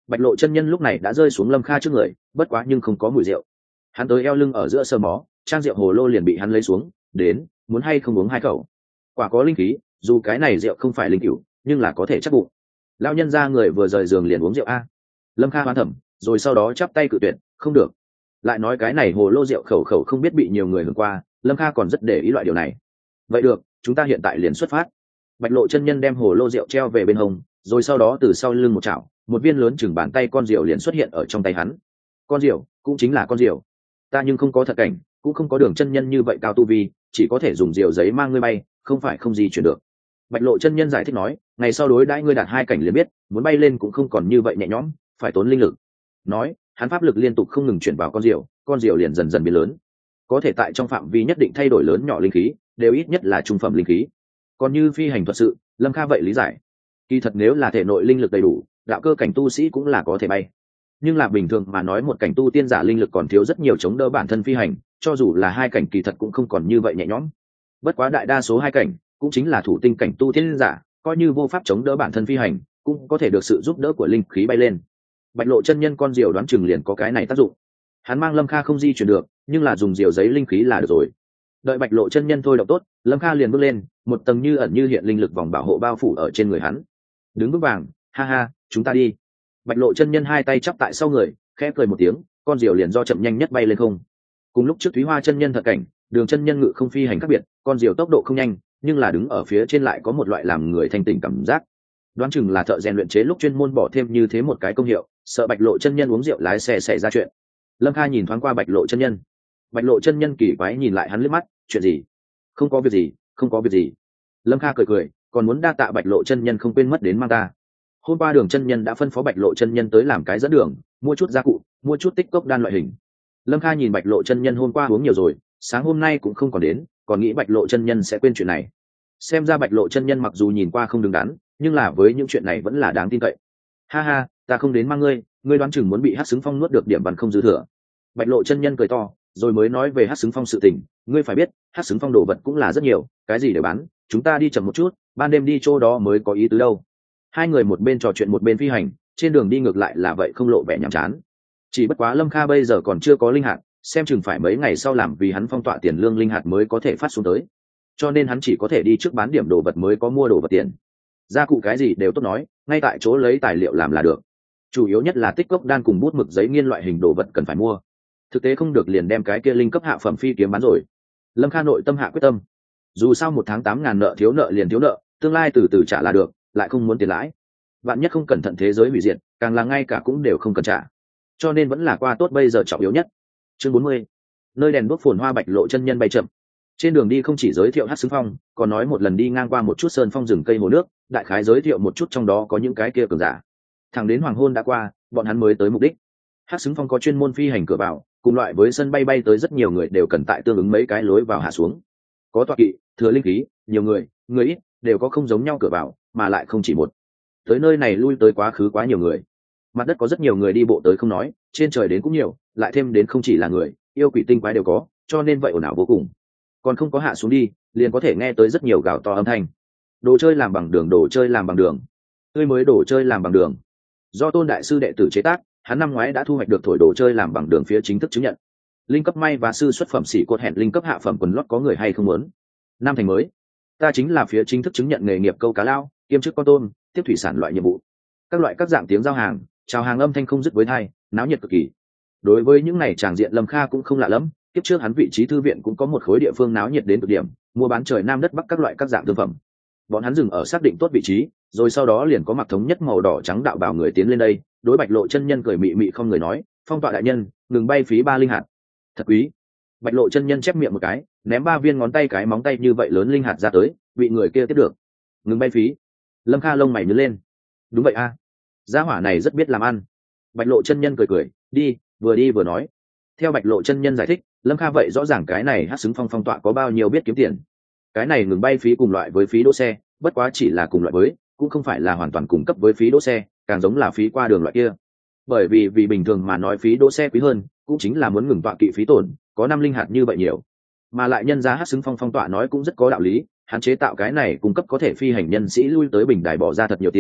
Speaker 1: Bạch Lộ chân nhân lúc này đã rơi xuống Lâm Kha trước người, bất quá nhưng không có mùi rượu. Hắn tới eo lưng ở giữa sơ mó, trang rượu hồ lô liền bị hắn lấy xuống, đến, muốn hay không uống hai khẩu. Quả có linh khí, dù cái này rượu không phải linh cửu, nhưng là có thể chắc bụng. Lão nhân ra người vừa rời giường liền uống rượu a. Lâm Kha hoán thẩm, rồi sau đó chắp tay cự tuyệt, không được. Lại nói cái này hồ lô rượu khẩu khẩu không biết bị nhiều người hưởng qua, Lâm Kha còn rất để ý loại điều này. Vậy được, chúng ta hiện tại liền xuất phát. Bạch Lộ chân nhân đem hồ lô rượu treo về bên hông, rồi sau đó từ sau lưng một chảo, một viên lớn chừng bàn tay con diều liền xuất hiện ở trong tay hắn. Con diều cũng chính là con diều. Ta nhưng không có thật cảnh, cũng không có đường chân nhân như vậy cao tu vi, chỉ có thể dùng diều giấy mang ngươi bay, không phải không gì chuyển được. Bạch Lộ chân nhân giải thích nói, ngày sau đối đãi ngươi đạt hai cảnh liền biết, muốn bay lên cũng không còn như vậy nhẹ nhõm, phải tốn linh lực. Nói, hắn pháp lực liên tục không ngừng chuyển vào con diều liền dần dần biến lớn, có thể tại trong phạm vi nhất định thay đổi lớn nhỏ linh khí, đều ít nhất là trung phẩm linh khí. Còn như phi hành thuật sự, Lâm Kha vậy lý giải. Kỳ thật nếu là thể nội linh lực đầy đủ, đạo cơ cảnh tu sĩ cũng là có thể bay. Nhưng là bình thường mà nói một cảnh tu tiên giả linh lực còn thiếu rất nhiều chống đỡ bản thân phi hành, cho dù là hai cảnh kỳ thật cũng không còn như vậy nhẹ nhõm. Bất quá đại đa số hai cảnh, cũng chính là thủ tinh cảnh tu tiên giả, coi như vô pháp chống đỡ bản thân phi hành, cũng có thể được sự giúp đỡ của linh khí bay lên. Bạch Lộ chân nhân con diều đoán chừng liền có cái này tác dụng. Hắn mang Lâm Kha không di chuyển được, nhưng là dùng diều giấy linh khí là được rồi. Đợi Bạch Lộ chân nhân thôi động tốt, Lâm Kha liền bước lên, một tầng như ẩn như hiện linh lực vòng bảo hộ bao phủ ở trên người hắn. Đứng vững vàng, ha ha, chúng ta đi. Bạch Lộ chân nhân hai tay chắp tại sau người, khẽ cười một tiếng, con diều liền do chậm nhanh nhất bay lên không. Cùng lúc trước Thúy Hoa chân nhân thật cảnh, đường chân nhân ngự không phi hành khác biệt, con diều tốc độ không nhanh, nhưng là đứng ở phía trên lại có một loại làm người thanh tỉnh cảm giác. Đoán chừng là thợ rèn luyện chế lúc chuyên môn bỏ thêm như thế một cái công hiệu, sợ Bạch Lộ chân nhân uống rượu lái xe xảy ra chuyện. Lâm Kha nhìn thoáng qua Bạch Lộ chân nhân. Bạch Lộ chân nhân kỳ quái nhìn lại hắn liếc mắt, chuyện gì? Không có việc gì, không có việc gì. Lâm Kha cười cười, còn muốn đa tạ Bạch Lộ chân nhân không quên mất đến mang ta. Hôm qua đường chân nhân đã phân phó Bạch Lộ chân nhân tới làm cái dẫn đường, mua chút gia cụ, mua chút tích cốc đan loại hình. Lâm Kha nhìn Bạch Lộ chân nhân hôm qua uống nhiều rồi, sáng hôm nay cũng không còn đến, còn nghĩ Bạch Lộ chân nhân sẽ quên chuyện này. Xem ra Bạch Lộ chân nhân mặc dù nhìn qua không đứng đắn, nhưng là với những chuyện này vẫn là đáng tin cậy. Ha ha, ta không đến mang ngươi đoán chừng muốn bị Hắc Xứng Phong nuốt được điểm văn không dư thừa. Bạch Lộ chân nhân cười to, rồi mới nói về Hắc Xứng Phong sự tình. Ngươi phải biết, Hắc Xứng Phong đồ vật cũng là rất nhiều, cái gì để bán, chúng ta đi chậm một chút, ban đêm đi chỗ đó mới có ý tứ đâu. Hai người một bên trò chuyện một bên phi hành, trên đường đi ngược lại là vậy không lộ vẻ nhàm chán. Chỉ bất quá Lâm Kha bây giờ còn chưa có linh hạt, xem chừng phải mấy ngày sau làm vì hắn phong tọa tiền lương linh hạt mới có thể phát xuống tới, cho nên hắn chỉ có thể đi trước bán điểm đồ vật mới có mua đồ vật tiền. Gia cụ cái gì đều tốt nói, ngay tại chỗ lấy tài liệu làm là được. Chủ yếu nhất là tích cốc đan cùng bút mực giấy nghiên loại hình đồ vật cần phải mua. Thực tế không được liền đem cái kia linh cấp hạ phẩm phi kiếm bán rồi. Lâm Kha nội tâm hạ quyết tâm, dù sao 1 tháng 8.000 nợ thiếu nợ liền thiếu nợ, tương lai từ từ trả là được, lại không muốn tiền lãi. Vạn nhất không cẩn thận thế giới hủy diệt, càng là ngay cả cũng đều không cần trả, cho nên vẫn là qua tốt bây giờ trọng yếu nhất. Chương 40, nơi đèn đuốc phồn hoa. Bạch Lộ chân nhân bay chậm, trên đường đi không chỉ giới thiệu Hắc Xứng Phong, còn nói một lần đi ngang qua một chút sơn phong rừng cây hồ nước, đại khái giới thiệu một chút trong đó có những cái kia cường giả. Thẳng đến hoàng hôn đã qua, bọn hắn mới tới mục đích. Hắc Xứng Phong có chuyên môn phi hành cửa vào, cùng loại với sân bay bay tới rất nhiều người đều cần tại tương ứng mấy cái lối vào hạ xuống. Có tọa kỵ, thừa linh khí, nhiều người ít, đều có không giống nhau cửa vào, mà lại không chỉ một. Tới nơi này lui tới quá khứ quá nhiều người. Mặt đất có rất nhiều người đi bộ tới không nói, trên trời đến cũng nhiều, lại thêm đến không chỉ là người, yêu quỷ tinh quái đều có, cho nên vậy ồn ào vô cùng. Còn không có hạ xuống đi, liền có thể nghe tới rất nhiều gào to âm thanh. Đồ chơi làm bằng đường, đồ chơi làm bằng đường, tươi mới đồ chơi làm bằng đường. Do Tôn đại sư đệ tử chế tác, hắn năm ngoái đã thu hoạch được thổi đồ chơi làm bằng đường phía chính thức chứng nhận. Linh cấp may và sư xuất phẩm sĩ cột hẹn linh cấp hạ phẩm quần lót có người hay không muốn. Năm thành mới, ta chính là phía chính thức chứng nhận nghề nghiệp câu cá lao, kiêm chức con tôm, tiếp thủy sản loại nhiệm vụ. Các loại các dạng tiếng giao hàng, chào hàng âm thanh không dứt với tai, náo nhiệt cực kỳ. Đối với những này tràng diện Lâm Kha cũng không lạ lắm, kiếp trước hắn vị trí thư viện cũng có một khối địa phương náo nhiệt đến cực điểm, mua bán trời nam đất bắc các loại các dạng thương phẩm. Bọn hắn dừng ở xác định tốt vị trí, rồi sau đó liền có mặc thống nhất màu đỏ trắng đạo bào người tiến lên đây, đối Bạch Lộ chân nhân cười mị mị không người nói, phong tọa đại nhân, ngừng bay phí 3 linh hạt. Thật quý. Bạch Lộ chân nhân chép miệng một cái, ném 3 viên ngón tay cái móng tay như vậy lớn linh hạt ra tới, bị người kia tiếp được. Ngừng bay phí. Lâm Kha lông mày nhướng lên. Đúng vậy a, gia hỏa này rất biết làm ăn. Bạch Lộ chân nhân cười cười, đi vừa nói. Theo Bạch Lộ chân nhân giải thích, Lâm Kha vậy rõ ràng cái này Hắc Xứng Phong phong tọa có bao nhiêu biết kiếm tiền. Cái này ngừng bay phí cùng loại với phí đỗ xe, bất quá chỉ là cùng loại với, cũng không phải là hoàn toàn cung cấp với phí đỗ xe, càng giống là phí qua đường loại kia. Bởi vì bình thường mà nói phí đỗ xe quý hơn, cũng chính là muốn ngừng tọa kỵ phí tổn, có 5 linh hạt như vậy nhiều. Mà lại nhân giá Hắc Xứng Phong phong tọa nói cũng rất có đạo lý, hắn chế tạo cái này cung cấp có thể phi hành nhân sĩ lui tới bình đài bỏ ra thật nhiều tiền,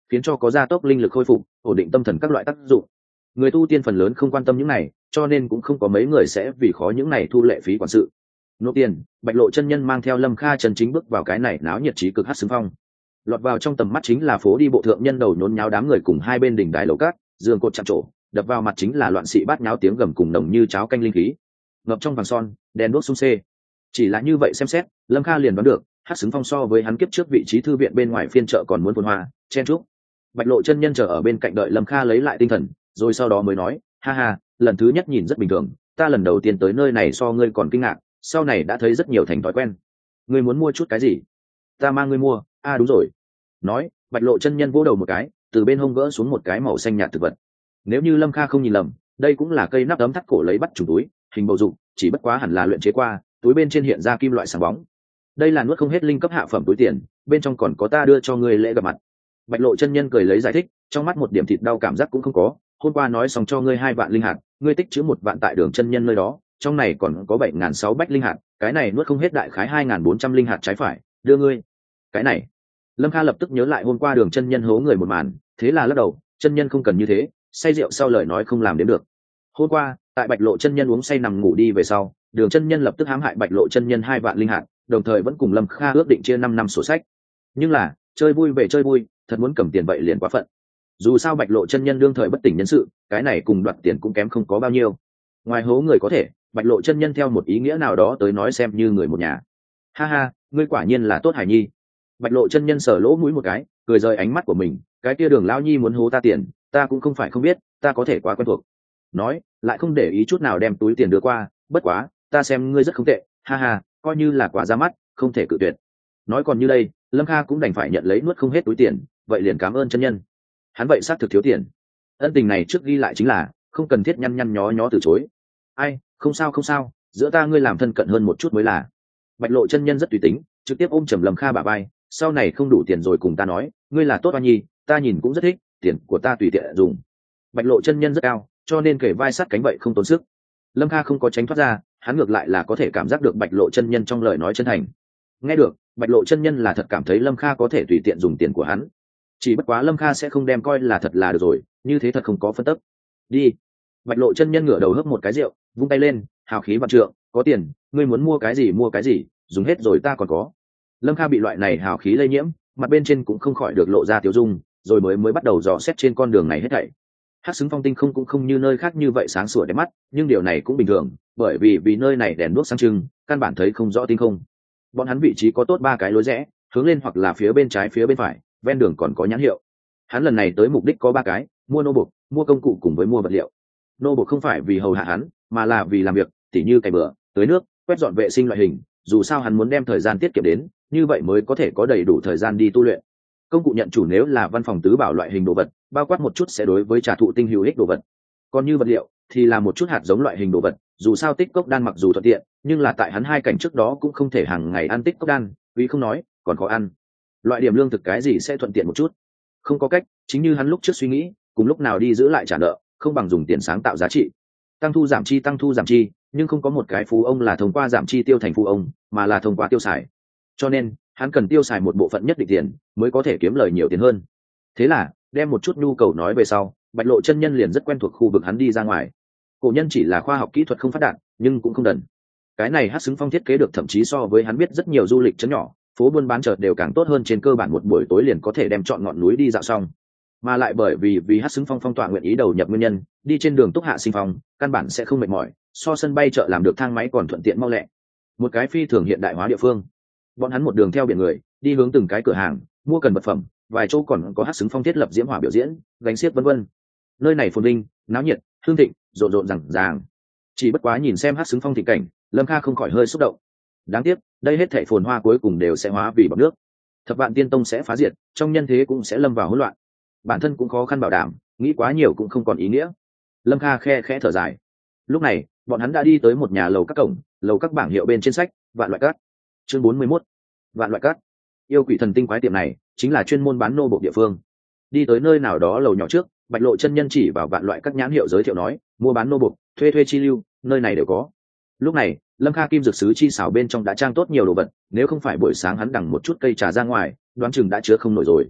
Speaker 1: khiến cho có gia tốc linh lực khôi phục, ổn định tâm thần các loại tác dụng. Người tu tiên phần lớn không quan tâm những này, cho nên cũng không có mấy người sẽ vì khó những này thu lệ phí quản sự. Nộp tiền, Bạch Lộ chân nhân mang theo Lâm Kha chân chính bước vào cái này náo nhiệt trí cực Hắc Xứng Phong. Lọt vào trong tầm mắt chính là phố đi bộ thượng nhân đầu nhốn nháo đám người cùng hai bên đỉnh đài lầu cát, giường cột chạm trổ, đập vào mặt chính là loạn xị bát nháo tiếng gầm cùng nồng như cháo canh linh khí. Ngập trong vàng son, đèn đuốc sung xê. Chỉ là như vậy xem xét, Lâm Kha liền đoán được, Hắc Xứng Phong so với hắn kiếp trước vị trí thư viện bên ngoài phiên chợ còn muốn phồn hoa, chen chúc. Bạch Lộ chân nhân chờ ở bên cạnh đợi Lâm Kha lấy lại tinh thần, rồi sau đó mới nói, ha ha, lần thứ nhất nhìn rất bình thường, ta lần đầu tiên tới nơi này so ngươi còn kinh ngạc, sau này đã thấy rất nhiều thành thói quen. Ngươi muốn mua chút cái gì? Ta mang ngươi mua. Đúng rồi. Nói, Bạch Lộ chân nhân vỗ đầu một cái, từ bên hông gỡ xuống một cái màu xanh nhạt thực vật. Nếu như Lâm Kha không nhìn lầm, đây cũng là cây nắp ấm thắt cổ lấy bắt trùng túi, hình bầu dục, chỉ bất quá hẳn là luyện chế qua, túi bên trên hiện ra kim loại sáng bóng. Đây là nuốt không hết linh cấp hạ phẩm túi tiền, bên trong còn có ta đưa cho ngươi lễ gặp mặt. Bạch Lộ chân nhân cười lấy giải thích, trong mắt một điểm thịt đau cảm giác cũng không có. Hôm qua nói xong cho ngươi 2 vạn linh hạt, ngươi tích trữ 1 vạn tại Đường chân nhân nơi đó, trong này còn có 7.600 bách linh hạt, cái này nuốt không hết đại khái 2.400 linh hạt trái phải, đưa ngươi. Cái này, Lâm Kha lập tức nhớ lại hôm qua Đường chân nhân hố người một màn, thế là lắc đầu, chân nhân không cần như thế, say rượu sau lời nói không làm đến được. Hôm qua, tại Bạch Lộ chân nhân uống say nằm ngủ đi về sau, Đường chân nhân lập tức hãm hại Bạch Lộ chân nhân 2 vạn linh hạt, đồng thời vẫn cùng Lâm Kha ước định chia 5 năm sổ sách. Nhưng là, chơi vui về chơi vui, thật muốn cầm tiền vậy liền quá phận. Dù sao Bạch Lộ chân nhân đương thời bất tỉnh nhân sự, cái này cùng đoạt tiền cũng kém không có bao nhiêu. Ngoài hố người có thể, Bạch Lộ chân nhân theo một ý nghĩa nào đó tới nói xem như người một nhà. Ha ha, ngươi quả nhiên là tốt hải nhi. Bạch Lộ chân nhân sờ lỗ mũi một cái, cười rời ánh mắt của mình, cái kia Đường lão nhi muốn hố ta tiền, ta cũng không phải không biết, ta có thể quá quen thuộc. Nói, lại không để ý chút nào đem túi tiền đưa qua, bất quá, ta xem ngươi rất không tệ, ha ha, coi như là quả ra mắt, không thể cự tuyệt. Nói còn như đây, Lâm Kha cũng đành phải nhận lấy nuốt không hết túi tiền, vậy liền cảm ơn chân nhân. Hắn vậy xác thực thiếu tiền, ân tình này trước ghi lại chính là không cần thiết nhăn nhăn nhó nhó từ chối. Ai, không sao không sao, giữa ta ngươi làm thân cận hơn một chút mới là. Bạch Lộ chân nhân rất tùy tính, trực tiếp ôm trầm Lâm Kha bả vai, sau này không đủ tiền rồi cùng ta nói, ngươi là tốt oa nhi, ta nhìn cũng rất thích, tiền của ta tùy tiện dùng. Bạch Lộ chân nhân rất cao, cho nên kể vai sát cánh vậy không tốn sức. Lâm Kha không có tránh thoát ra, hắn ngược lại là có thể cảm giác được Bạch Lộ chân nhân trong lời nói chân thành. Nghe được, Bạch Lộ chân nhân là thật cảm thấy Lâm Kha có thể tùy tiện dùng tiền của hắn. Chỉ bất quá Lâm Kha sẽ không đem coi là thật là được rồi, như thế thật không có phân tức. Đi. Bạch Lộ chân nhân ngửa đầu hớp một cái rượu, vung tay lên, hào khí vạn trượng, có tiền, ngươi muốn mua cái gì, dùng hết rồi ta còn có. Lâm Kha bị loại này hào khí lây nhiễm, mặt bên trên cũng không khỏi được lộ ra tiêu dung, rồi mới bắt đầu dò xét trên con đường này hết thảy. Hắc Xứng Phong tinh không cũng không như nơi khác như vậy sáng sủa đẹp mắt, nhưng điều này cũng bình thường, bởi vì nơi này đèn đuốc sáng trưng, căn bản thấy không rõ tinh không. Bọn hắn vị trí có tốt 3 cái lối rẽ, hướng lên hoặc là phía bên trái phía bên phải, ven đường còn có nhãn hiệu. Hắn lần này tới mục đích có 3 cái, mua nô bộc, mua công cụ cùng với mua vật liệu. Nô bộc không phải vì hầu hạ hắn, mà là vì làm việc, tỉ như cày bừa, tưới nước, quét dọn vệ sinh loại hình, dù sao hắn muốn đem thời gian tiết kiệm đến, như vậy mới có thể có đầy đủ thời gian đi tu luyện. Công cụ nhận chủ nếu là văn phòng tứ bảo loại hình đồ vật, bao quát một chút sẽ đối với trà thụ tinh hữu ích đồ vật. Còn như vật liệu thì là một chút hạt giống loại hình đồ vật, dù sao tích cốc đan mặc dù thuận tiện, nhưng là tại hắn 2 cảnh trước đó cũng không thể hàng ngày ăn tích cốc đan, vì không nói, còn khó ăn. Loại điểm lương thực cái gì sẽ thuận tiện một chút. Không có cách, chính như hắn lúc trước suy nghĩ, cùng lúc nào đi giữ lại trả nợ, không bằng dùng tiền sáng tạo giá trị. Tăng thu giảm chi, nhưng không có một cái phú ông là thông qua giảm chi tiêu thành phú ông, mà là thông qua tiêu xài. Cho nên, hắn cần tiêu xài một bộ phận nhất định tiền, mới có thể kiếm lời nhiều tiền hơn. Thế là, đem một chút nhu cầu nói về sau, Bạch Lộ chân nhân liền rất quen thuộc khu vực hắn đi ra ngoài. Cổ nhân chỉ là khoa học kỹ thuật không phát đạt, nhưng cũng không đần. Cái này Hắc Xứng Phong thiết kế được thậm chí so với hắn biết rất nhiều du lịch chấn nhỏ, phố buôn bán chợ đều càng tốt hơn, trên cơ bản một buổi tối liền có thể đem chọn ngọn núi đi dạo xong. Mà lại bởi vì Hắc Xứng Phong phong tỏa nguyện ý đầu nhập nguyên nhân, đi trên đường Túc Hạ Sinh Phong, căn bản sẽ không mệt mỏi, so sân bay chợ làm được thang máy còn thuận tiện mau lẹ. Một cái phi thường hiện đại hóa địa phương. Bọn hắn một đường theo biển người, đi hướng từng cái cửa hàng, mua cần vật phẩm, vài chỗ còn có Hắc Xứng Phong thiết lập diễm hỏa biểu diễn, gánh xiếc vân vân. Nơi này phồn vinh, náo nhiệt, hương thịnh, rộn rộn ràng ràng. Chỉ bất quá nhìn xem Hắc Xứng Phong thị cảnh, Lâm Kha không khỏi hơi xúc động. Đáng tiếc, đây hết thảy phồn hoa cuối cùng đều sẽ hóa vì bọt nước. Thập Vạn Tiên Tông sẽ phá diệt, trong nhân thế cũng sẽ lâm vào hỗn loạn. Bản thân cũng khó khăn bảo đảm, nghĩ quá nhiều cũng không còn ý nghĩa. Lâm Kha khe khẽ thở dài. Lúc này, bọn hắn đã đi tới một nhà lầu các cổng, lầu các bảng hiệu bên trên sách, Vạn Loại Cát. Chương 41. Vạn Loại Cát. Yêu quỷ thần tinh quái tiệm này chính là chuyên môn bán nô bộc địa phương. Đi tới nơi nào đó lầu nhỏ trước, Bạch Lộ chân nhân chỉ vào Vạn Loại các nhãn hiệu giới thiệu nói, mua bán nô bộc, thuê chi lưu, nơi này đều có. Lúc này, Lâm Kha kim dược sứ chi xảo bên trong đã trang tốt nhiều đồ vật, nếu không phải buổi sáng hắn đằng một chút cây trà ra ngoài, đoán chừng đã chứa không nổi rồi.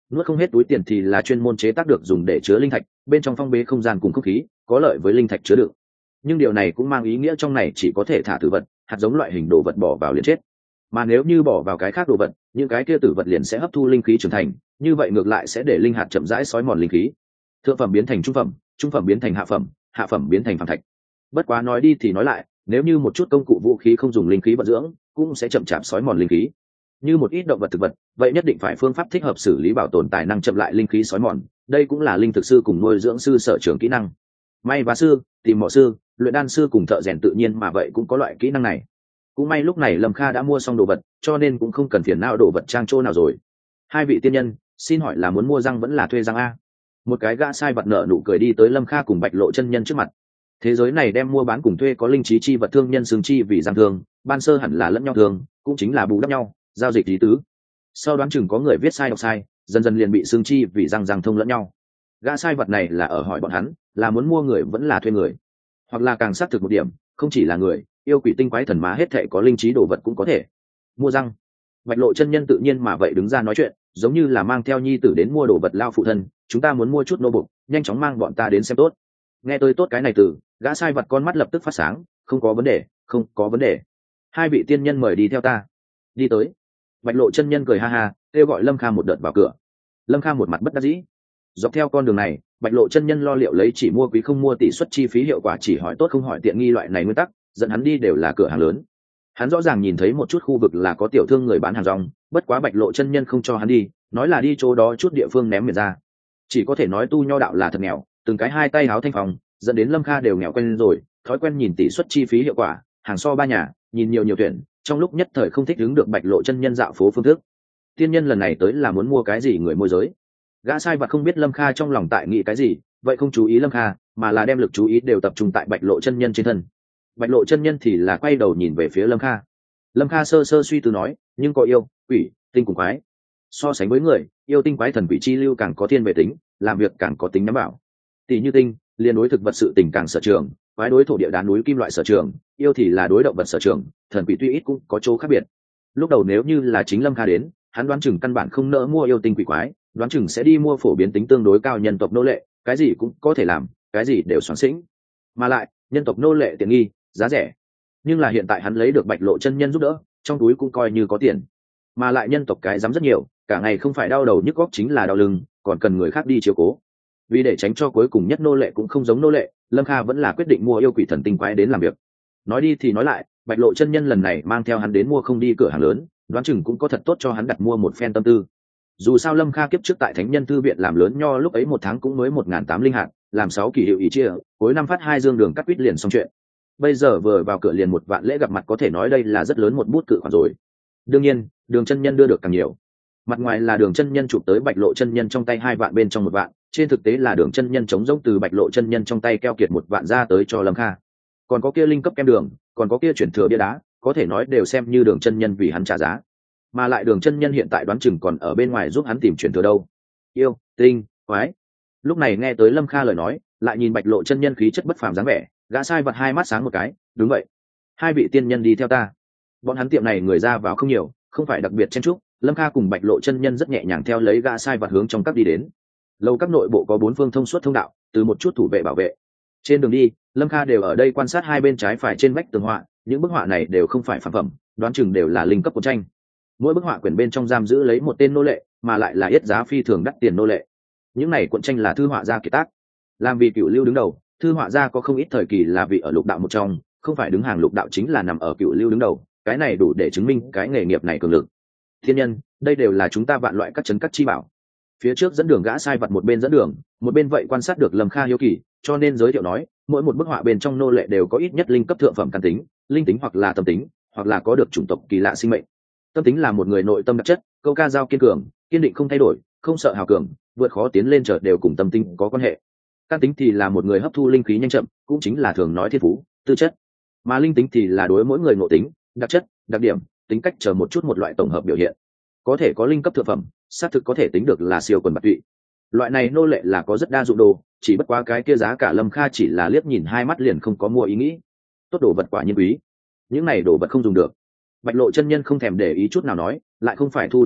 Speaker 1: nuốt không hết túi tiền thì là chuyên môn chế tác được dùng để chứa linh thạch, bên trong phong bế không gian cùng không khí, có lợi với linh thạch chứa đựng. Nhưng điều này cũng mang ý nghĩa trong này chỉ có thể thả tử vật, hạt giống loại hình đồ vật bỏ vào liền chết. Mà nếu như bỏ vào cái khác đồ vật, những cái kia tử vật liền sẽ hấp thu linh khí trưởng thành, như vậy ngược lại sẽ để linh hạt chậm rãi xói mòn linh khí. Thượng phẩm biến thành trung phẩm, trung phẩm biến thành hạ phẩm, hạ phẩm biến thành phàm thạch. Bất quá nói đi thì nói lại, nếu như một chút công cụ vũ khí không dùng linh khí vận dưỡng, cũng sẽ chậm chạp xói mòn linh khí. Như một ít động vật thực vật, vậy nhất định phải phương pháp thích hợp xử lý bảo tồn tài năng chậm lại linh khí xói mòn, đây cũng là linh thực sư cùng nuôi dưỡng sư sở trường kỹ năng. May vá sư, tìm mỏ sư, luyện đan sư cùng thợ rèn tự nhiên mà vậy cũng có loại kỹ năng này. Cũng may lúc này Lâm Kha đã mua xong đồ vật, cho nên cũng không cần phiền não đồ vật trang chỗ nào rồi. Hai vị tiên nhân, xin hỏi là muốn mua răng vẫn là thuê răng a? Một cái gã sai vật nợ nụ cười đi tới Lâm Kha cùng Bạch Lộ chân nhân trước mặt. Thế giới này đem mua bán cùng thuê có linh trí chi vật thương nhân xương chi vì răng thương, ban sơ hẳn là lẫn nhau thương, cũng chính là bù đắp nhau, giao dịch lý tứ. Sau đoán chừng có người viết sai đọc sai, dần dần liền bị xương chi vì răng thông lẫn nhau. Gã sai vật này là ở hỏi bọn hắn, là muốn mua người vẫn là thuê người, hoặc là càng xác thực một điểm, không chỉ là người, yêu quỷ tinh quái thần má hết thệ có linh trí đồ vật cũng có thể mua răng. Bạch Lộ chân nhân tự nhiên mà vậy đứng ra nói chuyện, giống như là mang theo nhi tử đến mua đồ vật lao phụ thân, chúng ta muốn mua chút nô bộc, nhanh chóng mang bọn ta đến xem tốt. Nghe tôi tốt cái này từ, gã sai vật con mắt lập tức phát sáng, không có vấn đề, không có vấn đề. Hai vị tiên nhân mời đi theo ta. Đi tới. Bạch Lộ chân nhân cười ha ha, kêu gọi Lâm Kha một đợt vào cửa. Lâm Kha một mặt bất đắc dĩ. Dọc theo con đường này, Bạch Lộ chân nhân lo liệu lấy chỉ mua quý không mua tỷ suất chi phí hiệu quả chỉ hỏi tốt không hỏi tiện nghi loại này nguyên tắc, dẫn hắn đi đều là cửa hàng lớn. Hắn rõ ràng nhìn thấy một chút khu vực là có tiểu thương người bán hàng rong, bất quá Bạch Lộ chân nhân không cho hắn đi, nói là đi chỗ đó chút địa phương ném miệt ra. Chỉ có thể nói tu nho đạo là thật nghèo, từng cái hai tay háo thanh phòng, dẫn đến Lâm Kha đều nghèo quen rồi, thói quen nhìn tỷ suất chi phí hiệu quả, hàng so ba nhà, nhìn nhiều tuyển, trong lúc nhất thời không thích ứng được Bạch Lộ chân nhân dạo phố phương thức. Tiên nhân lần này tới là muốn mua cái gì người môi giới. Gã sai vật không biết Lâm Kha trong lòng tại nghĩ cái gì, vậy không chú ý Lâm Kha, mà là đem lực chú ý đều tập trung tại Bạch Lộ chân nhân trên thân. Bạch Lộ chân nhân thì là quay đầu nhìn về phía Lâm Kha. Lâm Kha sơ sơ suy tư nói, nhưng có yêu, quỷ, tinh cùng quái. So sánh với người, yêu tinh quái thần quỷ chi lưu càng có thiên về tính, làm việc càng có tính nắm bảo. Tỷ như tinh, liên đối thực vật sự tình càng sở trường, quái đối thổ địa đá núi kim loại sở trường, yêu thì là đối động vật sở trường, thần quỷ tuy ít cũng có chỗ khác biệt. Lúc đầu nếu như là chính Lâm Kha đến, hắn đoán chừng căn bản không nỡ mua yêu tinh quỷ quái, đoán chừng sẽ đi mua phổ biến tính tương đối cao nhân tộc nô lệ, cái gì cũng có thể làm, cái gì đều xoắn xĩnh. Mà lại, nhân tộc nô lệ tiện nghi, giá rẻ. Nhưng là hiện tại hắn lấy được Bạch Lộ chân nhân giúp đỡ, trong túi cũng coi như có tiền. Mà lại nhân tộc cái dám rất nhiều, cả ngày không phải đau đầu nhức góc chính là đau lưng, còn cần người khác đi chiếu cố. Vì để tránh cho cuối cùng nhất nô lệ cũng không giống nô lệ, Lâm Kha vẫn là quyết định mua yêu quỷ thần tinh quái đến làm việc. Nói đi thì nói lại, Bạch Lộ chân nhân lần này mang theo hắn đến mua không đi cửa hàng lớn, đoán chừng cũng có thật tốt cho hắn đặt mua một phen tâm tư. Dù sao Lâm Kha kiếp trước tại Thánh Nhân Thư viện làm lớn nho lúc ấy một tháng cũng mới 1.800 linh hạt, làm 6 kỳ hiệu ý chia, cuối năm phát 2 dương đường cắt quýt liền xong chuyện. Bây giờ vừa vào cửa liền một vạn lễ gặp mặt, có thể nói đây là rất lớn một bút cự khoản rồi. Đương nhiên, Đường chân nhân đưa được càng nhiều. Mặt ngoài là Đường chân nhân chụp tới Bạch Lộ chân nhân trong tay 2 vạn bên trong 1 vạn, trên thực tế là Đường chân nhân chống rỗng từ Bạch Lộ chân nhân trong tay keo kiệt 1 vạn ra tới cho Lâm Kha. Còn có kia linh cấp kem đường, còn có kia chuyển thừa bia đá, có thể nói đều xem như Đường chân nhân vì hắn trả giá. Mà lại Đường chân nhân hiện tại đoán chừng còn ở bên ngoài giúp hắn tìm chuyển thừa đâu. Yêu, tinh, quái. Lúc này nghe tới Lâm Kha lời nói, lại nhìn Bạch Lộ chân nhân khí chất bất phàm dáng vẻ, gã sai vật 2 mắt sáng một cái, đúng vậy. Hai vị tiên nhân đi theo ta. Bọn hắn tiệm này người ra vào không nhiều, không phải đặc biệt chen chúc, Lâm Kha cùng Bạch Lộ chân nhân rất nhẹ nhàng theo lấy gã sai vật hướng trong các đi đến. Lầu các nội bộ có 4 phương thông suốt thông đạo, từ một chút thủ vệ bảo vệ. Trên đường đi, Lâm Kha đều ở đây quan sát hai bên trái phải trên vách tường họa, những bức họa này đều không phải phàm phẩm, đoán chừng đều là linh cấp của tranh. Mỗi bức họa quyển bên trong giam giữ lấy một tên nô lệ, mà lại là yết giá phi thường đắt tiền nô lệ. Những này cuộn tranh là thư họa gia kiệt tác. Làm vì Cửu Lưu đứng đầu, thư họa gia có không ít thời kỳ là vị ở lục đạo một trong, không phải đứng hàng lục đạo chính là nằm ở Cửu Lưu đứng đầu, cái này đủ để chứng minh cái nghề nghiệp này cường lực. Thiên nhân, đây đều là chúng ta vạn loại các trấn các chi bảo. Phía trước dẫn đường gã sai vật một bên dẫn đường, một bên vậy quan sát được Lâm Kha hiếu kỳ, cho nên giới thiệu nói, mỗi một bức họa bên trong nô lệ đều có ít nhất linh cấp thượng phẩm căn tính, linh tính hoặc là tâm tính, hoặc là có được chủng tộc kỳ lạ sinh mệnh. Tâm tính là một người nội tâm đặc chất, câu ca dao kiên cường, kiên định không thay đổi, không sợ hào cường, vượt khó tiến lên chợt đều cùng tâm tính có quan hệ. Căn tính thì là một người hấp thu linh khí nhanh chậm, cũng chính là thường nói thiên phú, tư chất. Mà linh tính thì là đối mỗi người ngộ tính, đặc chất, đặc điểm, tính cách chờ một chút một loại tổng hợp biểu hiện. Có thể có linh cấp thượng phẩm, xác thực có thể tính được là siêu quần bạc tụy. Loại này nô lệ là có rất đa dụng đồ, chỉ bất quá cái kia giá cả Lâm Kha chỉ là liếc nhìn 2 mắt liền không có mua ý nghĩ. Tốt đồ vật quả nhiên quý, những này đồ vật không dùng được. Bạch Lộ chân nhân không thèm để ý chút nào nói, lại không phải thu đồ đệ,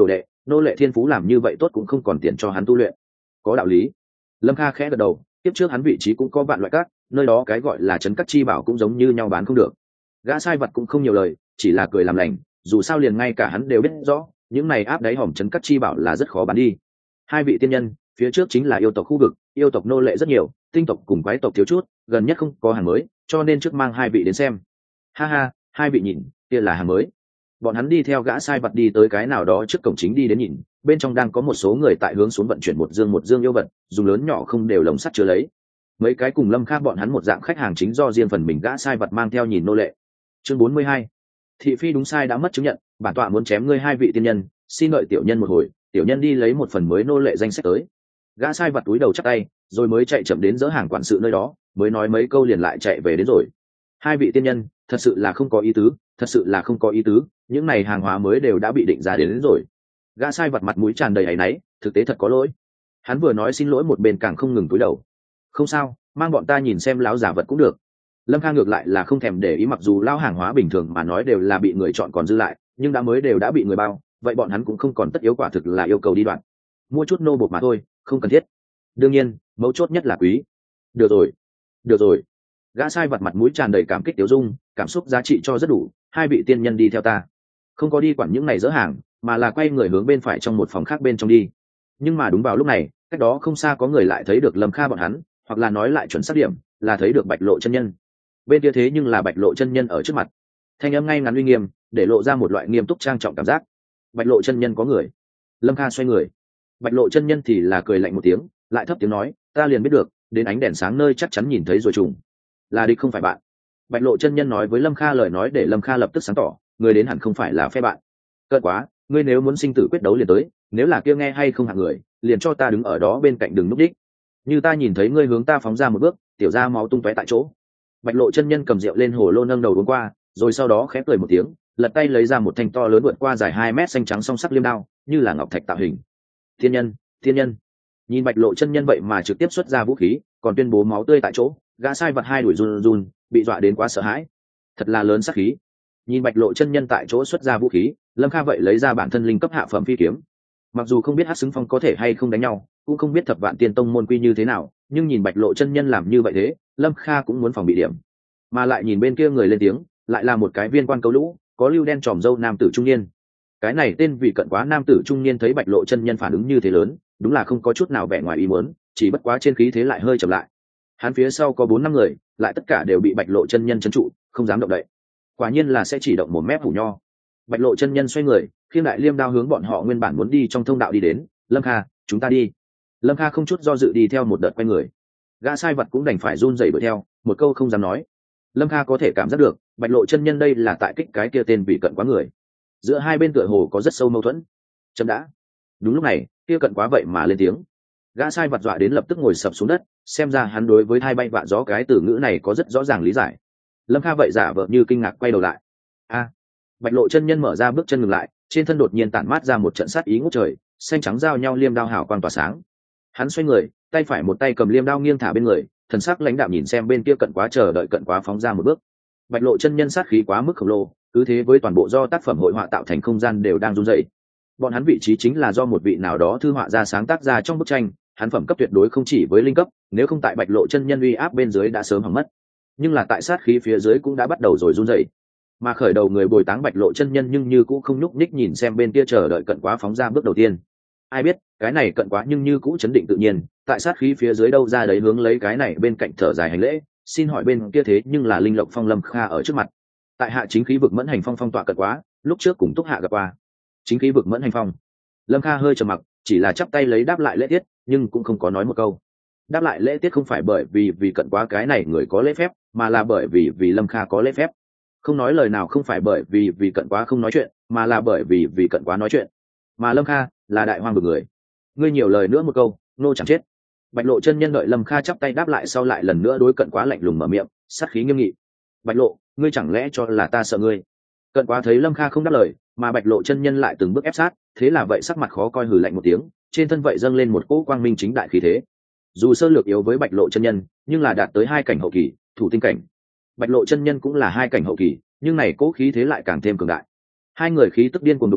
Speaker 1: nô lệ thiên phú làm như vậy tốt cũng không còn tiền cho hắn tu luyện. Có đạo lý. Lâm Kha khẽ gật đầu, tiếp trước hắn vị trí cũng có vạn loại các, nơi đó cái gọi là trấn các chi bảo cũng giống như nhau bán không được. Gã sai vật cũng không nhiều lời, chỉ là cười làm lành, dù sao liền ngay cả hắn đều biết rõ những này áp đáy hòm trấn các chi bảo là rất khó bán đi. Hai vị tiên nhân, phía trước chính là yêu tộc khu vực, yêu tộc nô lệ rất nhiều, tinh tộc cùng quái tộc thiếu chút, gần nhất không có hàng mới, cho nên trước mang hai vị đến xem. Ha ha, hai vị nhìn, kia là hàng mới. Bọn hắn đi theo gã sai vật đi tới cái nào đó trước cổng chính đi đến nhìn, bên trong đang có một số người tại hướng xuống vận chuyển một dương yêu vật, dùng lớn nhỏ không đều lồng sắt chứa lấy. Mấy cái cùng Lâm Kha bọn hắn một dạng khách hàng chính do riêng phần mình gã sai vật mang theo nhìn nô lệ. Chương 42. Thị phi đúng sai đã mất chứng nhận, bản tọa muốn chém ngươi hai vị tiên nhân, xin đợi tiểu nhân một hồi, tiểu nhân đi lấy một phần mới nô lệ danh sách tới. Gã sai vật túi đầu chắp tay, rồi mới chạy chậm đến dỡ hàng quản sự nơi đó, mới nói mấy câu liền lại chạy về đến rồi. Hai vị tiên nhân, thật sự là không có ý tứ, thật sự là không có ý tứ, những này hàng hóa mới đều đã bị định giá đến rồi. Gã sai vật mặt mũi tràn đầy áy náy, thực tế thật có lỗi. Hắn vừa nói xin lỗi một bên càng không ngừng túi đầu. Không sao, mang bọn ta nhìn xem láo giả vật cũng được. Lâm Kha ngược lại là không thèm để ý, mặc dù lao hàng hóa bình thường mà nói đều là bị người chọn còn dư lại, nhưng đã mới đều đã bị người bao, vậy bọn hắn cũng không còn tất yếu, quả thực là yêu cầu đi đoạn. Mua chút nô bột mà thôi, không cần thiết. Đương nhiên, mấu chốt nhất là quý. Được rồi, được rồi. Gã sai vật mặt mũi tràn đầy cảm kích tiểu dung, cảm xúc giá trị cho rất đủ, hai vị tiên nhân đi theo ta. Không có đi quản những này dỡ hàng, mà là quay người hướng bên phải trong một phòng khác bên trong đi. Nhưng mà đúng vào lúc này, cách đó không xa có người lại thấy được Lâm Kha bọn hắn, hoặc là nói lại chuẩn xác điểm, là thấy được Bạch Lộ chân nhân. Bên kia thế nhưng là Bạch Lộ chân nhân ở trước mặt. Thanh âm ngay ngắn uy nghiêm, để lộ ra một loại nghiêm túc trang trọng cảm giác. Bạch Lộ chân nhân có người. Lâm Kha xoay người. Bạch Lộ chân nhân thì là cười lạnh một tiếng, lại thấp tiếng nói, ta liền biết được, đến ánh đèn sáng nơi chắc chắn nhìn thấy rồi trùng. Là địch không phải bạn. Bạch Lộ chân nhân nói với Lâm Kha lời nói để Lâm Kha lập tức sáng tỏ, người đến hẳn không phải là phe bạn. Cợt quá, ngươi nếu muốn sinh tử quyết đấu liền tới, nếu là kia nghe hay không hạng người, liền cho ta đứng ở đó bên cạnh đừng núp đích. Như ta nhìn thấy ngươi hướng ta phóng ra một bước, tiểu ra máu tung tóe tại chỗ. Bạch Lộ chân nhân cầm rượu lên hồ lô nâng đầu uống qua, rồi sau đó khẽ cười một tiếng, lật tay lấy ra một thanh to lớn vượt qua dài 2 mét xanh trắng song sắc liêm đao, như là ngọc thạch tạo hình. Thiên nhân, thiên nhân. Nhìn Bạch Lộ chân nhân vậy mà trực tiếp xuất ra vũ khí, còn tuyên bố máu tươi tại chỗ, gã sai vật hai đuổi run run, bị dọa đến quá sợ hãi. Thật là lớn sát khí. Nhìn Bạch Lộ chân nhân tại chỗ xuất ra vũ khí, Lâm Kha vậy lấy ra bản thân linh cấp hạ phẩm phi kiếm. Mặc dù không biết Hắc Xứng Phong có thể hay không đánh nhau, cũng không biết Thập Vạn Tiên Tông môn quy như thế nào, nhưng nhìn Bạch Lộ chân nhân làm như vậy thế, Lâm Kha cũng muốn phòng bị điểm. Mà lại nhìn bên kia người lên tiếng, lại là một cái viên quan cấu lũ, có lưu đen tròm râu nam tử trung niên. Cái này tên vì cận quá nam tử trung niên thấy Bạch Lộ chân nhân phản ứng như thế lớn, đúng là không có chút nào vẻ ngoài ý muốn, chỉ bất quá trên khí thế lại hơi chậm lại. Hắn phía sau có 4-5 người, lại tất cả đều bị Bạch Lộ chân nhân trấn trụ, không dám động đậy. Quả nhiên là sẽ chỉ động một mép hủ nho. Bạch Lộ chân nhân xoay người, khiêng đại liêm đao hướng bọn họ nguyên bản muốn đi trong thông đạo đi đến. Lâm Kha, chúng ta đi. Lâm Kha không chút do dự đi theo một đợt quay người. Gã sai vật cũng đành phải run rẩy đuổi theo, một câu không dám nói. Lâm Kha có thể cảm giác được, Bạch Lộ chân nhân đây là tại kích cái kia tên vì cận quá người. Giữa hai bên tựa hồ có rất sâu mâu thuẫn. Chấm đã. Đúng lúc này, kia cận quá vậy mà lên tiếng. Gã sai vật dọa đến lập tức ngồi sập xuống đất, xem ra hắn đối với thai bay vạ gió cái từ ngữ này có rất rõ ràng lý giải. Lâm Kha vậy giả vờ như kinh ngạc quay đầu lại. A. Bạch Lộ chân nhân mở ra bước chân ngừng lại, trên thân đột nhiên tản mát ra một trận sát ý ngút trời, xanh trắng giao nhau liêm đao hào quang tỏa sáng. Hắn xoay người, tay phải một tay cầm liêm đao nghiêng thả bên người, thần sắc lãnh đạm nhìn xem bên kia cận quá, chờ đợi cận quá phóng ra một bước. Bạch Lộ chân nhân sát khí quá mức khổng lồ, cứ thế với toàn bộ do tác phẩm hội họa tạo thành không gian đều đang run rẩy. Bọn hắn vị trí chính là do một vị nào đó thư họa ra sáng tác ra trong bức tranh, hắn phẩm cấp tuyệt đối không chỉ với linh cấp, nếu không tại Bạch Lộ chân nhân uy áp bên dưới đã sớm hỏng mất. Nhưng là tại sát khí phía dưới cũng đã bắt đầu rồi run rẩy. Mà khởi đầu người bồi táng Bạch Lộ chân nhân nhưng như cũng không nhúc nhích nhìn xem bên kia chờ đợi cận quá phóng ra bước đầu tiên. Ai biết, cái này cận quá nhưng như cũng chấn định tự nhiên, tại sát khí phía dưới đâu ra đấy hướng lấy cái này bên cạnh thở dài hành lễ, xin hỏi bên kia thế nhưng là linh lộc phong Lâm Kha ở trước mặt. Tại hạ chính khí vực mẫn hành phong phong tọa cận quá, lúc trước cùng túc hạ gặp qua. Chính khí vực mẫn hành phong. Lâm Kha hơi trầm mặc, chỉ là chắp tay lấy đáp lại lễ tiết, nhưng cũng không có nói một câu. Đáp lại lễ tiết không phải bởi vì cận quá cái này người có lễ phép, mà là bởi vì Lâm Kha có lễ phép. Không nói lời nào không phải bởi vì cận quá không nói chuyện, mà là bởi vì cận quá nói chuyện. Mà Lâm Kha là đại hoang vực người. Ngươi nhiều lời nữa một câu, nô chẳng chết. Bạch Lộ chân nhân đợi Lâm Kha chắp tay đáp lại sau lại lần nữa đối cận quá lạnh lùng mở miệng, sát khí nghiêm nghị. Bạch Lộ, ngươi chẳng lẽ cho là ta sợ ngươi? Cận quá thấy Lâm Kha không đáp lời, mà Bạch Lộ chân nhân lại từng bước ép sát, thế là vậy sắc mặt khó coi hừ lạnh một tiếng, trên thân vậy dâng lên một cỗ quang minh chính đại khí thế. Dù sơ lược yếu với Bạch Lộ chân nhân, nhưng là đạt tới 2 cảnh hậu kỳ, thủ tinh cảnh. Bạch Lộ chân nhân cũng là 2 cảnh hậu kỳ, nhưng này cỗ khí thế lại càng thêm cường đại. Hai người khí tức điên cuồng đụng nhau,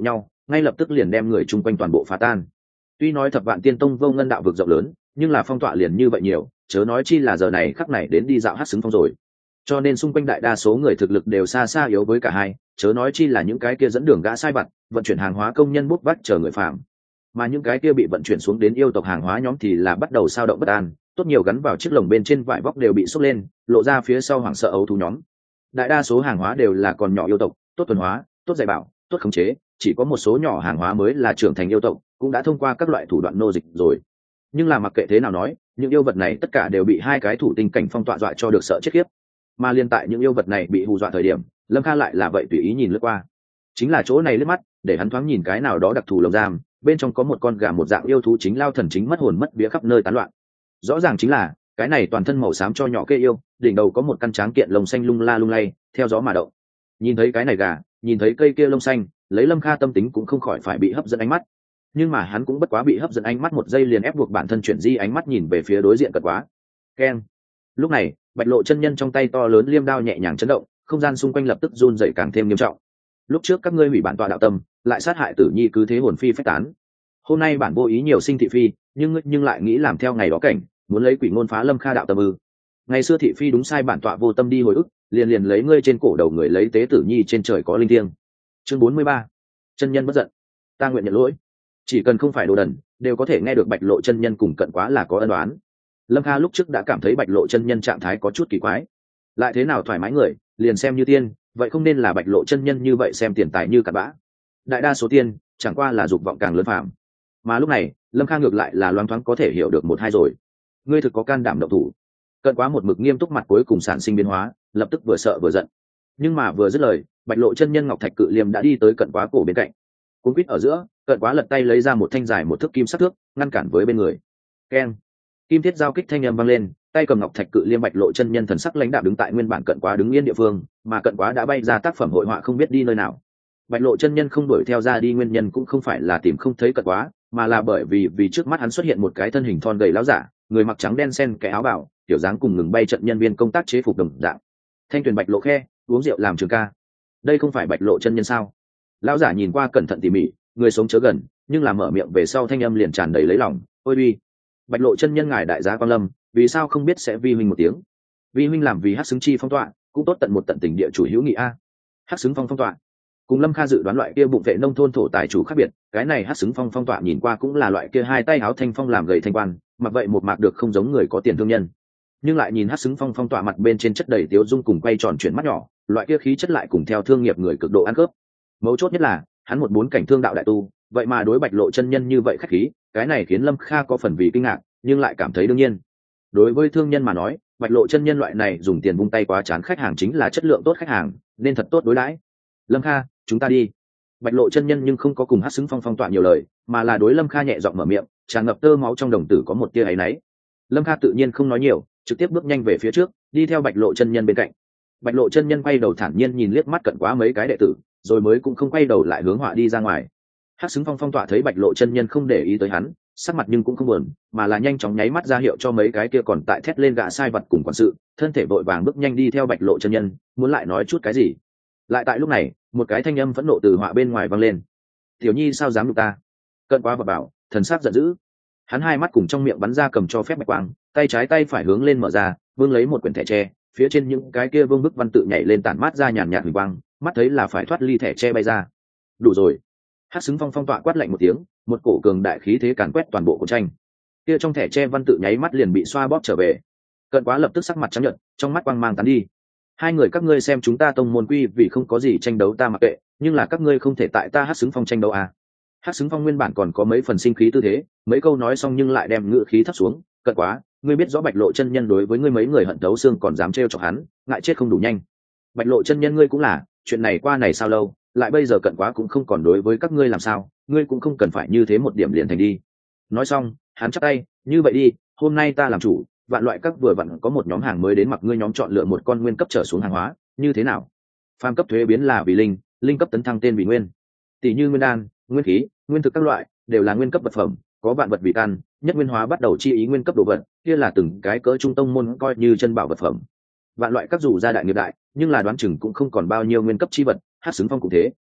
Speaker 1: ngay lập tức liền đem người chung quanh toàn bộ phá tan. Tuy nói Thập Vạn Tiên Tông vô ngân đạo vực rộng lớn, nhưng là phong tọa liền như vậy nhiều, chớ nói chi là giờ này khắc này đến đi dạo Hắc Xứng Phong rồi. Cho nên xung quanh đại đa số người thực lực đều xa xa yếu với cả hai, chớ nói chi là những cái kia dẫn đường gã sai vặt, vận chuyển hàng hóa công nhân bút vắt chờ người phạm. Mà những cái kia bị vận chuyển xuống đến yêu tộc hàng hóa nhóm thì là bắt đầu sao động bất an, tốt nhiều gắn vào chiếc lồng bên trên vải vóc đều bị xốc lên, lộ ra phía sau hoảng sợ ấu thú nhóm. Đại đa số hàng hóa đều là còn nhỏ yêu tộc, tốt thuần hóa, tốt dạy bảo, tốt khống chế, chỉ có một số nhỏ hàng hóa mới là trưởng thành yêu tộc, cũng đã thông qua các loại thủ đoạn nô dịch rồi. Nhưng là mặc kệ thế nào nói, những yêu vật này tất cả đều bị hai cái thủ tinh cảnh phong tọa dọa cho được sợ chết khiếp. Mà liên tại những yêu vật này bị hù dọa thời điểm, Lâm Kha lại là vậy tùy ý nhìn lướt qua. Chính là chỗ này lướt mắt, để hắn thoáng nhìn cái nào đó đặc thù lồng giam, bên trong có một con gà một dạng yêu thú chính lao thần chính mất hồn mất vía khắp nơi tán loạn. Rõ ràng chính là cái này toàn thân màu xám cho nhỏ kê yêu, đỉnh đầu có một căn tráng kiện lông xanh lung la lung lay, theo gió mà động. Nhìn thấy cái này gà, nhìn thấy cây kia lông xanh, lấy Lâm Kha tâm tính cũng không khỏi phải bị hấp dẫn ánh mắt. Nhưng mà hắn cũng bất quá bị hấp dẫn ánh mắt một giây liền ép buộc bản thân chuyển di ánh mắt nhìn về phía đối diện cật quá. Keng. Lúc này, Bạch Lộ chân nhân trong tay to lớn liêm đao nhẹ nhàng chấn động, không gian xung quanh lập tức run rẩy càng thêm nghiêm trọng. Lúc trước các ngươi hủy bản tọa đạo tâm, lại sát hại Tử Nhi cứ thế hồn phi phách tán. Hôm nay bản vô ý nhiều sinh thị phi, nhưng lại nghĩ làm theo ngày đó cảnh, muốn lấy quỷ ngôn phá Lâm Kha đạo tâm ư? Ngày xưa thị phi đúng sai bản tọa vô tâm đi hồi ức, liền lấy ngươi trên cổ đầu người lấy tế Tử Nhi trên trời có linh thiêng. Chương 43. Chân nhân bất giận, ta nguyện nhận lỗi. Chỉ cần không phải đồ đần, đều có thể nghe được Bạch Lộ chân nhân cùng cận quá là có ân oán. Lâm Kha lúc trước đã cảm thấy Bạch Lộ chân nhân trạng thái có chút kỳ quái, lại thế nào thoải mái người, liền xem như tiên, vậy không nên là Bạch Lộ chân nhân như vậy xem tiền tài như cặn bã. Đại đa số tiên chẳng qua là dục vọng càng lớn phàm. Mà lúc này, Lâm Kha ngược lại là loáng thoáng có thể hiểu được một hai rồi. Ngươi thực có can đảm động thủ. Cận quá một mực nghiêm túc mặt cuối cùng sản sinh biến hóa, lập tức vừa sợ vừa giận. Nhưng mà vừa dứt lời, Bạch Lộ chân nhân ngọc thạch cự liêm đã đi tới cận quá cổ bên cạnh. Cuốn quýt ở giữa, cận quá lật tay lấy ra một thanh dài một thước kim sắc thước, ngăn cản với bên người. Keng. Kim thiết giao kích thanh âm vang lên, tay cầm ngọc thạch cự liêm Bạch Lộ chân nhân thần sắc lãnh đạm đứng tại nguyên bản cận quá đứng yên địa phương, mà cận quá đã bay ra tác phẩm hội họa không biết đi nơi nào. Bạch Lộ chân nhân không đuổi theo ra đi nguyên nhân cũng không phải là tìm không thấy cận quá, mà là bởi vì trước mắt hắn xuất hiện một cái thân hình thon gầy láo giả, người mặc trắng đen xen cái áo bào, tiểu dáng cùng ngừng bay trận nhân viên công tác chế phục đồng dạng. Thanh tuyền Bạch Lộ khe, uống rượu làm trường ca. Đây không phải Bạch Lộ chân nhân sao? Lão giả nhìn qua cẩn thận tỉ mỉ, người sống chớ gần, nhưng là mở miệng về sau thanh âm liền tràn đầy lấy lòng. Ôi uy, Bạch Lộ chân nhân ngài đại giá quan lâm, vì sao không biết sẽ vi huynh một tiếng? Vi huynh làm vì Hắc Xứng chi phong tọa, cũng tốt tận một tận tình địa chủ hữu nghị a. Hắc Xứng phong tọa, cùng Lâm Kha dự đoán loại kia bụng vệ nông thôn thổ tài chủ khác biệt, cái này Hắc Xứng phong tọa nhìn qua cũng là loại kia hai tay áo thanh phong làm gầy thanh quan, mặc vậy một mạc được không giống người có tiền thương nhân. Nhưng lại nhìn Hắc Xứng phong tọa mặt bên trên chất đầy tiếu dung cùng quay tròn chuyển mắt nhỏ, loại kia khí chất lại cùng theo thương nghiệp người cực độ ăn cướp. Mấu chốt nhất là, hắn một bốn cảnh thương đạo đại tu, vậy mà đối Bạch Lộ chân nhân như vậy khách khí, cái này khiến Lâm Kha có phần vì kinh ngạc, nhưng lại cảm thấy đương nhiên. Đối với thương nhân mà nói, Bạch Lộ chân nhân loại này dùng tiền vung tay quá chán khách hàng chính là chất lượng tốt khách hàng, nên thật tốt đối đãi. Lâm Kha, chúng ta đi. Bạch Lộ chân nhân nhưng không có cùng Hắc Xứng phong tọa nhiều lời, mà là đối Lâm Kha nhẹ giọng mở miệng, tràn ngập tơ máu trong đồng tử có một tia áy náy. Lâm Kha tự nhiên không nói nhiều, trực tiếp bước nhanh về phía trước, đi theo Bạch Lộ chân nhân bên cạnh. Bạch Lộ chân nhân quay đầu thản nhiên nhìn liếc mắt cận quá mấy cái đệ tử, rồi mới cũng không quay đầu lại hướng họa đi ra ngoài. Hắc Xứng phong tọa thấy Bạch Lộ chân nhân không để ý tới hắn, sắc mặt nhưng cũng không buồn, mà là nhanh chóng nháy mắt ra hiệu cho mấy cái kia còn tại thét lên gã sai vật cùng quản sự, thân thể vội vàng bước nhanh đi theo Bạch Lộ chân nhân, muốn lại nói chút cái gì. Lại tại lúc này, một cái thanh âm phẫn nộ từ họa bên ngoài vang lên. Tiểu Nhi sao dám nhục ta? Cận quá vật bảo, thần sắc giận dữ. Hắn hai mắt cùng trong miệng bắn ra cầm cho phép bạch quang, tay trái tay phải hướng lên mở ra, vương lấy một quyển thẻ tre, phía trên những cái kia vương bức văn tự nhảy lên tản mát ra nhàn nhạt huỳnh quang, mắt thấy là phải thoát ly thẻ tre bay ra. Đủ rồi. Hắc Xứng phong tọa quát lạnh một tiếng, một cổ cường đại khí thế càn quét toàn bộ cuốn tranh. Kia trong thẻ tre văn tự nháy mắt liền bị xoa bóp trở về. Cận quá lập tức sắc mặt trắng nhợt, trong mắt quang mang tán đi. Hai người các ngươi xem chúng ta tông môn quy vì không có gì tranh đấu ta mặc kệ, nhưng là các ngươi không thể tại ta Hắc Xứng phong tranh đấu à? Hắc Xứng phong nguyên bản còn có mấy phần sinh khí tư thế, mấy câu nói xong nhưng lại đem ngữ khí thấp xuống. Cận quá, ngươi biết rõ Bạch Lộ chân nhân đối với ngươi mấy người hận thấu xương còn dám trêu chọc hắn, ngại chết không đủ nhanh. Bạch Lộ chân nhân ngươi cũng là, chuyện này qua này sao lâu, lại bây giờ Cận quá cũng không còn đối với các ngươi làm sao, ngươi cũng không cần phải như thế một điểm liền thành đi. Nói xong, hắn chắp tay, như vậy đi, hôm nay ta làm chủ, vạn loại các vừa vặn có một nhóm hàng mới đến, mặc ngươi nhóm chọn lựa một con nguyên cấp trở xuống hàng hóa, như thế nào? Phàm cấp thuế biến là vì linh, linh cấp tấn thăng tên vì nguyên. Tỷ như nguyên đan, nguyên khí, nguyên thực các loại, đều là nguyên cấp vật phẩm, có vạn vật vì căn, nhất nguyên hóa bắt đầu chi ý nguyên cấp đồ vật, kia là từng cái cỡ trung tông môn coi như chân bảo vật phẩm. Vạn loại các dù gia đại nghiệp đại, nhưng là đoán chừng cũng không còn bao nhiêu nguyên cấp chi vật, Hắc Xứng phong cũng thế.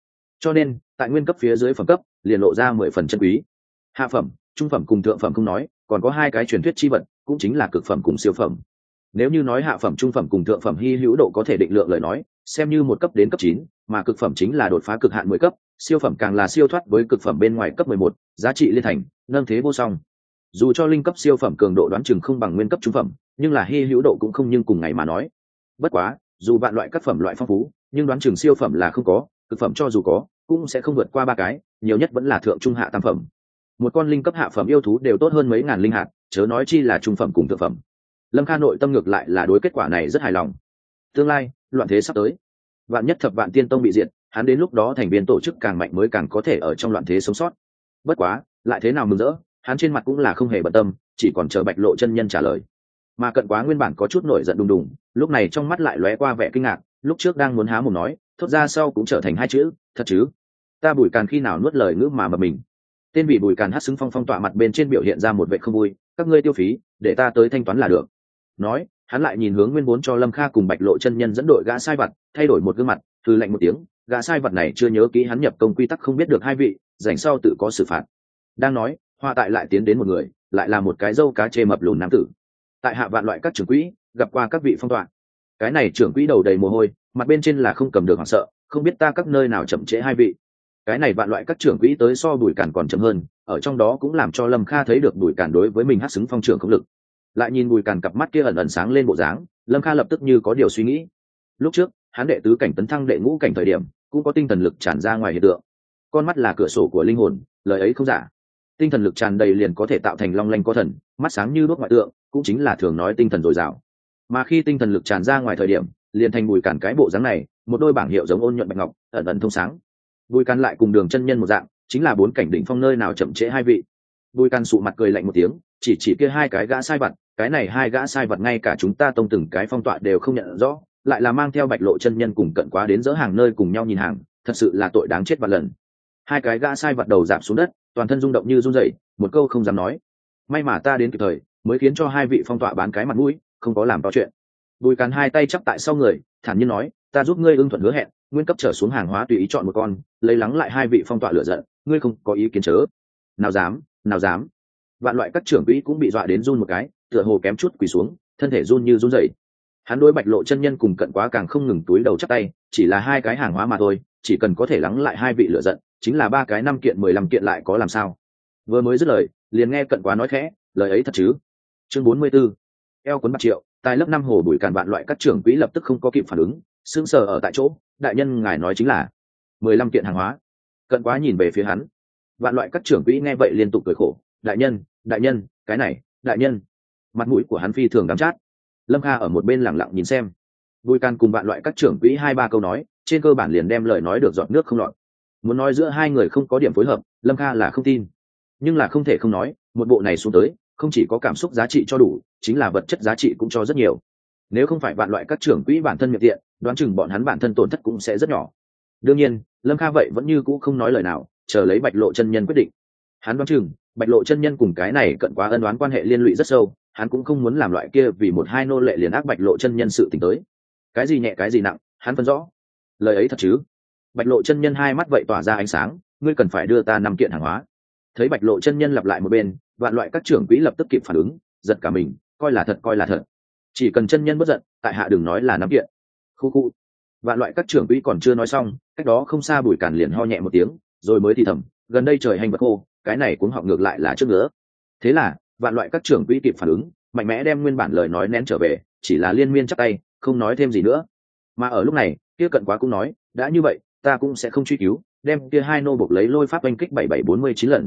Speaker 1: cho nên tại nguyên cấp phía dưới phẩm cấp liền lộ ra 10 phần chân quý. Hạ phẩm, trung phẩm cùng thượng phẩm không nói, còn có hai cái truyền thuyết chi vật, cũng chính là cực phẩm cùng siêu phẩm. Nếu như nói hạ phẩm, trung phẩm cùng thượng phẩm hy hữu độ có thể định lượng lời nói, xem như một cấp đến cấp 9, mà cực phẩm chính là đột phá cực hạn 10 cấp, siêu phẩm càng là siêu thoát với cực phẩm bên ngoài cấp 11, giá trị liên thành, nâng thế vô song. Dù cho linh cấp siêu phẩm cường độ đoán chừng không bằng nguyên cấp trung phẩm, nhưng là hy hữu độ cũng không nhưng cùng ngày mà nói. Bất quá, dù vạn loại các phẩm loại phong phú, nhưng đoán chừng siêu phẩm là không có, cực phẩm cho dù có, cũng sẽ không vượt qua 3 cái, nhiều nhất vẫn là thượng trung hạ tam phẩm. Một con linh cấp hạ phẩm yêu thú đều tốt hơn mấy ngàn linh hạt, chớ nói chi là trung phẩm cùng thượng phẩm. Lâm Kha nội tâm ngược lại là đối kết quả này rất hài lòng. Tương lai, loạn thế sắp tới, vạn nhất thập vạn tiên tông bị diệt, hắn đến lúc đó thành viên tổ chức càng mạnh mới càng có thể ở trong loạn thế sống sót. Bất quá, lại thế nào mừng rỡ, hắn trên mặt cũng là không hề bận tâm, chỉ còn chờ Bạch Lộ chân nhân trả lời. Mà Cận Quá nguyên bản có chút nổi giận đùng đùng, lúc này trong mắt lại lóe qua vẻ kinh ngạc, lúc trước đang muốn há mồm nói, thốt ra sau cũng trở thành hai chữ, thật chứ? Ta Bùi Càn khi nào nuốt lời ngữ mà mình. Tên vị Bùi Càn hất xứng phong phong tọa mặt bên trên biểu hiện ra một vẻ không vui, các ngươi tiêu phí, để ta tới thanh toán là được. Nói, hắn lại nhìn hướng nguyên vốn cho Lâm Kha cùng Bạch Lộ chân nhân dẫn đội gã sai vật, thay đổi một gương mặt, thư lạnh một tiếng, gã sai vật này chưa nhớ kỹ hắn nhập công quy tắc không biết được hai vị, rảnh sau tự có xử phạt. Đang nói, hoa tại lại tiến đến một người, lại là một cái râu cá chê mập lùn nam tử. Tại hạ vạn loại các trưởng quỹ, gặp qua các vị phong tọa. Cái này trưởng quỹ đầu đầy mồ hôi, mặt bên trên là không cầm được hoảng sợ, không biết ta các nơi nào chậm trễ hai vị. Cái này vạn loại các trưởng quỹ tới so Bùi Càn còn chậm hơn, ở trong đó cũng làm cho Lâm Kha thấy được Bùi Càn đối với mình hát xứng phong trưởng không lực. Lại nhìn Bùi Càn cặp mắt kia ẩn ẩn sáng lên bộ dáng, Lâm Kha lập tức như có điều suy nghĩ. Lúc trước hắn đệ tứ cảnh tấn thăng đệ ngũ cảnh thời điểm cũng có tinh thần lực tràn ra ngoài hiện tượng, con mắt là cửa sổ của linh hồn, lời ấy không giả. Tinh thần lực tràn đầy liền có thể tạo thành long lanh có thần, mắt sáng như đuốc ngoại tượng, cũng chính là thường nói tinh thần dồi dào. Mà khi tinh thần lực tràn ra ngoài thời điểm, liền thành Bùi Càn cái bộ dáng này, một đôi bảng hiệu giống ôn nhuận bạch ngọc, ẩn ẩn thông sáng. Bùi Càn lại cùng Đường chân nhân một dạng, chính là 4 cảnh đỉnh phong nơi nào chậm trễ hai vị. Bùi Càn sụ mặt cười lạnh một tiếng, chỉ kia hai cái gã sai vặt, cái này hai gã sai vặt ngay cả chúng ta tông từng cái phong tọa đều không nhận rõ, lại là mang theo Bạch Lộ chân nhân cùng Cận Quá đến dỡ hàng nơi cùng nhau nhìn hàng, thật sự là tội đáng chết vạn lần. Hai cái gã sai vặt đầu rạp xuống đất, toàn thân rung động như run rẩy, một câu không dám nói. May mà ta đến kịp thời, mới khiến cho hai vị phong tọa bán cái mặt mũi, không có làm to chuyện. Bùi Càn hai tay chắp tại sau người, thản nhiên nói, ta giúp ngươi ưng thuận hứa hẹn, nguyên cấp trở xuống hàng hóa tùy ý chọn một con, lấy lắng lại hai vị phong tọa lửa giận, ngươi không có ý kiến chớ. Nào dám, nào dám. Vạn loại các trưởng quỹ cũng bị dọa đến run một cái, tựa hồ kém chút quỳ xuống, thân thể run như run rẩy. Hắn đối Bạch Lộ chân nhân cùng Cận Quá càng không ngừng túi đầu chắp tay, chỉ là hai cái hàng hóa mà thôi, chỉ cần có thể lắng lại hai vị lửa giận, chính là 3 cái 5 kiện 15 kiện lại có làm sao. Vừa mới dứt lời, liền nghe Cận Quá nói khẽ, lời ấy thật chứ? Chương 44. Eo cuốn bạc triệu, tài lớp 5 hồ Bùi Càn vạn loại các trưởng quỹ lập tức không có kịp phản ứng, sững sờ ở tại chỗ, đại nhân ngài nói chính là 15 kiện hàng hóa. Cận Quá nhìn về phía hắn. Vạn loại các trưởng quỹ nghe vậy liên tục cười khổ, đại nhân, cái này, đại nhân. Mặt mũi của hắn phi thường đắng chát. Lâm Kha ở một bên lặng lặng nhìn xem. Bùi Càn cùng vạn loại các trưởng quỹ 2-3 câu nói, trên cơ bản liền đem lời nói được giọt nước không lọt. Muốn nói giữa hai người không có điểm phối hợp, Lâm Kha là không tin. Nhưng là không thể không nói, một bộ này xuống tới, không chỉ có cảm xúc giá trị cho đủ, chính là vật chất giá trị cũng cho rất nhiều. Nếu không phải vạn loại các trưởng quỹ bản thân miệng tiện, đoán chừng bọn hắn bản thân tổn thất cũng sẽ rất nhỏ. Đương nhiên, Lâm Kha vậy vẫn như cũ không nói lời nào, chờ lấy Bạch Lộ chân nhân quyết định. Hắn đoán chừng Bạch Lộ chân nhân cùng cái này Cận Quá ân oán quan hệ liên lụy rất sâu, hắn cũng không muốn làm loại kia vì 1-2 nô lệ liền ác Bạch Lộ chân nhân sự tình tới. Cái gì nhẹ cái gì nặng, hắn phân rõ. Lời ấy thật chứ? Bạch Lộ chân nhân hai mắt vậy tỏa ra ánh sáng, ngươi cần phải đưa ta 5 kiện hàng hóa. Thấy Bạch Lộ chân nhân lặp lại một bên, vạn loại các trưởng quỹ lập tức kịp phản ứng, giật cả mình, coi là thật. Chỉ cần chân nhân bất giận, tại hạ đừng nói là 5 kiện. Khu. Vạn loại các trưởng quỹ còn chưa nói xong, cách đó không xa Bùi Càn liền ho nhẹ một tiếng, rồi mới thì thầm, gần đây trời hành vật khô, cái này cuống họng ngược lại là trước nữa. Thế là vạn loại các trưởng quỹ kịp phản ứng, mạnh mẽ đem nguyên bản lời nói nén trở về, chỉ là liên miên chắp tay, không nói thêm gì nữa. Mà ở lúc này, kia Cận Quá cũng nói, đã như vậy, ta cũng sẽ không truy cứu, đem kia 2 nô bộc lấy lôi pháp oanh kích 7749 lần.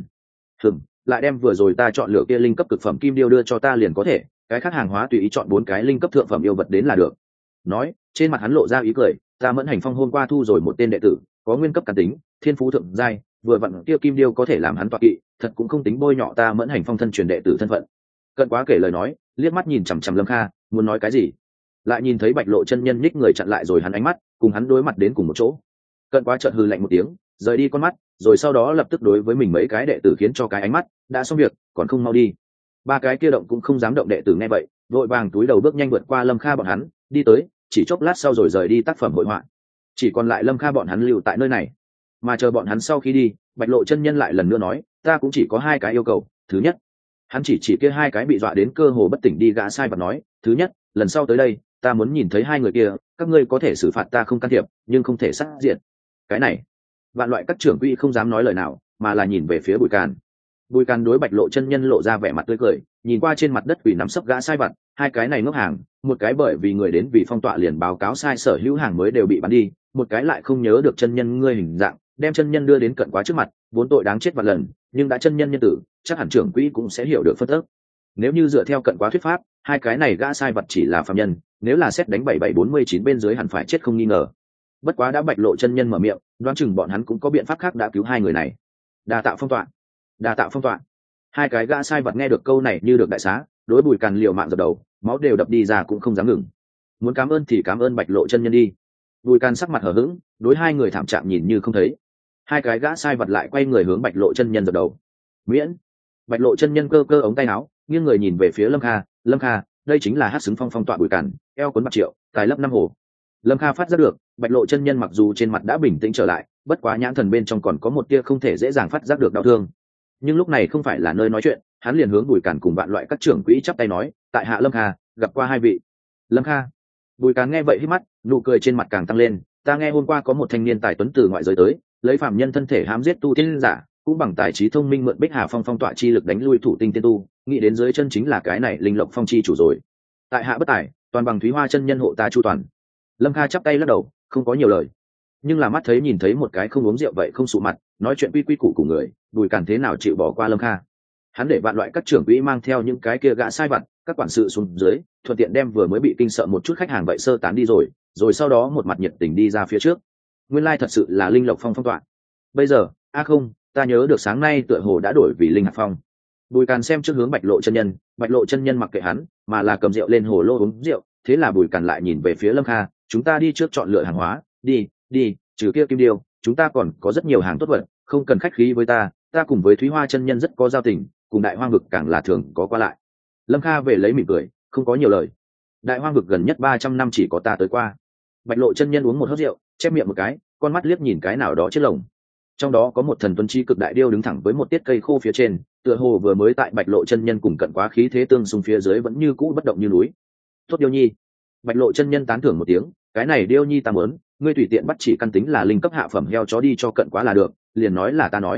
Speaker 1: Lại đem vừa rồi ta chọn lựa kia linh cấp cực phẩm kim điêu đưa cho ta liền có thể, cái khác hàng hóa tùy ý chọn 4 cái linh cấp thượng phẩm yêu vật đến là được. Nói, trên mặt hắn lộ ra ý cười, ta Mẫn Hành Phong hôm qua thu rồi một tên đệ tử, có nguyên cấp cá tính, thiên phú thượng giai, vừa vặn kia kim điêu có thể làm hắn tọa kỵ, thật cũng không tính bôi nhọ ta Mẫn Hành Phong thân truyền đệ tử thân phận. Cận Quá kể lời nói, liếc mắt nhìn chằm chằm Lâm Kha, muốn nói cái gì, lại nhìn thấy Bạch Lộ chân nhân nhích người chặn lại rồi hắn ánh mắt, cùng hắn đối mặt đến cùng một chỗ. Cận Quá chợt hừ lạnh một tiếng, rời đi con mắt, rồi sau đó lập tức đối với mình mấy cái đệ tử khiến cho cái ánh mắt, đã xong việc, còn không mau đi. 3 cái kia động cũng không dám động đệ tử nghe vậy, vội vàng túi đầu bước nhanh vượt qua Lâm Kha bọn hắn, đi tới, chỉ chốc lát sau rồi rời đi tác phẩm hội họa. Chỉ còn lại Lâm Kha bọn hắn lưu tại nơi này. Mà chờ bọn hắn sau khi đi, Bạch Lộ chân nhân lại lần nữa nói, ta cũng chỉ có hai cái yêu cầu. Thứ nhất, hắn chỉ kia hai cái bị dọa đến cơ hồ bất tỉnh đi gã sai vật nói, thứ nhất, lần sau tới đây ta muốn nhìn thấy hai người kia, các ngươi có thể xử phạt ta không can thiệp, nhưng không thể sát diện. Cái này vạn loại các trưởng quỹ không dám nói lời nào, mà là nhìn về phía Bùi Càn. Bùi Càn đối Bạch Lộ chân nhân lộ ra vẻ mặt tươi cười, nhìn qua trên mặt đất quỷ nắm sấp gã sai vặt, hai cái này ngốc hàng, một cái bởi vì người đến vì phong tọa liền báo cáo sai sở hữu hàng mới đều bị bắn đi, một cái lại không nhớ được chân nhân ngươi hình dạng, đem chân nhân đưa đến cận quá trước mặt, vốn tội đáng chết vạn lần, nhưng đã chân nhân nhân tử, chắc hẳn trưởng quỹ cũng sẽ hiểu được phân tức. Nếu như dựa theo cận quá thuyết pháp, hai cái này gã sai vật chỉ là phàm nhân, nếu là xét đánh 7749 bên dưới hẳn phải chết không nghi ngờ. Bất quá đã Bạch Lộ chân nhân mở miệng, đoán chừng bọn hắn cũng có biện pháp khác đã cứu hai người này. Đa tạo phong tọa, đa tạo phong tọa. Hai cái gã sai vật nghe được câu này như được đại xá, đối Bùi Càn liều mạng dập đầu, máu đều đập đi ra cũng không dám ngừng. Muốn cảm ơn thì cảm ơn Bạch Lộ chân nhân đi. Bùi Càn sắc mặt hờ hững, đối hai người thảm trạng nhìn như không thấy. Hai cái gã sai vật lại quay người hướng Bạch Lộ chân nhân dập đầu. Miễn. Bạch Lộ chân nhân cơ cơ ống tay áo, nghiêng người nhìn về phía Lâm Kha, Lâm Kha, đây chính là hát xứng phong phong tọa Bùi Càn, eo cuốn bạc triệu, tài lấp năm hồ. Lâm Kha phát giác được, Bạch Lộ chân nhân mặc dù trên mặt đã bình tĩnh trở lại, bất quá nhãn thần bên trong còn có một tia không thể dễ dàng phát giác được đau thương. Nhưng lúc này không phải là nơi nói chuyện, hắn liền hướng Bùi Càn cùng vạn loại các trưởng quỹ chắp tay nói, tại hạ Lâm Kha, gặp qua hai vị. Lâm Kha. Bùi Càn nghe vậy hít mắt, nụ cười trên mặt càng tăng lên, ta nghe hôm qua có một thanh niên tài tuấn từ ngoại giới tới, lấy phạm nhân thân thể hãm giết tu tiên giả, cũng bằng tài trí thông minh mượn Bích Hà Phong phong tọa chi lực đánh lui thủ tinh tiên tu, nghĩ đến dưới chân chính là cái này linh lộc phong chi chủ rồi. Tại hạ bất tài, toàn bằng Thúy Hoa chân nhân hộ ta chu toàn. Lâm Kha chắp tay lắc đầu, không có nhiều lời, nhưng là mắt thấy nhìn thấy một cái không uống rượu vậy không sụ mặt, nói chuyện quy quy củ của người, Bùi Càn thế nào chịu bỏ qua Lâm Kha. Hắn để vạn loại các trưởng quỹ mang theo những cái kia gã sai vặt, các quản sự xuống dưới, thuận tiện đem vừa mới bị kinh sợ một chút khách hàng vậy sơ tán đi rồi sau đó một mặt nhiệt tình đi ra phía trước. Nguyên lai thật sự là linh lộc phong phong tọa. Bây giờ, không, ta nhớ được sáng nay tựa hồ đã đổi vì linh hạt phong. Bùi Càn xem trước hướng Bạch Lộ chân nhân, Bạch Lộ chân nhân mặc kệ hắn, mà là cầm rượu lên hồ lô uống rượu. Thế là Bùi Càn lại nhìn về phía Lâm Kha, chúng ta đi trước chọn lựa hàng hóa, đi, trừ kia kim điêu, chúng ta còn có rất nhiều hàng tốt vật, không cần khách khí với ta cùng với Thúy Hoa chân nhân rất có giao tình, cùng Đại Hoang vực càng là thường có qua lại. Lâm Kha về lấy mỉm cười, không có nhiều lời. Đại Hoang vực gần nhất 300 năm chỉ có ta tới qua. Bạch Lộ chân nhân uống một hớp rượu, chép miệng một cái, con mắt liếc nhìn cái nào đó chiếc lồng. Trong đó có một thần tuân chi cực đại điêu đứng thẳng với một tiết cây khô phía trên, tựa hồ vừa mới tại Bạch Lộ chân nhân cùng cận quá khí thế tương xung phía dưới vẫn như cũ bất động như núi. Tốt điêu nhi. Bạch Lộ chân nhân tán thưởng một tiếng, cái này điêu nhi ta muốn, ngươi tùy tiện bắt chỉ căn tính là linh cấp hạ phẩm heo chó đi cho cận quá là được, liền nói là ta nói.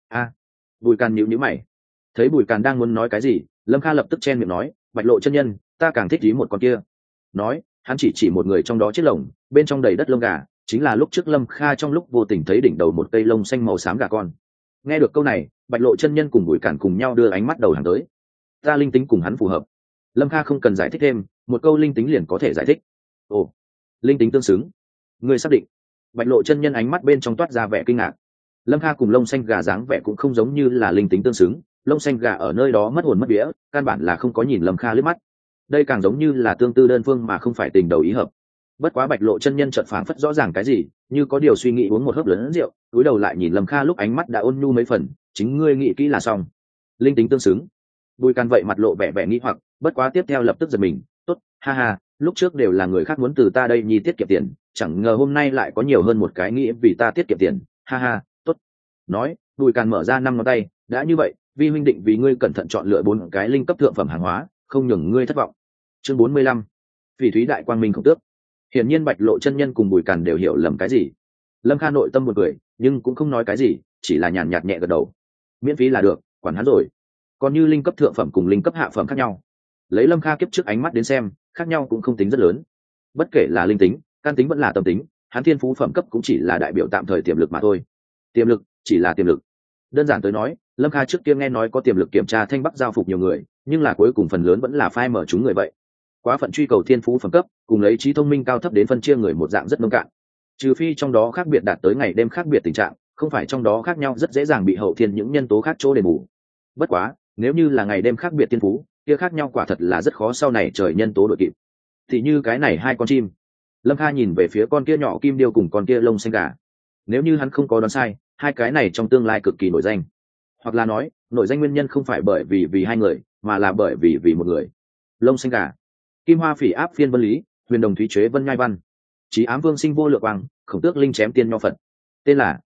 Speaker 1: Bùi Càn nhíu mày. Thấy Bùi Càn đang muốn nói cái gì, Lâm Kha lập tức chen miệng nói, Bạch Lộ chân nhân, ta càng thích ý một con kia. Nói, hắn chỉ một người trong đó chiếc lồng, bên trong đầy đất lông gà, chính là lúc trước Lâm Kha trong lúc vô tình thấy đỉnh đầu một cây lông xanh màu xám gà con. Nghe được câu này, Bạch Lộ chân nhân cùng Bùi Càn cùng nhau đưa ánh mắt đầu hàng tới. Ta linh tính cùng hắn phù hợp. Lâm Kha không cần giải thích thêm, một câu linh tính liền có thể giải thích. Ồ, linh tính tương xứng. Ngươi xác định? Bạch Lộ chân nhân ánh mắt bên trong toát ra vẻ kinh ngạc. Lâm Kha cùng lông xanh gà dáng vẻ cũng không giống như là linh tính tương xứng, lông xanh gà ở nơi đó mất hồn mất vía, căn bản là không có nhìn Lâm Kha liếc mắt. Đây càng giống như là tương tư đơn phương mà không phải tình đầu ý hợp. Bất quá Bạch Lộ chân nhân chợt phảng phất rõ ràng cái gì, như có điều suy nghĩ uống một hớp lớn rượu, cúi đầu lại nhìn Lâm Kha lúc ánh mắt đã ôn nhu mấy phần, chính ngươi nghĩ kỹ là xong. Linh tính tương xứng. Bùi Càn vậy mặt lộ vẻ vẻ nghi hoặc, bất quá tiếp theo lập tức giật mình, tốt, ha ha, lúc trước đều là người khác muốn từ ta đây nhi tiết kiệm tiền, chẳng ngờ hôm nay lại có nhiều hơn một cái nghĩ vì ta tiết kiệm tiền, ha ha, tốt. Nói, Bùi Càn mở ra 5 ngón tay, đã như vậy, vi huynh định vì ngươi cẩn thận chọn lựa 4 cái linh cấp thượng phẩm hàng hóa, không nhường ngươi thất vọng. Chương 45. Phỉ Thúy đại quang minh khổng tước. Hiển nhiên Bạch Lộ chân nhân cùng Bùi Càn đều hiểu lầm cái gì. Lâm Kha nội tâm một cười, nhưng cũng không nói cái gì, chỉ là nhàn nhạt nhẹ gật đầu. Miễn phí là được, quản hắn rồi. Còn như linh cấp thượng phẩm cùng linh cấp hạ phẩm khác nhau, lấy Lâm Kha kiếp trước ánh mắt đến xem, khác nhau cũng không tính rất lớn. Bất kể là linh tính, can tính vẫn là tâm tính, hắn thiên phú phẩm cấp cũng chỉ là đại biểu tạm thời tiềm lực mà thôi. Tiềm lực chỉ là tiềm lực. Đơn giản tới nói, Lâm Kha trước kia nghe nói có tiềm lực kiểm tra thanh bắc giao phục nhiều người, nhưng là cuối cùng phần lớn vẫn là phai mở chúng người vậy. Quá phận truy cầu thiên phú phẩm cấp, cùng lấy trí thông minh cao thấp đến phân chia người một dạng rất nông cạn. Trừ phi trong đó khác biệt đạt tới ngày đêm khác biệt tình trạng, không phải trong đó khác nhau rất dễ dàng bị hậu thiên những nhân tố khác chỗ đền bù. Bất quá, nếu như là ngày đêm khác biệt thiên phú, kia khác nhau quả thật là rất khó sau này trời nhân tố đội kịp. Thì như cái này hai con chim. Lâm Kha nhìn về phía con kia nhỏ kim điêu cùng con kia lông xanh gà. Nếu như hắn không có đoán sai, hai cái này trong tương lai cực kỳ nổi danh. Hoặc là nói, nổi danh nguyên nhân không phải bởi vì hai người, mà là bởi vì một người. Lông xanh gà, Kim Hoa Phỉ áp phiên vân lý, Huyền Đồng Thúy chế vân nhai văn, Chí Ám Vương sinh vô lượng quang, Khổng Tước linh chém tiên nho phật. Tên là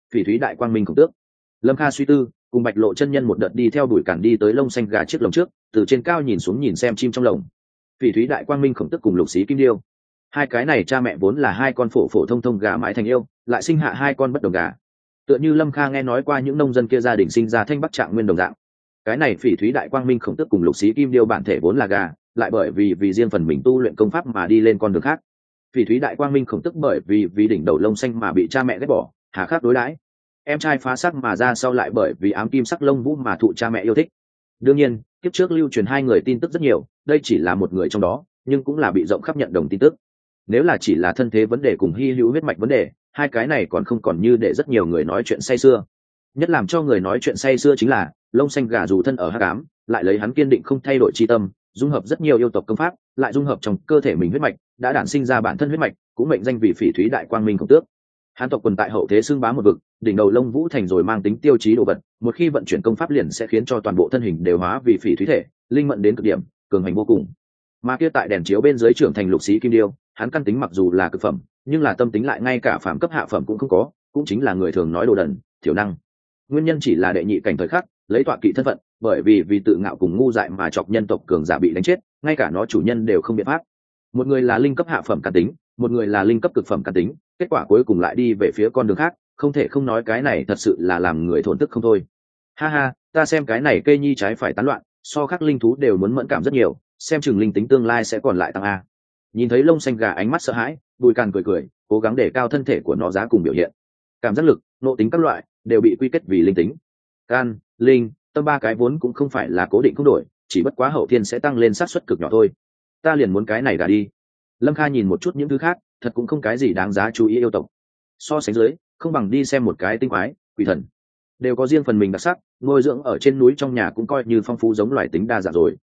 Speaker 1: phỉ thúy đại quang minh khổng tước. Lâm Kha suy tư, cùng Bạch Lộ chân nhân một đợt đi theo đuổi cản đi tới lông xanh gà chiếc lồng trước, từ trên cao nhìn xuống nhìn xem chim trong lồng. Phỉ thúy đại quang minh khổng tước cùng lục xí kim điêu, hai cái này cha mẹ vốn là hai con phổ phổ thông thông gà mái thành yêu, lại sinh hạ hai con bất đồng gà. Tựa như Lâm Kha nghe nói qua những nông dân kia gia đình sinh ra thanh bắc trạng nguyên đồng dạng. Cái này phỉ thúy đại quang minh khổng tước cùng lục xí kim điêu bản thể vốn là gà, lại bởi vì riêng phần mình tu luyện công pháp mà đi lên con đường khác. Phỉ thúy đại quang minh khổng tước bởi vì đỉnh đầu lông xanh mà bị cha mẹ ghét bỏ, hà khắc đối đãi. Em trai phá sắc mà ra sau lại bởi vì ám kim sắc lông vũ mà thụ cha mẹ yêu thích. Đương nhiên, kiếp trước lưu truyền hai người tin tức rất nhiều, đây chỉ là một người trong đó, nhưng cũng là bị rộng khắp nhận đồng tin tức. Nếu là chỉ là thân thế vấn đề cùng hy hữu huyết mạch vấn đề, hai cái này không còn như để rất nhiều người nói chuyện say sưa. Nhất làm cho người nói chuyện say sưa chính là lông xanh gà dù thân ở hắc ám, lại lấy hắn kiên định không thay đổi chi tâm, dung hợp rất nhiều yêu tộc công pháp, lại dung hợp trong cơ thể mình huyết mạch, đã đản sinh ra bản thân huyết mạch, cũng mệnh danh vì phỉ thúy đại quang minh khổng tước. Hán tộc quần tại hậu thế xưng bá một vực, đỉnh đầu lông vũ thành rồi mang tính tiêu chí đồ vật, một khi vận chuyển công pháp liền sẽ khiến cho toàn bộ thân hình đều hóa vì phỉ thúy thể, linh mẫn đến cực điểm, cường hành vô cùng. Mà kia tại đèn chiếu bên dưới trưởng thành lục xí kim điêu, hắn căn tính mặc dù là cực phẩm, nhưng là tâm tính lại ngay cả phàm cấp hạ phẩm cũng không có, cũng chính là người thường nói đồ đần, thiểu năng. Nguyên nhân chỉ là đệ nhị cảnh thời khắc, lấy tọa kỵ thân phận, bởi vì tự ngạo cùng ngu dại mà chọc nhân tộc cường giả bị đánh chết, ngay cả nó chủ nhân đều không biện pháp. Một người là linh cấp hạ phẩm căn tính, một người là linh cấp cực phẩm căn tính, kết quả cuối cùng lại đi về phía con đường khác, không thể không nói cái này thật sự là làm người thổn thức không thôi. Ha ha, ta xem cái này cây nhi trái phải tán loạn, so khác linh thú đều muốn mẫn cảm rất nhiều, xem chừng linh tính tương lai sẽ còn lại tăng a. Nhìn thấy lông xanh gà ánh mắt sợ hãi, Bùi Càn cười cười, cố gắng để cao thân thể của nó giá cùng biểu hiện. Cảm giác lực, nộ tính các loại đều bị quy kết vì linh tính. Can, linh, tâm ba cái vốn cũng không phải là cố định không đổi, chỉ bất quá hậu thiên sẽ tăng lên xác suất cực nhỏ thôi. Ta liền muốn cái này gà đi. Lâm Kha nhìn một chút những thứ khác, thật cũng không cái gì đáng giá chú ý yêu tộc. So sánh dưới, không bằng đi xem một cái tinh quái, quỷ thần. Đều có riêng phần mình đặc sắc, nuôi dưỡng ở trên núi trong nhà cũng coi như phong phú giống loài tính đa dạng rồi.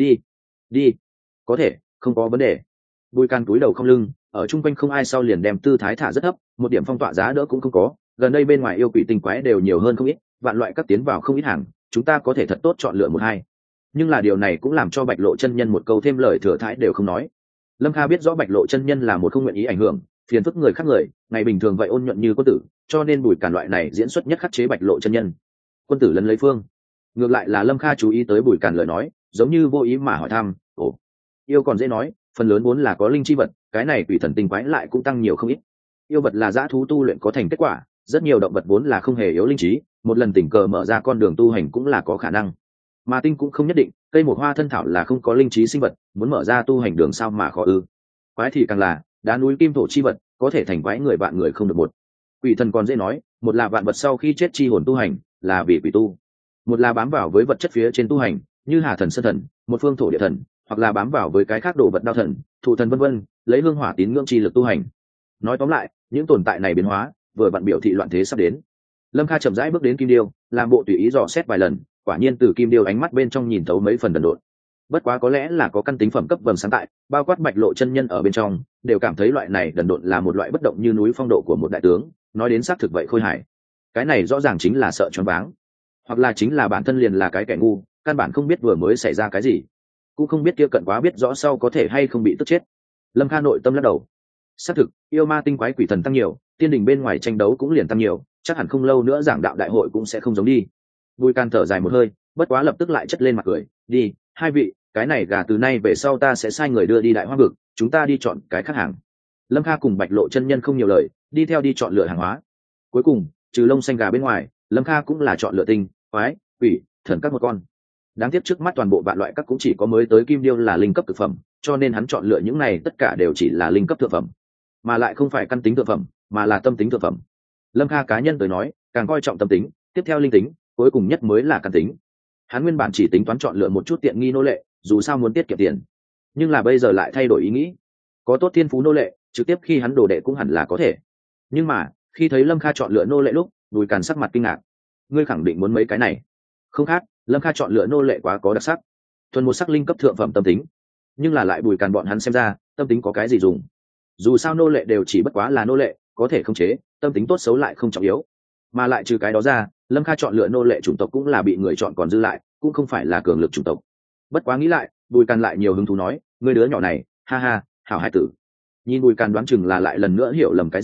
Speaker 1: Đi, có thể, không có vấn đề. Bùi Can túi đầu không lưng, ở chung quanh không ai sau liền đem tư thái thả rất thấp, một điểm phong tỏa giá đỡ cũng không có. Gần đây bên ngoài yêu quỷ tinh quái đều nhiều hơn không ít, vạn loại các tiến vào không ít hàng, chúng ta có thể thật tốt chọn lựa một hai. Nhưng là điều này cũng làm cho Bạch Lộ chân nhân một câu thêm lời thừa thãi đều không nói. Lâm Kha biết rõ Bạch Lộ chân nhân là một không nguyện ý ảnh hưởng, phiền phức người khác người, ngày bình thường vậy ôn nhuận như quân tử, cho nên Bùi Càn loại này diễn xuất nhất khắc chế Bạch Lộ chân nhân. Quân tử lấn lấy phương. Ngược lại là Lâm Kha chú ý tới Bùi Càn lời nói, giống như vô ý mà hỏi thăm, ồ, yêu còn dễ nói, phần lớn vốn là có linh chi vật, cái này quỷ thần tinh quái lại cũng tăng nhiều không ít. Yêu vật là dã thú tu luyện có thành kết quả, rất nhiều động vật vốn là không hề yếu linh trí, một lần tình cờ mở ra con đường tu hành cũng là có khả năng. Mà tinh cũng không nhất định, cây một hoa thân thảo là không có linh trí sinh vật, muốn mở ra tu hành đường sao mà khó ư? Quái thì càng là đá núi kim thổ chi vật, có thể thành quái người vạn người không được một. Quỷ thần còn dễ nói, một là vạn vật sau khi chết chi hồn tu hành, là vì quỷ tu; một là bám vào với vật chất phía trên tu hành, như Hà thần, Sơn thần, một phương thổ địa thần, hoặc là bám vào với cái khác đồ vật đao thần, thụ thần vân vân, lấy hương hỏa tín ngưỡng chi lực tu hành. Nói tóm lại, những tồn tại này biến hóa, vừa vặn biểu thị loạn thế sắp đến. Lâm Kha chậm rãi bước đến kim điêu, làm bộ tùy ý dò xét vài lần, quả nhiên từ kim điêu ánh mắt bên trong nhìn thấu mấy phần đần độn. Bất quá có lẽ là có căn tính phẩm cấp vầng sáng tại, bao quát Bạch Lộ chân nhân ở bên trong, đều cảm thấy loại này đần độn là một loại bất động như núi phong độ của một đại tướng, nói đến xác thực vậy khôi hài. Cái này rõ ràng chính là sợ choáng váng, hoặc là chính là bản thân liền là cái kẻ ngu, căn bản không biết vừa mới xảy ra cái gì, cũng không biết kia cận quá biết rõ sau có thể hay không bị tức chết. Lâm Kha nội tâm lắc đầu. Xác thực, yêu ma tinh quái quỷ thần tăng nhiều, tiên đình bên ngoài tranh đấu cũng liền tăng nhiều, chắc hẳn không lâu nữa giảng đạo đại hội cũng sẽ không giống đi. Bùi Can thở dài một hơi, bất quá lập tức lại chất lên mặt cười, đi, hai vị, cái này gà từ nay về sau ta sẽ sai người đưa đi Đại Hoa vực, chúng ta đi chọn cái khác hàng. Lâm Kha cùng Bạch Lộ chân nhân không nhiều lời, đi theo đi chọn lựa hàng hóa. Cuối cùng, trừ lông xanh gà bên ngoài, Lâm Kha cũng là chọn lựa tinh, quái, quỷ, thần các một con. Đáng tiếc trước mắt toàn bộ vạn loại các cũng chỉ có mới tới kim điêu là linh cấp thực phẩm, cho nên hắn chọn lựa những này tất cả đều chỉ là linh cấp thượng phẩm, mà lại không phải căn tính thượng phẩm, mà là tâm tính thượng phẩm. Lâm Kha cá nhân tới nói, càng coi trọng tâm tính, tiếp theo linh tính, cuối cùng nhất mới là căn tính. Hắn nguyên bản chỉ tính toán chọn lựa một chút tiện nghi nô lệ, dù sao muốn tiết kiệm tiền, nhưng là bây giờ lại thay đổi ý nghĩ, có tốt thiên phú nô lệ, trực tiếp khi hắn đồ đệ cũng hẳn là có thể. Nhưng mà khi thấy Lâm Kha chọn lựa nô lệ lúc, Bùi Càn sắc mặt kinh ngạc. Ngươi khẳng định muốn mấy cái này? Không khác, Lâm Kha chọn lựa nô lệ quá có đặc sắc, thuần một sắc linh cấp thượng phẩm tâm tính. Nhưng là lại Bùi Càn bọn hắn xem ra, tâm tính có cái gì dùng? Dù sao nô lệ đều chỉ bất quá là nô lệ, có thể khống chế, tâm tính tốt xấu lại không trọng yếu. Mà lại trừ cái đó ra, Lâm Kha chọn lựa nô lệ chủng tộc cũng là bị người chọn còn dư lại, cũng không phải là cường lực chủng tộc. Bất quá nghĩ lại, Bùi Càn lại nhiều hứng thú nói, ngươi đứa nhỏ này, ha ha, hảo hai tử. Nhìn Bùi Càn đoán chừng là lại lần nữa hiểu lầm cái gì,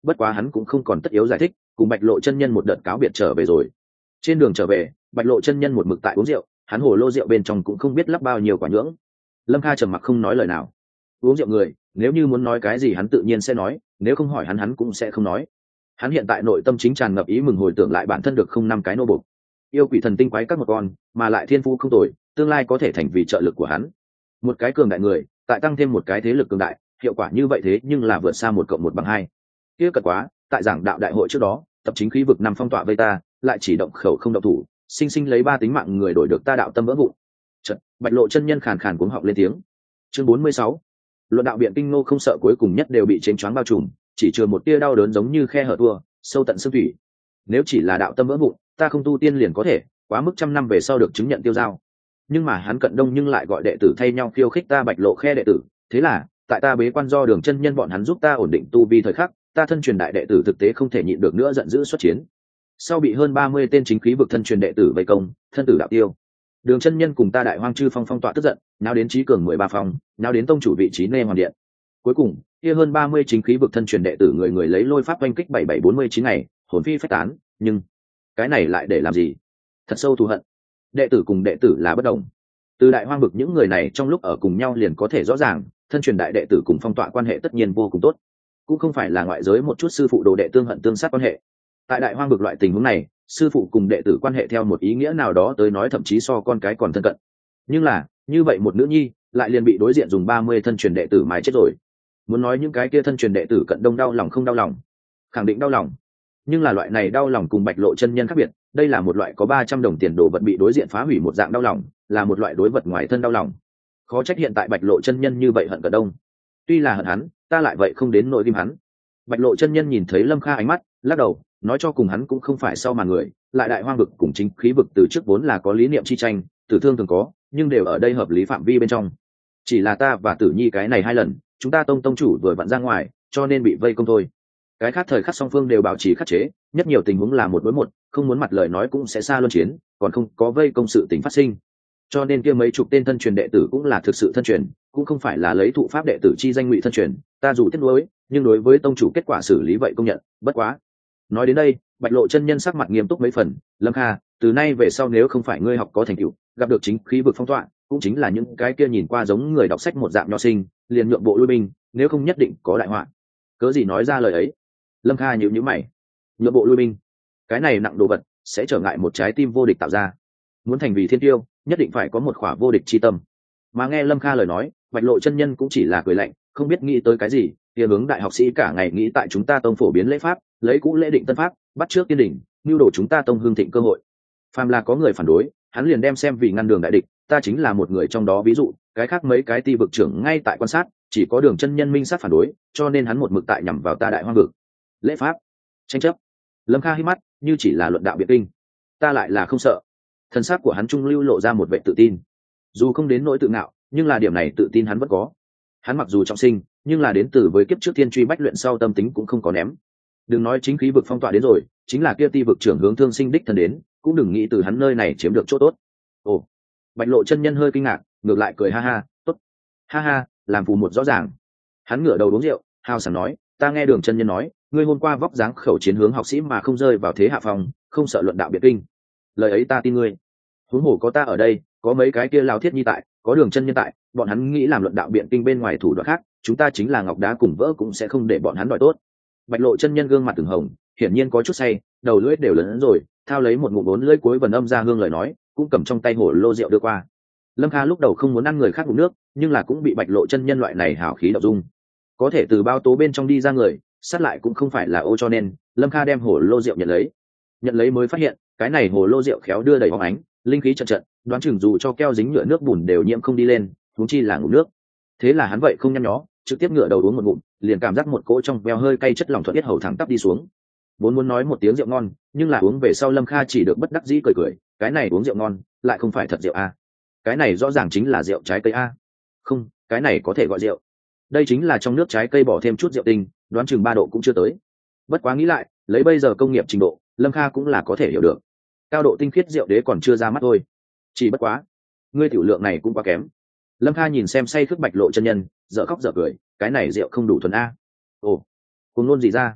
Speaker 1: bất quá hắn cũng không còn tất yếu giải thích, cùng Bạch Lộ chân nhân một đợt cáo biệt trở về rồi. Trên đường trở về, Bạch Lộ chân nhân một mực tại uống rượu, hắn hồ lô rượu bên trong cũng không biết lắp bao nhiêu quả nhưỡng. Lâm Kha trầm mặc không nói lời nào. Uống rượu người, nếu như muốn nói cái gì hắn tự nhiên sẽ nói, nếu không hỏi hắn cũng sẽ không nói. Hắn hiện tại nội tâm chính tràn ngập ý mừng hồi tưởng lại bản thân được không năm cái nô bộc, yêu quỷ thần tinh quái các một con, mà lại thiên phú không tồi, tương lai có thể thành vì trợ lực của hắn. Một cái cường đại người, tại tăng thêm một cái thế lực cường đại, hiệu quả như vậy thế nhưng là vượt xa 1+1=2. Kia cật quá, tại giảng đạo đại hội trước đó, tập chính khí vực nằm phong tỏa vây ta, lại chỉ động khẩu không động thủ, sinh sinh lấy 3 tính mạng người đổi được ta đạo tâm vỡ vụn. Chợt, Bạch Lộ chân nhân khàn khàn cuống họng lên tiếng. Chương 46. Luận đạo biện kinh ngô không sợ cuối cùng nhất đều bị chênh choáng bao trùm, chỉ chừa một tia đau đớn giống như khe hở tua, sâu tận xương thủy. Nếu chỉ là đạo tâm vỡ vụn, ta không tu tiên liền có thể, quá mức trăm năm về sau được chứng nhận tiêu giao. Nhưng mà hắn Cận Đông nhưng lại gọi đệ tử thay nhau khiêu khích ta Bạch Lộ khe đệ tử, thế là, tại ta bế quan do Đường chân nhân bọn hắn giúp ta ổn định tu vi thời khắc, ta thân truyền đại đệ tử thực tế không thể nhịn được nữa giận dữ xuất chiến. Sau bị hơn 30 tên chính khí vực thân truyền đệ tử vây công, thân tử đạo tiêu. Đường chân nhân cùng ta Đại Hoang Chư Phong phong tọa tức giận, nào đến trí cường 13 phong, nào đến tông chủ vị trí Nê Hoàng điện. Cuối cùng, kia hơn 30 chính khí vực thân truyền đệ tử người người lấy lôi pháp oanh kích 7749 ngày, hồn phi phách tán, nhưng cái này lại để làm gì? Thật sâu thù hận. Đệ tử cùng đệ tử là bất đồng. Từ Đại Hoang vực những người này trong lúc ở cùng nhau liền có thể rõ ràng, thân truyền đại đệ tử cùng phong tọa quan hệ tất nhiên vô cùng tốt, cũng không phải là ngoại giới một chút sư phụ đồ đệ tương hận tương sát quan hệ. Tại Đại Hoang vực loại tình huống này, sư phụ cùng đệ tử quan hệ theo một ý nghĩa nào đó tới nói thậm chí so con cái còn thân cận. Nhưng là, như vậy một nữ nhi lại liền bị đối diện dùng 30 thân truyền đệ tử mái chết rồi. Muốn nói những cái kia thân truyền đệ tử Cận Đông đau lòng không đau lòng? Khẳng định đau lòng. Nhưng là loại này đau lòng cùng Bạch Lộ chân nhân khác biệt, đây là một loại có 300 đồng tiền đồ vật bị đối diện phá hủy một dạng đau lòng, là một loại đối vật ngoài thân đau lòng. Khó trách hiện tại Bạch Lộ chân nhân như vậy hận Cận Đông. Tuy là hận hắn, ta lại vậy không đến nỗi tim hắn. Bạch Lộ chân nhân nhìn thấy Lâm Kha ánh mắt, lắc đầu, nói cho cùng hắn cũng không phải sau màn người, lại Đại Hoang vực cùng chính khí vực từ trước vốn là có lý niệm chi tranh, tử thương thường có, nhưng đều ở đây hợp lý phạm vi bên trong. Chỉ là ta và Tử Nhi cái này 2 lần, chúng ta tông chủ vừa vặn ra ngoài, cho nên bị vây công thôi. Cái khác thời khắc song phương đều bảo trì khắc chế, nhất nhiều tình huống là 1 đối 1, không muốn mặt lời nói cũng sẽ xa luân chiến, còn không có vây công sự tình phát sinh. Cho nên kia mấy chục tên thân truyền đệ tử cũng là thực sự thân truyền, cũng không phải là lấy thụ pháp đệ tử chi danh ngụy thân truyền, ta dù tiếc nuối, nhưng đối với tông chủ kết quả xử lý vậy công nhận, bất quá. Nói đến đây, Bạch Lộ chân nhân sắc mặt nghiêm túc mấy phần, Lâm Kha, từ nay về sau nếu không phải ngươi học có thành tựu, gặp được chính khí vực phong tọa, cũng chính là những cái kia nhìn qua giống người đọc sách một dạng nho sinh, liền nhượng bộ lui binh, nếu không nhất định có đại họa. Cớ gì nói ra lời ấy? Lâm Kha nhíu mày. Nhượng bộ lui binh, cái này nặng đồ vật, sẽ trở ngại một trái tim vô địch tạo ra. Muốn thành vì thiên tiêu, nhất định phải có một khỏa vô địch chi tâm. Mà nghe Lâm Kha lời nói, Bạch Lộ chân nhân cũng chỉ là cười lạnh, không biết nghĩ tới cái gì, kia hướng đại học sĩ cả ngày nghĩ tại chúng ta tông phổ biến lễ pháp, lấy cũ lễ định tân pháp, bắt trước tiên đỉnh, nưu đồ chúng ta tông hương thịnh cơ hội. Phàm là có người phản đối, hắn liền đem xem vì ngăn đường đại địch, ta chính là một người trong đó ví dụ, cái khác mấy cái ti vực trưởng ngay tại quan sát, chỉ có Đường chân nhân minh sát phản đối, cho nên hắn một mực tại nhằm vào ta Đại Hoang vực. Lễ pháp, tranh chấp. Lâm Kha hí mắt, như chỉ là luận đạo biện kinh, ta lại là không sợ. Thần sắc của hắn trung lưu lộ ra một vẻ tự tin, dù không đến nỗi tự ngạo, nhưng là điểm này tự tin hắn vẫn có. Hắn mặc dù trọng sinh, nhưng là đến từ với kiếp trước thiên truy bách luyện sau tâm tính cũng không có ném. Đừng nói chính khí vực phong tỏa đến rồi, chính là kia ti vực trưởng hướng thương sinh đích thân đến, cũng đừng nghĩ từ hắn nơi này chiếm được chỗ tốt. Ồ, Bạch Lộ chân nhân hơi kinh ngạc, ngược lại cười ha ha, tốt, ha ha, làm phù một rõ ràng. Hắn ngửa đầu uống rượu, hào sảng nói, ta nghe Đường chân nhân nói, ngươi hôm qua vóc dáng khẩu chiến hướng học sĩ mà không rơi vào thế hạ phòng, không sợ luận đạo biện kinh. Lời ấy ta tin ngươi. Huống hồ có ta ở đây, có mấy cái kia lao thiết nhi tại, có Đường chân nhân tại, bọn hắn nghĩ làm luận đạo biện kinh bên ngoài thủ đoạn khác, chúng ta chính là ngọc đá cùng vỡ cũng sẽ không để bọn hắn đòi tốt. Bạch Lộ chân nhân gương mặt từng hồng, hiển nhiên có chút say, đầu lưỡi đều lớn rồi, thao lấy một ngụm 4 lưỡi cuối vần âm ra hương lời nói, cũng cầm trong tay hồ lô rượu đưa qua. Lâm Kha lúc đầu không muốn ăn người khác uống nước, nhưng là cũng bị Bạch Lộ chân nhân loại này hào khí đậu dung. Có thể từ bao tố bên trong đi ra người, sát lại cũng không phải là ô, cho nên Lâm Kha đem hồ lô rượu nhận lấy mới phát hiện, cái này hồ lô rượu khéo đưa đầy bóng ánh, linh khí trận trận, đoán chừng dù cho keo dính nhựa nước bùn đều nhiễm không đi lên, huống chi là ngụm nước. Thế là hắn vậy không nhăn nhó, trực tiếp ngửa đầu uống một ngụm, liền cảm giác một cỗ trong veo hơi cay chất lỏng thuận yết hầu thẳng tắp đi xuống. Vốn muốn nói một tiếng rượu ngon, nhưng là uống về sau Lâm Kha chỉ được bất đắc dĩ cười cười, cái này uống rượu ngon, lại không phải thật rượu a. Cái này rõ ràng chính là rượu trái cây a. Không, cái này có thể gọi rượu. Đây chính là trong nước trái cây bỏ thêm chút rượu tinh, đoán chừng 3 độ cũng chưa tới. Bất quá nghĩ lại, lấy bây giờ công nghiệp trình độ, Lâm Kha cũng là có thể hiểu được. Cao độ tinh khiết rượu đế còn chưa ra mắt thôi. Chỉ bất quá, ngươi tiểu lượng này cũng quá kém. Lâm Kha nhìn xem say khước Bạch Lộ chân nhân, dở khóc dở cười, cái này rượu không đủ thuần a. Ồ, cùng luôn gì ra?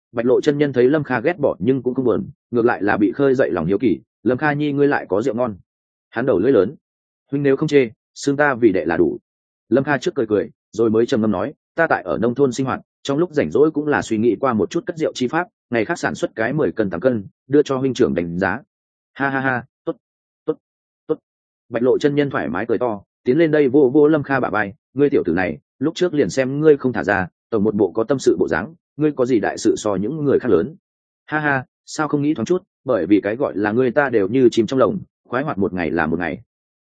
Speaker 1: Bạch Lộ chân nhân thấy Lâm Kha ghét bỏ nhưng cũng không buồn, ngược lại là bị khơi dậy lòng hiếu kỳ. Lâm Kha nhi ngươi lại có rượu ngon. Hắn đầu lưỡi lớn, huynh nếu không chê, xưng ta vì đệ là đủ. Lâm Kha trước cười cười, rồi mới trầm ngâm nói, ta tại ở nông thôn sinh hoạt, trong lúc rảnh rỗi cũng là suy nghĩ qua một chút cất rượu chi pháp, ngày khác sản xuất cái 10 cân 8 cân, đưa cho huynh trưởng đánh giá. Ha ha ha, tốt, tốt, tốt. Bạch Lộ chân nhân thoải mái cười to, tiến lên đây vô vô Lâm Kha bả vai, ngươi tiểu tử này, lúc trước liền xem ngươi không thả ra, tổng một bộ có tâm sự bộ dáng, ngươi có gì đại sự so những người khác lớn. Ha ha, sao không nghĩ thoáng chút, bởi vì cái gọi là ngươi ta đều như chim trong lồng, khoái hoạt một ngày là một ngày.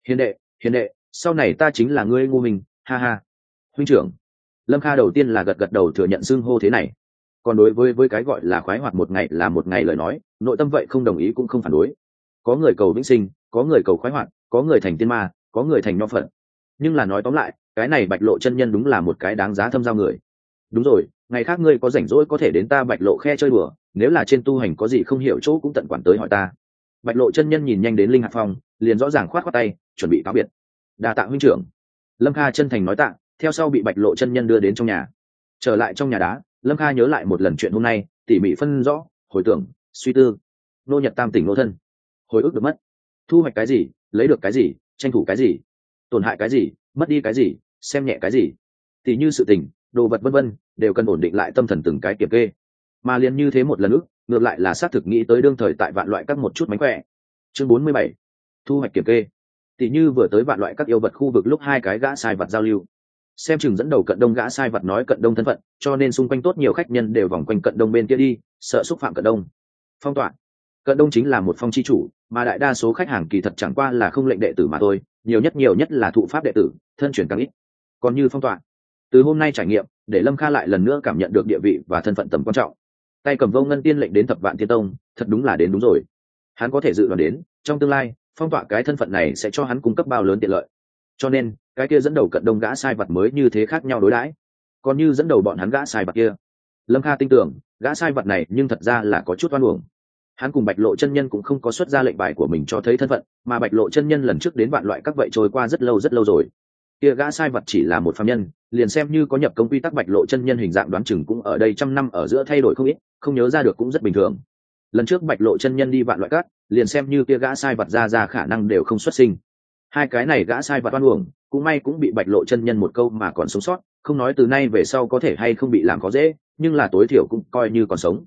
Speaker 1: Hiền đệ, sau này ta chính là ngươi ngu mình, ha ha. Huynh trưởng. Lâm Kha đầu tiên là gật đầu thừa nhận xưng hô thế này. Còn đối với cái gọi là khoái hoạt một ngày là một ngày lời nói, nội tâm vậy không đồng ý cũng không phản đối. Có người cầu vĩnh sinh, có người cầu khoái hoạt, có người thành tiên ma, có người thành nho phận. Nhưng là nói tóm lại, cái này Bạch Lộ chân nhân đúng là một cái đáng giá thâm giao người. Đúng rồi, ngày khác ngươi có rảnh rỗi có thể đến ta Bạch Lộ khe chơi đùa, nếu là trên tu hành có gì không hiểu chỗ cũng tận quản tới hỏi ta. Bạch Lộ chân nhân nhìn nhanh đến Linh Hạt Phong, liền rõ ràng khoát tay, chuẩn bị cáo biệt. Đa tạ huynh trưởng. Lâm Kha chân thành nói tạ, theo sau bị Bạch Lộ chân nhân đưa đến trong nhà. Trở lại trong nhà đá, Lâm Kha nhớ lại một lần chuyện hôm nay, tỉ mỉ phân rõ, hồi tưởng, suy tư. Nô nhật tam tỉnh nô thân, hồi ức được mất, thu hoạch cái gì, lấy được cái gì, tranh thủ cái gì, tổn hại cái gì, mất đi cái gì, xem nhẹ cái gì, tỉ như sự tình, đồ vật vân vân, đều cần ổn định lại tâm thần từng cái kiểm kê. Mà liền như thế một lần ức, ngược lại là xác thực nghĩ tới đương thời tại vạn loại các một chút mánh khỏe. Chương 47, thu hoạch kiểm kê. Tỉ như vừa tới vạn loại các yêu vật khu vực lúc hai cái gã sai vật giao lưu, xem chừng dẫn đầu Cận Đông gã sai vật nói Cận Đông thân phận, cho nên xung quanh tốt nhiều khách nhân đều vòng quanh Cận Đông bên kia đi, sợ xúc phạm Cận Đông. Phong tỏa. Cận Đông chính là một phong chi chủ, mà đại đa số khách hàng kỳ thật chẳng qua là không lệnh đệ tử mà thôi, nhiều nhất là thụ pháp đệ tử, thân truyền càng ít. Còn như phong tỏa, từ hôm nay trải nghiệm, để Lâm Kha lại lần nữa cảm nhận được địa vị và thân phận tầm quan trọng. Tay cầm vô ngân tiên lệnh đến Thập Vạn Tiên Tông, thật đúng là đến đúng rồi. Hắn có thể dự đoán đến, trong tương lai, phong tỏa cái thân phận này sẽ cho hắn cung cấp bao lớn tiện lợi. Cho nên, cái kia dẫn đầu Cận Đông gã sai vật mới như thế khác nhau đối đãi. Còn như dẫn đầu bọn hắn gã sai vật kia, Lâm Kha tin tưởng, gã sai vật này nhưng thật ra là có chút oan uổng. Hắn cùng Bạch Lộ chân nhân cũng không có xuất ra lệnh bài của mình cho thấy thân phận, mà Bạch Lộ chân nhân lần trước đến vạn loại các vậy trôi qua rất lâu rồi. Kia gã sai vật chỉ là một phàm nhân, liền xem như có nhập công quy tắc Bạch Lộ chân nhân hình dạng đoán chừng cũng ở đây trăm năm ở giữa thay đổi không ít, không nhớ ra được cũng rất bình thường. Lần trước Bạch Lộ chân nhân đi vạn loại các, liền xem như kia gã sai vật ra khả năng đều không xuất sinh. Hai cái này gã sai vật oan uổng, cũng may cũng bị Bạch Lộ chân nhân một câu mà còn sống sót, không nói từ nay về sau có thể hay không bị làm khó dễ, nhưng là tối thiểu cũng coi như còn sống.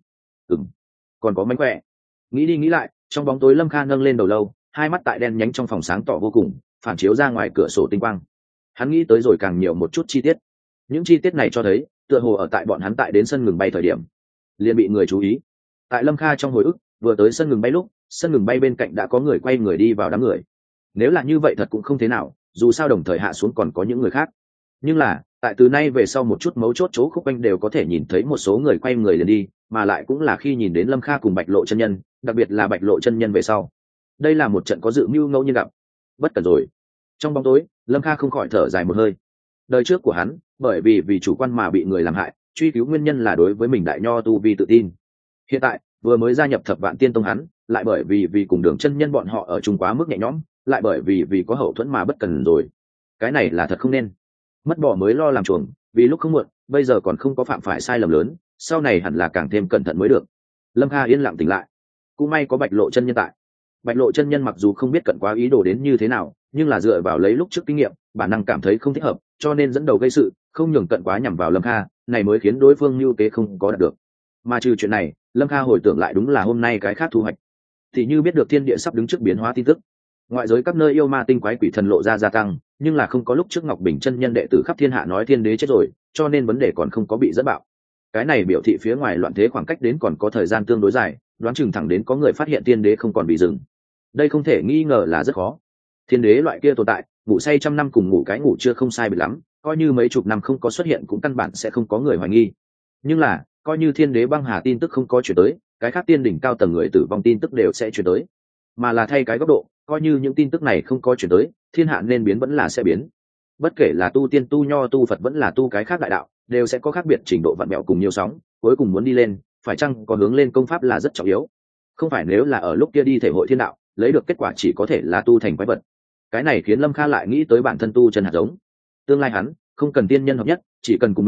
Speaker 1: Còn có mánh khỏe. Nghĩ đi nghĩ lại, trong bóng tối Lâm Kha nâng lên đầu lâu, hai mắt tại đen nhánh trong phòng sáng tỏ vô cùng, phản chiếu ra ngoài cửa sổ tinh quang. Hắn nghĩ tới rồi càng nhiều một chút chi tiết. Những chi tiết này cho thấy, tựa hồ ở tại bọn hắn tại đến sân ngừng bay thời điểm, liền bị người chú ý. Tại Lâm Kha trong hồi ức, vừa tới sân ngừng bay lúc, sân ngừng bay bên cạnh đã có người quay người đi vào đám người. Nếu là như vậy thật cũng không thế nào, dù sao đồng thời hạ xuống còn có những người khác. Nhưng là, tại từ nay về sau một chút mấu chốt chỗ khúc quanh đều có thể nhìn thấy một số người quay người liền đi, mà lại cũng là khi nhìn đến Lâm Kha cùng Bạch Lộ chân nhân, đặc biệt là Bạch Lộ chân nhân về sau. Đây là một trận có dự mưu ngẫu nhiên gặp. Bất cẩn rồi. Trong bóng tối, Lâm Kha không khỏi thở dài một hơi. Đời trước của hắn, bởi vì chủ quan mà bị người làm hại, truy cứu nguyên nhân là đối với mình đại nho tu vi tự tin. Hiện tại, vừa mới gia nhập Thập Vạn Tiên Tông hắn, lại bởi vì cùng Đường chân nhân bọn họ ở chung quá mức nhẹ nhõm, lại bởi vì có hậu thuẫn mà bất cần rồi. Cái này là thật không nên. Mất bỏ mới lo làm chuồng, vì lúc không muộn, bây giờ còn không có phạm phải sai lầm lớn, sau này hẳn là càng thêm cẩn thận mới được. Lâm Kha yên lặng tỉnh lại. Cũng may có Bạch Lộ chân nhân tại. Bạch Lộ chân nhân mặc dù không biết Cận Quá ý đồ đến như thế nào, nhưng là dựa vào lấy lúc trước kinh nghiệm, bản năng cảm thấy không thích hợp, cho nên dẫn đầu gây sự, không nhường Cận Quá nhằm vào Lâm Kha, này mới khiến đối phương mưu kế không có đạt được. Mà trừ chuyện này, Lâm Kha hồi tưởng lại đúng là hôm nay cái khác thu hoạch. Thì như biết được thiên địa sắp đứng trước biến hóa tin tức, ngoại giới các nơi yêu ma tinh quái quỷ thần lộ ra gia tăng, nhưng là không có lúc trước Ngọc Bình chân nhân đệ tử khắp thiên hạ nói thiên đế chết rồi, cho nên vấn đề còn không có bị dẫn bạo. Cái này biểu thị phía ngoài loạn thế khoảng cách đến còn có thời gian tương đối dài, đoán chừng thẳng đến có người phát hiện thiên đế không còn bị dừng. Đây không thể nghi ngờ là rất khó. Thiên đế loại kia tồn tại, ngủ say trăm năm cùng ngủ cái ngủ chưa không sai biệt lắm, coi như mấy chục năm không có xuất hiện cũng căn bản sẽ không có người hoài nghi. Nhưng là, coi như thiên đế băng hà tin tức không có chuyển tới, cái khác tiên đỉnh cao tầng người tử vong tin tức đều sẽ chuyển tới. Mà là thay cái góc độ, coi như những tin tức này không có chuyển tới, thiên hạ nên biến vẫn là sẽ biến. Bất kể là tu tiên, tu nho, tu Phật vẫn là tu cái khác đại đạo, đều sẽ có khác biệt trình độ vặn vẹo cùng nhiều sóng, cuối cùng muốn đi lên, phải chăng có hướng lên công pháp là rất trọng yếu. Không phải nếu là ở lúc kia đi thể hội thiên đạo, lấy được kết quả chỉ có thể là tu thành quái vật. Cái này khiến Lâm Kha lại nghĩ tới bản thân tu chân hạt giống. Tương lai hắn không cần tiên nhân hợp nhất, chỉ cần cùng mình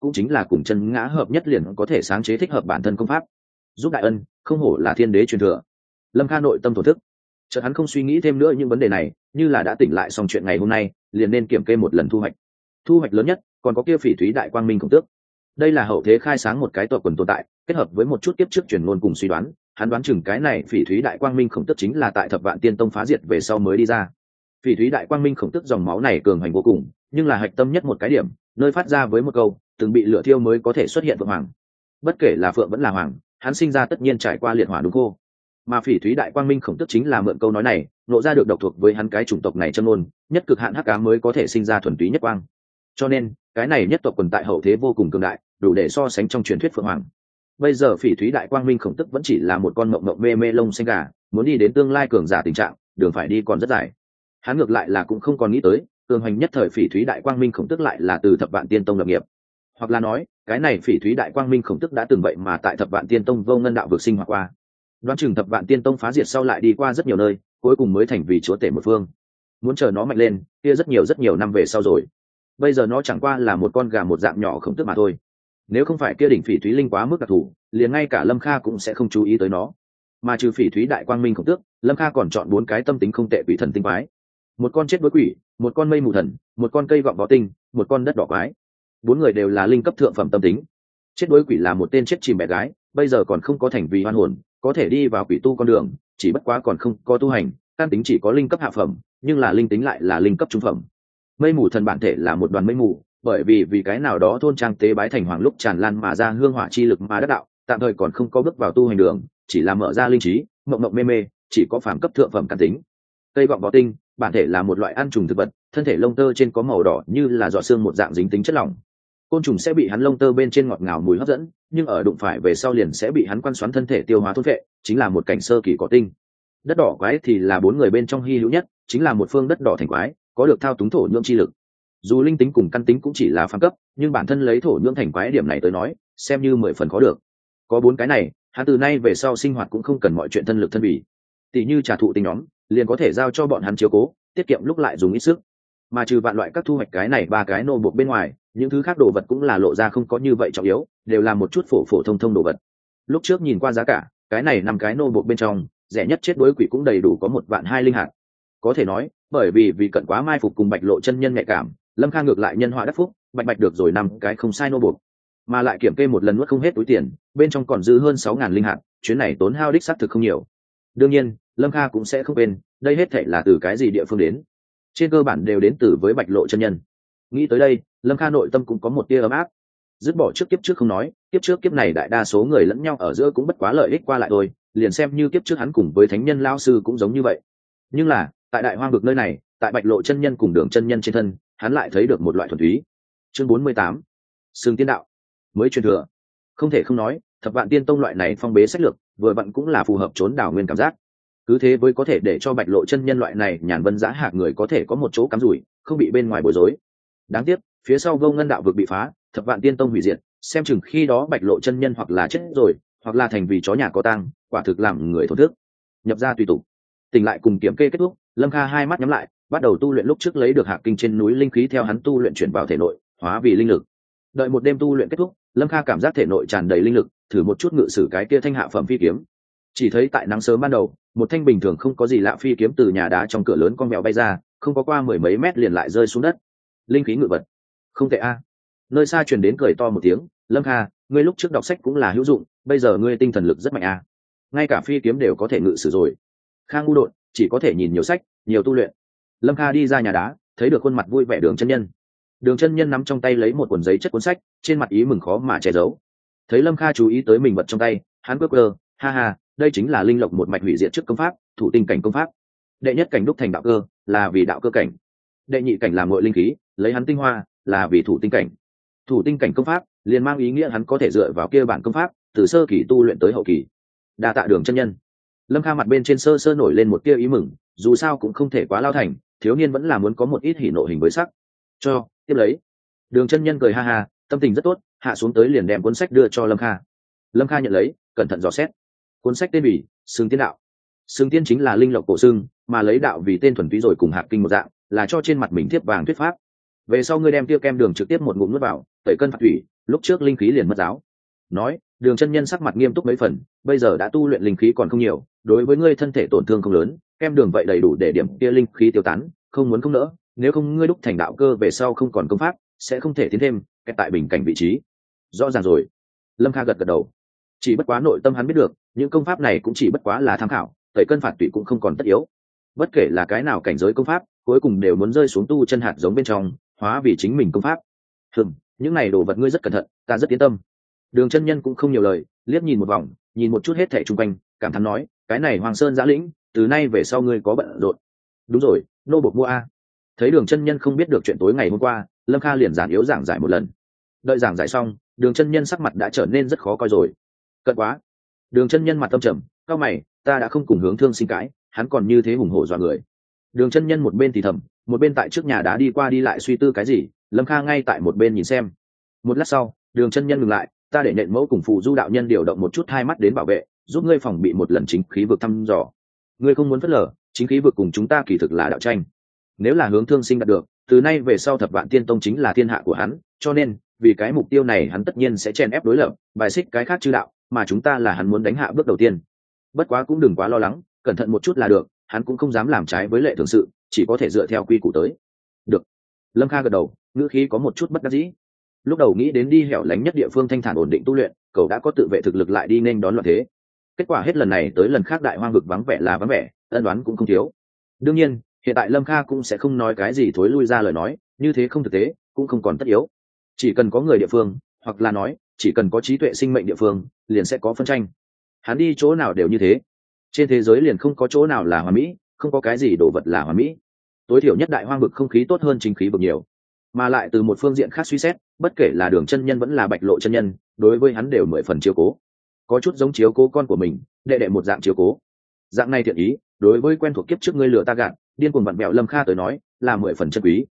Speaker 1: cũng chính là cùng chân ngã hợp nhất liền có thể sáng chế thích hợp bản thân công pháp. Giúp đại ân, không hổ là thiên đế truyền thừa. Lâm Kha nội tâm thổ thức, chợt hắn không suy nghĩ thêm nữa những vấn đề này, như là đã tỉnh lại xong chuyện ngày hôm nay, liền nên kiểm kê một lần thu hoạch. Thu hoạch lớn nhất còn có kia Phỉ Thúy Đại Quang Minh Khổng Tước. Đây là hậu thế khai sáng một cái tộc quần tồn tại, kết hợp với một chút tiếp trước truyền ngôn cùng suy đoán, hắn đoán chừng cái này Phỉ Thúy Đại Quang Minh Khổng Tước chính là tại Thập Vạn Tiên Tông phá diệt về sau mới đi ra. Phỉ Thúy Đại Quang Minh Khổng Tước dòng máu này cường hành vô cùng, nhưng là hạch tâm nhất một cái điểm, nơi phát ra với một câu, từng bị lửa thiêu mới có thể xuất hiện phượng hoàng. Bất kể là phượng vẫn là hoàng, hắn sinh ra tất nhiên trải qua liệt hỏa đúng khô. Mà Phỉ Thúy Đại Quang Minh Khổng Tước chính là mượn câu nói này, nộ ra được độc thuộc với hắn cái chủng tộc này châm ngôn, nhất cực hạn hắc ám mới có thể sinh ra thuần túy nhất quang. Cho nên, cái này nhất tộc quần tại hậu thế vô cùng cường đại, đủ để so sánh trong truyền thuyết phượng hoàng. Bây giờ Phỉ Thúy Đại Quang Minh Khổng Tước vẫn chỉ là một con mộng mộng mê mê lông xanh gà, muốn đi đến tương lai cường giả tình trạng, đường phải đi còn rất dài. Hắn ngược lại là cũng không còn nghĩ tới, cường hành nhất thời Phỉ Thúy Đại Quang Minh Khổng Tước lại là từ Thập Vạn Tiên Tông lập nghiệp. Hoặc là nói, cái này Phỉ Thúy Đại Quang Minh Khổng Tước đã từng vậy mà tại Thập Vạn Tiên Tông vô ngân đạo vực sinh hoạt qua. Đoán chừng Thập Vạn Tiên Tông phá diệt sau lại đi qua rất nhiều nơi, cuối cùng mới thành vì chúa tể một phương. Muốn chờ nó mạnh lên, kia rất nhiều năm về sau rồi. Bây giờ nó chẳng qua là một con gà một dạng nhỏ khổng tước mà thôi. Nếu không phải kia đỉnh Phỉ Thúy linh quá mức đặc thù, liền ngay cả Lâm Kha cũng sẽ không chú ý tới nó. Mà trừ Phỉ Thúy Đại Quang Minh Khổng Tước, Lâm Kha còn chọn 4 cái tâm tính không tệ quỷ thần tinh quái. Một con chết đuối quỷ, một con mây mù thần, một con cây gọng vỏ tinh, một con đất đỏ quái. 4 người đều là linh cấp thượng phẩm tâm tính. Chết đuối quỷ là một tên chết chìm bé gái, bây giờ còn không có thành vì hoan hồn, có thể đi vào quỷ tu con đường, chỉ bất quá còn không có tu hành, căn tính chỉ có linh cấp hạ phẩm, nhưng là linh tính lại là linh cấp trung phẩm. Mây mù thần bản thể là một đoàn mây mù, bởi vì cái nào đó thôn trang tế bái thành hoàng lúc tràn lan mà ra hương hỏa chi lực mà đắc đạo, tạm thời còn không có bước vào tu hành đường, chỉ là mở ra linh trí, mộng mộng mê mê, chỉ có phàm cấp thượng phẩm căn tính. Cây gọng bọ tinh, bản thể là một loại ăn trùng thực vật, thân thể lông tơ trên có màu đỏ như là giọt xương một dạng dính tính chất lỏng. Côn trùng sẽ bị hắn lông tơ bên trên ngọt ngào mùi hấp dẫn, nhưng ở đụng phải về sau liền sẽ bị hắn quan xoắn thân thể tiêu hóa thôn phệ, chính là một cảnh sơ kỳ cỏ tinh. Đất đỏ quái thì là 4 người bên trong hy hữu nhất, chính là một phương đất đỏ thành quái, có được thao túng thổ nhưỡng chi lực. Dù linh tính cùng căn tính cũng chỉ là phàm cấp, nhưng bản thân lấy thổ nhưỡng thành quái điểm này tới nói, xem như 10 phần khó được. Có 4 cái này, hắn từ nay về sau sinh hoạt cũng không cần mọi chuyện thân lực thân vì. Tỷ như trà thụ tinh nhóm, liền có thể giao cho bọn hắn chiếu cố, tiết kiệm lúc lại dùng ít sức. Mà trừ vạn loại các thu hoạch cái này 3 cái nô buộc bên ngoài, những thứ khác đồ vật cũng là lộ ra không có như vậy trọng yếu, đều là một chút phổ thông đồ vật. Lúc trước nhìn qua giá cả, cái này 5 cái nô buộc bên trong, rẻ nhất chết đuối quỷ cũng đầy đủ có 1.200.000 linh hạt. Có thể nói, bởi vì cận quá mai phục cùng Bạch Lộ chân nhân nhạy cảm, Lâm Kha ngược lại nhân họa đắc phúc, bạch được rồi 5 cái không sai nô buộc, mà lại kiểm kê một lần nuốt không hết túi tiền, bên trong còn dư hơn 6.000 linh hạt, chuyến này tốn hao đích xác thực không nhiều. Đương nhiên, Lâm Kha cũng sẽ không quên, đây hết thảy là từ cái gì địa phương đến, trên cơ bản đều đến từ với Bạch Lộ chân nhân. Nghĩ tới đây, Lâm Kha nội tâm cũng có một tia ấm áp. Dứt bỏ kiếp trước không nói, kiếp trước kiếp này đại đa số người lẫn nhau ở giữa cũng bất quá lợi ích qua lại thôi, liền xem như kiếp trước hắn cùng với thánh nhân lão sư cũng giống như vậy. Nhưng là, tại Đại Hoang vực nơi này, tại Bạch Lộ chân nhân cùng Đường chân nhân trên thân, hắn lại thấy được một loại thuần túy. Chương 48. Sừng Tiên đạo mới truyền thừa. Không thể không nói, Thập Vạn Tiên Tông loại này phong bế sách lược, vừa vặn cũng là phù hợp trốn đảo nguyên cảm giác. Cứ thế với có thể để cho Bạch Lộ chân nhân loại này nhàn vân giá hạc người có thể có một chỗ cắm rủi, không bị bên ngoài bối rối. Đáng tiếc, phía sau vô ngân đạo vực bị phá, Thập Vạn Tiên Tông hủy diệt, xem chừng khi đó Bạch Lộ chân nhân hoặc là chết rồi, hoặc là thành vì chó nhà có tang, quả thực làm người thổn thức. Nhập ra tùy tục, tỉnh lại cùng kiểm kê kết thúc, Lâm Kha hai mắt nhắm lại, bắt đầu tu luyện lúc trước lấy được hạc kinh trên núi linh khí theo hắn tu luyện chuyển vào thể nội, hóa vì linh lực. Đợi một đêm tu luyện kết thúc, Lâm Kha cảm giác thể nội tràn đầy linh lực, thử một chút ngự sử cái kia thanh hạ phẩm phi kiếm. Chỉ thấy tại nắng sớm ban đầu, một thanh bình thường không có gì lạ phi kiếm từ nhà đá trong cửa lớn con mèo bay ra, không có qua 10 mấy mét liền lại rơi xuống đất. Linh khí ngự vật, không tệ a. Nơi xa truyền đến cười to một tiếng, Lâm Kha, ngươi lúc trước đọc sách cũng là hữu dụng, bây giờ ngươi tinh thần lực rất mạnh a, ngay cả phi kiếm đều có thể ngự sử rồi. Kha ngu đột, chỉ có thể nhìn nhiều sách, nhiều tu luyện. Lâm Kha đi ra nhà đá, thấy được khuôn mặt vui vẻ Đường chân nhân. Đường chân nhân nắm trong tay lấy một cuốn giấy chất cuốn sách, trên mặt ý mừng khó mà che giấu. Thấy Lâm Kha chú ý tới mình vật trong tay, hắn quơ, ha ha, đây chính là linh lộc một mạch hủy diệt trước công pháp, thủ tinh cảnh công pháp. Đệ nhất cảnh đúc thành đạo cơ, là vì đạo cơ cảnh. Đệ nhị cảnh làm ngội linh khí, lấy hắn tinh hoa, là vì thủ tinh cảnh. Thủ tinh cảnh công pháp, liền mang ý nghĩa hắn có thể dựa vào kia bản công pháp, từ sơ kỳ tu luyện tới hậu kỳ. Đa tạ Đường chân nhân. Lâm Kha mặt bên trên sơ sơ nổi lên một tia ý mừng, dù sao cũng không thể quá lao thành, thiếu niên vẫn là muốn có một ít hỉ nộ hình với sắc. Cho, tiếp lấy. Đường chân nhân cười ha ha, tâm tình rất tốt, hạ xuống tới liền đem cuốn sách đưa cho Lâm Kha. Lâm Kha nhận lấy, cẩn thận dò xét. Cuốn sách tên vì Sừng Tiên đạo. Sừng Tiên chính là linh lộc cổ xương, mà lấy đạo vì tên thuần túy rồi cùng hạt kinh một dạng, là cho trên mặt mình thiếp vàng thuyết pháp. Về sau ngươi đem tiêu kem đường trực tiếp một ngụm nuốt vào, tẩy cân phạt thủy, lúc trước linh khí liền mất giáo. Nói, Đường chân nhân sắc mặt nghiêm túc mấy phần, bây giờ đã tu luyện linh khí còn không nhiều, đối với ngươi thân thể tổn thương không lớn, kem đường vậy đầy đủ để điểm kia linh khí tiêu tán, không muốn không nỡ, nếu không ngươi đúc thành đạo cơ về sau không còn công pháp, sẽ không thể tiến thêm, kẹt tại bình cảnh vị trí. Rõ ràng rồi. Lâm Kha gật gật đầu. Chỉ bất quá nội tâm hắn biết được, những công pháp này cũng chỉ bất quá là tham khảo, tẩy cân phạt tùy cũng không còn tất yếu. Bất kể là cái nào cảnh giới công pháp, cuối cùng đều muốn rơi xuống tu chân hạt giống bên trong, hóa vì chính mình công pháp. Những này đồ vật ngươi rất cẩn thận, ta rất yên tâm. Đường chân nhân cũng không nhiều lời, liếc nhìn một vòng, nhìn một chút hết thảy xung quanh, cảm thán nói, cái này Hoàng Sơn Giã Lĩnh, từ nay về sau ngươi có bận rộn. Đúng rồi, nô bộc mua a. Thấy Đường chân nhân không biết được chuyện tối ngày hôm qua, Lâm Kha liền giản yếu giảng giải một lần. Đợi giảng giải xong, Đường chân nhân sắc mặt đã trở nên rất khó coi rồi. Cận quá. Đường chân nhân mặt tâm trầm, cao mày, ta đã không cùng Hướng Thương sinh cãi, hắn còn như thế hùng hổ dọa người. Đường chân nhân một bên thì thầm, một bên tại trước nhà đá đi qua đi lại suy tư cái gì. Lâm Kha ngay tại một bên nhìn xem. Một lát sau, Đường chân nhân ngừng lại, ta để nện mẫu cùng phụ du đạo nhân điều động một chút hai mắt đến bảo vệ, giúp ngươi phòng bị một lần chính khí vực thăm dò. Ngươi không muốn phớt lờ, chính khí vực cùng chúng ta kỳ thực là đạo tranh. Nếu là Hướng Thương sinh đạt được, từ nay về sau Thập Vạn Tiên Tông chính là thiên hạ của hắn, cho nên vì cái mục tiêu này hắn tất nhiên sẽ chèn ép đối lập, bài xích cái khác chư đạo, mà chúng ta là hắn muốn đánh hạ bước đầu tiên. Bất quá cũng đừng quá lo lắng, cẩn thận một chút là được, hắn cũng không dám làm trái với lệ thường sự, chỉ có thể dựa theo quy củ tới. Được. Lâm Kha gật đầu, ngữ khí có một chút bất đắc dĩ. Lúc đầu nghĩ đến đi hẻo lánh nhất địa phương thanh thản ổn định tu luyện, cậu đã có tự vệ thực lực lại đi nên đón loạn thế. Kết quả hết lần này tới lần khác đại hoang vực vắng vẻ là vắng vẻ, ân đoán cũng không thiếu. Đương nhiên, hiện tại Lâm Kha cũng sẽ không nói cái gì thối lui ra lời nói, như thế không thực tế, cũng không còn tất yếu. Chỉ cần có người địa phương, hoặc là nói, chỉ cần có trí tuệ sinh mệnh địa phương, liền sẽ có phân tranh. Hắn đi chỗ nào đều như thế. Trên thế giới liền không có chỗ nào là hoàn mỹ, không có cái gì đồ vật là hoàn mỹ. Tối thiểu nhất đại hoang vực không khí tốt hơn chính khí vực nhiều. Mà lại từ một phương diện khác suy xét, bất kể là Đường chân nhân vẫn là Bạch Lộ chân nhân, đối với hắn đều 10 phần chiếu cố. Có chút giống chiếu cố con của mình, đệ đệ một dạng chiếu cố. Dạng này thiện ý, đối với quen thuộc kiếp trước ngươi lừa ta gạt, điên cuồng vặn bẹo Lâm Kha tới nói, là 10 phần chân quý.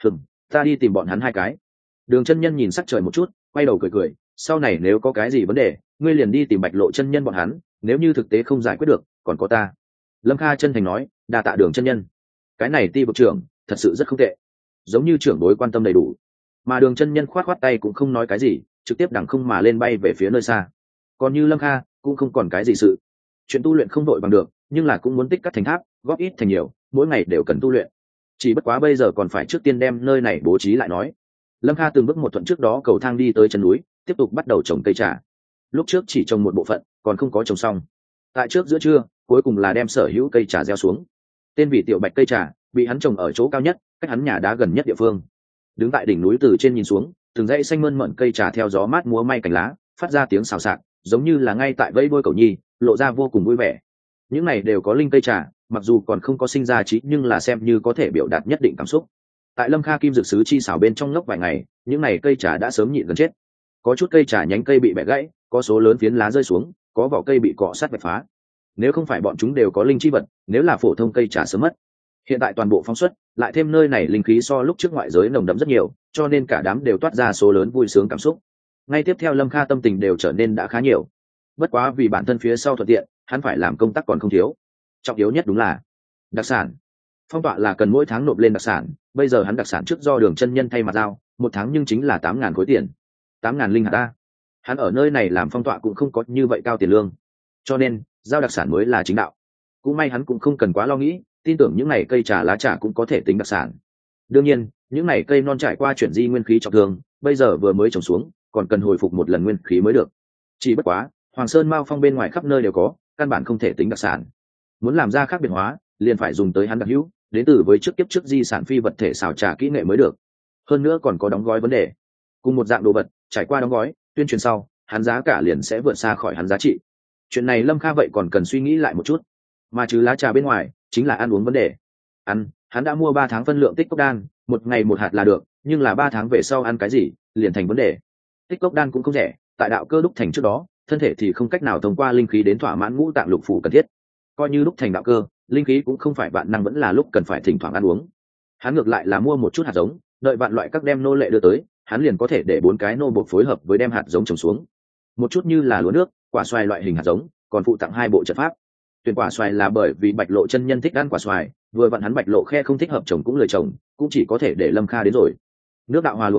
Speaker 1: Ta đi tìm bọn hắn hai cái. Đường chân nhân nhìn sắc trời một chút, quay đầu cười cười, sau này nếu có cái gì vấn đề, ngươi liền đi tìm Bạch Lộ chân nhân bọn hắn, nếu như thực tế không giải quyết được, còn có ta. Lâm Kha chân thành nói, đa tạ Đường chân nhân. Cái này ti vực trưởng, thật sự rất không tệ, giống như trưởng đối quan tâm đầy đủ. Mà Đường chân nhân khoát khoát tay cũng không nói cái gì, trực tiếp đằng không mà lên bay về phía nơi xa. Còn như Lâm Kha cũng không còn cái gì sự. Chuyện tu luyện không đội bằng được, nhưng là cũng muốn tích cắt thành tháp, góp ít thành nhiều, mỗi ngày đều cần tu luyện. Chỉ bất quá bây giờ còn phải trước tiên đem nơi này bố trí lại nói. Lâm Kha từng bước một thuận trước đó cầu thang đi tới chân núi, tiếp tục bắt đầu trồng cây trà. Lúc trước chỉ trồng một bộ phận, còn không có trồng xong. Tại trước giữa trưa, cuối cùng là đem sở hữu cây trà gieo xuống. Tên vị tiểu bạch cây trà, bị hắn trồng ở chỗ cao nhất, cách hắn nhà đá gần nhất địa phương. Đứng tại đỉnh núi từ trên nhìn xuống, từng dãy xanh mơn mởn cây trà theo gió mát múa may cành lá, phát ra tiếng xào xạc, giống như là ngay tại vẫy đuôi cầu nhi, lộ ra vô cùng vui vẻ. Những này đều có linh cây trà, mặc dù còn không có sinh ra trí nhưng là xem như có thể biểu đạt nhất định cảm xúc. Tại Lâm Kha kim dược sứ chi xảo bên trong ngốc vài ngày, những này cây trà đã sớm nhịn gần chết. Có chút cây trà nhánh cây bị bẻ gãy, có số lớn phiến lá rơi xuống, có vỏ cây bị cọ sát bẻ phá. Nếu không phải bọn chúng đều có linh chi vật, nếu là phổ thông cây trà sớm mất. Hiện tại toàn bộ phóng xuất, lại thêm nơi này linh khí so lúc trước ngoại giới nồng đậm rất nhiều, cho nên cả đám đều toát ra số lớn vui sướng cảm xúc. Ngay tiếp theo Lâm Kha tâm tình đều trở nên đã khá nhiều. Bất quá vì bản thân phía sau thuận tiện, hắn phải làm công tác còn không thiếu. Trọng yếu nhất đúng là đặc sản. Phong tọa là cần mỗi tháng nộp lên đặc sản, bây giờ hắn đặc sản trước do Đường chân nhân thay mặt giao, một tháng nhưng chính là 8.000 khối tiền. 8.000 linh hạt ta. Hắn ở nơi này làm phong tọa cũng không có như vậy cao tiền lương, cho nên giao đặc sản mới là chính đạo. Cũng may hắn cũng không cần quá lo nghĩ, tin tưởng những này cây trà lá trà cũng có thể tính đặc sản. Đương nhiên, những này cây non trải qua chuyển di nguyên khí trọng thương, bây giờ vừa mới trồng xuống, còn cần hồi phục một lần nguyên khí mới được. Chỉ bất quá, Hoàng Sơn Mao Phong bên ngoài khắp nơi đều có, căn bản không thể tính đặc sản. Muốn làm ra khác biệt hóa, liền phải dùng tới hắn đặc hữu, đến từ với trước kiếp trước di sản phi vật thể xào trà kỹ nghệ mới được. Hơn nữa còn có đóng gói vấn đề. Cùng một dạng đồ vật, trải qua đóng gói, tuyên truyền sau, hắn giá cả liền sẽ vượt xa khỏi hắn giá trị. Chuyện này Lâm Kha vậy còn cần suy nghĩ lại một chút. Mà trừ lá trà bên ngoài, chính là ăn uống vấn đề. Hắn đã mua 3 tháng phân lượng tích cốc đan, một ngày một hạt là được, nhưng là 3 tháng về sau ăn cái gì, liền thành vấn đề. Tích cốc đan cũng không rẻ, tại đạo cơ đúc thành trước đó, thân thể thì không cách nào thông qua linh khí đến thỏa mãn ngũ tạng lục phủ cần thiết. Coi như đúc thành đạo cơ, linh khí cũng không phải vạn năng vẫn là lúc cần phải thỉnh thoảng ăn uống. Hắn ngược lại là mua một chút hạt giống, đợi vạn loại các đem nô lệ đưa tới, hắn liền có thể để 4 cái nô buộc phối hợp với đem hạt giống trồng xuống. Một chút như là lúa nước, quả xoài loại hình hạt giống, còn phụ tặng 2 bộ trận pháp. Tuyển quả xoài là bởi vì Bạch Lộ chân nhân thích ăn quả xoài, vừa vặn hắn Bạch Lộ khe không thích hợp trồng cũng lười trồng, cũng chỉ có thể để Lâm Kha đến rồi. Nước đạo hòa lúa mì,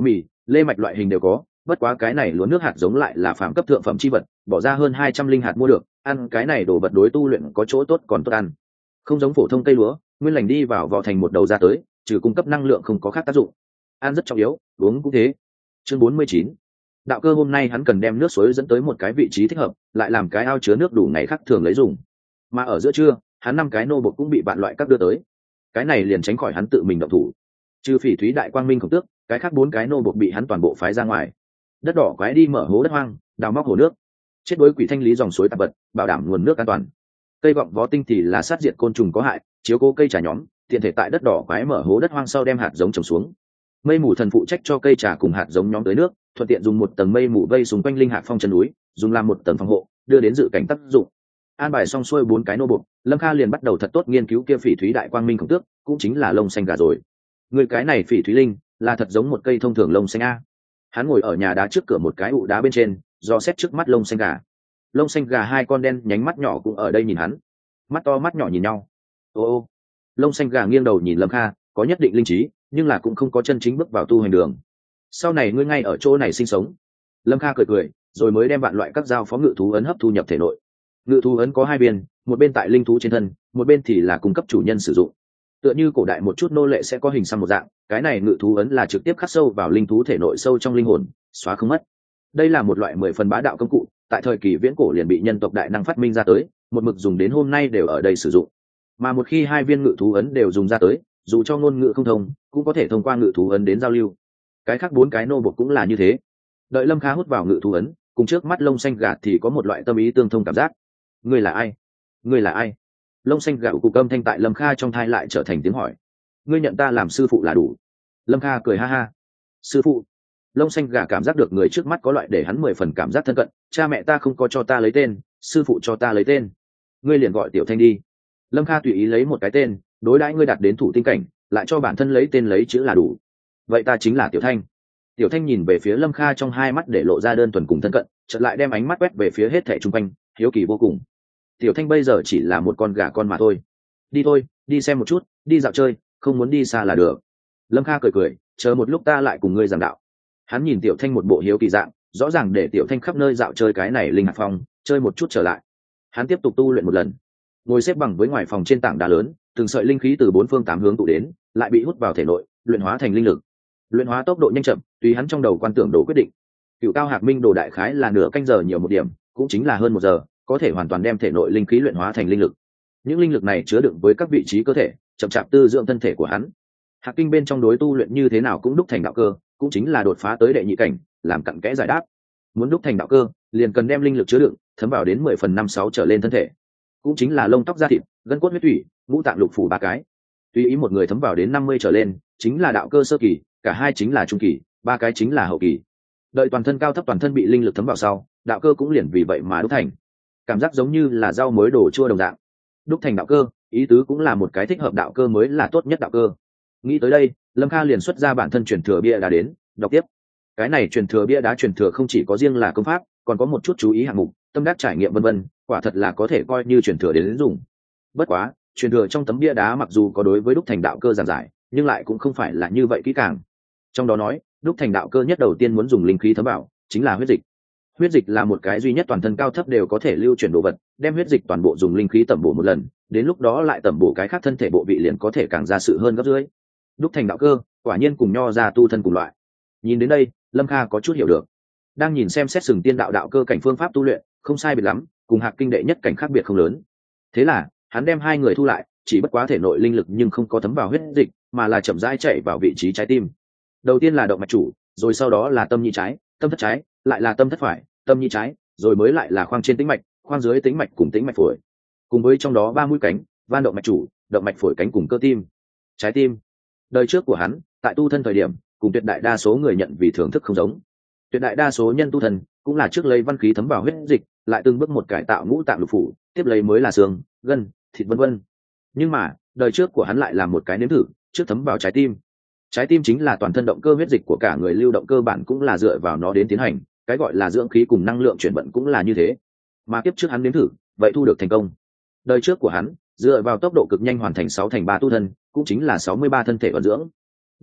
Speaker 1: lê mạch loại hình đều có, bất quá cái này lúa nước hạt giống lại là phạm cấp thượng phẩm chi vật, bỏ ra hơn 200 linh hạt mua được, ăn cái này đồ vật đối tu luyện có chỗ tốt còn tốt ăn. Không giống phổ thông cây lúa, nguyên lành đi vào vỏ thành một đầu ra tới, trừ cung cấp năng lượng không có khác tác dụng. Ăn rất trọng yếu, uống cũng thế. Chương 49. Đạo cơ hôm nay hắn cần đem nước suối dẫn tới một cái vị trí thích hợp, lại làm cái ao chứa nước đủ ngày khác thường lấy dùng. Mà ở giữa trưa, hắn 5 cái nô bộc cũng bị bạn loại các đưa tới. Cái này liền tránh khỏi hắn tự mình động thủ. Trừ Phỉ Thúy Đại Quang Minh Khổng Tước, cái khác 4 cái nô bộc bị hắn toàn bộ phái ra ngoài. Đất đỏ quái đi mở hố đất hoang, đào móc hồ nước, chết đối quỷ thanh lý dòng suối tạp vật, bảo đảm nguồn nước an toàn. Cây vọng vó tinh thì là sát diệt côn trùng có hại, chiếu cố cây trà nhóm, tiện thể tại đất đỏ quái mở hố đất hoang sau đem hạt giống trồng xuống. Mây mù thần phụ trách cho cây trà cùng hạt giống nhóm tới nước, thuận tiện dùng một tầng mây mù vây xung quanh linh hạt phong chân núi, dùng làm một tầng phòng hộ, đưa đến dự cảnh tác dụng. An bài xong xuôi 4 cái nô bộc, Lâm Kha liền bắt đầu thật tốt nghiên cứu kia Phỉ Thúy Đại Quang Minh Khổng Tước, cũng chính là lông xanh gà rồi. Người cái này Phỉ Thúy Linh là thật giống một cây thông thường lông xanh a. Hắn ngồi ở nhà đá trước cửa một cái ụ đá bên trên, do xét trước mắt lông xanh gà. Lông xanh gà 2 con đen nhánh mắt nhỏ cũng ở đây nhìn hắn, mắt to mắt nhỏ nhìn nhau. Ô, lông xanh gà nghiêng đầu nhìn Lâm Kha, có nhất định linh trí, nhưng là cũng không có chân chính bước vào tu hành đường. Sau này ngươi ngay ở chỗ này sinh sống. Lâm Kha cười cười, rồi mới đem vạn loại các giao phó ngự thú ấn hấp thu nhập thể nội. Ngự thú ấn có 2 viên, một bên tại linh thú trên thân, một bên thì là cung cấp chủ nhân sử dụng. Tựa như cổ đại một chút nô lệ sẽ có hình xăm một dạng, cái này ngự thú ấn là trực tiếp khắc sâu vào linh thú thể nội sâu trong linh hồn, xóa không mất. Đây là một loại 10 phần bá đạo công cụ, tại thời kỳ viễn cổ liền bị nhân tộc đại năng phát minh ra tới, một mực dùng đến hôm nay đều ở đây sử dụng. Mà một khi 2 viên ngự thú ấn đều dùng ra tới, dù cho ngôn ngữ không thông, cũng có thể thông qua ngự thú ấn đến giao lưu. Cái khác 4 cái nô bộc cũng là như thế. Đợi Lâm Kha hút vào ngự thú ấn, cùng trước mắt lông xanh gà thì có một loại tâm ý tương thông cảm giác. Ngươi là ai? Ngươi là ai? Lông xanh gà cục âm thanh tại Lâm Kha trong thai lại trở thành tiếng hỏi. Ngươi nhận ta làm sư phụ là đủ. Lâm Kha cười ha ha. Sư phụ? Lông xanh gà cảm giác được người trước mắt có loại để hắn 10 phần cảm giác thân cận. Cha mẹ ta không có cho ta lấy tên, sư phụ cho ta lấy tên. Ngươi liền gọi Tiểu Thanh đi. Lâm Kha tùy ý lấy một cái tên, đối đãi ngươi đạt đến thủ tinh cảnh, lại cho bản thân lấy tên lấy chữ là đủ. Vậy ta chính là Tiểu Thanh. Tiểu Thanh nhìn về phía Lâm Kha trong 2 mắt để lộ ra đơn thuần cùng thân cận, chợt lại đem ánh mắt quét về phía hết thảy xung quanh, hiếu kỳ vô cùng. Tiểu Thanh bây giờ chỉ là một con gà con mà thôi. Đi thôi, đi xem một chút, đi dạo chơi, không muốn đi xa là được. Lâm Kha cười cười, chờ một lúc ta lại cùng ngươi giảng đạo. Hắn nhìn Tiểu Thanh một bộ hiếu kỳ dạng, rõ ràng để Tiểu Thanh khắp nơi dạo chơi cái này linh hạt phong, chơi một chút trở lại. Hắn tiếp tục tu luyện một lần, ngồi xếp bằng với ngoài phòng trên tảng đá lớn, từng sợi linh khí từ 4 phương 8 hướng tụ đến, lại bị hút vào thể nội, luyện hóa thành linh lực. Luyện hóa tốc độ nhanh chậm, tùy hắn trong đầu quan tưởng đồ quyết định. Cửu Cao Hạc Minh đồ đại khái là nửa canh giờ nhiều một điểm, cũng chính là hơn 1 giờ, có thể hoàn toàn đem thể nội linh khí luyện hóa thành linh lực. Những linh lực này chứa đựng với các vị trí cơ thể, chậm chạp tư dưỡng thân thể của hắn. Hạc Kinh bên trong đối tu luyện như thế nào cũng đúc thành đạo cơ, cũng chính là đột phá tới đệ nhị cảnh, làm cặn kẽ giải đáp. Muốn đúc thành đạo cơ, liền cần đem linh lực chứa đựng thấm vào đến 10 phần 5/6 trở lên thân thể, cũng chính là lông tóc da thịt, gân cốt huyết thủy, ngũ tạng lục phủ 3 cái. Tùy ý một người thấm vào đến 50 trở lên, chính là đạo cơ sơ kỳ, cả 2 chính là trung kỳ, 3 cái chính là hậu kỳ. Đợi toàn thân cao thấp toàn thân bị linh lực thấm vào sau, đạo cơ cũng liền vì vậy mà đúc thành. Cảm giác giống như là rau mới đổ chua đồng dạng. Đúc thành đạo cơ, ý tứ cũng là một cái thích hợp đạo cơ mới là tốt nhất đạo cơ. Nghĩ tới đây, Lâm Kha liền xuất ra bản thân truyền thừa bia đá đến, đọc tiếp. Cái này truyền thừa bia đá truyền thừa không chỉ có riêng là công pháp, còn có một chút chú ý hạng mục, tâm đắc trải nghiệm vân vân, quả thật là có thể coi như truyền thừa đến dùng. Bất quá, truyền thừa trong tấm bia đá mặc dù có đối với đúc thành đạo cơ giảng giải, nhưng lại cũng không phải là như vậy kỹ càng. Trong đó nói, đúc thành đạo cơ nhất đầu tiên muốn dùng linh khí thấm vào, chính là huyết dịch. Huyết dịch là một cái duy nhất toàn thân cao thấp đều có thể lưu chuyển đồ vật, đem huyết dịch toàn bộ dùng linh khí tẩm bổ một lần, đến lúc đó lại tẩm bổ cái khác thân thể bộ vị liền có thể càng ra sự hơn gấp dưới. Đúc thành đạo cơ, quả nhiên cùng nho ra tu thân cùng loại. Nhìn đến đây, Lâm Kha có chút hiểu được. Đang nhìn xem xét sừng tiên đạo đạo cơ cảnh phương pháp tu luyện, không sai biệt lắm, cùng Hạc Kinh đệ nhất cảnh khác biệt không lớn. Thế là, hắn đem 2 người thu lại, chỉ bất quá thể nội linh lực nhưng không có thấm vào huyết dịch, mà là chậm rãi chạy vào vị trí trái tim. Đầu tiên là động mạch chủ, rồi sau đó là tâm nhĩ trái, tâm thất trái, lại là tâm thất phải, tâm nhĩ trái, rồi mới lại là khoang trên tĩnh mạch, khoang dưới tĩnh mạch cùng tĩnh mạch phổi. Cùng với trong đó 3 mũi cánh, van động mạch chủ, động mạch phổi cánh cùng cơ tim. Trái tim. Đời trước của hắn, tại tu thân thời điểm, cùng tuyệt đại đa số người nhận vì thưởng thức không giống. Tuyệt đại đa số nhân tu thân, cũng là trước lấy văn khí thấm vào huyết dịch, lại từng bước một cải tạo ngũ tạng lục phủ, tiếp lấy mới là xương, gân, thịt vân vân. Nhưng mà, đời trước của hắn lại làm một cái nếm thử, trước thấm vào trái tim. Trái tim chính là toàn thân động cơ huyết dịch của cả người lưu động cơ bản cũng là dựa vào nó đến tiến hành, cái gọi là dưỡng khí cùng năng lượng chuyển vận cũng là như thế. Mà kiếp trước hắn nếm thử, vậy thu được thành công. Đời trước của hắn, dựa vào tốc độ cực nhanh hoàn thành 6 thành 3 tu thân, cũng chính là 63 thân thể vận dưỡng.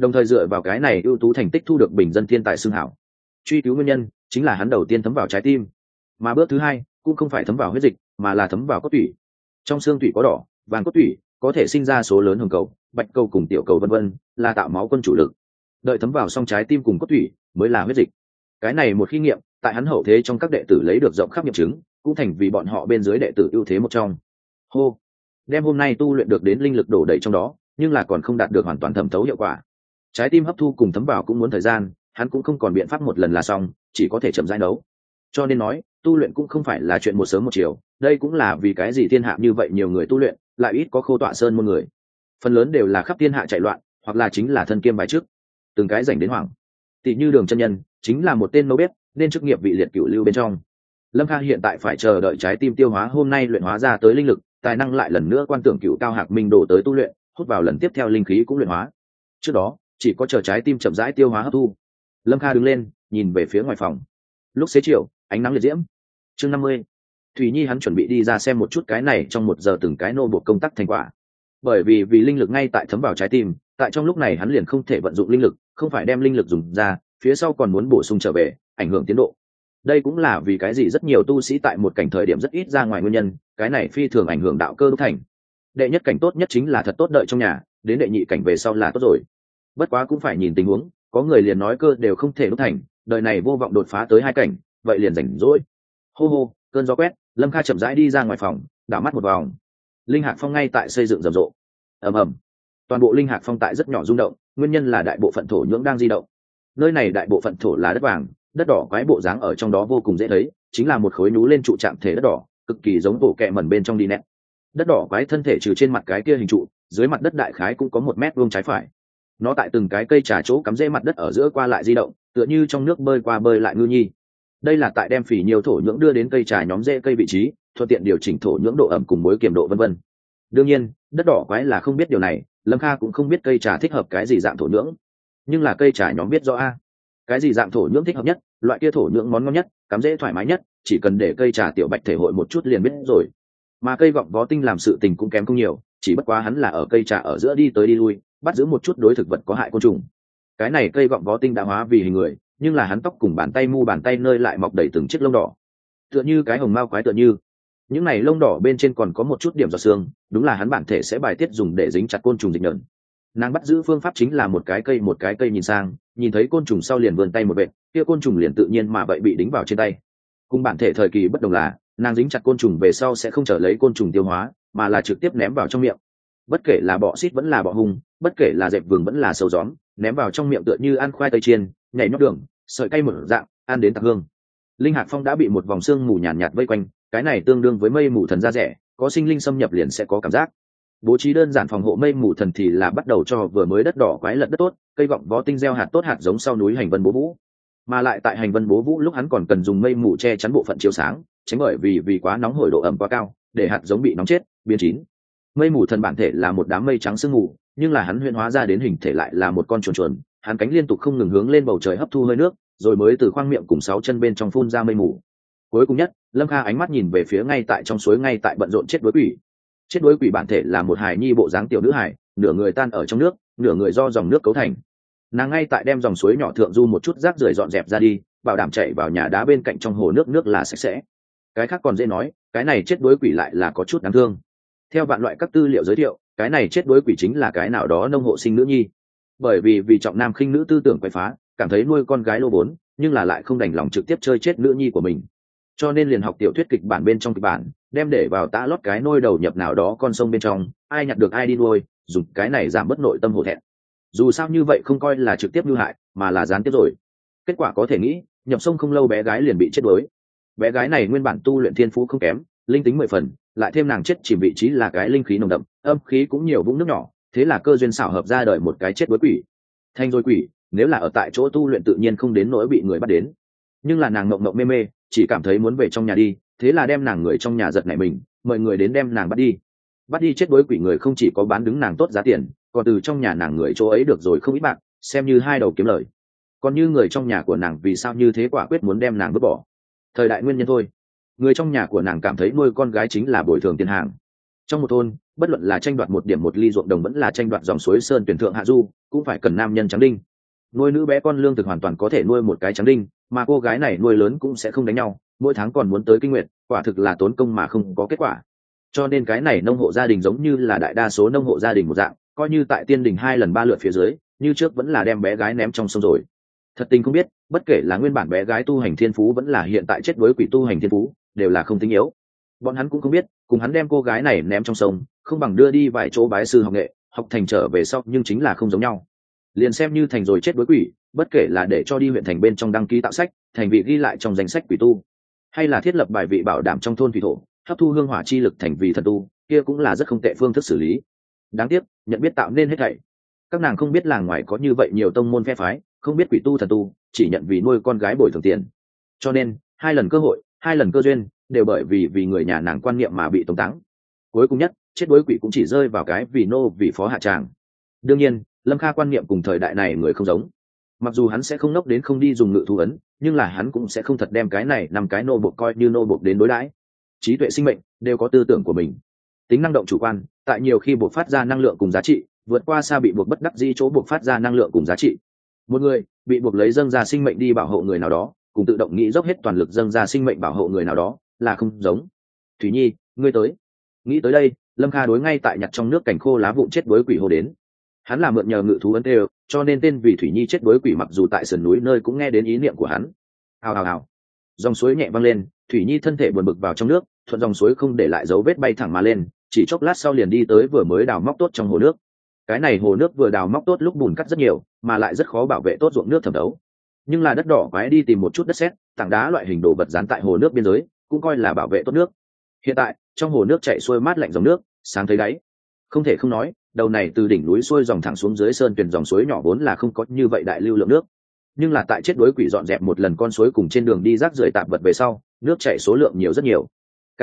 Speaker 1: đồng thời dựa vào cái này ưu tú thành tích thu được bình dân thiên tài xưng hảo. Truy cứu nguyên nhân chính là hắn đầu tiên thấm vào trái tim, mà bước thứ hai cũng không phải thấm vào huyết dịch mà là thấm vào cốt tủy. Trong xương tủy có đỏ vàng cốt tủy có thể sinh ra số lớn hồng cầu, bạch cầu cùng tiểu cầu vân vân, là tạo máu quân chủ lực. Đợi thấm vào xong trái tim cùng cốt tủy mới là huyết dịch. Cái này một khi nghiệm, tại hắn hậu thế trong các đệ tử lấy được rộng khắp nghiệm chứng, cũng thành vì bọn họ bên dưới đệ tử ưu thế một trong. Hô, đem hôm nay tu luyện được đến linh lực đổ đầy trong đó, nhưng là còn không đạt được hoàn toàn thẩm thấu hiệu quả. Trái tim hấp thu cùng thấm vào cũng muốn thời gian, hắn cũng không còn biện pháp một lần là xong, chỉ có thể chậm rãi nấu. Cho nên nói, tu luyện cũng không phải là chuyện một sớm một chiều, đây cũng là vì cái gì thiên hạ như vậy nhiều người tu luyện, lại ít có khô tọa sơn môn người. Phần lớn đều là khắp thiên hạ chạy loạn, hoặc là chính là thân kiêm bài trước, từng cái rảnh đến hoảng. Tỷ như Đường chân nhân, chính là một tên nấu bếp, nên chức nghiệp vị liệt cửu lưu bên trong. Lâm Kha hiện tại phải chờ đợi trái tim tiêu hóa hôm nay luyện hóa ra tới linh lực, tài năng lại lần nữa quan tưởng cửu cao hạc minh đổ tới tu luyện, hút vào lần tiếp theo linh khí cũng luyện hóa. Trước đó, chỉ có chờ trái tim chậm rãi tiêu hóa hấp thu. Lâm Kha đứng lên, nhìn về phía ngoài phòng. Lúc xế chiều, ánh nắng liệt diễm. Chương 50. Thủy Nhi hắn chuẩn bị đi ra xem một chút cái này trong 1 giờ từng cái nô buộc công tác thành quả. Bởi vì linh lực ngay tại thấm vào trái tim, tại trong lúc này hắn liền không thể vận dụng linh lực, không phải đem linh lực dùng ra, phía sau còn muốn bổ sung trở về, ảnh hưởng tiến độ. Đây cũng là vì cái gì rất nhiều tu sĩ tại một cảnh thời điểm rất ít ra ngoài nguyên nhân, cái này phi thường ảnh hưởng đạo cơ đúc thành. Đệ nhất cảnh tốt nhất chính là thật tốt đợi trong nhà, đến đệ nhị cảnh về sau là tốt rồi. Bất quá cũng phải nhìn tình huống, có người liền nói cơ đều không thể đúc thành, đời này vô vọng đột phá tới 2 cảnh, vậy liền rảnh rỗi. Hô hô, cơn gió quét, Lâm Kha chậm rãi đi ra ngoài phòng, đảo mắt một vòng. Linh hạc phong ngay tại xây dựng rầm rộ. Ầm ầm, toàn bộ linh hạc phong tại rất nhỏ rung động, nguyên nhân là đại bộ phận thổ nhưỡng đang di động. Nơi này đại bộ phận thổ là đất vàng, đất đỏ quái bộ dáng ở trong đó vô cùng dễ thấy, chính là một khối núi lên trụ trạng thể đất đỏ, cực kỳ giống bộ kẹ mẩn bên trong đi nét. Đất đỏ quái thân thể trừ trên mặt cái kia hình trụ, dưới mặt đất đại khái cũng có 1 mét vuông trái phải. Nó tại từng cái cây trà chỗ cắm rễ mặt đất ở giữa qua lại di động, tựa như trong nước bơi qua bơi lại ngư nhi. Đây là tại đem phỉ nhiều thổ nhưỡng đưa đến cây trà nhóm rễ cây vị trí, thuận tiện điều chỉnh thổ nhưỡng độ ẩm cùng mối kiềm độ vân vân. Đương nhiên, đất đỏ quái là không biết điều này, Lâm Kha cũng không biết cây trà thích hợp cái gì dạng thổ nhưỡng, nhưng là cây trà nhóm biết rõ a. Cái gì dạng thổ nhưỡng thích hợp nhất, loại kia thổ nhưỡng món ngon nhất, cắm rễ thoải mái nhất, chỉ cần để cây trà tiểu bạch thể hội một chút liền biết rồi. Mà cây vọng vó tinh làm sự tình cũng kém không nhiều, chỉ bất quá hắn là ở cây trà ở giữa đi tới đi lui, bắt giữ một chút đối thực vật có hại côn trùng. Cái này cây vọng vó tinh đã hóa vì hình người, nhưng là hắn tóc cùng bàn tay mu bàn tay nơi lại mọc đầy từng chiếc lông đỏ, tựa như cái hồng mao quái tựa như. Những này lông đỏ bên trên còn có một chút điểm giọt xương, đúng là hắn bản thể sẽ bài tiết dùng để dính chặt côn trùng dịch nhợn. Nàng bắt giữ phương pháp chính là một cái cây nhìn sang, nhìn thấy côn trùng sau liền vươn tay một vệt, kia côn trùng liền tự nhiên mà vậy bị đính vào trên tay. Cùng bản thể thời kỳ bất đồng là, nàng dính chặt côn trùng về sau sẽ không trở lấy côn trùng tiêu hóa, mà là trực tiếp ném vào trong miệng. Bất kể là bọ xít vẫn là bọ hung, bất kể là dẹp vừng vẫn là sâu gióm, ném vào trong miệng tựa như ăn khoai tây chiên, nhảy nhót đường, sợi cay một dạng, ăn đến tạc hương. Linh hạc phong đã bị một vòng sương mù nhàn nhạt vây quanh, cái này tương đương với mây mù thần da rẻ, có sinh linh xâm nhập liền sẽ có cảm giác. Bố trí đơn giản phòng hộ mây mù thần thì là bắt đầu cho vừa mới đất đỏ quái lật đất tốt, cây vọng vó tinh gieo hạt tốt hạt giống sau núi hành vân bố vũ. Mà lại tại hành vân bố vũ lúc hắn còn cần dùng mây mù che chắn bộ phận chiếu sáng, tránh bởi vì quá nóng hổi độ ẩm quá cao, để hạt giống bị nóng chết, biến chín. Mây mù thần bản thể là một đám mây trắng sương mù, nhưng là hắn huyễn hóa ra đến hình thể lại là một con chuồn chuồn, hắn cánh liên tục không ngừng hướng lên bầu trời hấp thu hơi nước, rồi mới từ khoang miệng cùng 6 chân bên trong phun ra mây mù. Cuối cùng nhất, Lâm Kha ánh mắt nhìn về phía ngay tại trong suối ngay tại bận rộn chết đuối quỷ. Chết đuối quỷ bản thể là một hài nhi bộ dáng tiểu nữ hài, nửa người tan ở trong nước, nửa người do dòng nước cấu thành. Nàng ngay tại đem dòng suối nhỏ thượng du một chút rác rưởi dọn dẹp ra đi, bảo đảm chạy vào nhà đá bên cạnh trong hồ nước là sạch sẽ. Cái khác còn dễ nói, cái này chết đuối quỷ lại là có chút đáng thương. Theo vạn loại các tư liệu giới thiệu, cái này chết đuối quỷ chính là cái nào đó nông hộ sinh nữ nhi. Bởi vì trọng nam khinh nữ tư tưởng quậy phá, cảm thấy nuôi con gái lô vốn, nhưng là lại không đành lòng trực tiếp chơi chết nữ nhi của mình, cho nên liền học tiểu thuyết kịch bản bên trong kịch bản, đem để vào tã lót cái nôi đầu nhập nào đó con sông bên trong, ai nhặt được ai đi nuôi, dùng cái này giảm bớt nội tâm hổ thẹn. Dù sao như vậy không coi là trực tiếp mưu hại, mà là gián tiếp rồi. Kết quả có thể nghĩ, nhập sông không lâu bé gái liền bị chết đuối. Bé gái này nguyên bản tu luyện thiên phú không kém, linh tính 10 phần, lại thêm nàng chết chìm vị trí là cái linh khí nồng đậm, âm khí cũng nhiều vũng nước nhỏ, thế là cơ duyên xảo hợp ra đời một cái chết đuối quỷ. Thanh rồi quỷ, nếu là ở tại chỗ tu luyện tự nhiên không đến nỗi bị người bắt đến, nhưng là nàng mộng mộng mê mê, chỉ cảm thấy muốn về trong nhà đi, thế là đem nàng người trong nhà giật nảy mình, mời người đến đem nàng bắt đi chết đuối quỷ người không chỉ có bán đứng nàng tốt giá tiền, còn từ trong nhà nàng người chỗ ấy được rồi không ít bạc, xem như 2 đầu kiếm lời. Còn như người trong nhà của nàng vì sao như thế quả quyết muốn đem nàng vứt bỏ, thời đại nguyên nhân thôi. Người trong nhà của nàng cảm thấy nuôi con gái chính là bồi thường tiền hàng, Trong một thôn, bất luận là tranh đoạt một điểm một ly ruộng đồng vẫn là tranh đoạt dòng suối sơn tuyển thượng hạ du, cũng phải cần nam nhân trắng đinh. Nuôi nữ bé con lương thực hoàn toàn có thể nuôi một cái trắng đinh, mà cô gái này nuôi lớn cũng sẽ không đánh nhau, mỗi tháng còn muốn tới kinh nguyệt, quả thực là tốn công mà không có kết quả. Cho nên cái này nông hộ gia đình giống như là đại đa số nông hộ gia đình một dạng, coi như tại tiên đình 2 lần 3 lượt phía dưới, như trước vẫn là đem bé gái ném trong sông rồi. Thật tình không biết, bất kể là nguyên bản bé gái tu hành thiên phú vẫn là hiện tại chết với quỷ tu hành thiên phú, đều là không tính yếu. Bọn hắn cũng không biết, cùng hắn đem cô gái này ném trong sông, không bằng đưa đi vài chỗ bái sư học nghệ, học thành trở về sau nhưng chính là không giống nhau. Liền xem như thành rồi chết với quỷ, bất kể là để cho đi huyện thành bên trong đăng ký tạo sách, thành vị ghi lại trong danh sách quỷ tu, hay là thiết lập bài vị bảo đảm trong thôn thủy thổ, hấp thu hương hỏa chi lực thành vị thần tu, kia cũng là rất không tệ phương thức xử lý. Đáng tiếc, nhận biết tạo nên hết thảy. Các nàng không biết làng ngoài có như vậy nhiều tông môn phe phái, không biết quỷ tu thần tu, chỉ nhận vì nuôi con gái bồi thường tiền. Cho nên, 2 lần cơ hội, 2 lần cơ duyên, đều bởi vì người nhà nàng quan niệm mà bị tống táng. Cuối cùng nhất, chết đối quỷ cũng chỉ rơi vào cái vì nô vì phó hạ tràng. Đương nhiên, Lâm Kha quan niệm cùng thời đại này người không giống. Mặc dù hắn sẽ không nốc đến không đi dùng ngự thú ấn, nhưng là hắn cũng sẽ không thật đem cái này nằm cái nô bộc coi như nô bộc đến đối đãi. Trí tuệ sinh mệnh đều có tư tưởng của mình, tính năng động chủ quan, tại nhiều khi buộc phát ra năng lượng cùng giá trị, vượt qua xa bị buộc bất đắc dĩ chỗ buộc phát ra năng lượng cùng giá trị. Một người bị buộc lấy dâng ra sinh mệnh đi bảo hộ người nào đó, cùng tự động nghĩ dốc hết toàn lực dâng ra sinh mệnh bảo hộ người nào đó là không giống. Thủy Nhi, ngươi tới. Nghĩ tới đây, Lâm Kha đối ngay tại nhặt trong nước cảnh khô lá vụn chết đối quỷ hô đến. Hắn là mượn nhờ ngự thú ấn đều, cho nên tên vì Thủy Nhi chết đối quỷ mặc dù tại sườn núi nơi cũng nghe đến ý niệm của hắn. Hào hào hào. Dòng suối nhẹ văng lên, Thủy Nhi thân thể buồn bực vào trong nước, thuận dòng suối không để lại dấu vết bay thẳng mà lên, chỉ chốc lát sau liền đi tới vừa mới đào móc tốt trong hồ nước. Cái này hồ nước vừa đào móc tốt lúc bùn cắt rất nhiều, mà lại rất khó bảo vệ tốt ruộng nước thẩm thấu. Nhưng là đất đỏ quái đi tìm một chút đất sét, tảng đá loại hình đồ vật dán tại hồ nước biên giới, cũng coi là bảo vệ tốt nước. Hiện tại, trong hồ nước chảy xuôi mát lạnh dòng nước, sáng thấy đáy. Không thể không nói, đầu này từ đỉnh núi xuôi dòng thẳng xuống dưới sơn tuyển dòng suối nhỏ vốn là không có như vậy đại lưu lượng nước. Nhưng là tại chết đối quỷ dọn dẹp một lần con suối cùng trên đường đi rác rưởi tạp vật về sau, nước chảy số lượng nhiều rất nhiều.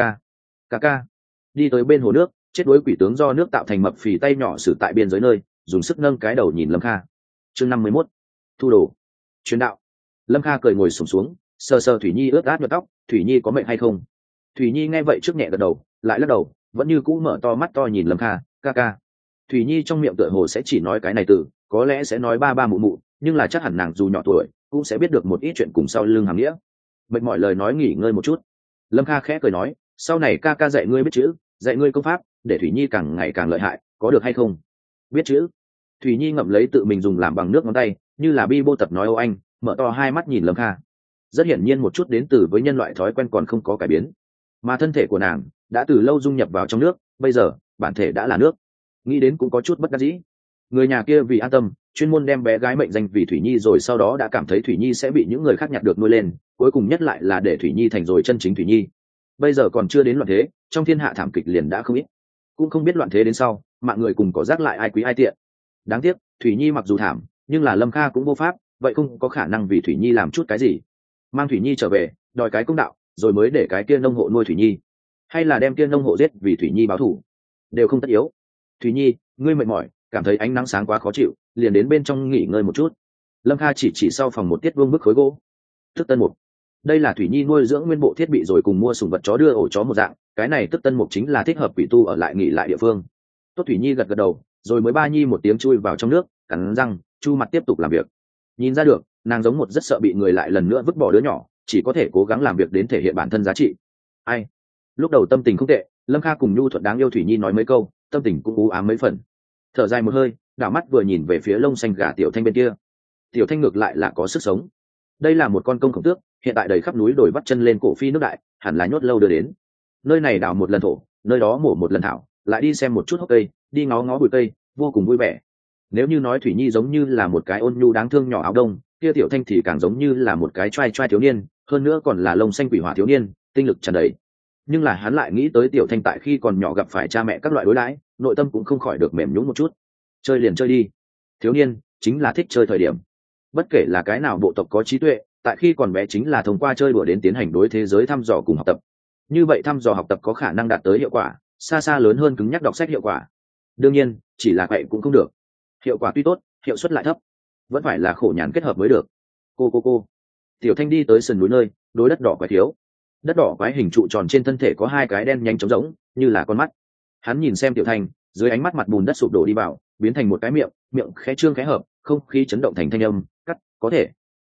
Speaker 1: Ca. Đi tới bên hồ nước, chết đối quỷ tướng do nước tạo thành mập phì tay nhỏ xử tại biên giới nơi, dùng sức nâng cái đầu nhìn Lâm Kha. Chương 51. Thu đồ. Truyền đạo. Lâm Kha cười ngồi xổm xuống, sờ sờ Thủy Nhi ướt át nhuộm tóc. Thủy Nhi có mệnh hay không? Thủy Nhi nghe vậy trước nhẹ gật đầu, lại lắc đầu, vẫn như cũ mở to mắt to nhìn Lâm Kha. Ca. Thủy Nhi trong miệng tựa hồ sẽ chỉ nói cái này từ, có lẽ sẽ nói ba mụ mụ, nhưng là chắc hẳn nàng dù nhỏ tuổi cũng sẽ biết được một ít chuyện cùng sau lưng hàm nghĩa. Mệt mỏi lời nói nghỉ ngơi một chút. Lâm Kha khẽ cười nói, sau này ca dạy ngươi biết chữ, dạy ngươi công pháp, để Thủy Nhi càng ngày càng lợi hại, có được hay không? Biết chữ. Thủy Nhi ngậm lấy tự mình dùng làm bằng nước ngón tay, như là bi bô tập nói ô anh, mở to hai mắt nhìn Lâm Kha. Rất hiển nhiên một chút đến từ với nhân loại thói quen còn không có cải biến, mà thân thể của nàng đã từ lâu dung nhập vào trong nước, bây giờ bản thể đã là nước. Nghĩ đến cũng có chút bất đắc dĩ. Người nhà kia vì an tâm, chuyên môn đem bé gái mệnh danh vì Thủy Nhi, rồi sau đó đã cảm thấy Thủy Nhi sẽ bị những người khác nhặt được nuôi lên, cuối cùng nhất lại là để Thủy Nhi thành rồi chân chính Thủy Nhi. Bây giờ còn chưa đến loạn thế, trong thiên hạ thảm kịch liền đã không ít, cũng không biết loạn thế đến sau mạng người cùng có rác lại ai quý ai tiện. Đáng tiếc Thủy Nhi mặc dù thảm, nhưng là Lâm Kha cũng vô pháp, vậy không có khả năng vì Thủy Nhi làm chút cái gì. Mang Thủy Nhi trở về đòi cái công đạo, rồi mới để cái kia nông hộ nuôi Thủy Nhi, hay là đem kia nông hộ giết vì Thủy Nhi báo thù, đều không tất yếu. Thủy Nhi, ngươi mệt mỏi, cảm thấy ánh nắng sáng quá khó chịu, liền đến bên trong nghỉ ngơi một chút. Lâm Kha chỉ sau phòng một tiết vuông bức khối gỗ. Tức tân mục, đây là Thủy Nhi nuôi dưỡng nguyên bộ thiết bị rồi cùng mua sủng vật chó đưa ổ chó một dạng, cái này tức tân mục chính là thích hợp quỷ tu ở lại nghỉ lại địa phương. Tốt. Thủy Nhi gật đầu, rồi mới ba nhi một tiếng chui vào trong nước, cắn răng chu mặt tiếp tục làm việc. Nhìn ra được nàng giống một rất sợ bị người lại lần nữa vứt bỏ đứa nhỏ, chỉ có thể cố gắng làm việc đến thể hiện bản thân giá trị. Ai lúc đầu tâm tình không tệ, Lâm Kha cùng nhu thuận đáng yêu Thủy Nhi nói mấy câu, tâm tình cũng u ám mấy phần. Thở dài một hơi, đảo mắt vừa nhìn về phía lông xanh gà Tiểu Thanh bên kia. Tiểu Thanh ngược lại là có sức sống. Đây là một con công khổng tước, hiện tại đầy khắp núi đồi bắt chân lên cổ phi nước đại, hẳn là nhốt lâu đưa đến. Nơi này đào một lần thổ, nơi đó mổ một lần thảo, lại đi xem một chút hốc cây, đi ngó ngó bụi cây, vô cùng vui vẻ. Nếu như nói Thủy Nhi giống như là một cái ôn nhu đáng thương nhỏ áo đông, kia Tiểu Thanh thì càng giống như là một cái trai thiếu niên, hơn nữa còn là lông xanh quỷ hỏa thiếu niên, tinh lực tràn đầy. Nhưng là hắn lại nghĩ tới Tiểu Thanh tại khi còn nhỏ gặp phải cha mẹ các loại đối đãi, nội tâm cũng không khỏi được mềm nhũn một chút. Chơi liền chơi đi, thiếu niên chính là thích chơi thời điểm. Bất kể là cái nào bộ tộc có trí tuệ, tại khi còn bé chính là thông qua chơi đùa đến tiến hành đối thế giới thăm dò cùng học tập. Như vậy thăm dò học tập có khả năng đạt tới hiệu quả xa xa lớn hơn cứng nhắc đọc sách hiệu quả. Đương nhiên chỉ là vậy cũng không được, hiệu quả tuy tốt hiệu suất lại thấp, vẫn phải là khổ nhàn kết hợp mới được. Cô Tiểu Thanh đi tới sườn núi nơi đối đất đỏ quái thiếu. Đất đỏ quái hình trụ tròn trên thân thể có hai cái đen nhánh trống rỗng như là con mắt, Hắn nhìn xem Tiểu Thanh, dưới ánh mắt mặt bùn đất sụp đổ đi vào, biến thành một cái miệng, miệng khẽ trương khẽ hợp, không khí chấn động thành thanh âm, cắt, có thể.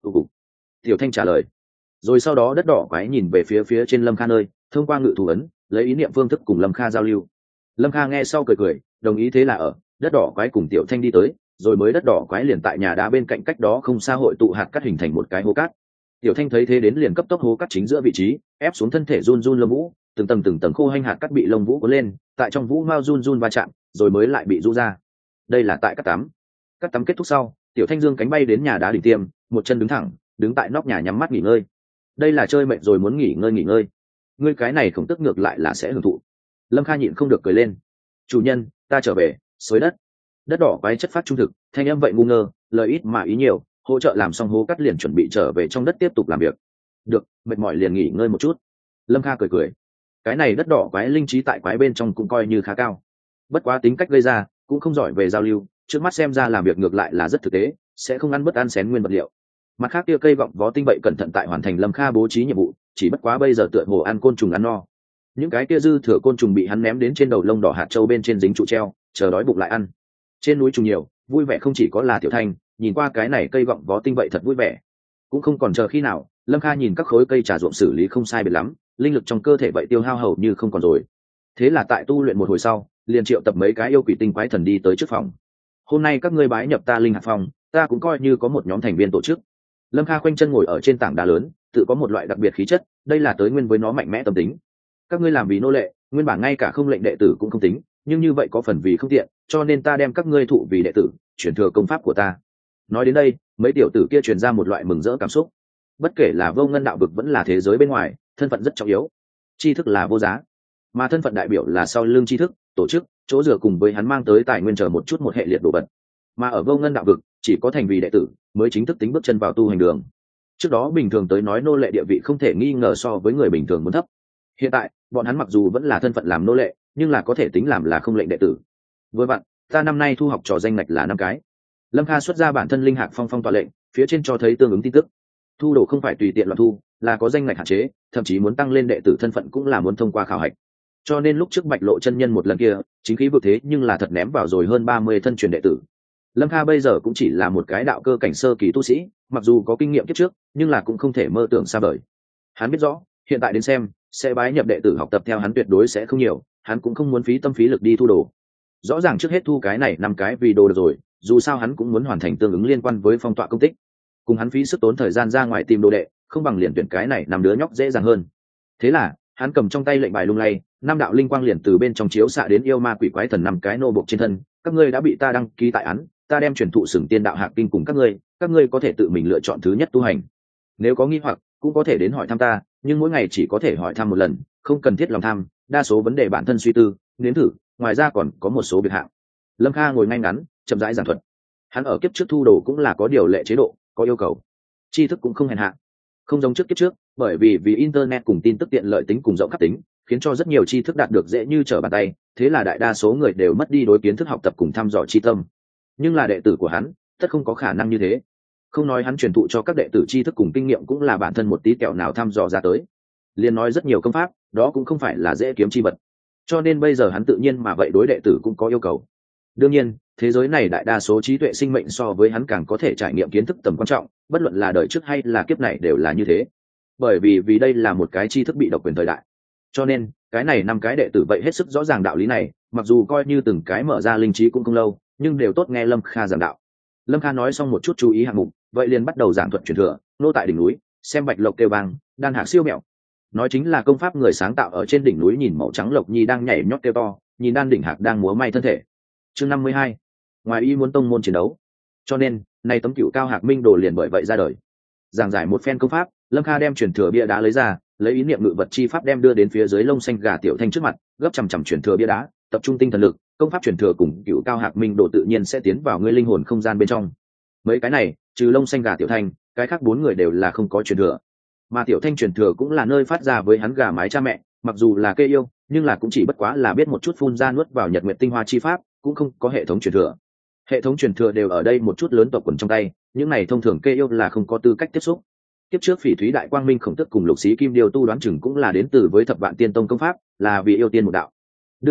Speaker 1: Tiểu Thanh trả lời. Rồi sau đó đất đỏ quái nhìn về phía trên Lâm Kha nơi, thông qua ngự thủ ấn, lấy ý niệm phương thức cùng Lâm Kha giao lưu. Lâm Kha nghe sau cười, đồng ý. Thế là ở đất đỏ quái cùng Tiểu Thanh đi tới, rồi mới đất đỏ quái liền tại nhà đá bên cạnh cách đó không xa hội tụ hạt cát hình thành một cái hố cát. Tiểu Thanh thấy thế đến liền cấp tốc hố cát chính giữa vị trí, ép xuống thân thể run run lông vũ, từng tầng khô hanh hạt cát bị lông vũ cuốn lên, tại trong vũ mao run run va chạm, rồi mới lại bị rũ ra. Đây là tại cát tắm. Cát tắm kết thúc sau, Tiểu Thanh dương cánh bay đến nhà đá đỉnh tiêm, một chân đứng thẳng, đứng tại nóc nhà nhắm mắt nghỉ ngơi. Đây là chơi mệt rồi muốn nghỉ ngơi. Ngươi cái này không tức ngược lại là sẽ hưởng thụ. Lâm Kha nhịn không được cười lên. Chủ nhân, ta trở về. Xới đất. Đất đỏ quái chất phát trung thực, thanh âm vậy ngu ngơ, lời ít mà ý nhiều, hỗ trợ làm xong hố cắt liền chuẩn bị trở về trong đất tiếp tục làm việc. Được, mệt mỏi liền nghỉ ngơi một chút. Lâm Kha cười. Cái này đất đỏ quái linh trí tại quái bên trong cũng coi như khá cao. Bất quá tính cách gây ra, cũng không giỏi về giao lưu, trước mắt xem ra làm việc ngược lại là rất thực tế, sẽ không ăn bất ăn xén nguyên vật liệu. Mặt khác kia cây gọng vó tinh vậy cẩn thận tại hoàn thành Lâm Kha bố trí nhiệm vụ, chỉ bất quá bây giờ tựa hồ ăn côn trùng ăn no. Những cái kia dư thừa côn trùng bị hắn ném đến trên đầu lông đỏ hạt châu bên trên dính trụ treo, chờ đói bụng lại ăn. Trên núi trùng nhiều, vui vẻ không chỉ có là Tiểu Thanh, nhìn qua cái này cây gọng vó tinh vậy thật vui vẻ. Cũng không còn chờ khi nào, Lâm Kha nhìn các khối cây trà ruộng xử lý không sai biệt lắm, linh lực trong cơ thể vậy tiêu hao hầu như không còn rồi. Thế là tại tu luyện một hồi sau, liền triệu tập mấy cái yêu quỷ tinh quái thần đi tới trước phòng. Hôm nay các ngươi bái nhập ta linh hạt phòng, ta cũng coi như có một nhóm thành viên tổ chức. Lâm Kha khoanh chân ngồi ở trên tảng đá lớn, tự có một loại đặc biệt khí chất, đây là tới nguyên với nó mạnh mẽ tâm tính. Các ngươi làm vì nô lệ, nguyên bản ngay cả không lệnh đệ tử cũng không tính, nhưng như vậy có phần vì không tiện, cho nên ta đem các ngươi thụ vì đệ tử, truyền thừa công pháp của ta. Nói đến đây, mấy tiểu tử kia truyền ra một loại mừng rỡ cảm xúc. Bất kể là vô ngân đạo vực vẫn là thế giới bên ngoài, thân phận rất trọng yếu, tri thức là vô giá, mà thân phận đại biểu là sau lưng tri thức, tổ chức, chỗ dựa cùng với hắn mang tới tài nguyên chờ một hệ liệt đồ vật. Mà ở vô ngân đạo vực, chỉ có thành vì đệ tử mới chính thức tính bước chân vào tu hành đường. Trước đó bình thường tới nói nô lệ địa vị không thể nghi ngờ so với người bình thường muốn thấp. Hiện tại bọn hắn mặc dù vẫn là thân phận làm nô lệ, nhưng là có thể tính làm là không lệnh đệ tử. Với bạn, ta năm nay thu học trò danh ngạch là 5 cái. Lâm Kha xuất ra bản thân linh hạc phong tọa lệnh, phía trên cho thấy tương ứng tin tức. Thu đồ không phải tùy tiện loạn thu, là có danh ngạch hạn chế, thậm chí muốn tăng lên đệ tử thân phận cũng là muốn thông qua khảo hạch. Cho nên lúc trước Bạch Lộ chân nhân một lần kia, chính khí vực thế nhưng là thật ném vào rồi hơn 30 thân truyền đệ tử. Lâm Kha bây giờ cũng chỉ là một cái đạo cơ cảnh sơ kỳ tu sĩ, mặc dù có kinh nghiệm kiếp trước, nhưng là cũng không thể mơ tưởng xa vời. Hắn biết rõ, hiện tại đến xem, sẽ bái nhập đệ tử học tập theo hắn tuyệt đối sẽ không nhiều, hắn cũng không muốn phí tâm phí lực đi thu đồ. Rõ ràng trước hết thu cái này 5 cái vì đồ được rồi, dù sao hắn cũng muốn hoàn thành tương ứng liên quan với phong tọa công tích. Cùng hắn phí sức tốn thời gian ra ngoài tìm đồ đệ, không bằng liền tuyển cái này 5 đứa nhóc dễ dàng hơn. Thế là, hắn cầm trong tay lệnh bài lung lay, 5 đạo linh quang liền từ bên trong chiếu xạ đến yêu ma quỷ quái thần 5 cái nô bộc trên thân, các ngươi đã bị ta đăng ký tại án, ta đem truyền thụ Sừng Tiên Đạo Hạc Kinh cùng các ngươi có thể tự mình lựa chọn thứ nhất tu hành. Nếu có nghi hoặc, cũng có thể đến hỏi thăm ta, nhưng mỗi ngày chỉ có thể hỏi thăm một lần, không cần thiết lòng tham, đa số vấn đề bản thân suy tư, nếm thử, ngoài ra còn có một số việc hạng. Lâm Kha ngồi ngay ngắn, chậm rãi giảng thuật. Hắn ở kiếp trước thu đồ cũng là có điều lệ chế độ, có yêu cầu. Tri thức cũng không hèn hạ. Không giống trước kiếp trước, bởi vì internet cùng tin tức tiện lợi tính cùng rộng khắp tính, khiến cho rất nhiều tri thức đạt được dễ như trở bàn tay, thế là đại đa số người đều mất đi đối kiến thức học tập cùng thăm dò tri tâm. Nhưng là đệ tử của hắn, tất không có khả năng như thế. Không nói hắn truyền thụ cho các đệ tử tri thức cùng kinh nghiệm cũng là bản thân một tí kẹo nào thăm dò ra tới. Liên nói rất nhiều công pháp, đó cũng không phải là dễ kiếm chi vật. Cho nên bây giờ hắn tự nhiên mà vậy đối đệ tử cũng có yêu cầu. Đương nhiên, thế giới này đại đa số trí tuệ sinh mệnh so với hắn càng có thể trải nghiệm kiến thức tầm quan trọng, bất luận là đời trước hay là kiếp này đều là như thế. Bởi vì đây là một cái tri thức bị độc quyền thời đại. Cho nên, cái này 5 cái đệ tử vậy hết sức rõ ràng đạo lý này, mặc dù coi như từng cái mở ra linh trí cũng không lâu, nhưng đều tốt nghe Lâm Kha giảng đạo. Lâm Kha nói xong một chút chú ý hạng mục, vậy liền bắt đầu giảng thuật truyền thừa, nô tại đỉnh núi, xem bạch lộc kêu vang, đan hạc siêu mẹo. Nói chính là công pháp người sáng tạo ở trên đỉnh núi nhìn màu trắng lộc nhi đang nhảy nhót kêu to, nhìn đan đỉnh hạc đang múa may thân thể. Chương 52. Ngoài ý muốn tông môn chiến đấu. Cho nên, này tấm cựu cao hạc minh đồ liền bởi vậy ra đời. Giảng giải một phen công pháp, Lâm Kha đem truyền thừa bia đá lấy ra, lấy ý niệm ngự vật chi pháp đem đưa đến phía dưới lông xanh gà Tiểu Thanh trước mặt, gấp chằm truyền thừa bia đá, tập trung tinh thần lực, công pháp truyền thừa cùng cựu cao hạc minh đồ tự nhiên sẽ tiến vào ngươi linh hồn không gian bên trong. Mấy cái này, trừ lông xanh gà Tiểu Thanh, cái khác 4 người đều là không có truyền thừa. Mà Tiểu Thanh truyền thừa cũng là nơi phát ra với hắn gà mái cha mẹ, mặc dù là kê yêu, nhưng là cũng chỉ bất quá là biết một chút phun ra nuốt vào nhật nguyệt tinh hoa chi pháp, cũng không có hệ thống truyền thừa. Hệ thống truyền thừa đều ở đây một chút lớn tộc quần trong tay, những này thông thường kê yêu là không có tư cách tiếp xúc. Tiếp trước Phỉ Thúy Đại Quang Minh Khổng Tức cùng Lục Xí Kim Điêu tu đoán chừng cũng là đến từ với Thập Vạn Tiên Tông công pháp, là vì yêu tiên một đạo. Đương nhiên,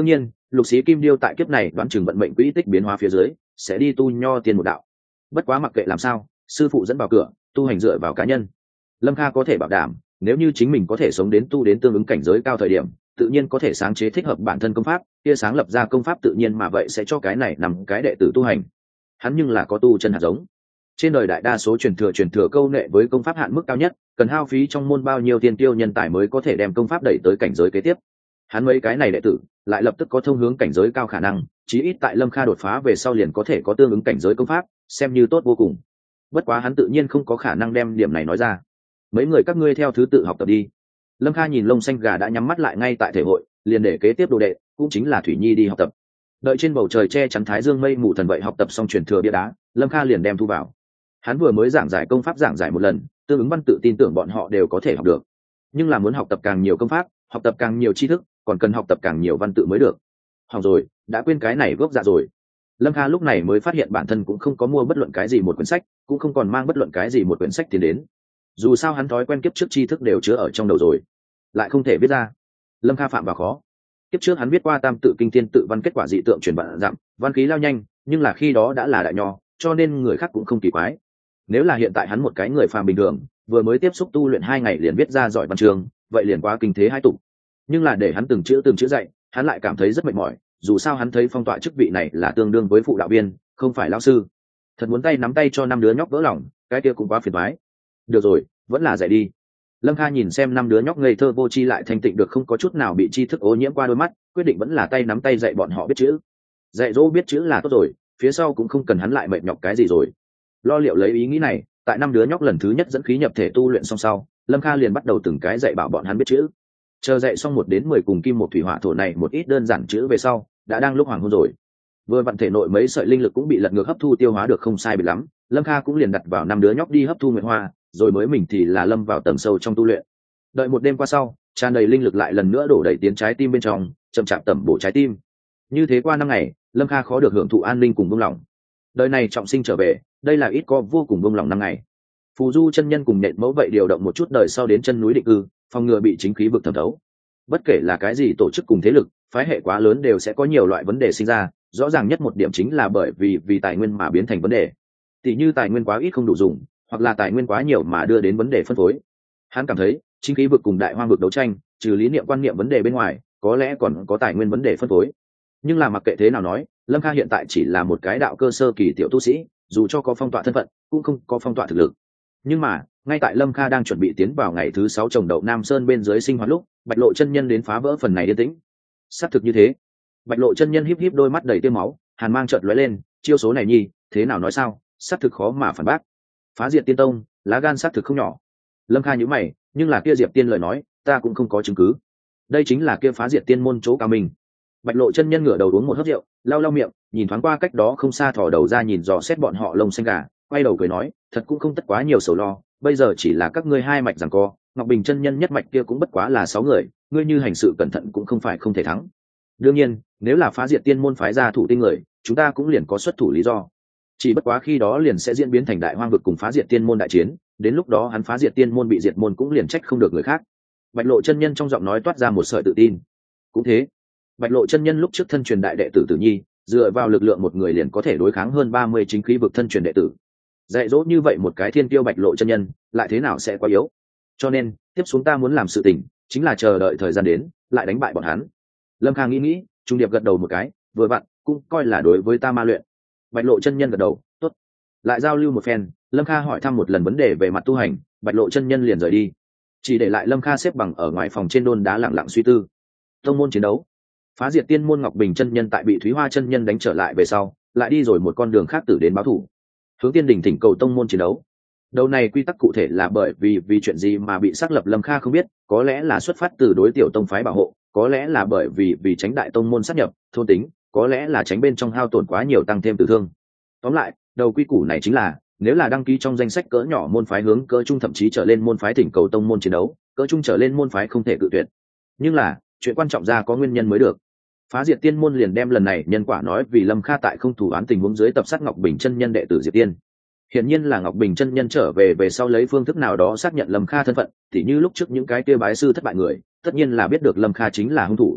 Speaker 1: Lục Sĩ Kim Điêu tại kiếp này đoán chừng vận mệnh quỹ tích biến hóa phía dưới sẽ đi tu nho tiên một đạo. Bất quá mặc kệ làm sao, sư phụ dẫn vào cửa, tu hành dựa vào cá nhân. Lâm Kha có thể bảo đảm, nếu như chính mình có thể sống đến tu đến tương ứng cảnh giới cao thời điểm, tự nhiên có thể sáng chế thích hợp bản thân công pháp, kia sáng lập ra công pháp tự nhiên mà vậy sẽ cho cái này nằm cái đệ tử tu hành. Hắn nhưng là có tu chân hạt giống. Trên đời đại đa số truyền thừa câu nệ với công pháp hạn mức cao nhất, cần hao phí trong môn bao nhiêu tiền tiêu nhân tài mới có thể đem công pháp đẩy tới cảnh giới kế tiếp. Hắn mấy cái này đệ tử lại lập tức có thông hướng cảnh giới cao khả năng, chí ít tại Lâm Kha đột phá về sau liền có thể có tương ứng cảnh giới công pháp, xem như tốt vô cùng. Bất quá hắn tự nhiên không có khả năng đem điểm này nói ra. Mấy người các ngươi theo thứ tự học tập đi. Lâm Kha nhìn lông xanh gà đã nhắm mắt lại ngay tại thể hội, liền để kế tiếp đồ đệ cũng chính là Thủy Nhi đi học tập. Đợi trên bầu trời che chắn thái dương mây mù thần vậy học tập xong truyền thừa bia đá, Lâm Kha liền đem thu vào. Hắn vừa mới giảng giải công pháp giảng giải một lần, tương ứng văn tự tin tưởng bọn họ đều có thể học được. Nhưng là muốn học tập càng nhiều công pháp, học tập càng nhiều tri thức, còn cần học tập càng nhiều văn tự mới được. Học rồi, đã quên cái này gốc dạ rồi. Lâm Kha lúc này mới phát hiện bản thân cũng không có mua bất luận cái gì một quyển sách, cũng không còn mang bất luận cái gì một quyển sách tiến đến. Dù sao hắn thói quen kiếp trước tri thức đều chứa ở trong đầu rồi, lại không thể viết ra. Lâm Kha phạm vào khó. Kiếp trước hắn viết qua tam tự kinh thiên tự văn kết quả dị tượng truyền vạn dặm, văn khí lao nhanh, nhưng là khi đó đã là đại nho, cho nên người khác cũng không kỳ quái. Nếu là hiện tại hắn một cái người phàm bình thường, vừa mới tiếp xúc tu luyện 2 ngày liền viết ra giỏi văn chương, vậy liền quá kinh thế hai tục. Nhưng là để hắn từng chữ dạy, hắn lại cảm thấy rất mệt mỏi, dù sao hắn thấy phong tọa chức vị này là tương đương với phụ đạo viên, không phải lão sư. Thật muốn tay nắm tay cho 5 đứa nhóc vỡ lòng, cái kia cũng quá phiền toái. Được rồi, vẫn là dạy đi. Lâm Kha nhìn xem 5 đứa nhóc ngây thơ vô tri lại thanh tịnh được không có chút nào bị tri thức ô nhiễm qua đôi mắt, quyết định vẫn là tay nắm tay dạy bọn họ biết chữ. Dạy dỗ biết chữ là tốt rồi, phía sau cũng không cần hắn lại mệt nhọc cái gì rồi. Lo liệu lấy ý nghĩ này, tại 5 đứa nhóc lần thứ nhất dẫn khí nhập thể tu luyện xong sau, Lâm Kha liền bắt đầu từng cái dạy bảo bọn hắn biết chữ. Chờ dạy xong 1 đến 10 cùng kim một thủy hỏa thổ này một ít đơn giản chữ về sau, đã đang lúc hoàng hôn rồi. Vừa vặn thể nội mấy sợi linh lực cũng bị lật ngược hấp thu tiêu hóa được không sai biệt lắm, Lâm Kha cũng liền đặt vào 5 đứa nhóc đi hấp thu nguyệt hoa, rồi mới mình thì là lâm vào tầng sâu trong tu luyện. Đợi một đêm qua sau, tràn đầy linh lực lại lần nữa đổ đầy tiến trái tim bên trong, chậm chạp tẩm bổ trái tim. Như thế qua 5 ngày, Lâm Kha khó được hưởng thụ an ninh cùng buông lỏng. Đời này trọng sinh trở về, đây là ít có vô cùng buông lỏng 5 ngày. Phù Du chân nhân cùng Nện Mẫu vậy điều động một chút đời sau đến chân núi định cư, phòng ngừa bị chính khí vực thẩm thấu. Bất kể là cái gì tổ chức cùng thế lực, phái hệ quá lớn đều sẽ có nhiều loại vấn đề sinh ra, rõ ràng nhất một điểm chính là bởi vì tài nguyên mà biến thành vấn đề. Tỷ như tài nguyên quá ít không đủ dùng, hoặc là tài nguyên quá nhiều mà đưa đến vấn đề phân phối. Hắn cảm thấy chính khí vực cùng đại hoang vực đấu tranh, trừ lý niệm quan niệm vấn đề bên ngoài, có lẽ còn có tài nguyên vấn đề phân phối. Nhưng là mặc kệ thế nào nói, Lâm Kha hiện tại chỉ là một cái đạo cơ sơ kỳ tiểu tu sĩ, dù cho có phong tọa thân phận, cũng không có phong tọa thực lực. Nhưng mà ngay tại Lâm Kha đang chuẩn bị tiến vào ngày thứ 6 trồng đậu Nam Sơn bên dưới sinh hoạt lúc, Bạch Lộ chân nhân đến phá vỡ phần này yên tĩnh. Xác thực như thế. Bạch Lộ chân nhân híp híp đôi mắt đầy tia máu, hàn mang chợt lóe lên, chiêu số này nhi, thế nào nói sao, xác thực khó mà phản bác. Phá diệt tiên tông, lá gan xác thực không nhỏ. Lâm Kha nhíu mày, nhưng là kia Diệp Tiên lời nói, ta cũng không có chứng cứ. Đây chính là kia phá diệt tiên môn chỗ cao mình. Bạch Lộ chân nhân ngửa đầu uống một hớp rượu, lau lau miệng, nhìn thoáng qua cách đó không xa thò đầu ra nhìn dò xét bọn họ lông xanh gà, quay đầu cười nói, thật cũng không tất quá nhiều sầu lo, bây giờ chỉ là các ngươi 2 mạch giằng co, Ngọc Bình chân nhân nhất mạch kia cũng bất quá là 6 người, ngươi như hành sự cẩn thận cũng không phải không thể thắng. Đương nhiên, nếu là phá diệt tiên môn phái ra thủ tinh người, chúng ta cũng liền có xuất thủ lý do. Chỉ bất quá khi đó liền sẽ diễn biến thành đại hoang vực cùng phá diệt tiên môn đại chiến, đến lúc đó hắn phá diệt tiên môn bị diệt môn cũng liền trách không được người khác. Bạch Lộ chân nhân trong giọng nói toát ra một sợi tự tin. Cũng thế, Bạch Lộ chân nhân lúc trước thân truyền đại đệ tử Tử Nhi, dựa vào lực lượng một người liền có thể đối kháng hơn 30 chính khí vực thân truyền đệ tử. Dạy dỗ như vậy một cái thiên tiêu Bạch Lộ chân nhân, lại thế nào sẽ quá yếu. Cho nên, tiếp xuống ta muốn làm sự tình, chính là chờ đợi thời gian đến, lại đánh bại bọn hắn. Lâm Kha nghĩ, trung điệp gật đầu một cái, vừa vặn, cũng coi là đối với ta ma luyện. Bạch Lộ chân nhân gật đầu, tốt. Lại giao lưu một phen, Lâm Kha hỏi thăm một lần vấn đề về mặt tu hành, Bạch Lộ chân nhân liền rời đi, chỉ để lại Lâm Kha xếp bằng ở ngoài phòng trên đôn đá lặng lặng suy tư. Tông môn chiến đấu, phá diệt tiên môn Ngọc Bình chân nhân tại bị Thúy Hoa chân nhân đánh trở lại về sau, lại đi rồi một con đường khác tử đến báo thủ, hướng Tiên Đình thỉnh cầu tông môn chiến đấu. Đầu này quy tắc cụ thể là bởi vì chuyện gì mà bị xác lập Lâm Kha không biết, có lẽ là xuất phát từ đối tiểu tông phái bảo hộ, có lẽ là bởi vì tránh đại tông môn sát nhập thôn tính, có lẽ là tránh bên trong hao tổn quá nhiều tăng thêm tử thương. Tóm lại, đầu quy củ này chính là, nếu là đăng ký trong danh sách cỡ nhỏ môn phái hướng cỡ trung thậm chí trở lên môn phái thỉnh cầu tông môn chiến đấu, cỡ trung trở lên môn phái không thể cự tuyệt. Nhưng là chuyện quan trọng ra có nguyên nhân mới được. Phá diệt tiên môn liền đem lần này nhân quả nói vì Lâm Kha tại không thủ án tình huống dưới tập sát Ngọc Bình chân nhân đệ tử Diệp Tiên. Hiển nhiên là Ngọc Bình chân nhân trở về sau lấy phương thức nào đó xác nhận Lâm Kha thân phận, tỉ như lúc trước những cái kia bái sư thất bại người, tất nhiên là biết được Lâm Kha chính là hung thủ.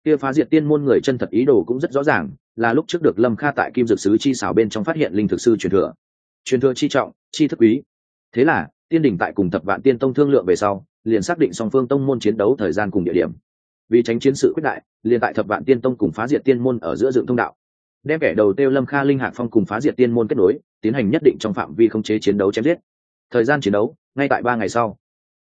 Speaker 1: kia phá diệt tiên môn người chân thật ý đồ cũng rất rõ ràng, là lúc trước được Lâm Kha tại Kim Dược Sứ chi xảo bên trong phát hiện linh thực sư truyền thừa chi trọng, chi thức quý. Thế là tiên đỉnh tại cùng Thập Vạn Tiên Tông thương lượng về sau, liền xác định song phương tông môn chiến đấu thời gian cùng địa điểm. Vì tránh chiến sự quyết đại, liền tại Thập Vạn Tiên Tông cùng phá diệt tiên môn ở giữa dựng thông đạo, đem kẻ đầu tiêu Lâm Kha, Linh Hạc Phong cùng phá diệt tiên môn kết nối, tiến hành nhất định trong phạm vi khống chế chiến đấu chém giết. Thời gian chiến đấu ngay tại 3 ngày sau.